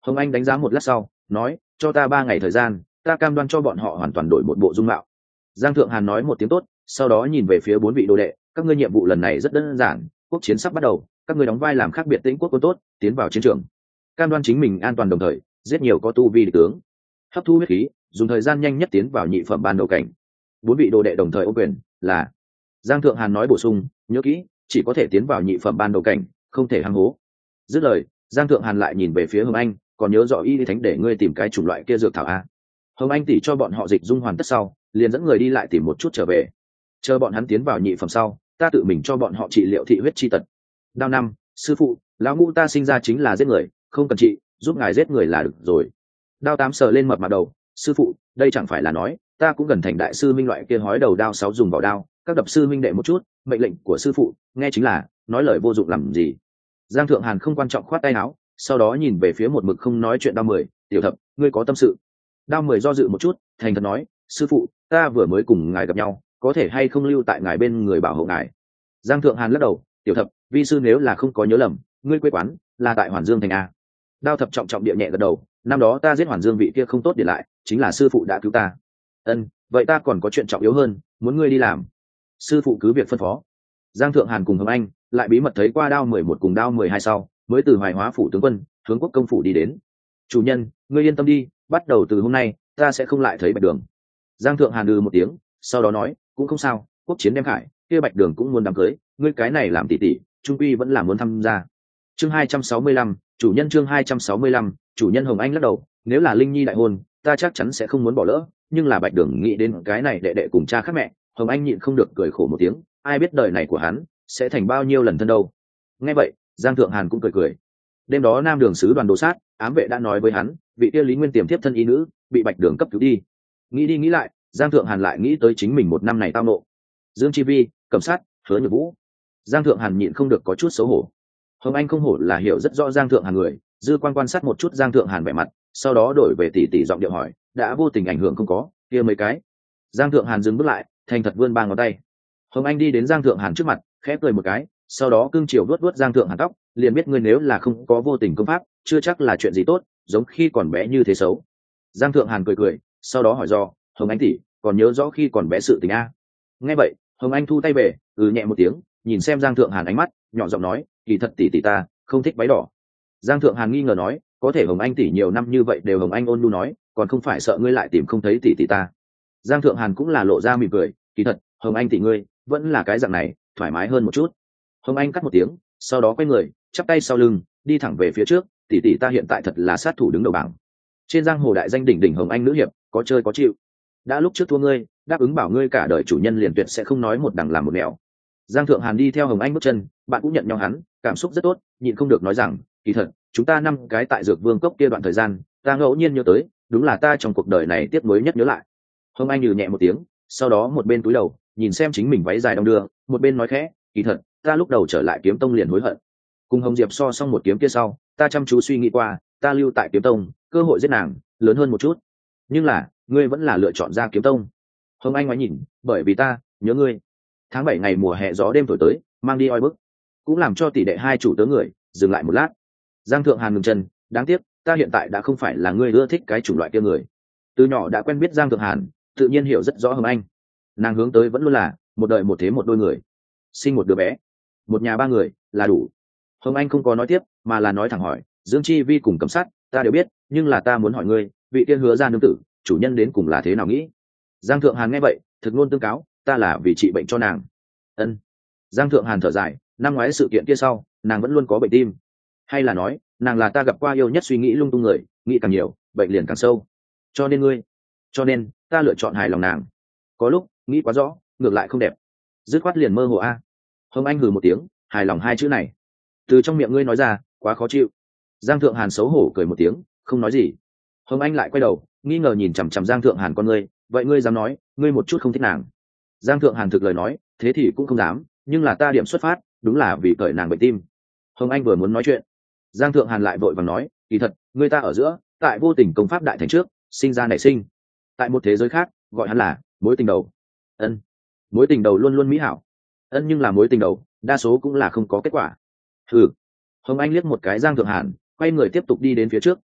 Hồng Anh đánh giá một lát sau nói, cho ta 3 ngày thời gian, ta cam đoan cho bọn họ hoàn toàn đổi một bộ dung mạo. Giang Thượng Hàn nói một tiếng tốt, sau đó nhìn về phía 4 vị đồ đệ, các ngươi nhiệm vụ lần này rất đơn giản, quốc chiến sắp bắt đầu, các ngươi đóng vai làm khác biệt Tĩnh quốc quân tốt, tiến vào chiến trường, cam đoan chính mình an toàn, đồng thời giết nhiều có tu vi địch tướng, hấp thu huyết khí, dùng thời gian nhanh nhất tiến vào nhị phẩm ban đầu cảnh. 4 vị đồ đệ đồng thời ô quyền là. Giang Thượng Hàn nói bổ sung, nhớ kỹ, chỉ có thể tiến vào nhị phẩm ban đầu cảnh, không thể hăng hố. Dứt lời, Giang Thượng Hàn lại nhìn về phía Hồng Anh, còn nhớ rõ y thánh để ngươi tìm cái chủng loại kia dược thảo a. Hồng Anh tỉ cho bọn họ dịch dung hoàn tất sau, liền dẫn người đi lại tìm một chút trở về, chờ bọn hắn tiến vào nhị phẩm sau, ta tự mình cho bọn họ trị liệu thị huyết chi tật. Đao năm, sư phụ, lão ngũ ta sinh ra chính là giết người, không cần trị, giúp ngài giết người là được rồi. Đao tám sờ lên mập mặt đầu, sư phụ, đây chẳng phải là nói ta cũng gần thành đại sư minh loại kia hói đầu đao 6 dùng vào đao, các đập sư minh đệ một chút, mệnh lệnh của sư phụ nghe chính là, nói lời vô dụng làm gì. Giang Thượng Hàn không quan trọng khoát tay áo, sau đó nhìn về phía một mực không nói chuyện Đao 10, tiểu thập, ngươi có tâm sự. Đao 10 do dự một chút, thành thật nói, sư phụ, ta vừa mới cùng ngài gặp nhau, có thể hay không lưu tại ngài bên người bảo hộ ngài. Giang Thượng Hàn lắc đầu, tiểu thập, vi sư nếu là không có nhớ lầm, ngươi quê quán là tại Hoàn Dương thành a. Đao thập trọng trọng địa nhẹ gật đầu, năm đó ta giết Hoàn Dương vị kia không tốt để lại, chính là sư phụ đã cứu ta. Ân, vậy ta còn có chuyện trọng yếu hơn, muốn ngươi đi làm. Sư phụ cứ việc phân phó. Giang Thượng Hàn cùng Hồng Anh lại bí mật thấy qua Đao 11 cùng Đao 12 sau, mới từ Hoài Hóa phủ tướng quân hướng Quốc công phủ đi đến. Chủ nhân, ngươi yên tâm đi, bắt đầu từ hôm nay ta sẽ không lại thấy Bạch Đường. Giang Thượng Hàn một tiếng, sau đó nói, cũng không sao, quốc chiến đem khải, kia Bạch Đường cũng muốn đám cưới, ngươi cái này làm tỷ tỷ, trung quy vẫn là muốn tham gia. Chương 265, chủ nhân. Chương 265, chủ nhân. Hồng Anh lắc đầu, nếu là Linh Nhi đại hôn, ta chắc chắn sẽ không muốn bỏ lỡ, nhưng là Bạch Đường nghĩ đến cái này đệ đệ cùng cha khác mẹ, Hồng Anh nhịn không được cười khổ một tiếng, ai biết đời này của hắn sẽ thành bao nhiêu lần thân đâu. Nghe vậy, Giang Thượng Hàn cũng cười cười. Đêm đó Nam Đường sứ Đoàn Đồ Sát, ám vệ đã nói với hắn, vị kia Lý Nguyên Tiềm tiếp thân y nữ, bị Bạch Đường cấp cứu đi. Nghĩ đi nghĩ lại, Giang Thượng Hàn lại nghĩ tới chính mình một năm này tao nộ. Dương Chi Vi, Cẩm Sát, Hứa Nhược Vũ. Giang Thượng Hàn nhịn không được có chút xấu hổ. Hồng Anh không hổ là hiểu rất rõ Giang Thượng Hàn người, dư quan sát một chút Giang Thượng Hàn vẻ mặt, sau đó đổi về tỉ tỉ giọng điệu hỏi, đã vô tình ảnh hưởng không có, kia mấy cái. Giang Thượng Hàn dừng bước lại, thành thật vươn ba ngón tay. Hồng Anh đi đến Giang Thượng Hàn trước mặt, khẽ cười một cái, sau đó cương chiều vuốt vuốt Giang Thượng Hàn tóc, liền biết ngươi nếu là không có vô tình công pháp, chưa chắc là chuyện gì tốt, giống khi còn bé như thế xấu. Giang Thượng Hàn cười cười, sau đó hỏi do, Hồng Anh tỷ, còn nhớ rõ khi còn bé sự tình a? Nghe vậy, Hồng Anh thu tay về, nhẹ một tiếng, nhìn xem Giang Thượng Hàn ánh mắt, nhỏ giọng nói, kỳ thật tỷ tỷ ta không thích váy đỏ. Giang Thượng Hàn nghi ngờ nói, có thể Hồng Anh tỷ nhiều năm như vậy đều Hồng Anh ôn nhu nói, còn không phải sợ ngươi lại tìm không thấy tỷ tỷ ta. Giang Thượng Hàn cũng là lộ ra mỉm cười, kỳ thật Hồng Anh tỷ ngươi vẫn là cái dạng này, thoải mái hơn một chút. Hồng Anh cắt một tiếng, sau đó quay người, chắp tay sau lưng, đi thẳng về phía trước, tỷ tỷ ta hiện tại thật là sát thủ đứng đầu bảng. Trên giang hồ đại danh đỉnh đỉnh Hồng Anh nữ hiệp, có chơi có chịu. Đã lúc trước thua ngươi, đáp ứng bảo ngươi cả đời chủ nhân liền tuyệt sẽ không nói một đằng làm một nẻo. Giang Thượng Hàn đi theo Hồng Anh bước chân, bạn cũng nhận nhau hắn, cảm xúc rất tốt, nhịn không được nói rằng, kỳ thật, chúng ta 5 cái tại Dược Vương cốc kia đoạn thời gian, ta ngẫu nhiên nhớ tới, đúng là ta trong cuộc đời này tiếc nuối nhất nhớ lại. Hồng Anh nhừ nhẹ một tiếng, sau đó một bên cúi đầu, nhìn xem chính mình váy dài đong đưa, một bên nói khẽ, kỳ thật, ta lúc đầu trở lại Kiếm Tông liền hối hận. Cùng Hồng Diệp so xong một kiếm kia sau, ta chăm chú suy nghĩ qua, ta lưu tại Kiếm Tông, cơ hội giết nàng lớn hơn một chút. Nhưng là, ngươi vẫn là lựa chọn ra Kiếm Tông. Hồng Anh ngoái nhìn, bởi vì ta nhớ ngươi. Tháng 7 ngày mùa hè gió đêm thổi tới, mang đi oi bức, cũng làm cho tỷ đệ hai chủ tớ người dừng lại một lát. Giang Thượng Hàn ngừng chân, đáng tiếc, ta hiện tại đã không phải là ngươi ưa thích cái chủng loại kia người. Từ nhỏ đã quen biết Giang Thượng Hàn, tự nhiên hiểu rất rõ Hồng Anh. Nàng hướng tới vẫn luôn là một đời một thế một đôi người, sinh một đứa bé, một nhà 3 người là đủ. Hồng Anh không có nói tiếp, mà là nói thẳng hỏi, Dương Chi Vi cùng Cẩm Sát, ta đều biết, nhưng là ta muốn hỏi ngươi, vị tiên Hứa gia nương tử, chủ nhân đến cùng là thế nào nghĩ? Giang Thượng Hàn nghe vậy, thực ngôn tương cáo, ta là vì trị bệnh cho nàng. Ân. Giang Thượng Hàn thở dài, năm ngoái sự kiện kia sau, nàng vẫn luôn có bệnh tim, hay là nói, nàng là ta gặp qua yêu nhất suy nghĩ lung tung người, nghĩ càng nhiều, bệnh liền càng sâu. Cho nên ta lựa chọn hài lòng nàng. Có lúc nghĩ quá rõ, ngược lại không đẹp. Dứt khoát liền mơ hồ a. Hồng Anh hừ một tiếng, hài lòng 2 chữ này từ trong miệng ngươi nói ra, quá khó chịu. Giang Thượng Hàn xấu hổ cười một tiếng, không nói gì. Hồng Anh lại quay đầu, nghi ngờ nhìn chằm chằm Giang Thượng Hàn con ngươi, vậy ngươi dám nói, ngươi một chút không thích nàng? Giang Thượng Hàn thực lời nói, thế thì cũng không dám, nhưng là ta điểm xuất phát, đúng là vì cởi nàng bệnh tim. Hồng Anh vừa muốn nói chuyện, Giang Thượng Hàn lại vội vàng nói, kỳ thật, người ta ở giữa, tại vô tình công pháp đại thành trước, sinh ra nảy sinh. Tại một thế giới khác, gọi hắn là mối tình đầu. Ân, mối tình đầu luôn luôn mỹ hảo. Ân, nhưng là mối tình đầu, đa số cũng là không có kết quả. Hừ. Hồng Anh liếc một cái Giang Thượng Hàn, quay người tiếp tục đi đến phía trước,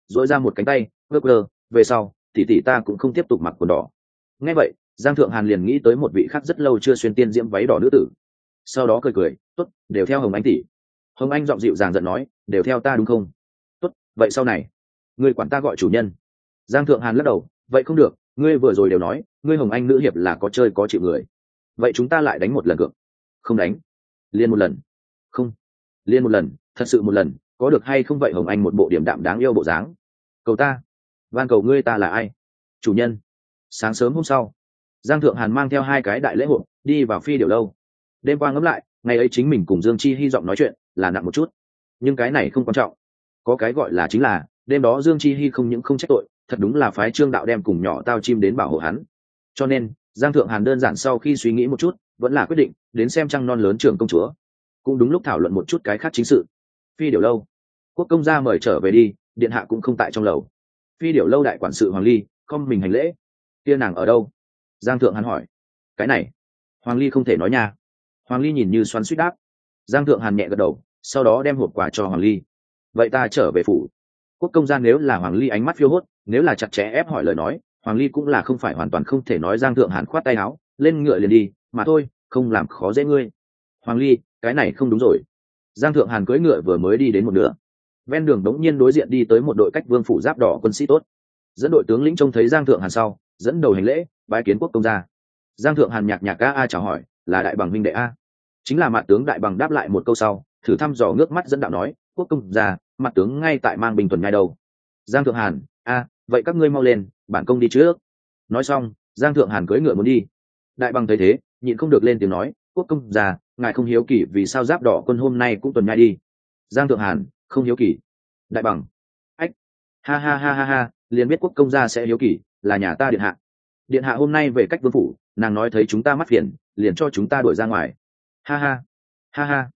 dỗi ra một cánh tay cơ về sau tỷ tỷ ta cũng không tiếp tục mặc quần đỏ. Nghe vậy Giang Thượng Hàn liền nghĩ tới một vị khác rất lâu chưa xuyên tiên diễm váy đỏ nữ tử, sau đó cười tốt, đều theo Hồng Anh tỷ. Hồng Anh giọng dịu dàng giận nói, đều theo ta đúng không? Tốt, vậy sau này ngươi quản ta gọi chủ nhân. Giang Thượng Hàn lắc đầu, vậy không được, ngươi vừa rồi đều nói ngươi Hồng Anh nữ hiệp là có chơi có chịu người, vậy chúng ta lại đánh một lần cược. Không đánh, liên một lần. Không, liên một lần, thật sự một lần, có được hay không vậy? Hồng Anh một bộ điềm đạm đáng yêu bộ dáng. Cầu ta, van cầu ngươi, ta là ai? Chủ nhân. Sáng sớm hôm sau, Giang Thượng Hàn mang theo 2 cái đại lễ hộp đi vào Phi Điểu lâu. Đêm qua ngẫm lại, ngày ấy chính mình cùng Dương Chi hy giọng nói chuyện là nặng một chút, nhưng cái này không quan trọng. Có cái gọi là chính là đêm đó Dương Chi hy không những không trách tội, thật đúng là phái Trương đạo đem cùng nhỏ tao chim đến bảo hộ hắn. Cho nên Giang Thượng Hàn đơn giản sau khi suy nghĩ một chút, vẫn là quyết định đến xem trăng non lớn trưởng công chúa. Cũng đúng lúc thảo luận một chút cái khác chính sự. Phi Điểu lâu, Quốc công gia mời trở về đi, điện hạ cũng không tại trong lầu. Phi Điểu lâu đại quản sự Hoàng Ly không mình hành lễ. Kia nàng ở đâu? Giang Thượng Hàn hỏi. Cái này Hoàng Ly không thể nói nha. Hoàng Ly nhìn như xoắn xuýt đáp. Giang Thượng Hàn nhẹ gật đầu, sau đó đem hộp quà cho Hoàng Ly. Vậy ta trở về phủ. Quốc công gia nếu là Hoàng Ly ánh mắt phiêu hốt, nếu là chặt chẽ ép hỏi lời nói, Hoàng Ly cũng là không phải hoàn toàn không thể nói. Giang Thượng Hàn khoát tay áo, lên ngựa liền đi, mà thôi, không làm khó dễ ngươi. Hoàng Ly, cái này không đúng rồi. Giang Thượng Hàn cưỡi ngựa vừa mới đi đến một nửa, ven đường đống nhiên đối diện đi tới một đội cách vương phủ giáp đỏ quân sĩ tốt. Dẫn đội tướng lĩnh trông thấy Giang Thượng Hàn sau, dẫn đầu hành lễ, bái kiến quốc công gia. Giang Thượng Hàn nhạc nhạc a chào hỏi, là đại bằng huynh đệ a. Chính là mặt tướng đại bằng đáp lại một câu sau, thử thăm dò ngước mắt dẫn đạo nói, quốc công gia, mặt tướng ngay tại mang binh tuần ngay đâu. Giang Thượng Hàn, vậy các ngươi mau lên, bản công đi trước. Nói xong, Giang Thượng Hàn cưỡi ngựa muốn đi. Đại bằng thấy thế, nhịn không được lên tiếng nói, quốc công gia, ngài không hiếu kỳ vì sao giáp đỏ quân hôm nay cũng tuần nhai đi. Giang Thượng Hàn, không hiếu kỳ. Đại bằng, ách, ha ha ha ha ha, liền biết quốc công gia sẽ hiếu kỳ, là nhà ta điện hạ. Điện hạ hôm nay về cách vương phủ, nàng nói thấy chúng ta mắc phiền, liền cho chúng ta đuổi ra ngoài. Ha ha ha ha.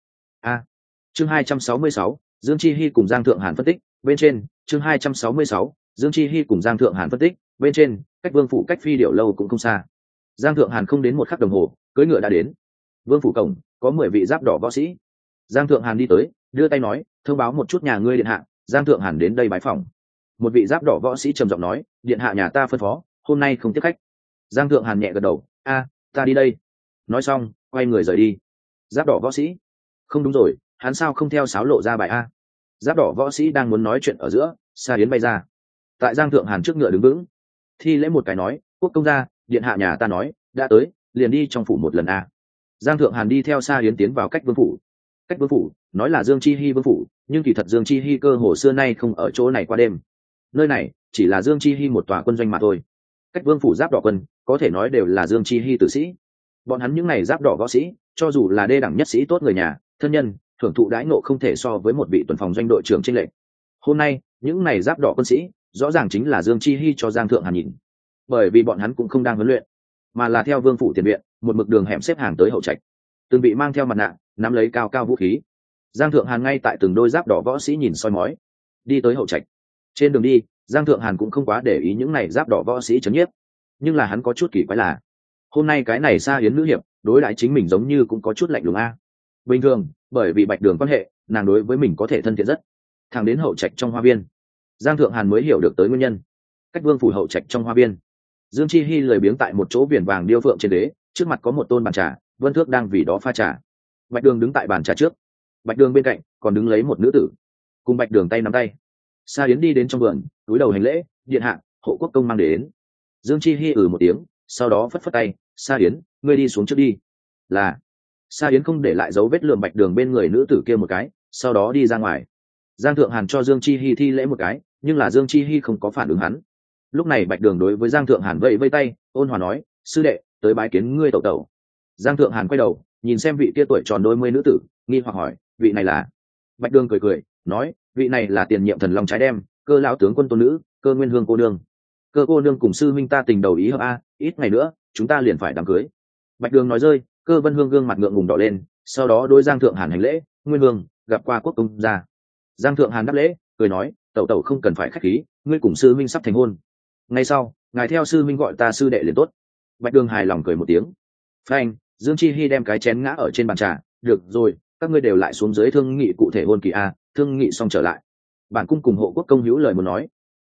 Chương 266, Dương Chi hy cùng Giang Thượng Hàn phân tích. Bên trên, chương 266, Dương Chi hy cùng Giang Thượng Hàn phân tích. Bên trên, cách vương phủ cách Phi Điểu lâu cũng không xa. Giang Thượng Hàn không đến một khắc đồng hồ, cưỡi ngựa đã đến. Vương phủ cổng có 10 vị giáp đỏ võ sĩ. Giang Thượng Hàn đi tới, đưa tay nói, thông báo một chút nhà ngươi điện hạ, Giang Thượng Hàn đến đây bái phòng. Một vị giáp đỏ võ sĩ trầm giọng nói, điện hạ nhà ta phân phó, hôm nay không tiếp khách. Giang Thượng Hàn nhẹ gật đầu, ta đi đây. Nói xong, quay người rời đi. Giáp đỏ võ sĩ, không đúng rồi, hắn sao không theo sáo lộ ra bài a? Giáp đỏ võ sĩ đang muốn nói chuyện ở giữa, Sa Yến bay ra. Tại Giang Thượng Hàn trước ngựa đứng vững, thi lễ một cái nói, quốc công gia, điện hạ nhà ta nói đã tới, liền đi trong phủ một lần a. Giang Thượng Hàn đi theo Sa Yến tiến vào cách vương phủ. Cách vương phủ nói là Dương Chi hy vương phủ, nhưng kỳ thật Dương Chi hy cơ hồ xưa nay không ở chỗ này qua đêm. Nơi này chỉ là Dương Chi hy một tòa quân doanh mà thôi. Cách vương phủ giáp đỏ quân có thể nói đều là Dương Chi hy tử sĩ. Bọn hắn những này giáp đỏ võ sĩ, cho dù là đê đẳng nhất sĩ tốt người nhà, thân nhân, thưởng thụ đãi ngộ không thể so với một vị tuần phòng doanh đội trưởng trên lệnh. Hôm nay những này giáp đỏ quân sĩ rõ ràng chính là Dương Chi hy cho Giang Thượng Hàn nhìn, bởi vì bọn hắn cũng không đang huấn luyện, mà là theo vương phủ tiền viện một mực đường hẻm xếp hàng tới hậu trạch, từng vị mang theo mặt nạ, nắm lấy cao cao vũ khí. Giang Thượng Hàn ngay tại từng đôi giáp đỏ võ sĩ nhìn soi mói, đi tới hậu trạch. Trên đường đi, Giang Thượng Hàn cũng không quá để ý những này giáp đỏ võ sĩ chấn nhiếp, nhưng là hắn có chút kỳ quái là hôm nay cái này Sa Yến nữ hiệp đối đãi chính mình giống như cũng có chút lạnh lùng a. Bình thường, bởi vì Bạch Đường quan hệ, nàng đối với mình có thể thân thiện rất. Thẳng đến hậu trạch trong hoa viên, Giang Thượng Hàn mới hiểu được tới nguyên nhân. Cách vương phủ hậu trạch trong hoa viên, Dương Chi hy lười biếng tại một chỗ viền vàng điêu phượng trên đế, trước mặt có một tôn bàn trà, Vân Thước đang vì đó pha trà. Bạch Đường đứng tại bàn trà trước, Bạch Đường bên cạnh còn đứng lấy một nữ tử, cùng Bạch Đường tay nắm tay. Sa Yến đi đến trong vườn, cúi đầu hành lễ, điện hạ, hộ quốc công mang đến. Dương Chi hy một tiếng, sau đó phất phất tay, Sa Yến, ngươi đi xuống trước đi. Là. Sa Yến không để lại dấu vết lườm Bạch Đường bên người nữ tử kia một cái, sau đó đi ra ngoài. Giang Thượng Hàn cho Dương Chi hy thi lễ một cái, nhưng là Dương Chi hy không có phản ứng hắn. Lúc này Bạch Đường đối với Giang Thượng Hàn vẫy vẫy tay, ôn hòa nói, sư đệ, tới bái kiến ngươi tẩu tẩu. Giang Thượng Hàn quay đầu, nhìn xem vị kia tuổi tròn đôi mươi nữ tử, nghi hoặc hỏi, vị này là? Bạch Đường cười cười, nói, vị này là tiền nhiệm thần long trái đem, Cơ lão tướng quân tôn nữ, Cơ Nguyên Hương cô nương. Cơ cô nương cùng sư minh ta tình đầu ý hợp a, ít ngày nữa chúng ta liền phải đám cưới. Bạch Đường nói rơi, Cơ Vân Hương gương mặt ngượng ngùng đỏ lên, sau đó đối Giang Thượng Hàn hành lễ, Nguyên Hương, gặp qua quốc công gia. Giang Thượng Hàn đáp lễ, cười nói, tẩu tẩu không cần phải khách khí, ngươi cùng sư minh sắp thành hôn. Ngay sau, ngài theo sư minh gọi ta sư đệ liền tốt. Bạch Đường hài lòng cười một tiếng. Phanh, Dương Chi hy đem cái chén ngã ở trên bàn trà, được rồi, các ngươi đều lại xuống dưới thương nghị cụ thể hôn kỳ a, thương nghị xong trở lại. Bản cung cùng hộ quốc công hữu lời muốn nói,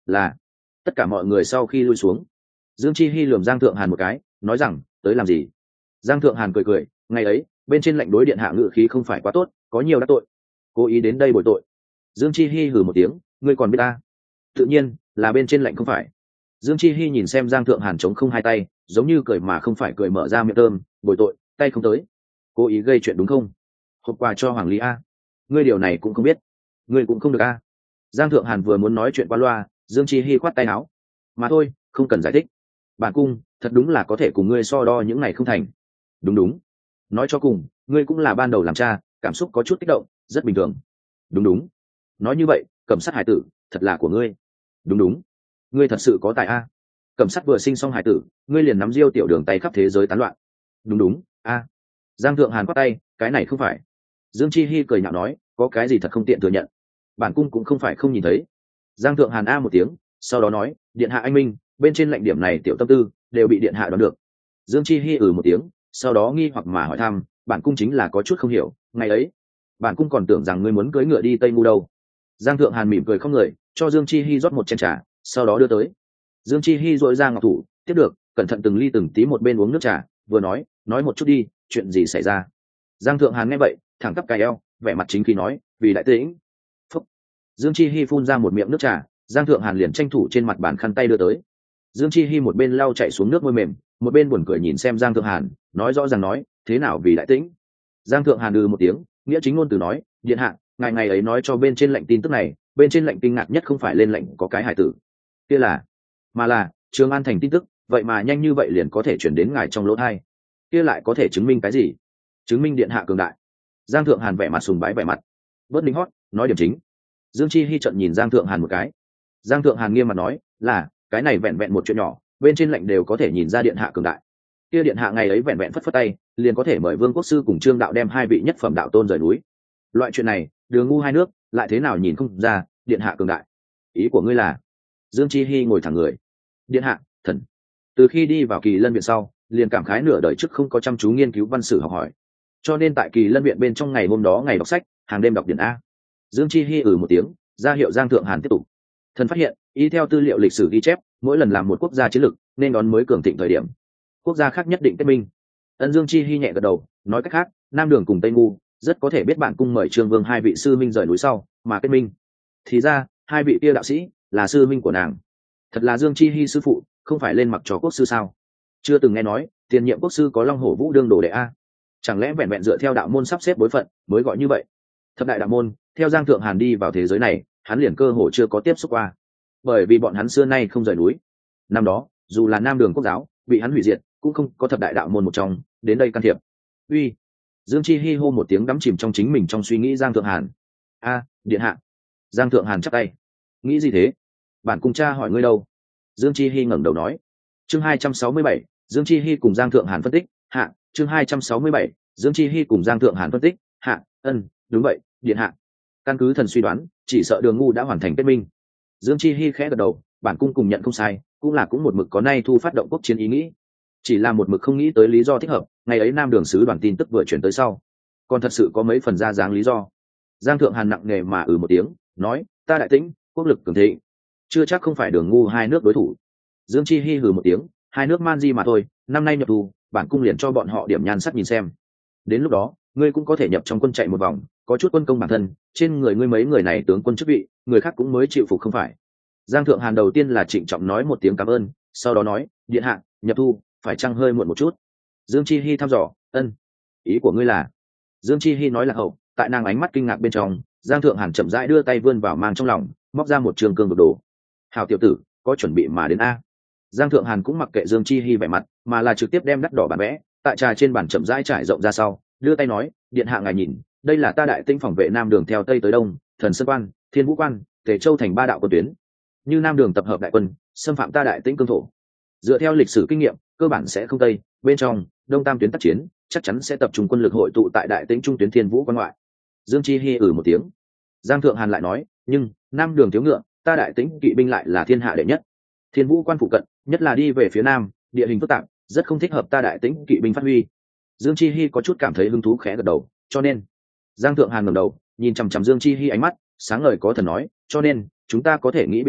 là. Tất cả mọi người sau khi lui xuống, Dương Chi Hi lườm Giang Thượng Hàn một cái, nói rằng tới làm gì. Giang Thượng Hàn cười cười, ngày ấy bên trên lệnh đối điện hạ ngự khí không phải quá tốt, có nhiều đắc tội, cố ý đến đây bồi tội. Dương Chi Hi hừ một tiếng, ngươi còn biết ta? Tự nhiên là bên trên lệnh không phải. Dương Chi Hi nhìn xem Giang Thượng Hàn chống không hai tay, giống như cười mà không phải cười, mở ra miệng thơm, bồi tội, tay không tới, cố ý gây chuyện đúng không? Hộp quà cho Hoàng Lý a, ngươi điều này cũng không biết, ngươi cũng không được a. Giang Thượng Hàn vừa muốn nói chuyện qua loa, Dương Chi Hi khoát tay áo, mà thôi, không cần giải thích. Bản cung thật đúng là có thể cùng ngươi so đo những ngày không thành. Đúng đúng, nói cho cùng ngươi cũng là ban đầu làm cha, cảm xúc có chút kích động, rất bình thường. Đúng đúng, nói như vậy cẩm sát hải tử thật là của ngươi. Đúng đúng, ngươi thật sự có tài a. Cẩm sát vừa sinh xong hải tử, ngươi liền nắm diêu tiểu đường tay khắp thế giới tán loạn. Đúng đúng a. Giang Thượng Hàn quát tay, cái này không phải. Dương Chi Hi cười nhạo nói, có cái gì thật không tiện thừa nhận, bản cung cũng không phải không nhìn thấy. Giang Thượng Hàn a một tiếng, sau đó nói, điện hạ anh minh, bên trên lệnh điểm này tiểu tâm tư đều bị điện hạ đoán được. Dương Chi Hi một tiếng, sau đó nghi hoặc mà hỏi thăm, bản cung chính là có chút không hiểu, ngày ấy bản cung còn tưởng rằng ngươi muốn cưỡi ngựa đi Tây Ngu đâu. Giang Thượng Hàn mỉm cười không người, cho Dương Chi Hi rót một chén trà, sau đó đưa tới. Dương Chi Hi duỗi ra ngọc thủ, tiếp được, cẩn thận từng ly từng tí một bên uống nước trà, vừa nói một chút đi, chuyện gì xảy ra. Giang Thượng Hàn nghe vậy, thẳng tắp cài eo, vẻ mặt chính khí nói, vì đại tĩnh. Phúc. Dương Chi Hi phun ra một miệng nước trà, Giang Thượng Hàn liền tranh thủ trên mặt bàn khăn tay đưa tới. Dương Chi Hi một bên lau chảy xuống nước môi mềm, một bên buồn cười nhìn xem Giang Thượng Hàn, nói rõ ràng nói, thế nào vì đại tĩnh. Giang Thượng Hàn một tiếng, nghĩa chính ngôn từ nói, điện hạ, ngày ngày ấy nói cho bên trên lệnh tin tức này, bên trên lệnh kinh ngạc nhất không phải lên lệnh có cái hải tử kia là, mà là Trường An thành tin tức, vậy mà nhanh như vậy liền có thể chuyển đến ngài trong lỗ tai. Kia lại có thể chứng minh cái gì? Chứng minh điện hạ cường đại. Giang Thượng Hàn vẻ mặt sùng bái vẻ mặt, bớt lính hót, nói điểm chính. Dương Chi Hi trận nhìn Giang Thượng Hàn một cái. Giang Thượng Hàn nghiêm mặt nói, là cái này vẹn vẹn một chuyện nhỏ, bên trên lệnh đều có thể nhìn ra điện hạ cường đại. Kia điện hạ ngày ấy vẹn vẹn phất phất tay, liền có thể mời Vương Quốc sư cùng Trương đạo đem hai vị nhất phẩm đạo tôn rời núi. Loại chuyện này, Đường ngu hai nước lại thế nào nhìn không ra điện hạ cường đại. Ý của ngươi là? Dương Chi Hi ngồi thẳng người. Điện hạ, thần từ khi đi vào Kỳ Lân viện sau, liền cảm khái nửa đời trước không có chăm chú nghiên cứu văn sử học hỏi, cho nên tại Kỳ Lân viện bên trong ngày hôm đó ngày đọc sách, hàng đêm đọc điển a. Dương Chi Hi một tiếng, ra hiệu Giang Thượng Hàn tiếp tục. Thần phát hiện, y theo tư liệu lịch sử ghi chép, mỗi lần làm một quốc gia chiến lược nên đón mới cường thịnh thời điểm, quốc gia khác nhất định kết minh. Ân. Dương Chi Hi nhẹ gật đầu, nói cách khác, Nam Đường cùng Tây Ngu rất có thể biết bạn cung mời Trương Vương hai vị sư minh rời núi sau mà kết minh. Thì ra hai vị kia đạo sĩ là sư minh của nàng. Thật là Dương Chi Hi sư phụ, không phải lên mặc trò quốc sư sao? Chưa từng nghe nói tiền nhiệm quốc sư có Long Hổ Vũ đương đồ đệ a. Chẳng lẽ vẹn vẹn dựa theo đạo môn sắp xếp bối phận mới gọi như vậy? Thập đại đạo môn, theo Giang Thượng Hàn đi vào thế giới này, hắn liền cơ hồ chưa có tiếp xúc qua, bởi vì bọn hắn xưa nay không rời núi. Năm đó dù là Nam Đường quốc giáo bị hắn hủy diệt, cũng không có thập đại đạo môn một trong đến đây can thiệp. Uy. Dương Chi Hi hô một tiếng, đắm chìm trong chính mình trong suy nghĩ. Giang Thượng Hàn. A, điện hạ. Giang Thượng Hàn chắp tay. Nghĩ gì thế? Bản cung cha hỏi ngươi đâu? Dương Chi Hi ngẩng đầu nói. Chương 267, Dương Chi Hi cùng Giang Thượng Hàn phân tích. Hạ. Chương 267, Dương Chi Hi cùng Giang Thượng Hàn phân tích. Hạ. Ân, đúng vậy, điện hạ. Căn cứ thần suy đoán, chỉ sợ Đường ngu đã hoàn thành kết minh. Dương Chi Hi khẽ gật đầu, bản cung cùng nhận không sai, cũng một mực có nay thu phát động quốc chiến ý nghĩ, chỉ là một mực không nghĩ tới lý do thích hợp. Ngày ấy Nam Đường sứ đoàn tin tức vừa chuyển tới sau, còn thật sự có mấy phần ra dáng lý do. Giang Thượng Hàn nặng nề mà một tiếng, nói, ta đại tĩnh quốc lực cường thịnh, chưa chắc không phải Đường ngu hai nước đối thủ. Dương Chi Hi một tiếng, hai nước man di mà thôi, năm nay nhập thu, bản cung liền cho bọn họ điểm nhan sắc nhìn xem. Đến lúc đó ngươi cũng có thể nhập trong quân chạy một vòng, có chút quân công bản thân, trên người ngươi mấy người này tướng quân chức vị, người khác cũng mới chịu phục không phải? Giang Thượng Hàn đầu tiên là trịnh trọng nói một tiếng cảm ơn, sau đó nói, điện hạ, nhập thu phải chăng hơi muộn một chút? Dương Chi Hi thăm dò, ân, ý của ngươi là? Dương Chi Hi nói là hậu, tại nàng ánh mắt kinh ngạc bên trong, Giang Thượng Hàn chậm rãi đưa tay vươn vào mang trong lòng, móc ra một trường cương độc đồ. Hảo tiểu tử, có chuẩn bị mà đến a. Giang Thượng Hàn cũng mặc kệ Dương Chi Hi vẻ mặt, mà là trực tiếp đem đắt đỏ bản vẽ tại trà trên bàn chậm rãi trải rộng ra sau, đưa tay nói, điện hạ ngài nhìn, đây là ta đại tinh phòng vệ Nam Đường theo tây tới đông, Thần Sơn Quan, Thiên Vũ Quan, Tề Châu thành ba đạo quân tuyến. Như Nam Đường tập hợp đại quân, xâm phạm ta đại tinh cương thổ, dựa theo lịch sử kinh nghiệm, cơ bản sẽ không tây, bên trong đông tam tuyến tác chiến, chắc chắn sẽ tập trung quân lực hội tụ tại đại tinh trung tuyến Thiên Vũ Quan ngoại. Dương Chi Hi một tiếng. Giang Thượng Hàn lại nói, nhưng Nam Đường thiếu ngựa, ta đại tinh kỵ binh lại là thiên hạ đệ nhất. Thiên Vũ Quan phụ cận, nhất là đi về phía nam, địa hình phức tạp, rất không thích hợp ta đại tinh kỵ binh phát huy. Dương Chi Hi có chút cảm thấy hứng thú, khẽ gật đầu, cho nên. Giang Thượng Hàn ngẩng đầu, nhìn chằm chằm Dương Chi Hi ánh mắt sáng ngời có thần nói, cho nên chúng ta có thể nghĩ biện pháp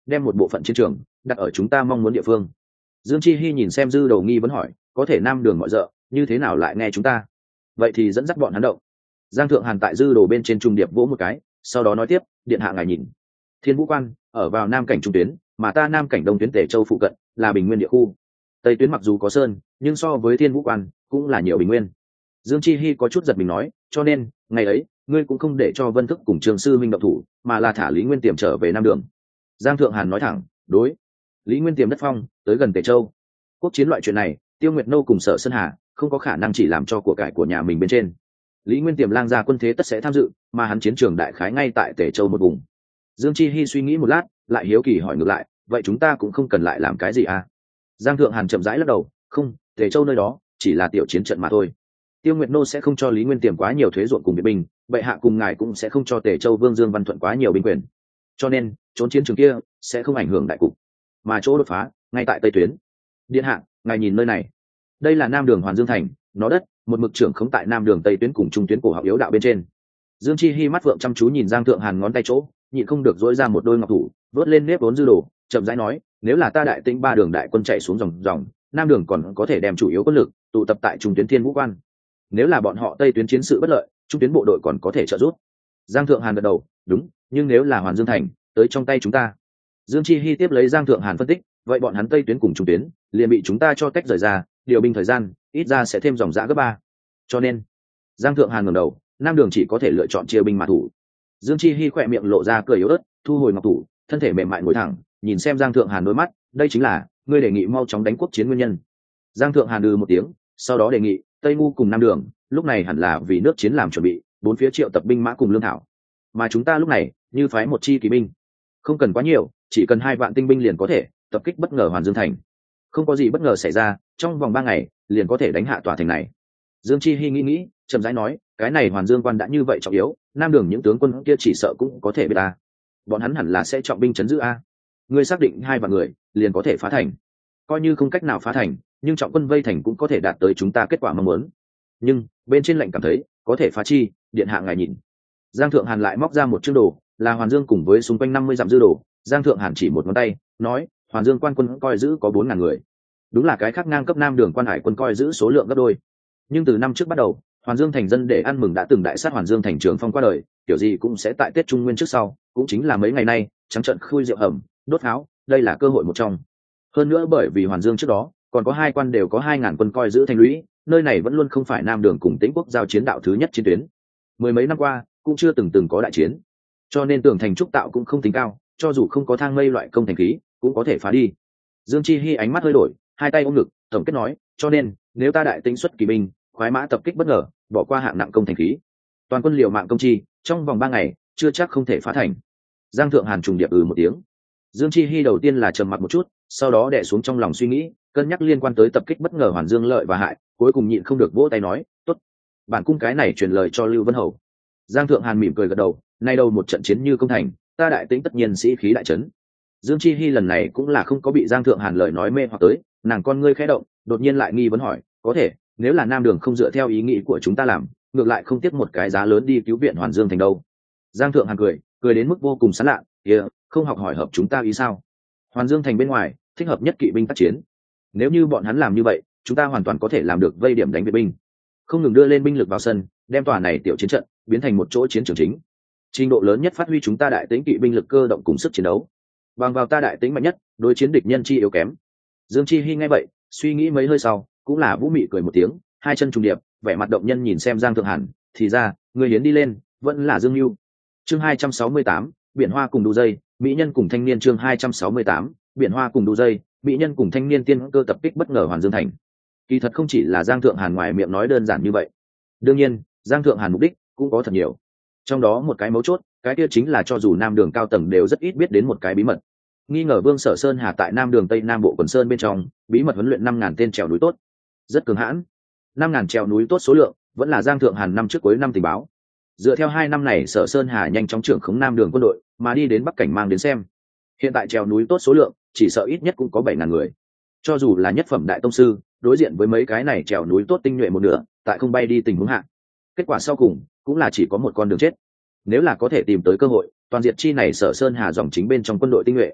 đem một bộ phận chiến trường đặt ở chúng ta mong muốn địa phương. Dương Chi Hi nhìn xem dư đầu nghi vấn hỏi, có thể nam đường mọi dợ như thế nào lại nghe chúng ta? Vậy thì dẫn dắt bọn hắn động. Giang Thượng Hàn tại dư đồ bên trên trung điệp vỗ một cái, sau đó nói tiếp, điện hạ ngài nhìn, Thiên Vũ Quan ở vào nam cảnh trung tuyến, mà ta nam cảnh đông tuyến Tề Châu phụ cận là bình nguyên địa khu. Tây tuyến mặc dù có sơn, nhưng so với Thiên Vũ Quan cũng là nhiều bình nguyên. Dương Chi Hi có chút giật mình nói, cho nên ngày ấy ngươi cũng không để cho Vân Thức cùng Trường Sư Minh động thủ, mà là thả Lý Nguyên Tiềm trở về nam đường. Giang Thượng Hàn nói thẳng, đối, Lý Nguyên Tiềm đất phong tới gần Tề Châu, quốc chiến loại chuyện này Tiêu Nguyệt Nô cùng Sở Sơn Hà không có khả năng chỉ làm cho của cải của nhà mình bên trên. Lý Nguyên Tiềm lang ra quân thế tất sẽ tham dự, mà hắn chiến trường đại khái ngay tại Tề Châu một vùng. Dương Chi Hi suy nghĩ một lát, lại hiếu kỳ hỏi ngược lại, vậy chúng ta cũng không cần lại làm cái gì à? Giang Thượng Hàn chậm rãi lắc đầu, không, Tề Châu nơi đó chỉ là tiểu chiến trận mà thôi. Tiêu Nguyệt Nô sẽ không cho Lý Nguyên Tiềm quá nhiều thuế ruộng cùng viện binh, bệ hạ cùng ngài cũng sẽ không cho Tề Châu Vương Dương Văn Thuận quá nhiều binh quyền. Cho nên, trốn chiến trường kia sẽ không ảnh hưởng đại cục, mà chỗ đột phá ngay tại Tây tuyến. Điện hạ, ngài nhìn nơi này, đây là Nam Đường Hoàn Dương thành, nó đất một mực trưởng khống tại Nam Đường Tây tuyến cùng Trung tuyến cổ học yếu đạo bên trên. Dương Chi Hi mắt vượng chăm chú nhìn Giang Thượng Hàn ngón tay chỗ, nhịn không được dỗi ra một đôi ngọc thủ, vớt lên nếp vốn dư đồ, chậm rãi nói, nếu là ta Đại Tĩnh ba đường đại quân chạy xuống dòng, Nam Đường còn có thể đem chủ yếu quân lực tụ tập tại Trung tuyến Thiên Vũ Quan. Nếu là bọn họ Tây tuyến chiến sự bất lợi, Trung tuyến bộ đội còn có thể trợ giúp. Giang Thượng Hàn gật đầu, đúng, nhưng nếu là Hoàn Dương thành tới trong tay chúng ta. Dương Chi Hi tiếp lấy Giang Thượng Hàn phân tích, vậy bọn hắn Tây tuyến cùng Trung tuyến liền bị chúng ta cho tách rời ra, điều binh thời gian ít ra sẽ thêm dòng dã gấp 3. Cho nên, Giang Thượng Hàn ngẩng đầu, Nam Đường chỉ có thể lựa chọn chia binh mà thủ. Dương Chi Hi khỏe miệng lộ ra cười yếu ớt, thu hồi ngọc thủ, thân thể mềm mại ngồi thẳng, nhìn xem Giang Thượng Hàn đôi mắt, đây chính là ngươi đề nghị mau chóng đánh quốc chiến nguyên nhân. Giang Thượng Hàn một tiếng, sau đó đề nghị Tây Ngu cùng Nam Đường lúc này hẳn là vì nước chiến làm chuẩn bị, bốn phía triệu tập binh mã cùng lương thảo, mà chúng ta lúc này như phái một chi kỳ binh, không cần quá nhiều, chỉ cần 2 vạn tinh binh liền có thể tập kích bất ngờ Hoàn Dương thành. Không có gì bất ngờ xảy ra, trong vòng 3 ngày liền có thể đánh hạ tòa thành này. Dương Chi Hi nghĩ, chậm rãi nói, cái này Hoàn Dương quan đã như vậy trọng yếu, Nam Đường những tướng quân kia chỉ sợ cũng có thể biết ta. Bọn hắn hẳn là sẽ trọng binh trấn giữ a. Ngươi xác định 2 vạn người liền có thể phá thành. Coi như không cách nào phá thành, nhưng trọng quân vây thành cũng có thể đạt tới chúng ta kết quả mong muốn. Nhưng bên trên lệnh cảm thấy có thể phá chi, điện hạ ngài nhìn. Giang Thượng Hàn lại móc ra một chương đồ, là Hoàn Dương cùng với xung quanh 50 dặm dư đồ. Giang Thượng Hàn chỉ một ngón tay, nói, Hoàn Dương quan quân coi giữ có 4.000 người. Đúng là cái khác ngang cấp Nam Đường quan hải quân coi giữ số lượng gấp đôi. Nhưng từ năm trước bắt đầu, Hoàn Dương thành dân để ăn mừng đã từng đại sát Hoàn Dương thành Trường Phong qua đời, kiểu gì cũng sẽ tại Tết Trung Nguyên trước sau, cũng chính là mấy ngày nay, trắng trợn khui rượu hầm, đốt pháo, đây là cơ hội một trong. Hơn nữa bởi vì Hoàn Dương trước đó, còn có 2 quan đều có 2.000 quân coi giữ thành lũy, nơi này vẫn luôn không phải Nam Đường cùng Tĩnh quốc giao chiến đạo thứ nhất chiến tuyến. Mười mấy năm qua, cũng chưa từng có đại chiến. Cho nên tường thành trúc tạo cũng không tính cao, cho dù không có thang mây loại công thành khí, cũng có thể phá đi. Dương Chi Hi ánh mắt hơi đổi, hai tay ôm ngực, tổng kết nói, cho nên nếu ta Đại Tĩnh xuất kỳ binh, khoái mã tập kích bất ngờ, bỏ qua hạng nặng công thành khí, toàn quân liều mạng công chi, trong vòng 3 ngày chưa chắc không thể phá thành. Giang Thượng Hàn trùng điệp một tiếng. Dương Chi Hi đầu tiên là trầm mặc một chút, sau đó đè xuống trong lòng suy nghĩ, cân nhắc liên quan tới tập kích bất ngờ Hoàn Dương lợi và hại, cuối cùng nhịn không được vỗ tay nói, tốt, bản cung cái này truyền lời cho Lưu Vân Hầu. Giang Thượng Hàn mỉm cười gật đầu, nay đâu một trận chiến như công thành, ta Đại Tĩnh tất nhiên sĩ khí đại trấn. Dương Chi Hi lần này cũng là không có bị Giang Thượng Hàn lời nói mê hoặc tới, nàng con ngươi khẽ động, đột nhiên lại nghi vấn hỏi, có thể, nếu là Nam Đường không dựa theo ý nghĩ của chúng ta làm, ngược lại không tiếc một cái giá lớn đi cứu viện Hoàn Dương thành đâu? Giang Thượng Hàn cười đến mức vô cùng sán lạ, không học hỏi hợp chúng ta ý sao? Hoàn Dương thành bên ngoài thích hợp nhất kỵ binh tác chiến, nếu như bọn hắn làm như vậy, chúng ta hoàn toàn có thể làm được vây điểm đánh viện binh, không ngừng đưa lên binh lực vào sân, đem tòa này tiểu chiến trận biến thành một chỗ chiến trường chính, trình độ lớn nhất phát huy chúng ta Đại Tĩnh kỵ binh lực cơ động cùng sức chiến đấu, bằng vào ta Đại Tĩnh mạnh nhất đối chiến địch nhân chi yếu kém. Dương Chi Hi nghe vậy, suy nghĩ mấy hơi sau, cũng là vũ mị cười một tiếng, hai chân trùng điệp, vẻ mặt động nhân nhìn xem Giang Thượng Hàn, thì ra người hiến đi lên vẫn là Dương Nưu. Chương 268, biển hoa cùng đu dây, mỹ nhân cùng thanh niên. Chương 268, biển hoa cùng đu dây, mỹ nhân cùng thanh niên tiên cơ tập kích bất ngờ Hoàn Dương thành. Kỳ thật không chỉ là Giang Thượng Hàn ngoài miệng nói đơn giản như vậy. Đương nhiên, Giang Thượng Hàn mục đích cũng có thật nhiều. Trong đó một cái mấu chốt, cái kia chính là cho dù Nam Đường cao tầng đều rất ít biết đến một cái bí mật. Nghi ngờ Vương Sở Sơn Hà tại Nam Đường Tây Nam Bộ Quần Sơn bên trong, bí mật huấn luyện 5.000 tên trèo núi tốt. Rất cường hãn. 5.000 trèo núi tốt số lượng, vẫn là Giang Thượng Hàn năm trước cuối năm tình báo. Dựa theo 2 năm này Sở Sơn Hà nhanh chóng trưởng khống Nam Đường quân đội, mà đi đến Bắc Cảnh mang đến xem. Hiện tại trèo núi tốt số lượng, chỉ sợ ít nhất cũng có 7.000 người. Cho dù là nhất phẩm đại tông sư, đối diện với mấy cái này trèo núi tốt tinh nhuệ một nửa, tại không bay đi tình huống hạ, kết quả sau cùng cũng là chỉ có một con đường chết. Nếu là có thể tìm tới cơ hội, toàn diệt chi này Sở Sơn Hà dòng chính bên trong quân đội tinh nhuệ,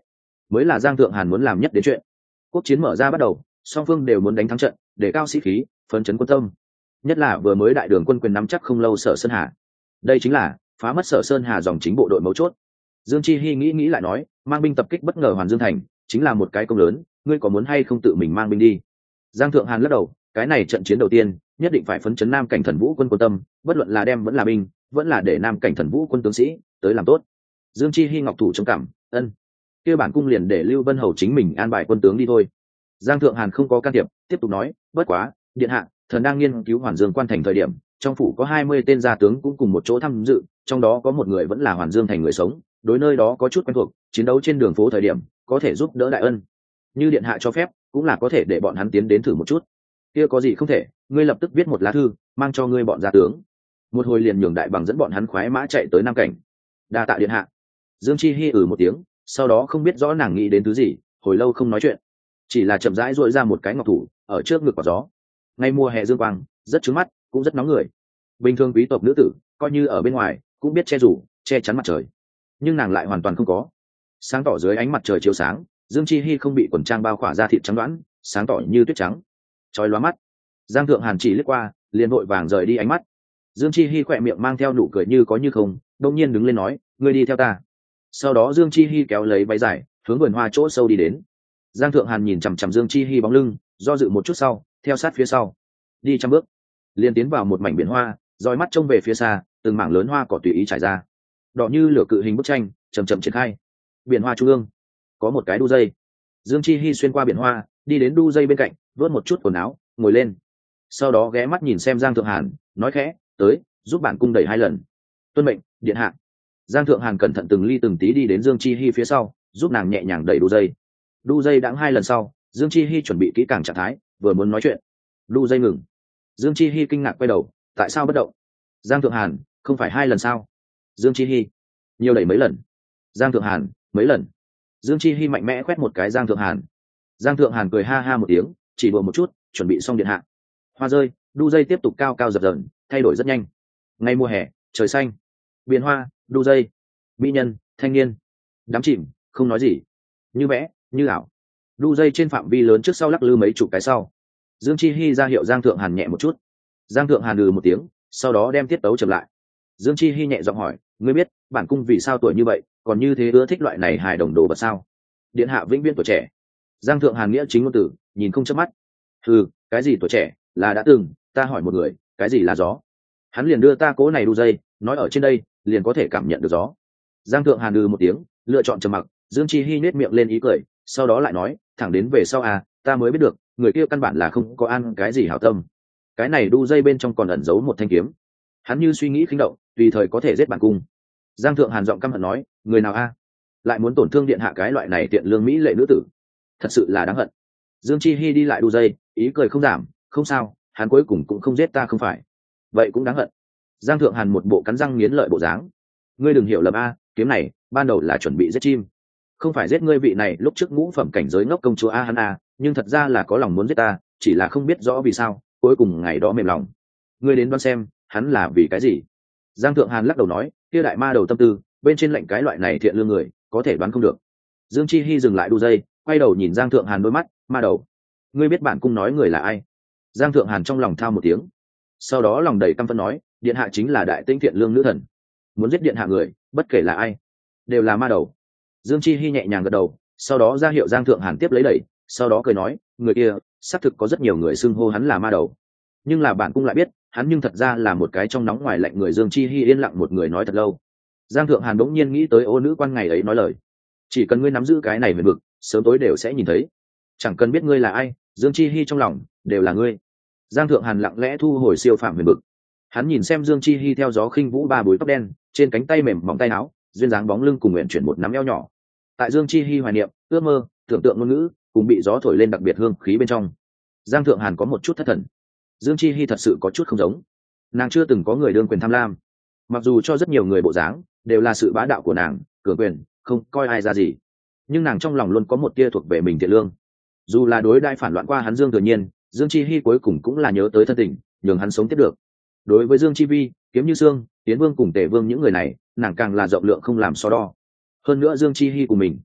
mới là Giang Thượng Hàn muốn làm nhất đến chuyện. Quốc chiến mở ra bắt đầu, song phương đều muốn đánh thắng trận, để cao sĩ khí, phấn chấn quân tâm. Nhất là vừa mới đại đường quân quyền nắm chắc không lâu Sở Sơn Hà. Đây chính là phá mất Sở Sơn Hà dòng chính bộ đội mấu chốt. Dương Chi Hi nghĩ lại nói, mang binh tập kích bất ngờ Hoàn Dương thành, chính là một cái công lớn, ngươi có muốn hay không tự mình mang binh đi? Giang Thượng Hàn lắc đầu, cái này trận chiến đầu tiên, nhất định phải phấn chấn Nam Cảnh Thần Vũ quân quân tâm, bất luận là đem vẫn là binh, vẫn là để Nam Cảnh Thần Vũ quân tướng sĩ tới làm tốt. Dương Chi Hi ngọc thủ trong cảm, ân. Kia bản cung liền để Lưu Vân Hầu chính mình an bài quân tướng đi thôi. Giang Thượng Hàn không có can thiệp, tiếp tục nói, bất quá, điện hạ, thần đang nghiên cứu Hoàn Dương quan thành thời điểm, trong phủ có 20 tên gia tướng cũng cùng một chỗ tham dự, trong đó có một người vẫn là Hoàn Dương thành người sống, đối nơi đó có chút quen thuộc, chiến đấu trên đường phố thời điểm có thể giúp đỡ đại ân. Như điện hạ cho phép, cũng là có thể để bọn hắn tiến đến thử một chút. Kia có gì không thể, ngươi lập tức viết một lá thư, mang cho ngươi bọn gia tướng. Một hồi liền nhường đại bằng dẫn bọn hắn khoái mã chạy tới Nam Cảnh. Đa tạ điện hạ. Dương Chi Hi một tiếng, sau đó không biết rõ nàng nghĩ đến thứ gì, hồi lâu không nói chuyện, chỉ là chậm rãi duỗi ra một cái ngọc thủ ở trước ngực quả gió. Ngay mùa hè dương quang, rất trướng mắt, cũng rất nóng người. Bình thường quý tộc nữ tử, coi như ở bên ngoài cũng biết che rủ, che chắn mặt trời, nhưng nàng lại hoàn toàn không có. Sáng tỏ dưới ánh mặt trời chiếu sáng, Dương Chi Hi không bị quần trang bao khỏa ra thịt trắng đoán, sáng tỏ như tuyết trắng, chói lóa mắt. Giang Thượng Hàn chỉ liếc qua, liền vội vàng rời đi ánh mắt. Dương Chi Hi khỏe miệng mang theo nụ cười như có như không, đột nhiên đứng lên nói, ngươi đi theo ta. Sau đó Dương Chi Hi kéo lấy váy dài, hướng vườn hoa chỗ sâu đi đến. Giang Thượng Hàn nhìn chằm chằm Dương Chi Hi bóng lưng, do dự một chút sau, theo sát phía sau. Đi 100 bước, liền tiến vào một mảnh biển hoa, dõi mắt trông về phía xa, từng mảng lớn hoa cỏ tùy ý trải ra, đỏ như lửa cự hình bức tranh, chậm chậm triển khai. Biển hoa trung ương có một cái đu dây. Dương Chi Hi xuyên qua biển hoa, đi đến đu dây bên cạnh, vớt một chút quần áo, ngồi lên. Sau đó ghé mắt nhìn xem Giang Thượng Hàn, nói khẽ, tới, giúp bản cung đẩy 2 lần. Tuân mệnh, điện hạ. Giang Thượng Hàn cẩn thận từng ly từng tí đi đến Dương Chi Hi phía sau, giúp nàng nhẹ nhàng đẩy đu dây. Đu dây đãng 2 lần sau, Dương Chi Hi chuẩn bị kỹ càng trạng thái, vừa muốn nói chuyện, đu dây ngừng. Dương Chi Hi kinh ngạc quay đầu, tại sao bất động? Giang Thượng Hàn, không phải 2 lần sao? Dương Chi Hi, nhiều đẩy mấy lần? Giang Thượng Hàn, mấy lần? Dương Chi Hi mạnh mẽ quét một cái Giang Thượng Hàn. Giang Thượng Hàn cười ha ha một tiếng, chỉ đùa một chút, chuẩn bị xong điện hạ. Hoa rơi, đu dây tiếp tục cao cao dập dờn, thay đổi rất nhanh. Ngay mùa hè, trời xanh, biển hoa, đu dây, mỹ nhân, thanh niên, đắm chìm, không nói gì, như vẽ, như ảo. Đu dây trên phạm vi lớn trước sau lắc lư mấy chục cái sau. Dương Chi Hi ra hiệu Giang Thượng Hàn nhẹ một chút. Giang Thượng Hàn một tiếng, sau đó đem tiết tấu chậm lại. Dương Chi Hi nhẹ giọng hỏi, ngươi biết bản cung vì sao tuổi như vậy còn như thế ưa thích loại này hài đồng đồ vật sao? Điện hạ vĩnh viễn tuổi trẻ. Giang Thượng Hàn nghĩa chính ngôn từ, nhìn không chớp mắt. Cái gì tuổi trẻ, là đã từng, ta hỏi một người, cái gì là gió? Hắn liền đưa ta cố này đu dây, nói ở trên đây liền có thể cảm nhận được gió. Giang Thượng Hàn một tiếng, lựa chọn trầm mặc. Dương Chi Hi nhếch miệng lên ý cười, sau đó lại nói, thẳng đến về sau ta mới biết được, người kia căn bản là không có ăn cái gì hảo tâm. Cái này đu dây bên trong còn ẩn giấu một thanh kiếm. Hắn như suy nghĩ khinh động, tùy thời có thể giết bản cung. Giang Thượng Hàn giọng căm hận nói, người nào lại muốn tổn thương điện hạ cái loại này tiện lương mỹ lệ nữ tử, thật sự là đáng hận. Dương Chi Hi đi lại đu dây, ý cười không giảm, không sao, hắn cuối cùng cũng không giết ta không phải, vậy cũng đáng hận. Giang Thượng Hàn một bộ cắn răng nghiến lợi bộ dáng. Ngươi đừng hiểu lầm kiếm này ban đầu là chuẩn bị giết chim, không phải giết ngươi vị này lúc trước ngũ phẩm cảnh giới ngốc công chúa hắn nhưng thật ra là có lòng muốn giết ta, chỉ là không biết rõ vì sao, cuối cùng ngày đó mềm lòng. Ngươi đến đoán xem, hắn là vì cái gì? Giang Thượng Hàn lắc đầu nói, kia đại ma đầu tâm tư, bên trên lệnh cái loại này thiện lương người, có thể đoán không được. Dương Chi Hi dừng lại đu dây, quay đầu nhìn Giang Thượng Hàn đôi mắt, ma đầu. Ngươi biết bản cung nói người là ai? Giang Thượng Hàn trong lòng thao một tiếng, sau đó lòng đầy căm phẫn nói, điện hạ chính là đại tinh thiện lương nữ thần, muốn giết điện hạ người, bất kể là ai, đều là ma đầu. Dương Chi Hi nhẹ nhàng gật đầu, sau đó ra hiệu Giang Thượng Hàn tiếp lấy đẩy, sau đó cười nói, người kia, xác thực có rất nhiều người xưng hô hắn là ma đầu, nhưng là bản cung lại biết, hắn nhưng thật ra là một cái trong nóng ngoài lạnh người. Dương Chi Hi yên lặng một người nói thật lâu. Giang Thượng Hàn bỗng nhiên nghĩ tới ô nữ quan ngày ấy nói lời, chỉ cần ngươi nắm giữ cái này huyền vực, sớm tối đều sẽ nhìn thấy, chẳng cần biết ngươi là ai, Dương Chi Hi trong lòng đều là ngươi. Giang Thượng Hàn lặng lẽ thu hồi siêu phạm huyền vực. Hắn nhìn xem Dương Chi Hi theo gió khinh vũ ba búi tóc đen, trên cánh tay mềm mỏng tay áo, duyên dáng bóng lưng cùng nguyện chuyển một nắm eo nhỏ. Tại Dương Chi Hi hoài niệm, ước mơ, tưởng tượng ngôn ngữ, cùng bị gió thổi lên đặc biệt hương khí bên trong. Giang Thượng Hàn có một chút thất thần. Dương Chi Hi thật sự có chút không giống. Nàng chưa từng có người đương quyền tham lam, mặc dù cho rất nhiều người bộ dáng đều là sự bá đạo của nàng, cường quyền, không coi ai ra gì, nhưng nàng trong lòng luôn có một tia thuộc về mình thiện lương. Dù là đối đãi phản loạn qua hắn Dương Thừa Nhiên, Dương Chi Hi cuối cùng cũng là nhớ tới thân tình, nhường hắn sống tiếp được. Đối với Dương Chi Vi, Kiếm Như Sương, Tiến Vương cùng Tề Vương những người này, nàng càng là rộng lượng không làm so đo. Hơn nữa Dương Chi Hi của mình,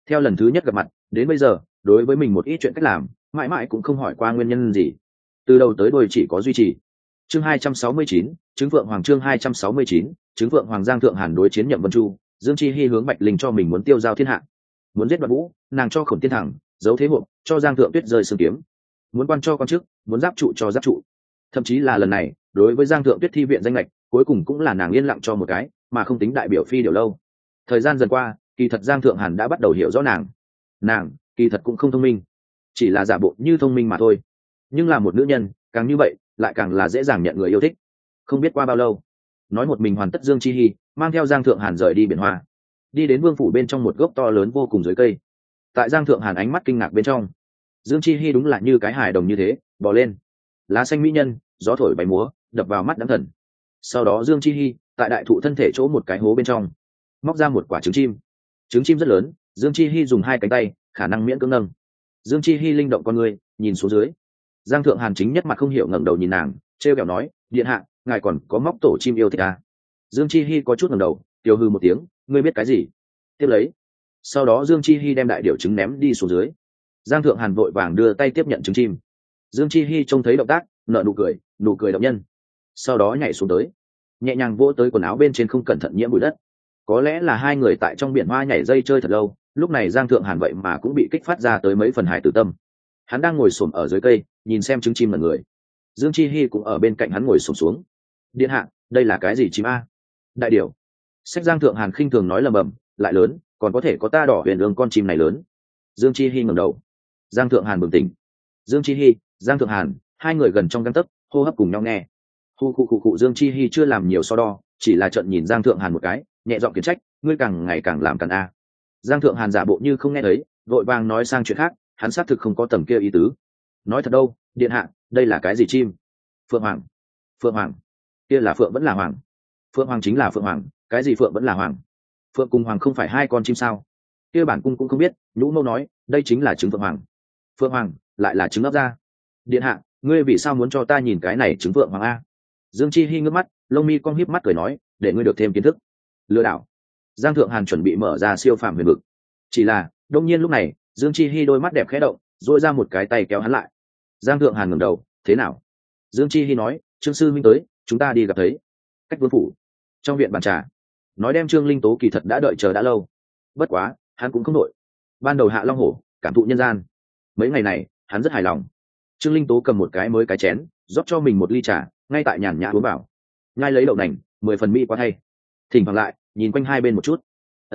theo lần thứ nhất gặp mặt đến bây giờ, đối với mình một ít chuyện cách làm mãi mãi cũng không hỏi qua nguyên nhân gì, từ đầu tới đuôi chỉ có duy trì. Chương 269, chứng vượng hoàng. Chương 269, chứng vượng hoàng. Giang Thượng Hàn đối chiến Nhậm Vân Chu, Dương Chi Hi hướng Bạch Linh cho mình muốn tiêu giao thiên hạ, muốn giết Đoạn Vũ, nàng cho Khổng Tiên Thẳng giấu thế hộp, cho Giang Thượng Tuyết rơi sương kiếm, muốn quan cho con chức, muốn giáp trụ cho giáp trụ. Thậm chí là lần này đối với Giang Thượng Tuyết thi viện danh lệch, cuối cùng cũng là nàng yên lặng cho một cái, mà không tính đại biểu phi điều lâu. Thời gian dần qua, kỳ thật Giang Thượng Hàn đã bắt đầu hiểu rõ nàng kỳ thật cũng không thông minh, chỉ là giả bộ như thông minh mà thôi. Nhưng là một nữ nhân càng như vậy lại càng là dễ dàng nhận người yêu thích. Không biết qua bao lâu, nói một mình hoàn tất, Dương Chi Hi mang theo Giang Thượng Hàn rời đi biển hoa, đi đến vương phủ bên trong một gốc to lớn vô cùng dưới cây. Tại Giang Thượng Hàn ánh mắt kinh ngạc bên trong, Dương Chi Hi đúng là như cái hài đồng như thế bò lên, lá xanh mỹ nhân gió thổi bay múa, đập vào mắt đáng thần. Sau đó Dương Chi Hi tại đại thụ thân thể chỗ một cái hố bên trong móc ra một quả trứng chim. Trứng chim rất lớn, Dương Chi Hi dùng hai cánh tay khả năng miễn cưỡng nâng. Dương Chi Hi linh động con người nhìn xuống dưới. Giang Thượng Hàn chính nhất mặt không hiểu ngẩng đầu nhìn nàng, trêu kẹo nói, điện hạ, ngài còn có móc tổ chim yêu thích à? Dương Chi Hi có chút ngẩng đầu, tiêu hư một tiếng, ngươi biết cái gì? Tiếp lấy. Sau đó Dương Chi Hi đem đại điểu trứng ném đi xuống dưới. Giang Thượng Hàn vội vàng đưa tay tiếp nhận trứng chim. Dương Chi Hi trông thấy động tác, nở nụ cười động nhân. Sau đó nhảy xuống tới, nhẹ nhàng vỗ tới quần áo bên trên, không cẩn thận nhiễm bụi đất. Có lẽ là hai người tại trong biển hoa nhảy dây chơi thật lâu, lúc này Giang Thượng Hàn vậy mà cũng bị kích phát ra tới mấy phần hài tử tâm. Hắn đang ngồi xổm ở dưới cây nhìn xem trứng chim là người. Dương Chi Hi cũng ở bên cạnh hắn ngồi xổm xuống. Điện hạ, đây là cái gì chim a? Đại điểu. Sách. Giang Thượng Hàn khinh thường nói lầm bầm, lại lớn còn có thể có ta đỏ huyền ương con chim này lớn. Dương Chi Hi ngẩng đầu. Giang Thượng Hàn bừng tỉnh. Dương Chi Hi, Giang Thượng Hàn, hai người gần trong gang tấc, hô hấp cùng nhau nghe. Khu. Dương Chi Hi chưa làm nhiều so đo, chỉ là trợn nhìn Giang Thượng Hàn một cái, nhẹ giọng khiển trách, ngươi càng ngày càng làm càng a. Giang Thượng Hàn giả bộ như không nghe thấy, vội vàng nói sang chuyện khác, hắn xác thực không có tầm kia ý tứ. Nói thật đâu, điện hạ, đây là cái gì chim? Phượng hoàng. Phượng hoàng? Kia là phượng vẫn là hoàng? Phượng hoàng chính là phượng hoàng, cái gì phượng vẫn là hoàng? Phượng cùng hoàng không phải hai con chim sao? Kia bản cung cũng không biết. Nhũ Mâu nói, đây chính là trứng phượng hoàng. Phượng hoàng lại là trứng ấp ra. Điện hạ, ngươi vì sao muốn cho ta nhìn cái này trứng phượng hoàng a? Dương Chi Hi ngước mắt, lông mi cong híp mắt cười nói, để ngươi được thêm kiến thức. Lừa đảo. Giang Thượng Hàn chuẩn bị mở ra siêu phàm huyền vực, chỉ là đông nhiên lúc này Dương Chi Hi đôi mắt đẹp khẽ động, dội ra một cái tay kéo hắn lại. Giang Thượng Hàn ngẩng đầu, thế nào? Dương Chi Hi nói, Trương sư minh tới, chúng ta đi gặp thấy. Cách vương phủ, trong viện bàn trà, nói đem Trương Linh Tố kỳ thật đã đợi chờ đã lâu, bất quá hắn cũng không đội. Ban đầu hạ long hổ cảm thụ nhân gian, mấy ngày này hắn rất hài lòng. Trương Linh Tố cầm một cái mới cái chén, rót cho mình một ly trà, ngay tại nhàn nhã uống vào, ngay lấy đậu nành, 10 phần mỹ quá thay. Thỉnh thoảng lại nhìn quanh hai bên một chút,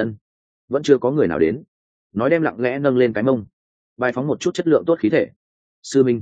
vẫn chưa có người nào đến, nói đem lặng lẽ nâng lên cái mông, bài phóng một chút chất lượng tốt khí thể. Sư minh.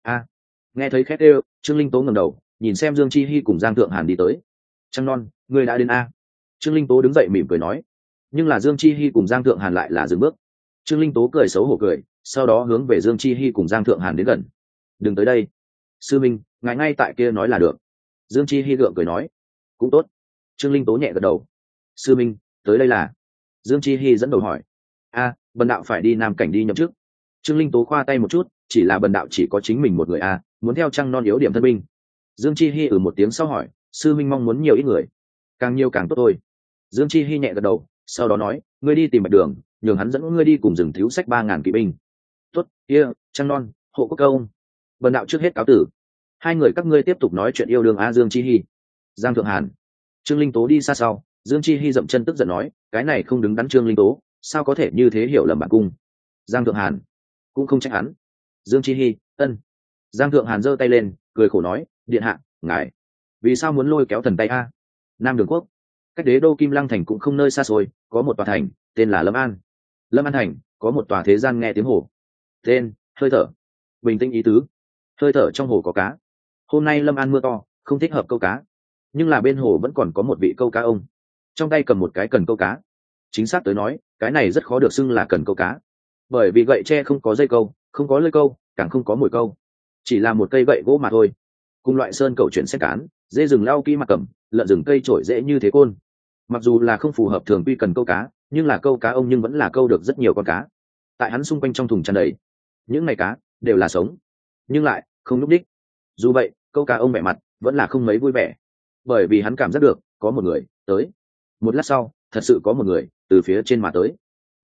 Nghe thấy khét đều, Trương Linh Tố ngẩng đầu nhìn xem Dương Chi Hi cùng Giang Thượng Hàn đi tới. Trăng non, người đã đến a? Trương Linh Tố đứng dậy mỉm cười nói. Nhưng là Dương Chi Hi cùng Giang Thượng Hàn lại là dừng bước. Trương Linh Tố cười xấu hổ cười, sau đó hướng về Dương Chi Hi cùng Giang Thượng Hàn đến gần. Đừng tới đây. Sư minh, ngài ngay tại kia nói là được. Dương Chi Hi gượng cười nói. Cũng tốt. Trương Linh Tố nhẹ gật đầu. Sư minh, tới đây là? Dương Chi Hi dẫn đầu hỏi. Bần đạo phải đi Nam Cảnh đi nhậm chức. Trương Linh Tố khoa tay một chút, chỉ là bần đạo chỉ có chính mình một người muốn theo Trăng non yếu điểm thân binh. Dương Chi Hi một tiếng sau hỏi, sư minh mong muốn nhiều ít người? Càng nhiều càng tốt thôi. Dương Chi Hi nhẹ gật đầu, sau đó nói, ngươi đi tìm Bạch Đường, nhường hắn dẫn ngươi đi cùng rừng thiếu sách 3.000 kỵ binh. Tốt, kia, Trăng non, hộ quốc công. Bần đạo trước hết cáo tử. Hai người các ngươi tiếp tục nói chuyện yêu đương Dương Chi Hi. Giang Thượng Hàn. Trương Linh Tố đi xa sau, Dương Chi Hi dậm chân tức giận nói, cái này không đứng đắn Trương Linh Tố, sao có thể như thế hiểu lầm bản cung. Giang Thượng Hàn cũng không trách hắn. Dương Chi Hi, Giang Thượng Hàn giơ tay lên, cười khổ nói, điện hạ, ngài vì sao muốn lôi kéo thần tay a? Nam Đường Quốc, cách đế đô Kim Lăng thành cũng không nơi xa xôi, có một tòa thành tên là Lâm An. Lâm An thành có một tòa thế gian nghe tiếng hồ, tên hơi thở. Bình tĩnh ý tứ, hơi thở trong hồ có cá. Hôm nay Lâm An mưa to, không thích hợp câu cá, nhưng là bên hồ vẫn còn có một vị câu cá ông, trong tay cầm một cái cần câu cá. Chính xác tới nói, cái này rất khó được xưng là cần câu cá, bởi vì gậy tre không có dây câu, không có lưỡi câu, càng không có mồi câu, chỉ là một cây gậy gỗ mà thôi. Cùng loại sơn cầu chuyển xét cán, dê rừng lau kỹ mặt cầm, lợn rừng cây trổi dễ như thế côn. Mặc dù là không phù hợp thường quy cần câu cá, nhưng là câu cá ông nhưng vẫn là câu được rất nhiều con cá. Tại hắn xung quanh trong thùng tràn đầy, những ngày cá đều là sống, nhưng lại không núp đích. Dù vậy, câu cá ông vẻ mặt vẫn là không mấy vui vẻ, bởi vì hắn cảm giác được có một người tới. Một lát sau, thật sự có một người từ phía trên mà tới.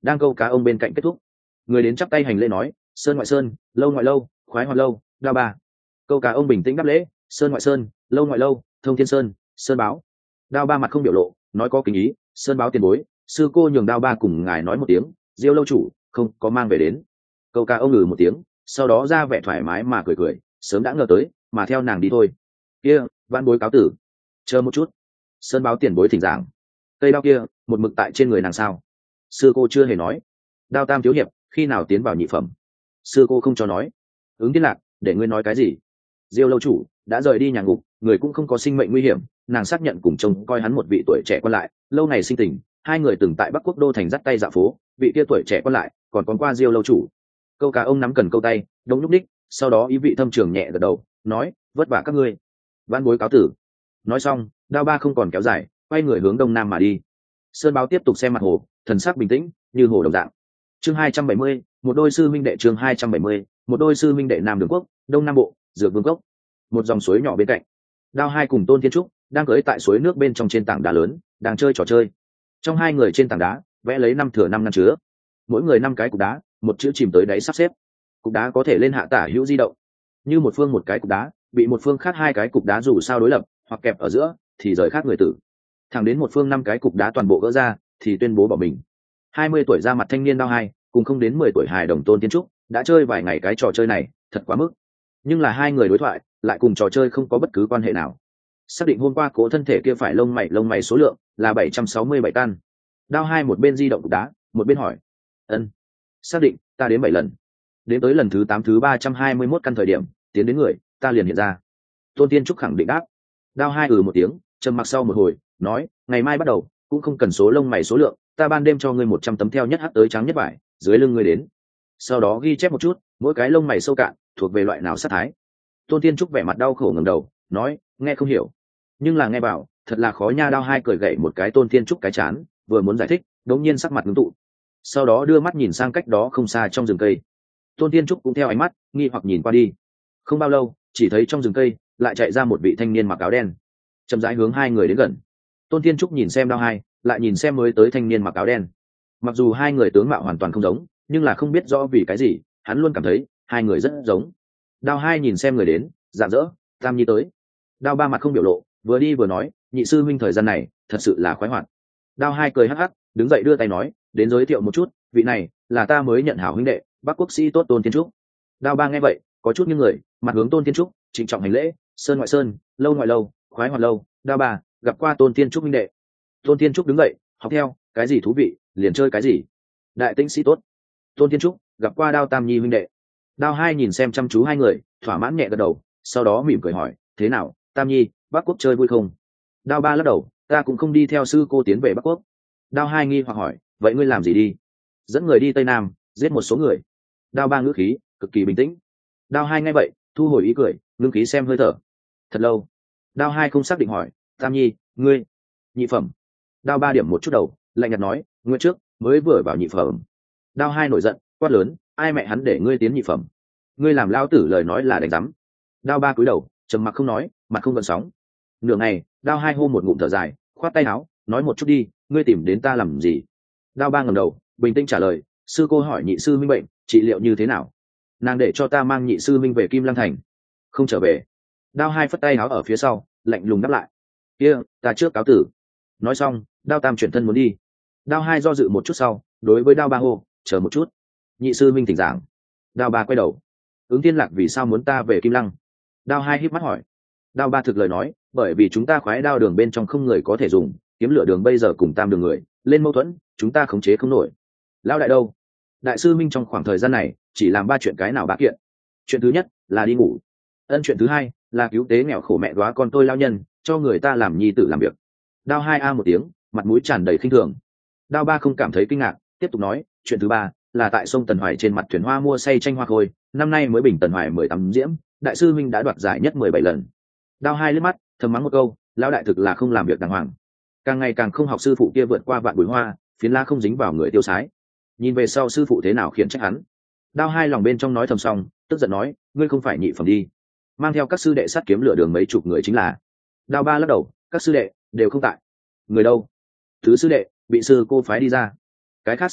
đang câu cá ông bên cạnh kết thúc. Người đến chắp tay hành lễ nói, sơn ngoại sơn, lâu ngoại lâu, khoái hoạt lâu, đao ba. Câu cá ông bình tĩnh đáp lễ, sơn ngoại sơn, lâu ngoại lâu, thông thiên sơn, sơn báo. Đao ba mặt không biểu lộ, nói có kính ý, sơn báo tiền bối, sư cô nhường đao ba cùng ngài nói một tiếng, Diêu lâu chủ không có mang về đến. Câu cá ông ngừ một tiếng, sau đó ra vẻ thoải mái mà cười cười, sớm đã ngờ tới, mà theo nàng đi thôi. Kia, vãn bối cáo tử. Chờ một chút. Sơn báo tiền bối thỉnh giảng. Cây đao kia, một mực tại trên người nàng sao? Sư cô chưa hề nói. Đao tam thiếu hiệp, khi nào tiến vào nhị phẩm? Sư cô không cho nói. Ứng Thiên Lạc, để ngươi nói cái gì? Diêu lâu chủ đã rời đi nhà ngục, người cũng không có sinh mệnh nguy hiểm, nàng xác nhận cùng chồng coi hắn một vị tuổi trẻ quan lại, lâu ngày sinh tình, hai người từng tại Bắc Quốc đô thành dắt tay dạo phố, vị kia tuổi trẻ quan lại còn qua Diêu lâu chủ. Câu cá ông nắm cần câu tay, đông lúc đích, sau đó ý vị thâm trường nhẹ gật đầu, nói, vất vả các ngươi. Vãn bối cáo tử. Nói xong, đao ba không còn kéo dài, quay người hướng đông nam mà đi. Sơn báo tiếp tục xem mặt hồ, thần sắc bình tĩnh như hồ đồng dạng. Chương 270, một đôi sư minh đệ. Chương 270, một đôi sư minh đệ Nam Đường Quốc, Đông Nam Bộ, Dược Vương Cốc. Một dòng suối nhỏ bên cạnh, Đao hai cùng Tôn Thiên Trúc đang cưỡi tại suối nước bên trong trên tảng đá lớn, đang chơi trò chơi. Trong hai người trên tảng đá vẽ lấy 5 thừa 5 ngăn chứa, mỗi người 5 cái cục đá, một chữ chìm tới đáy sắp xếp. Cục đá có thể lên hạ tả hữu di động, như một phương một cái cục đá bị một phương khác 2 cái cục đá dù sao đối lập hoặc kẹp ở giữa thì rời khác người tử. Thẳng đến một phương 5 cái cục đá toàn bộ gỡ ra thì tuyên bố bỏ mình. 20 tuổi ra mặt thanh niên Đao hai cùng không đến 10 tuổi hài đồng Tôn Thiên Trúc đã chơi vài ngày cái trò chơi này, thật quá mức. Nhưng là hai người đối thoại lại cùng trò chơi không có bất cứ quan hệ nào. Xác định hôm qua cố thân thể kia phải lông mày số lượng là 767 căn. Đao hai một bên di động cục đá, một bên hỏi, ân, xác định, ta đến 7 lần. Đến tới lần thứ 8 thứ 321 căn thời điểm tiến đến người ta liền hiện ra. Tôn Thiên Trúc khẳng định đáp. Đao hai một tiếng, trầm mặc sau một hồi nói, ngày mai bắt đầu cũng không cần số lông mày số lượng, ta ban đêm cho ngươi 100 tấm theo nhất hắc tới trắng nhất vải dưới lưng ngươi đến, sau đó ghi chép một chút mỗi cái lông mày sâu cạn thuộc về loại nào sát thái. Tôn Thiên Trúc vẻ mặt đau khổ ngẩng đầu nói, nghe không hiểu, nhưng là nghe bảo thật là khó nha. Đao hai cười gậy một cái Tôn Thiên Trúc cái chán, vừa muốn giải thích đột nhiên sắc mặt ngưng tụ, sau đó đưa mắt nhìn sang cách đó không xa trong rừng cây. Tôn Thiên Trúc cũng theo ánh mắt nghi hoặc nhìn qua đi. Không bao lâu chỉ thấy trong rừng cây lại chạy ra một vị thanh niên mặc áo đen, chậm rãi hướng hai người đến gần. Tôn Thiên Trúc nhìn xem Đao hai, lại nhìn xem mới tới thanh niên mặc áo đen. Mặc dù hai người tướng mạo hoàn toàn không giống, nhưng là không biết rõ vì cái gì hắn luôn cảm thấy hai người rất giống. Đao hai nhìn xem người đến, rạng rỡ, Tam Nhi tới. Đao ba mặt không biểu lộ, vừa đi vừa nói, nhị sư huynh thời gian này thật sự là khoái hoạt. Đao hai cười hắc hắc, đứng dậy đưa tay nói, đến giới thiệu một chút, vị này là ta mới nhận hảo huynh đệ, Bắc Quốc sĩ tốt Tôn Thiên Trúc. Đao ba nghe vậy có chút nghiêng người, mặt hướng Tôn Thiên Trúc trịnh trọng hành lễ, sơn ngoại sơn, lâu ngoại lâu, khoái hoạt lâu. Đao ba gặp qua Tôn Thiên Trúc huynh đệ. Tôn Thiên Trúc đứng dậy, học theo, cái gì thú vị liền chơi cái gì. Đại tinh sĩ tốt Tôn Thiên Trúc gặp qua Đao Tam Nhi huynh đệ. Đao hai nhìn xem chăm chú hai người, thỏa mãn nhẹ gật đầu, sau đó mỉm cười hỏi, thế nào Tam Nhi, Bắc Quốc chơi vui không? Đao ba lắc đầu, ta cũng không đi theo sư cô tiến về Bắc Quốc. Đao hai nghi hoặc hỏi, vậy ngươi làm gì đi? Dẫn người đi Tây Nam giết một số người. Đao ba ngữ khí cực kỳ bình tĩnh. Đao hai nghe vậy thu hồi ý cười, ngưng khí xem hơi thở. Thật lâu. Đao hai không xác định hỏi, Tam Nhi, ngươi nhị phẩm? Đao ba điểm một chút đầu, lạnh nhạt nói, ngươi trước mới vừa vào nhị phẩm. Đao hai nổi giận quát lớn, ai mẹ hắn để ngươi tiến nhị phẩm? Ngươi làm lao tử lời nói là đánh rắm. Đao ba cúi đầu trầm mặc không nói, mặt không gợn sóng. Nửa ngày, Đao hai hô một ngụm thở dài, khoát tay áo, nói một chút đi, ngươi tìm đến ta làm gì? Đao ba ngẩng đầu bình tĩnh trả lời, sư cô hỏi nhị sư minh bệnh trị liệu như thế nào, nàng để cho ta mang nhị sư minh về Kim Lăng thành. Không trở về. Đao hai phất tay áo ở phía sau, lạnh lùng đáp lại, kia ta trước cáo tử. Nói xong, Đao tam chuyển thân muốn đi. Đao hai do dự một chút sau, đối với Đao ba hô, chờ một chút, nhị sư minh thỉnh giảng. Đao ba quay đầu, Ứng Thiên Lạc vì sao muốn ta về Kim Lăng? Đao hai híp mắt hỏi. Đao ba thực lời nói, bởi vì chúng ta khoái đao đường bên trong không người có thể dùng, kiếm lửa đường bây giờ cùng tam đường người lên mâu thuẫn, chúng ta khống chế không nổi. Lão đại đâu? Đại sư minh trong khoảng thời gian này chỉ làm 3 chuyện cái nào 3 kiện. Chuyện thứ nhất là đi ngủ. Chuyện thứ hai là cứu tế nghèo khổ mẹ đóa con tôi lao nhân, cho người ta làm nhi tử làm việc. Đao hai a một tiếng, mặt mũi tràn đầy khinh thường. Đao ba không cảm thấy kinh ngạc, tiếp tục nói, chuyện thứ ba là tại sông Tần Hoài trên mặt thuyền hoa mua say tranh hoa khôi, năm nay mới bình Tần Hoài 18 diễm, đại sư minh đã đoạt giải nhất 17 lần. Đao hai liếc mắt thầm mắng một câu, lão đại thực là không làm việc đàng hoàng, càng ngày càng không học sư phụ kia vượt qua vạn bụi hoa, phiến la không dính vào người tiêu sái. Nhìn về sau sư phụ thế nào khiển trách hắn. Đao hai lòng bên trong nói thầm xong, tức giận nói, ngươi không phải nhị phẩm đi, mang theo các sư đệ sát kiếm lửa đường mấy chục người chính là. Đao ba lắc đầu, các sư đệ đều không tại. Người đâu? Thứ sư đệ bị sư cô phái đi ra, cái khác sư đệ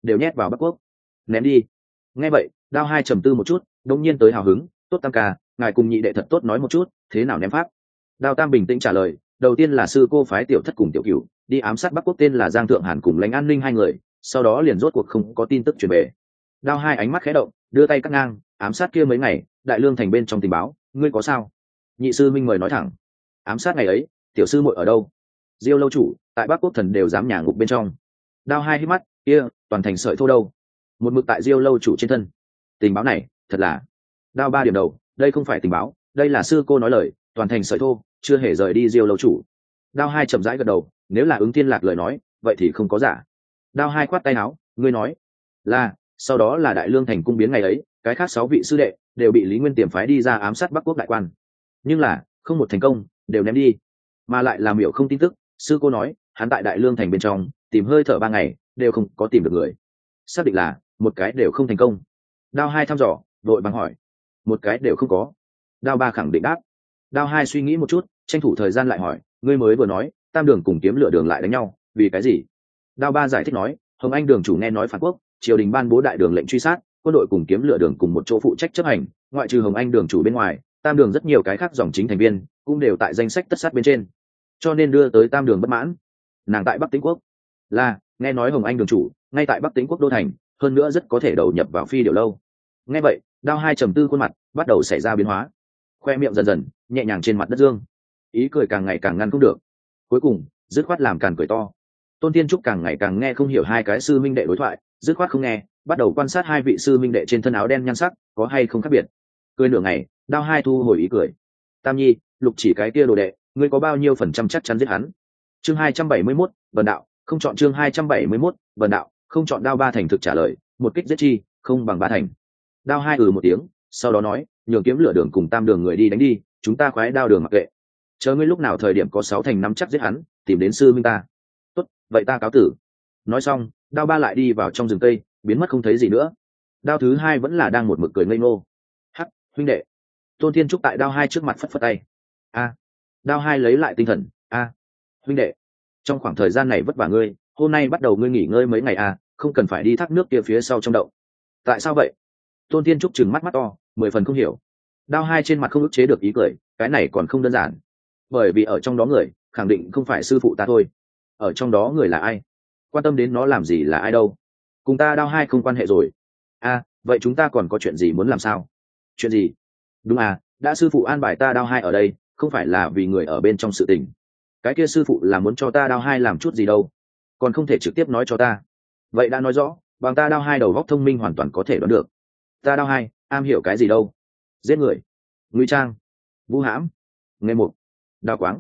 đều nhét vào Bắc Quốc, ném đi. Nghe vậy, Đao Hai trầm tư một chút, đột nhiên tới hào hứng, tốt Tam ca, ngài cùng nhị đệ thật tốt nói một chút, thế nào ném pháp? Đao Tam bình tĩnh trả lời, đầu tiên là sư cô phái tiểu thất cùng tiểu cửu đi ám sát Bắc Quốc tên là Giang Thượng Hàn cùng lãnh an ninh hai người, sau đó liền rốt cuộc không có tin tức truyền về. Đao Hai ánh mắt khẽ động, đưa tay cắt ngang, ám sát kia mấy ngày, đại lương thành bên trong tình báo, ngươi có sao? Nhị sư minh mời nói thẳng. Ám sát ngày ấy, tiểu sư muội ở đâu? Diêu lâu chủ, tại Bắc Quốc thần đều dám nhà ngục bên trong. Đao Hai hít mắt, kia, toàn thành sợi thô đâu? Một mực tại Diêu lâu chủ trên thân. Tình báo này, thật là. Đao Ba điểm đầu, đây không phải tình báo, đây là sư cô nói lời, toàn thành sợi thô, chưa hề rời đi Diêu lâu chủ. Đao Hai chậm rãi gật đầu, nếu là Ứng Thiên Lạc lời nói, vậy thì không có giả. Đao Hai khoát tay áo, ngươi nói là, sau đó là đại lương thành cung biến ngày ấy, cái khác 6 vị sư đệ đều bị Lý Nguyên tiềm phái đi ra ám sát Bắc Quốc đại quan, nhưng là không một thành công, đều ném đi, mà lại làm hiểu không tin tức. Sư cô nói hắn tại đại lương thành bên trong tìm hơi thở 3 ngày đều không có tìm được người, xác định là một cái đều không thành công. Đao Hai thăm dò đội bằng hỏi, một cái đều không có. Đao Ba khẳng định đáp. Đao Hai suy nghĩ một chút, tranh thủ thời gian lại hỏi, ngươi mới vừa nói Tam đường cùng Kiếm Lửa đường lại đánh nhau, vì cái gì? Đao Ba giải thích nói, Hồng Anh đường chủ nghe nói phản quốc, triều đình ban bố đại đường lệnh truy sát, quân đội cùng Kiếm Lửa đường cùng một chỗ phụ trách chấp hành, ngoại trừ Hồng Anh đường chủ bên ngoài, Tam đường rất nhiều cái khác dòng chính thành viên cũng đều tại danh sách tất sát bên trên, cho nên đưa tới Tam đường bất mãn. Nàng tại Bắc Tĩnh quốc, là nghe nói Hồng Anh đường chủ ngay tại Bắc Tĩnh quốc đô thành, hơn nữa rất có thể đầu nhập vào Phi Điểu lâu. Nghe vậy, Đao Hai trầm tư, khuôn mặt bắt đầu xảy ra biến hóa, khoe miệng dần dần nhẹ nhàng trên mặt đất dương, ý cười càng ngày càng ngăn không được, cuối cùng dứt khoát làm càn cười to. Tôn Tiên Trúc càng ngày càng nghe không hiểu hai cái sư minh đệ đối thoại, dứt khoát không nghe, bắt đầu quan sát hai vị sư minh đệ trên thân áo đen nhan sắc có hay không khác biệt. Cười nửa ngày, Đao Hai thu hồi ý cười. Tam Nhi, Lục Chỉ cái kia đồ đệ, ngươi có bao nhiêu phần trăm chắc chắn giết hắn? Chương 271, Vân đạo, không chọn. Chương 271, Vân đạo, không chọn. Đao Ba thành thực trả lời, một kích giết chi, không bằng ba thành. Đao Hai một tiếng, sau đó nói, nhường Kiếm Lửa đường cùng Tam đường người đi đánh đi, chúng ta khoái Đao đường mặc kệ. Chờ ngươi lúc nào thời điểm có 6 thành 5 chắc giết hắn, tìm đến sư minh ta. Tốt, vậy ta cáo tử. Nói xong, Đao Ba lại đi vào trong rừng cây, biến mất không thấy gì nữa. Đao thứ Hai vẫn là đang một mực cười ngây ngô. Hắc, huynh đệ. Tôn Thiên Trúc tại Đao Hai trước mặt phất phất tay. A. Đao Hai lấy lại tinh thần. A. Huynh đệ, trong khoảng thời gian này vất vả ngươi, hôm nay bắt đầu ngươi nghỉ ngơi mấy ngày à, không cần phải đi thác nước kia phía sau trong đậu. Tại sao vậy? Tôn Thiên Trúc trừng mắt mắt to, 10 phần không hiểu. Đao Hai trên mặt không ức chế được ý cười, cái này còn không đơn giản. Bởi vì ở trong đó người, khẳng định không phải sư phụ ta thôi. Ở trong đó người là ai? Quan tâm đến nó làm gì là ai đâu? Cùng ta Đao Hai không quan hệ rồi. Vậy chúng ta còn có chuyện gì muốn làm sao? Chuyện gì? Đúng à, đã sư phụ an bài ta Đao Hai ở đây, không phải là vì người ở bên trong sự tình. Cái kia sư phụ là muốn cho ta Đao Hai làm chút gì đâu, còn không thể trực tiếp nói cho ta. Vậy đã nói rõ, bằng ta Đao Hai đầu óc thông minh hoàn toàn có thể đoán được. Ta Đao Hai am hiểu cái gì đâu? Giết người, ngụy trang, vu hãm, nghề mục, đao quáng,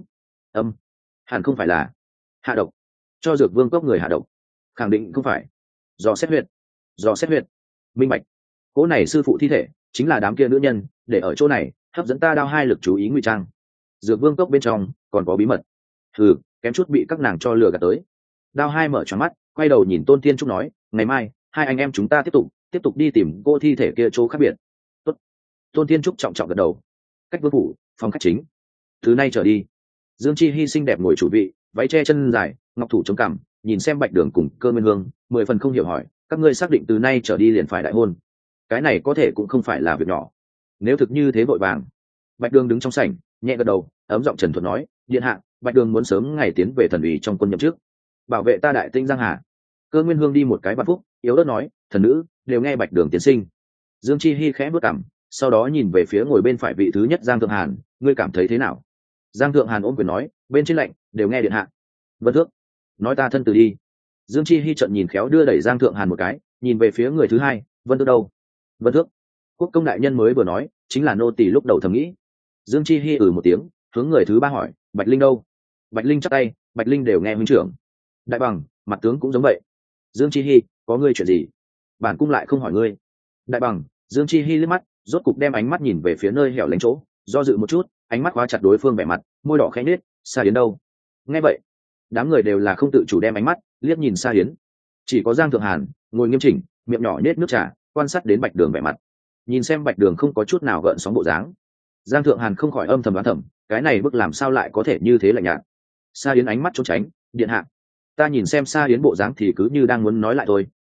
hẳn không phải là hạ độc, cho Dược Vương cốc người hạ độc, khẳng định không phải. Dò xét huyệt, minh bạch. Cố này sư phụ thi thể chính là đám kia nữ nhân để ở chỗ này hấp dẫn ta Đao Hai lực chú ý ngụy trang. Dược Vương cốc bên trong còn có bí mật. Kém chút bị các nàng cho lừa gạt tới. Đao Hai mở tròn mắt, quay đầu nhìn Tôn Thiên Trúc nói, ngày mai hai anh em chúng ta tiếp tục đi tìm cô thi thể kia chỗ khác biệt. Tốt. Tôn Thiên Trúc trọng trọng gật đầu. Cách vương phủ, phòng khách chính. Thứ nay trở đi, Dương Chi Hi xinh đẹp ngồi chủ vị, váy che chân dài, ngọc thủ chống cằm, nhìn xem Bạch Đường cùng Cơ Nguyên Hương, 10 phần không hiểu hỏi, các ngươi xác định từ nay trở đi liền phải đại hôn? Cái này có thể cũng không phải là việc nhỏ. Nếu thực như thế vội vàng. Bạch Đường đứng trong sảnh, nhẹ gật đầu, ấm giọng trần thuật nói, điện hạ, Bạch Đường muốn sớm ngày tiến về thần ủy trong quân nhậm chức, bảo vệ ta Đại Tinh Giang Hà. Cơ Nguyên Hương đi một cái bát phúc, yếu ớt nói, thần nữ đều nghe Bạch Đường tiến sinh. Dương Chi Hi khẽ bước cằm, sau đó nhìn về phía ngồi bên phải vị thứ nhất Giang Thượng Hàn, ngươi cảm thấy thế nào? Giang Thượng Hàn ôm quyền nói, bên trên lệnh đều nghe điện hạ. Vân Thước, nói ta thân từ đi. Dương Chi Hi trợn nhìn khéo đưa đẩy Giang Thượng Hàn một cái, nhìn về phía người thứ hai, Vân Thước đâu? Vân Thước, quốc công đại nhân mới vừa nói, chính là nô tỳ lúc đầu thầm nghĩ. Dương Chi Hi một tiếng, hướng người thứ ba hỏi, Bạch Linh đâu? Bạch Linh chắp tay, Bạch Linh đều nghe huynh trưởng. Đại bằng, mặt tướng cũng giống vậy. Dương Chi Hi, có ngươi chuyện gì? Bản cung lại không hỏi ngươi. Đại bằng, Dương Chi Hi liếc mắt, rốt cục đem ánh mắt nhìn về phía nơi hẻo lánh chỗ, do dự một chút, ánh mắt khóa chặt đối phương vẻ mặt, môi đỏ khẽ nhếch, Sa Yến đâu? Nghe vậy, đám người đều là không tự chủ đem ánh mắt liếc nhìn Sa Yến. Chỉ có Giang Thượng Hàn ngồi nghiêm chỉnh, miệng nhỏ nhếch nước trà, quan sát đến Bạch Đường vẻ mặt. Nhìn xem Bạch Đường không có chút nào gợn sóng bộ dáng, Giang Thượng Hàn không khỏi âm thầm đoán thầm, cái này bức làm sao lại có thể như thế lạnh nhạt. Sa Yến ánh mắt trốn tránh, điện hạ. Ta nhìn xem Sa Yến bộ dáng thì cứ như đang muốn nói lại thôi,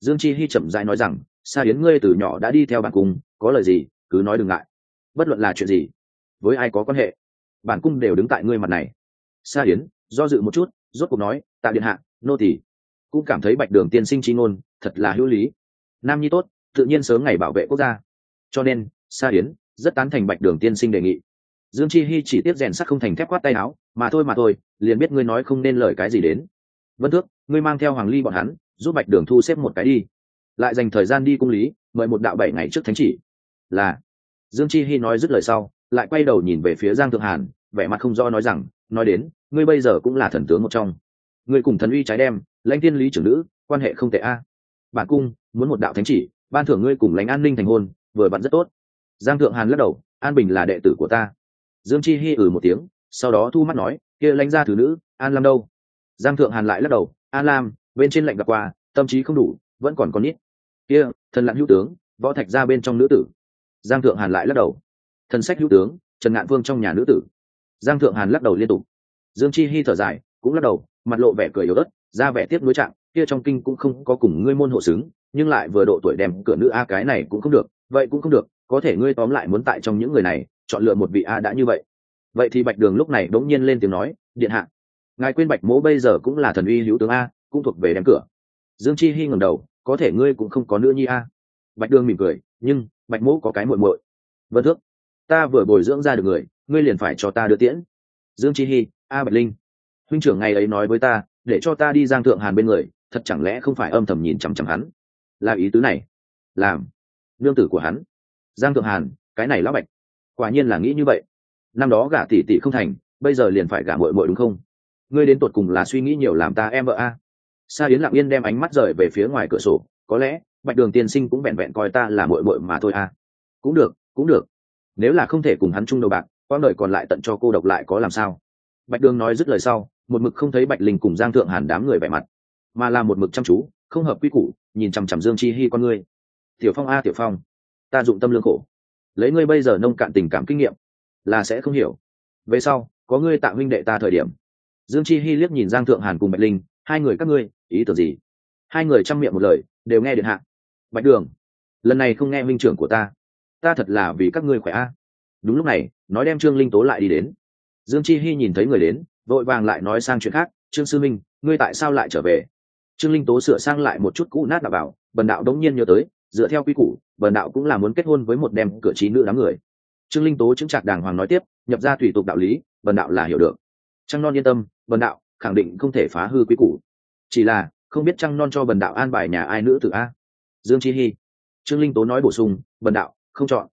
Dương Chi Hi chậm rãi nói rằng, Sa Yến ngươi từ nhỏ đã đi theo bản cung, có lời gì cứ nói đừng ngại, bất luận là chuyện gì với ai có quan hệ, bản cung đều đứng tại ngươi mặt này. Sa Yến do dự một chút, rốt cuộc nói, tạ điện hạ, nô tỳ cũng cảm thấy Bạch Đường tiên sinh chi ngôn thật là hữu lý, nam nhi tốt tự nhiên sớm ngày bảo vệ quốc gia, cho nên Sa Yến rất tán thành Bạch Đường tiên sinh đề nghị. Dương Chi Hi chỉ tiếp rèn sắt không thành thép, quát tay áo, mà thôi, liền biết ngươi nói không nên lời cái gì đến. Vân Thước, ngươi mang theo Hoàng Ly bọn hắn giúp Bạch Đường thu xếp một cái đi, lại dành thời gian đi cung lý mời một đạo 7 ngày trước thánh chỉ. Là. Dương Chi Hi nói dứt lời sau, lại quay đầu nhìn về phía Giang Thượng Hàn, vẻ mặt không rõ nói rằng, nói đến ngươi bây giờ cũng là thần tướng một trong, ngươi cùng thần uy trái đem lãnh thiên lý trưởng nữ quan hệ không tệ a. Bản cung muốn một đạo thánh chỉ ban thưởng ngươi cùng lãnh an ninh thành hôn, vừa vặn rất tốt. Giang Thượng Hàn lắc đầu, An Bình là đệ tử của ta. Dương Chi Hi một tiếng, sau đó thu mắt nói, kia lãnh gia thứ nữ An Lam đâu? Giang Thượng Hàn lại lắc đầu, An Lam bên trên lệnh gặp qua, tâm trí không đủ, vẫn còn ít. Kia thần lặn hữu tướng võ thạch ra bên trong nữ tử. Giang Thượng Hàn lại lắc đầu. Thần sách hữu tướng Trần Ngạn Vương trong nhà nữ tử. Giang Thượng Hàn lắc đầu liên tục. Dương Chi Hi thở dài, cũng lắc đầu, mặt lộ vẻ cười yếu ớt, ra vẻ tiếc nuối trạng, kia trong kinh cũng không có cùng ngươi môn hộ xứng, nhưng lại vừa độ tuổi đem cửa nữ a, cái này cũng không được, vậy cũng không được, có thể ngươi tóm lại muốn tại trong những người này chọn lựa một vị a đã như vậy. Vậy thì Bạch Đường lúc này đống nhiên lên tiếng nói, điện hạ, ngài quên Bạch mỗ bây giờ cũng là thần uy hữu tướng a, cũng thuộc về đem cửa. Dương Chi Hi ngẩng đầu, có thể ngươi cũng không có nữ nhi a. Bạch Đường mỉm cười, nhưng Bạch mỗ có cái muội muội. Vân Thước, ta vừa bồi dưỡng ra được người, ngươi liền phải cho ta đưa tiễn. Dương Chi Hi, a Bạch Linh, huynh trưởng ngày ấy nói với ta, để cho ta đi Giang Thượng Hàn bên người, thật chẳng lẽ không phải âm thầm nhìn chằm chằm hắn? Là ý tứ này? Làm nương tử của hắn? Giang Thượng Hàn, cái này lão Bạch, quả nhiên là nghĩ như vậy. Năm đó gả tỷ tỷ không thành, bây giờ liền phải gả muội muội đúng không? Ngươi đến tột cùng là suy nghĩ nhiều làm ta em vợ a. Sa Yến lặng yên đem ánh mắt rời về phía ngoài cửa sổ, có lẽ Bạch Đường tiên sinh cũng vẹn vẹn coi ta là muội muội mà thôi a. Cũng được, cũng được. Nếu là không thể cùng hắn chung đầu bạc, quãng đời còn lại tận cho cô độc lại có làm sao? Bạch Đường nói dứt lời sau, một mực không thấy Bạch Linh cùng Giang Thượng Hàn đám người vẻ mặt, mà là một mực chăm chú, không hợp quy củ, nhìn chằm chằm Dương Chi Hi con ngươi. Tiểu Phong a Tiểu Phong, ta dụng tâm lương khổ, lấy ngươi bây giờ nông cạn tình cảm kinh nghiệm, là sẽ không hiểu. Về sau, có ngươi tạo huynh đệ ta thời điểm. Dương Chi Hi liếc nhìn Giang Thượng Hàn cùng Bạch Linh, hai người các ngươi, ý tưởng gì? Hai người chăm miệng một lời, đều nghe điện hạ. Bạch Đường, lần này không nghe huynh trưởng của ta thật là vì các ngươi khỏe a. Đúng lúc này, nói đem Trương Linh Tố lại đi đến. Dương Chi Hi nhìn thấy người đến, vội vàng lại nói sang chuyện khác, Trương sư minh, ngươi tại sao lại trở về? Trương Linh Tố sửa sang lại một chút cũ nát đạo bảo, bần đạo đống nhiên nhớ tới, dựa theo quy củ, bần đạo cũng là muốn kết hôn với một đem cửa trí nữ đám người. Trương Linh Tố chứng trạc đàng hoàng nói tiếp, nhập ra tùy tục đạo lý, bần đạo là hiểu được. Trăng non yên tâm, bần đạo khẳng định không thể phá hư quy củ. Chỉ là không biết Trăng non cho bần đạo an bài nhà ai nữ tử a? Dương Chi Hi. Trương Linh Tố nói bổ sung, bần đạo không chọn.